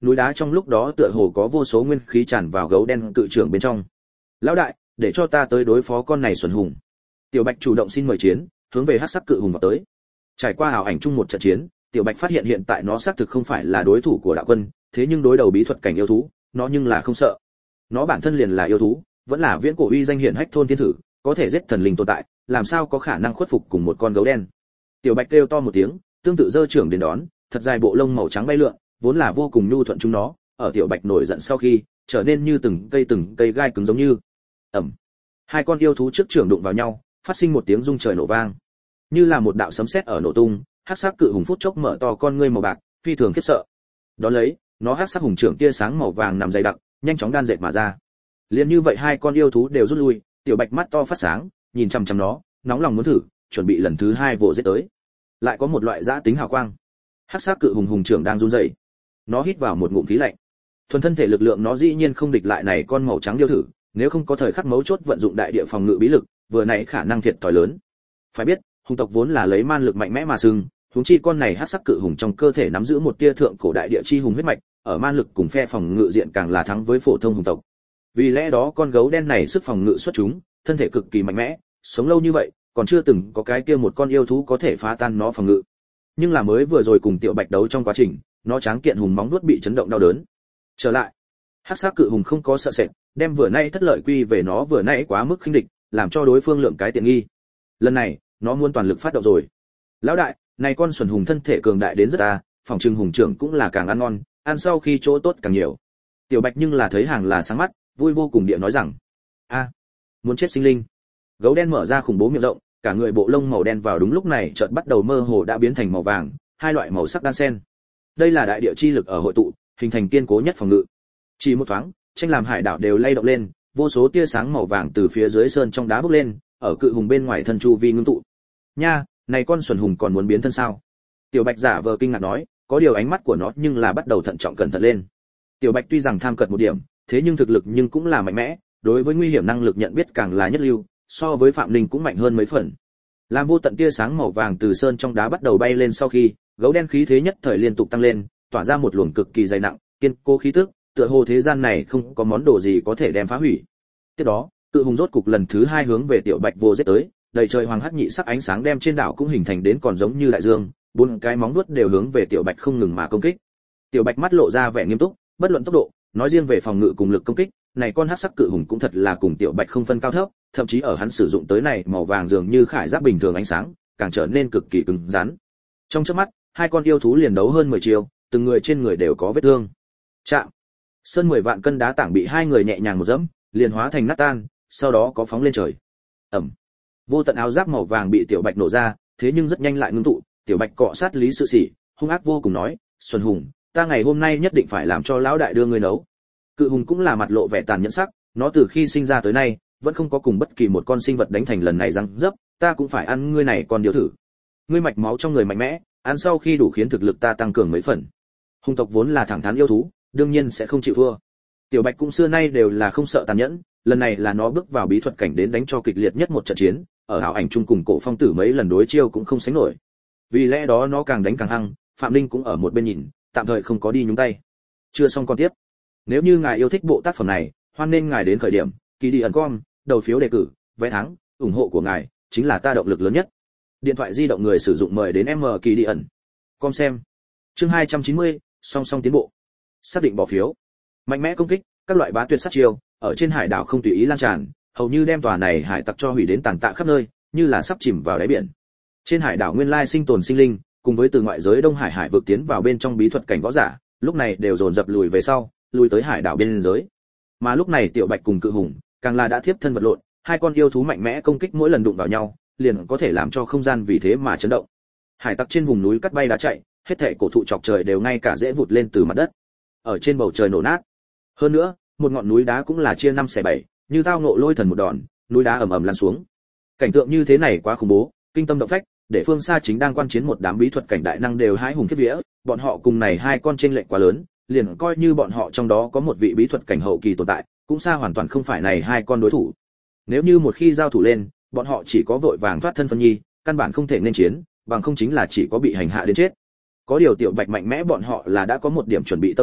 núi đá trong lúc đó tựa hồ có vô số nguyên khí tràn vào gấu đen cự trưởng bên trong. Lão đại, để cho ta tới đối phó con này xuẩn hùng. Tiểu Bạch chủ động xin mời chiến, hướng về hắc sắc cự hùng vào tới. Trải qua ảo ảnh chung một trận chiến, Tiểu Bạch phát hiện hiện tại nó xác thực không phải là đối thủ của đạo quân, thế nhưng đối đầu bí thuật cảnh yêu thú, nó nhưng là không sợ. Nó bản thân liền là yêu thú, vẫn là viễn cổ uy danh hiển hách thôn thiên thử, có thể giết thần linh tồn tại, làm sao có khả năng khuất phục cùng một con gấu đen. Tiểu Bạch kêu to một tiếng, tương tự giơ trưởng đến đón, thật dài bộ lông màu trắng bay lượn, vốn là vô cùng nhu thuận chúng nó, ở Tiểu Bạch nổi giận sau khi, trở nên như từng cây từng cây gai cứng giống như. Ầm. Hai con yêu thú trước trưởng đụng vào nhau, phát sinh một tiếng rung trời nổ vang, như là một đạo sấm sét ở nổ tung. Hắc sắc cự hùng phút chốc mở to con ngươi màu bạc, phi thường khiếp sợ. Đó lấy, nó hắc sắc hùng trưởng tia sáng màu vàng nằm dày đặc, nhanh chóng đan dệt mà ra. Liên như vậy hai con yêu thú đều rút lui, Tiểu Bạch mắt to phát sáng, nhìn chằm chằm nó, nóng lòng muốn thử, chuẩn bị lần thứ hai vồ giết tới. Lại có một loại dã tính hào quang. Hắc sắc cự hùng hùng trưởng đang run rẩy. Nó hít vào một ngụm khí lạnh. Thuần thân thể lực lượng nó dĩ nhiên không địch lại này con màu trắng điêu thử, nếu không có thời khắc mấu chốt vận dụng đại địa phòng ngự bí lực, vừa nãy khả năng thiệt thòi lớn. Phải biết, hùng tộc vốn là lấy man lực mạnh mẽ mà xưng, huống chi con này hắc sắc cự hùng trong cơ thể nắm giữ một tia thượng cổ đại địa chi hùng huyết mạch, ở man lực cùng phe phòng ngự diện càng là thắng với phổ thông hùng tộc. Vì lẽ đó con gấu đen này sức phòng ngự xuất chúng, thân thể cực kỳ mạnh mẽ, sống lâu như vậy, còn chưa từng có cái kia một con yêu thú có thể phá tan nó phòng ngự. Nhưng là mới vừa rồi cùng Tiểu Bạch đấu trong quá trình, nó tráng kiện hùng móng vuốt bị chấn động đau đớn. Trở lại, hắc sắc cự hùng không có sợ sệt, đem vừa nay thất lợi quy về nó vừa nãy quá mức khinh địch, làm cho đối phương lượng cái tiện nghi. Lần này, nó muốn toàn lực phát động rồi. Lão đại, này con xuẩn hùng thân thể cường đại đến rất ta, phòng trừng hùng trưởng cũng là càng ăn ngon, ăn sau khi chỗ tốt càng nhiều. Tiểu Bạch nhưng là thấy hàng là sáng mắt, vui vô cùng địa nói rằng: "A, muốn chết sinh linh." Gấu đen mở ra khủng bố miệng rộng, cả người bộ lông màu đen vào đúng lúc này chợt bắt đầu mơ hồ đã biến thành màu vàng, hai loại màu sắc đan xen. Đây là đại địa chi lực ở hội tụ, hình thành kiên cố nhất phòng ngự. Chỉ một thoáng, tranh làm hải đảo đều lay động lên, vô số tia sáng màu vàng từ phía dưới sơn trong đá bốc lên, ở cự hùng bên ngoài thân chu vi ngưng tụ. Nha, này con xuẩn hùng còn muốn biến thân sao? Tiểu Bạch giả vờ kinh ngạc nói, có điều ánh mắt của nó nhưng là bắt đầu thận trọng cẩn thận lên. Tiểu Bạch tuy rằng tham cật một điểm, thế nhưng thực lực nhưng cũng là mạnh mẽ, đối với nguy hiểm năng lực nhận biết càng là nhất lưu, so với Phạm Linh cũng mạnh hơn mấy phần. Làm vô tận tia sáng màu vàng từ sơn trong đá bắt đầu bay lên sau khi, gấu đen khí thế nhất thời liên tục tăng lên, tỏa ra một luồng cực kỳ dày nặng, kiên cố khí tức, tựa hồ thế gian này không có món đồ gì có thể đem phá hủy. Tiếp đó, cự hùng rốt cục lần thứ hai hướng về Tiểu Bạch vô giết tới, đầy trời hoàng hắc nhị sắc ánh sáng đem trên đảo cũng hình thành đến còn giống như đại dương, bốn cái móng vuốt đều hướng về Tiểu Bạch không ngừng mà công kích. Tiểu Bạch mắt lộ ra vẻ nghiêm túc, bất luận tốc độ, nói riêng về phòng ngự cùng lực công kích, này con hắc sắc cự hùng cũng thật là cùng Tiểu Bạch không phân cao thấp, thậm chí ở hắn sử dụng tới này màu vàng dường như khải giáp bình thường ánh sáng, càng trở nên cực kỳ cứng rắn. Trong chớp mắt, hai con yêu thú liền đấu hơn mười chiều, từng người trên người đều có vết thương. Chạm. Sơn mười vạn cân đá tảng bị hai người nhẹ nhàng một dẫm, liền hóa thành nát tan, sau đó có phóng lên trời. Ầm. Vô tận áo giáp màu vàng bị Tiểu Bạch nổ ra, thế nhưng rất nhanh lại ngưng tụ, Tiểu Bạch cọ sát Lý Sự Sỉ, hung ác vô cùng nói, "Xuân Hùng, ta ngày hôm nay nhất định phải làm cho lão đại đưa ngươi nấu." Cự hùng cũng là mặt lộ vẻ tàn nhẫn sắc, nó từ khi sinh ra tới nay, vẫn không có cùng bất kỳ một con sinh vật đánh thành lần này răng dấp, ta cũng phải ăn ngươi này con điếu thử. Ngươi mạch máu trong người mạnh mẽ, ăn sau khi đủ khiến thực lực ta tăng cường mấy phần. Hùng tộc vốn là thẳng thắn yêu thú, đương nhiên sẽ không chịu thua. Tiểu Bạch cũng xưa nay đều là không sợ tàn nhẫn, lần này là nó bước vào bí thuật cảnh đến đánh cho kịch liệt nhất một trận chiến, ở ảo ảnh chung cùng Cổ Phong Tử mấy lần đối chiêu cũng không sánh nổi. Vì lẽ đó nó càng đánh càng hăng, Phạm Linh cũng ở một bên nhìn, tạm thời không có đi nhúng tay. Chưa xong con tiếp. Nếu như ngài yêu thích bộ tác phẩm này, hoan nên ngài đến khởi điểm kỳ đi ẩn com, đầu phiếu đề cử, vé thắng, ủng hộ của ngài chính là ta động lực lớn nhất. Điện thoại di động người sử dụng mời đến M kỳ đi ẩn com xem. Chương hai trăm chín mươi, song song tiến bộ. Xác định bỏ phiếu. Mạnh mẽ công kích, các loại bá tuyệt sát chiêu, ở trên hải đảo không tùy ý lan tràn, hầu như đem tòa này hải tặc cho hủy đến tàn tạ khắp nơi, như là sắp chìm vào đáy biển. Trên hải đảo nguyên lai sinh tồn sinh linh, cùng với từ ngoại giới Đông Hải hải vực tiến vào bên trong bí thuật cảnh võ giả, lúc này đều dồn dập lùi về sau, lùi tới hải đảo biên giới. Mà lúc này Tiểu Bạch cùng Cự Hùng, càng là đã thiếp thân vật lộn, hai con yêu thú mạnh mẽ công kích mỗi lần đụng vào nhau, liền có thể làm cho không gian vì thế mà chấn động. Hải tặc trên vùng núi cắt bay đá chạy, hết thảy cổ thụ chọc trời đều ngay cả rễ vụt lên từ mặt đất. Ở trên bầu trời nổ nát. Hơn nữa, một ngọn núi đá cũng là chia năm xẻ bảy, như tao ngộ lôi thần một đòn, núi đá ầm ầm lăn xuống. Cảnh tượng như thế này quá khủng bố, kinh tâm động phách, để phương xa chính đang quan chiến một đám bí thuật cảnh đại năng đều hãi hùng khiếp vía, bọn họ cùng này hai con chênh lệch quá lớn, liền coi như bọn họ trong đó có một vị bí thuật cảnh hậu kỳ tồn tại, cũng xa hoàn toàn không phải này hai con đối thủ. Nếu như một khi giao thủ lên, bọn họ chỉ có vội vàng thoát thân phân nhi, căn bản không thể nên chiến, bằng không chính là chỉ có bị hành hạ đến chết. Có điều Tiểu Bạch mạnh mẽ bọn họ là đã có một điểm chuẩn bị tâm lý,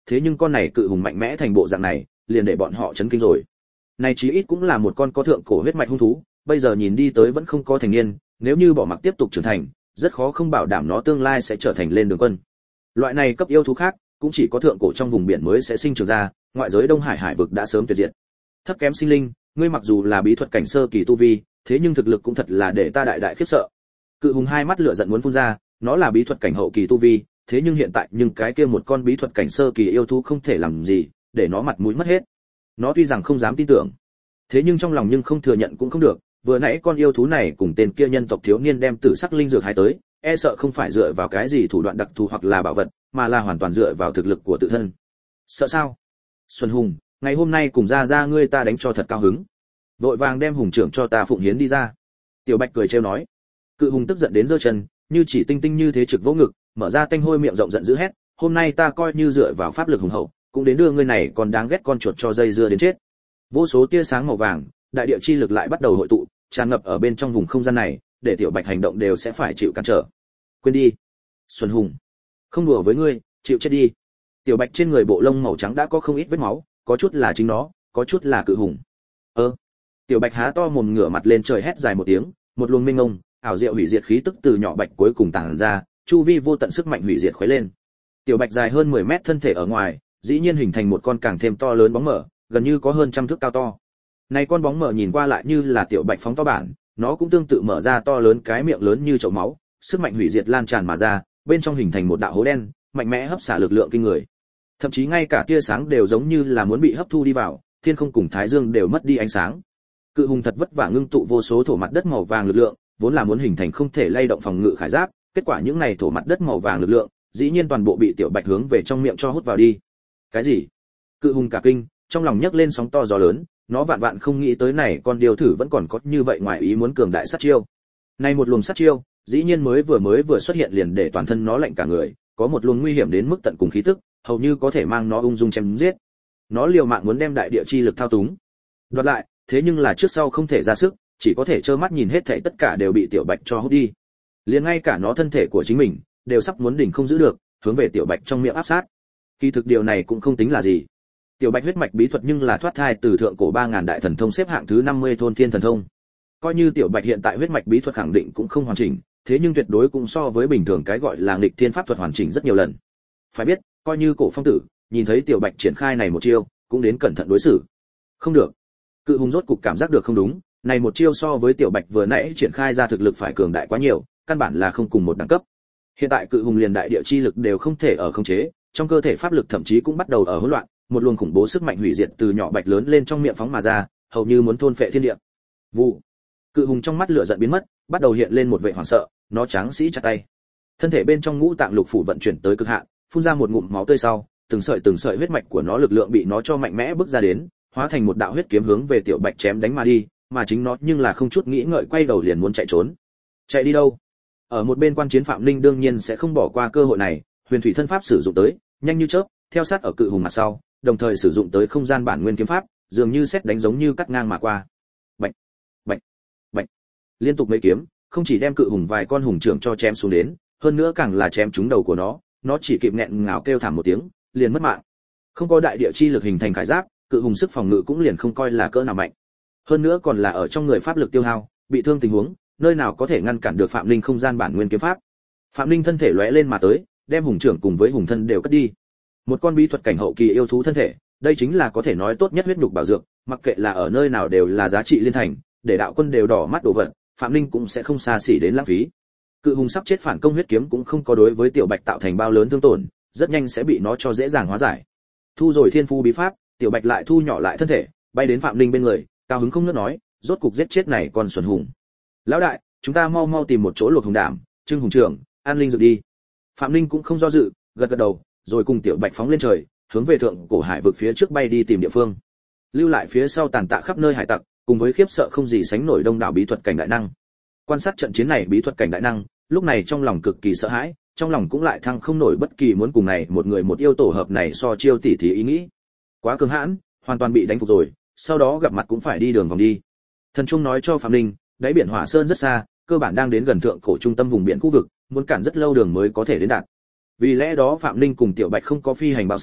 thế nhưng con này cự hùng mạnh mẽ thành bộ dạng này, liền để bọn họ chấn kinh rồi. Này chí ít cũng là một con có thượng cổ huyết mạch hung thú, bây giờ nhìn đi tới vẫn không có thành niên, nếu như bỏ mặc tiếp tục trưởng thành, rất khó không bảo đảm nó tương lai sẽ trở thành lên đường quân. Loại này cấp yêu thú khác, cũng chỉ có thượng cổ trong vùng biển mới sẽ sinh trưởng ra, ngoại giới Đông Hải hải vực đã sớm tuyệt diệt. Thấp kém sinh linh, ngươi mặc dù là bí thuật cảnh sơ kỳ tu vi, thế nhưng thực lực cũng thật là để ta đại đại khiếp sợ. Cự hùng hai mắt lửa giận muốn phun ra, nó là bí thuật cảnh hậu kỳ tu vi, thế nhưng hiện tại nhưng cái kia một con bí thuật cảnh sơ kỳ yêu thú không thể làm gì, để nó mặt mũi mất hết. Nó tuy rằng không dám tin tưởng, thế nhưng trong lòng nhưng không thừa nhận cũng không được, vừa nãy con yêu thú này cùng tên kia nhân tộc thiếu niên đem tử sắc linh dược hái tới, e sợ không phải dựa vào cái gì thủ đoạn đặc thù hoặc là bảo vật, mà là hoàn toàn dựa vào thực lực của tự thân. Sợ sao? Xuân Hùng, ngày hôm nay cùng ra ra ngươi ta đánh cho thật cao hứng. Vội vàng đem hùng trưởng cho ta phụng hiến đi ra. Tiểu Bạch cười trêu nói. Cự hùng tức giận đến giơ chân, như chỉ tinh tinh như thế trực vỗ ngực, mở ra tanh hôi miệng rộng giận dữ hét, hôm nay ta coi như dựa vào pháp lực hùng hậu, cũng đến đưa ngươi này còn đáng ghét con chuột cho dây dưa đến chết. Vô số tia sáng màu vàng, đại địa chi lực lại bắt đầu hội tụ, tràn ngập ở bên trong vùng không gian này, để Tiểu Bạch hành động đều sẽ phải chịu cản trở. Quên đi, Xuân Hùng, không đùa với ngươi, chịu chết đi. Tiểu Bạch trên người bộ lông màu trắng đã có không ít vết máu, có chút là chính nó, có chút là cự hùng. Ơ. Tiểu Bạch há to mồm ngửa mặt lên trời hét dài một tiếng, một luồng mênh mông, ảo diệu hủy diệt khí tức từ nhỏ bạch cuối cùng tản ra, chu vi vô tận sức mạnh hủy diệt khuấy lên. Tiểu Bạch dài hơn mười mét thân thể ở ngoài, dĩ nhiên hình thành một con càng thêm to lớn bóng mờ, gần như có hơn trăm thước cao to. Này con bóng mờ nhìn qua lại như là Tiểu Bạch phóng to bản, nó cũng tương tự mở ra to lớn cái miệng lớn như chậu máu, sức mạnh hủy diệt lan tràn mà ra, bên trong hình thành một đạo hố đen, mạnh mẽ hấp xả lực lượng kinh người. Thậm chí ngay cả tia sáng đều giống như là muốn bị hấp thu đi vào, thiên không cùng thái dương đều mất đi ánh sáng. Cự hùng thật vất vả ngưng tụ vô số thổ mặt đất màu vàng lực lượng, vốn là muốn hình thành không thể lay động phòng ngự khải giáp, kết quả những này thổ mặt đất màu vàng lực lượng, dĩ nhiên toàn bộ bị Tiểu Bạch hướng về trong miệng cho hút vào đi. Cái gì? Cự hùng cả kinh, trong lòng nhấc lên sóng to gió lớn, nó vạn vạn không nghĩ tới này con điều thử vẫn còn có như vậy ngoài ý muốn cường đại sát chiêu. Này một luồng sát chiêu, dĩ nhiên mới vừa mới vừa xuất hiện liền để toàn thân nó lạnh cả người, có một luồng nguy hiểm đến mức tận cùng khí tức, hầu như có thể mang nó ung dung chém giết. Nó liều mạng muốn đem đại địa chi lực thao túng, đoạt lại, thế nhưng là trước sau không thể ra sức, chỉ có thể trơ mắt nhìn hết thảy tất cả đều bị Tiểu Bạch cho hút đi. Liền ngay cả nó thân thể của chính mình đều sắp muốn đỉnh không giữ được, hướng về Tiểu Bạch trong miệng áp sát. Kỳ thực điều này cũng không tính là gì. Tiểu Bạch huyết mạch bí thuật nhưng là thoát thai từ thượng cổ ba ngàn đại thần thông xếp hạng thứ năm mươi thôn thiên thần thông. Coi như Tiểu Bạch hiện tại huyết mạch bí thuật khẳng định cũng không hoàn chỉnh, thế nhưng tuyệt đối cũng so với bình thường cái gọi là nghịch thiên pháp thuật hoàn chỉnh rất nhiều lần. Phải biết, coi như Cổ Phong tử nhìn thấy Tiểu Bạch triển khai này một chiêu, cũng đến cẩn thận đối xử. Không được. Cự hùng rốt cục cảm giác được không đúng, này một chiêu so với Tiểu Bạch vừa nãy triển khai ra thực lực phải cường đại quá nhiều, căn bản là không cùng một đẳng cấp. Hiện tại cự hùng liền đại địa chi lực đều không thể ở khống chế, trong cơ thể pháp lực thậm chí cũng bắt đầu ở hỗn loạn, một luồng khủng bố sức mạnh hủy diệt từ nhỏ bạch lớn lên trong miệng phóng mà ra, hầu như muốn thôn phệ thiên địa. Vụ. Cự hùng trong mắt lửa giận biến mất, bắt đầu hiện lên một vẻ hoảng sợ, nó tráng sĩ chặt tay. Thân thể bên trong ngũ tạng lục phủ vận chuyển tới cực hạn, phun ra một ngụm máu tươi sau, từng sợi từng sợi huyết mạch của nó lực lượng bị nó cho mạnh mẽ bước ra đến, hóa thành một đạo huyết kiếm hướng về Tiểu Bạch chém đánh mà đi, mà chính nó nhưng là không chút nghĩ ngợi quay đầu liền muốn chạy trốn. Chạy đi đâu? Ở một bên quan chiến Phạm Linh đương nhiên sẽ không bỏ qua cơ hội này, huyền thủy thân pháp sử dụng tới, nhanh như chớp, theo sát ở cự hùng mặt sau, đồng thời sử dụng tới không gian bản nguyên kiếm pháp, dường như xét đánh giống như cắt ngang mà qua. Bạch, bạch, bạch. Liên tục mấy kiếm, không chỉ đem cự hùng vài con hùng trưởng cho chém xuống đến, hơn nữa càng là chém trúng đầu của nó, nó chỉ kịp nghẹn ngào kêu thảm một tiếng, liền mất mạng. Không có đại địa chi lực hình thành khải giáp, cự hùng sức phòng ngự cũng liền không coi là cỡ nào mạnh. Hơn nữa còn là ở trong người pháp lực tiêu hao, bị thương tình huống, nơi nào có thể ngăn cản được Phạm Linh không gian bản nguyên kiếm pháp. Phạm Linh thân thể lóe lên mà tới, đem hùng trưởng cùng với hùng thân đều cất đi. Một con bí thuật cảnh hậu kỳ yêu thú thân thể, đây chính là có thể nói tốt nhất huyết nhục bảo dược, mặc kệ là ở nơi nào đều là giá trị liên thành, để đạo quân đều đỏ mắt đổ vật, Phạm Linh cũng sẽ không xa xỉ đến lãng phí. Cự hùng sắp chết phản công huyết kiếm cũng không có đối với Tiểu Bạch tạo thành bao lớn thương tổn, rất nhanh sẽ bị nó cho dễ dàng hóa giải. Thu rồi thiên phu bí pháp, Tiểu Bạch lại thu nhỏ lại thân thể, bay đến Phạm Linh bên người, cao hứng không ngớt nói, rốt cục giết chết này con xuẩn hùng. Lão đại, chúng ta mau mau tìm một chỗ luộc hùng đảm, trưng hùng trưởng, an linh dược đi. Phạm Linh cũng không do dự, gật gật đầu, rồi cùng Tiểu Bạch phóng lên trời, hướng về thượng cổ hải vực phía trước bay đi tìm địa phương. Lưu lại phía sau tàn tạ khắp nơi hải tặc, cùng với khiếp sợ không gì sánh nổi đông đảo bí thuật cảnh đại năng. Quan sát trận chiến này bí thuật cảnh đại năng, lúc này trong lòng cực kỳ sợ hãi, trong lòng cũng lại thăng không nổi bất kỳ muốn cùng này một người một yêu tổ hợp này so chiêu tỉ thí ý nghĩ. Quá cường hãn, hoàn toàn bị đánh phục rồi, sau đó gặp mặt cũng phải đi đường vòng đi. Thần Trung nói cho Phạm Linh, đáy biển Hỏa Sơn rất xa, cơ bản đang đến gần thượng cổ trung tâm vùng biển khu vực, muốn cản rất lâu đường mới có thể đến đạt. Vì lẽ đó Phạm Linh cùng Tiểu Bạch không có phi hành bao xa,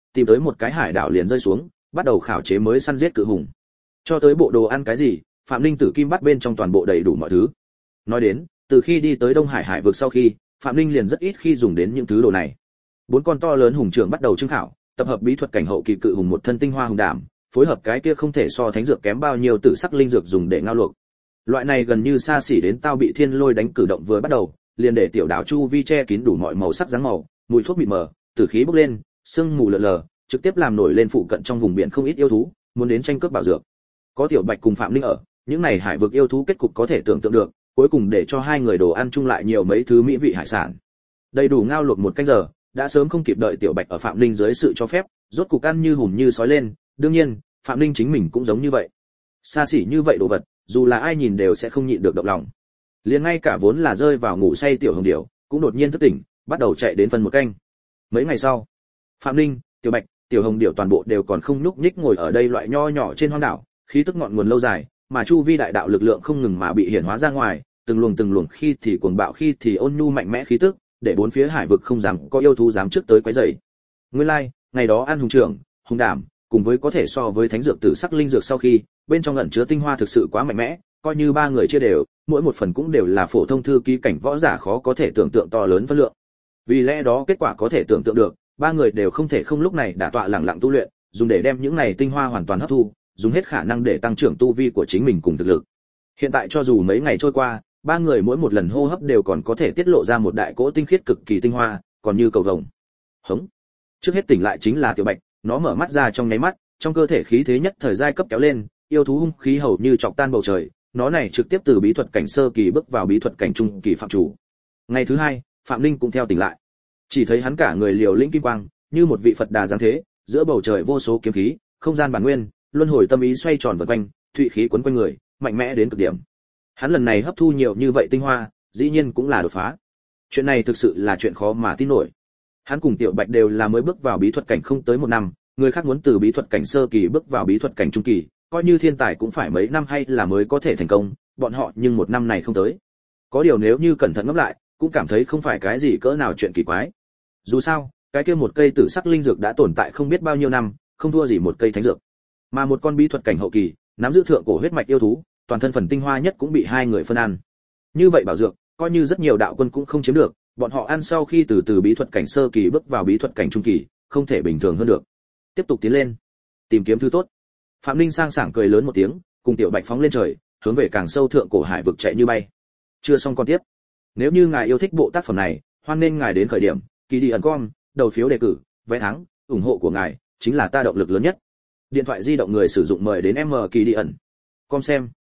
tìm tới một cái hải đảo liền rơi xuống, bắt đầu khảo chế mới săn giết cự hùng. Cho tới bộ đồ ăn cái gì, Phạm Linh Tử Kim bắt bên trong toàn bộ đầy đủ mọi thứ. Nói đến, từ khi đi tới Đông Hải hải vực sau khi, Phạm Linh liền rất ít khi dùng đến những thứ đồ này. Bốn con to lớn hùng trưởng bắt đầu trưng khảo, tập hợp bí thuật cảnh hậu kỳ cự hùng một thân tinh hoa hùng đảm, phối hợp cái kia không thể so thánh dược kém bao nhiêu tử sắc linh dược dùng để ngao luộc. Loại này gần như xa xỉ đến tao bị thiên lôi đánh cử động vừa bắt đầu, liền để tiểu đảo chu vi che kín đủ mọi màu sắc dáng màu, mùi thuốc mịt mờ, tử khí bốc lên, sương mù lờ lờ, trực tiếp làm nổi lên phụ cận trong vùng biển không ít yêu thú, muốn đến tranh cướp bảo dược. Có tiểu Bạch cùng Phạm Linh ở, những này hải vực yêu thú kết cục có thể tưởng tượng được, cuối cùng để cho hai người đồ ăn chung lại nhiều mấy thứ mỹ vị hải sản. Đầy đủ ngao luộc một canh giờ, đã sớm không kịp đợi tiểu Bạch ở Phạm Linh dưới sự cho phép, rốt cục ăn như hùm như sói lên, đương nhiên, Phạm Linh chính mình cũng giống như vậy. Xa xỉ như vậy đồ vật, dù là ai nhìn đều sẽ không nhịn được động lòng. Liền ngay cả vốn là rơi vào ngủ say tiểu hồng điểu, cũng đột nhiên thức tỉnh, bắt đầu chạy đến phân một canh. Mấy ngày sau, Phạm Linh, tiểu Bạch, tiểu hồng điểu toàn bộ đều còn không nhúc nhích ngồi ở đây loại nho nhỏ trên hoang đảo, khí tức ngọn nguồn lâu dài, mà chu vi đại đạo lực lượng không ngừng mà bị hiển hóa ra ngoài, từng luồng từng luồng khi thì cuồng bạo khi thì ôn nhu mạnh mẽ khí tức, để bốn phía hải vực không dám có yêu thú dám trước tới quấy rầy. Nguyên lai, like, ngày đó ăn hùng trưởng, hùng đảm, cùng với có thể so với thánh dược tử sắc linh dược sau khi, bên trong ẩn chứa tinh hoa thực sự quá mạnh mẽ, coi như ba người chia đều, mỗi một phần cũng đều là phổ thông thư ký cảnh võ giả khó có thể tưởng tượng to lớn phân lượng. Vì lẽ đó kết quả có thể tưởng tượng được, ba người đều không thể không lúc này đả tọa lặng lặng tu luyện, dùng để đem những này tinh hoa hoàn toàn hấp thu, dùng hết khả năng để tăng trưởng tu vi của chính mình cùng thực lực. Hiện tại cho dù mấy ngày trôi qua, ba người mỗi một lần hô hấp đều còn có thể tiết lộ ra một đại cỗ tinh khiết cực kỳ tinh hoa, còn như cầu vồng. Hống. Trước hết tỉnh lại chính là Tiểu Bạch, nó mở mắt ra trong nháy mắt, trong cơ thể khí thế nhất thời giai cấp kéo lên, yêu thú hung khí hầu như chọc tan bầu trời, nó này trực tiếp từ bí thuật cảnh sơ kỳ bước vào bí thuật cảnh trung kỳ phạm chủ. Ngày thứ hai, Phạm Linh cũng theo tỉnh lại. Chỉ thấy hắn cả người liều lĩnh kim quang, như một vị Phật đà giáng thế, giữa bầu trời vô số kiếm khí, không gian bản nguyên, luân hồi tâm ý xoay tròn vần quanh, thụy khí quấn quanh người, mạnh mẽ đến cực điểm. Hắn lần này hấp thu nhiều như vậy tinh hoa, dĩ nhiên cũng là đột phá. Chuyện này thực sự là chuyện khó mà tin nổi. Hắn cùng Tiểu Bạch đều là mới bước vào bí thuật cảnh không tới một năm, người khác muốn từ bí thuật cảnh sơ kỳ bước vào bí thuật cảnh trung kỳ, coi như thiên tài cũng phải mấy năm hay là mới có thể thành công, bọn họ nhưng một năm này không tới. Có điều nếu như cẩn thận ngẫm lại, cũng cảm thấy không phải cái gì cỡ nào chuyện kỳ quái. Dù sao, cái kia một cây tử sắc linh dược đã tồn tại không biết bao nhiêu năm, không thua gì một cây thánh dược. Mà một con bí thuật cảnh hậu kỳ, nắm giữ thượng cổ huyết mạch yêu thú, toàn thân phần tinh hoa nhất cũng bị hai người phân ăn. Như vậy bảo dược, coi như rất nhiều đạo quân cũng không chiếm được, bọn họ ăn sau khi từ từ bí thuật cảnh sơ kỳ bước vào bí thuật cảnh trung kỳ, không thể bình thường hơn được. Tiếp tục tiến lên, tìm kiếm thứ tốt. Phạm Linh sang sảng cười lớn một tiếng, cùng Tiểu Bạch phóng lên trời, hướng về càng sâu thượng cổ hải vực chạy như bay. Chưa xong con tiếp. Nếu như ngài yêu thích bộ tác phẩm này, hoan nên ngài đến khởi điểm kỳ đi ẩn com, đầu phiếu đề cử, vé thắng, ủng hộ của ngài chính là ta động lực lớn nhất. Điện thoại di động người sử dụng mời đến M kỳ đi ẩn com xem.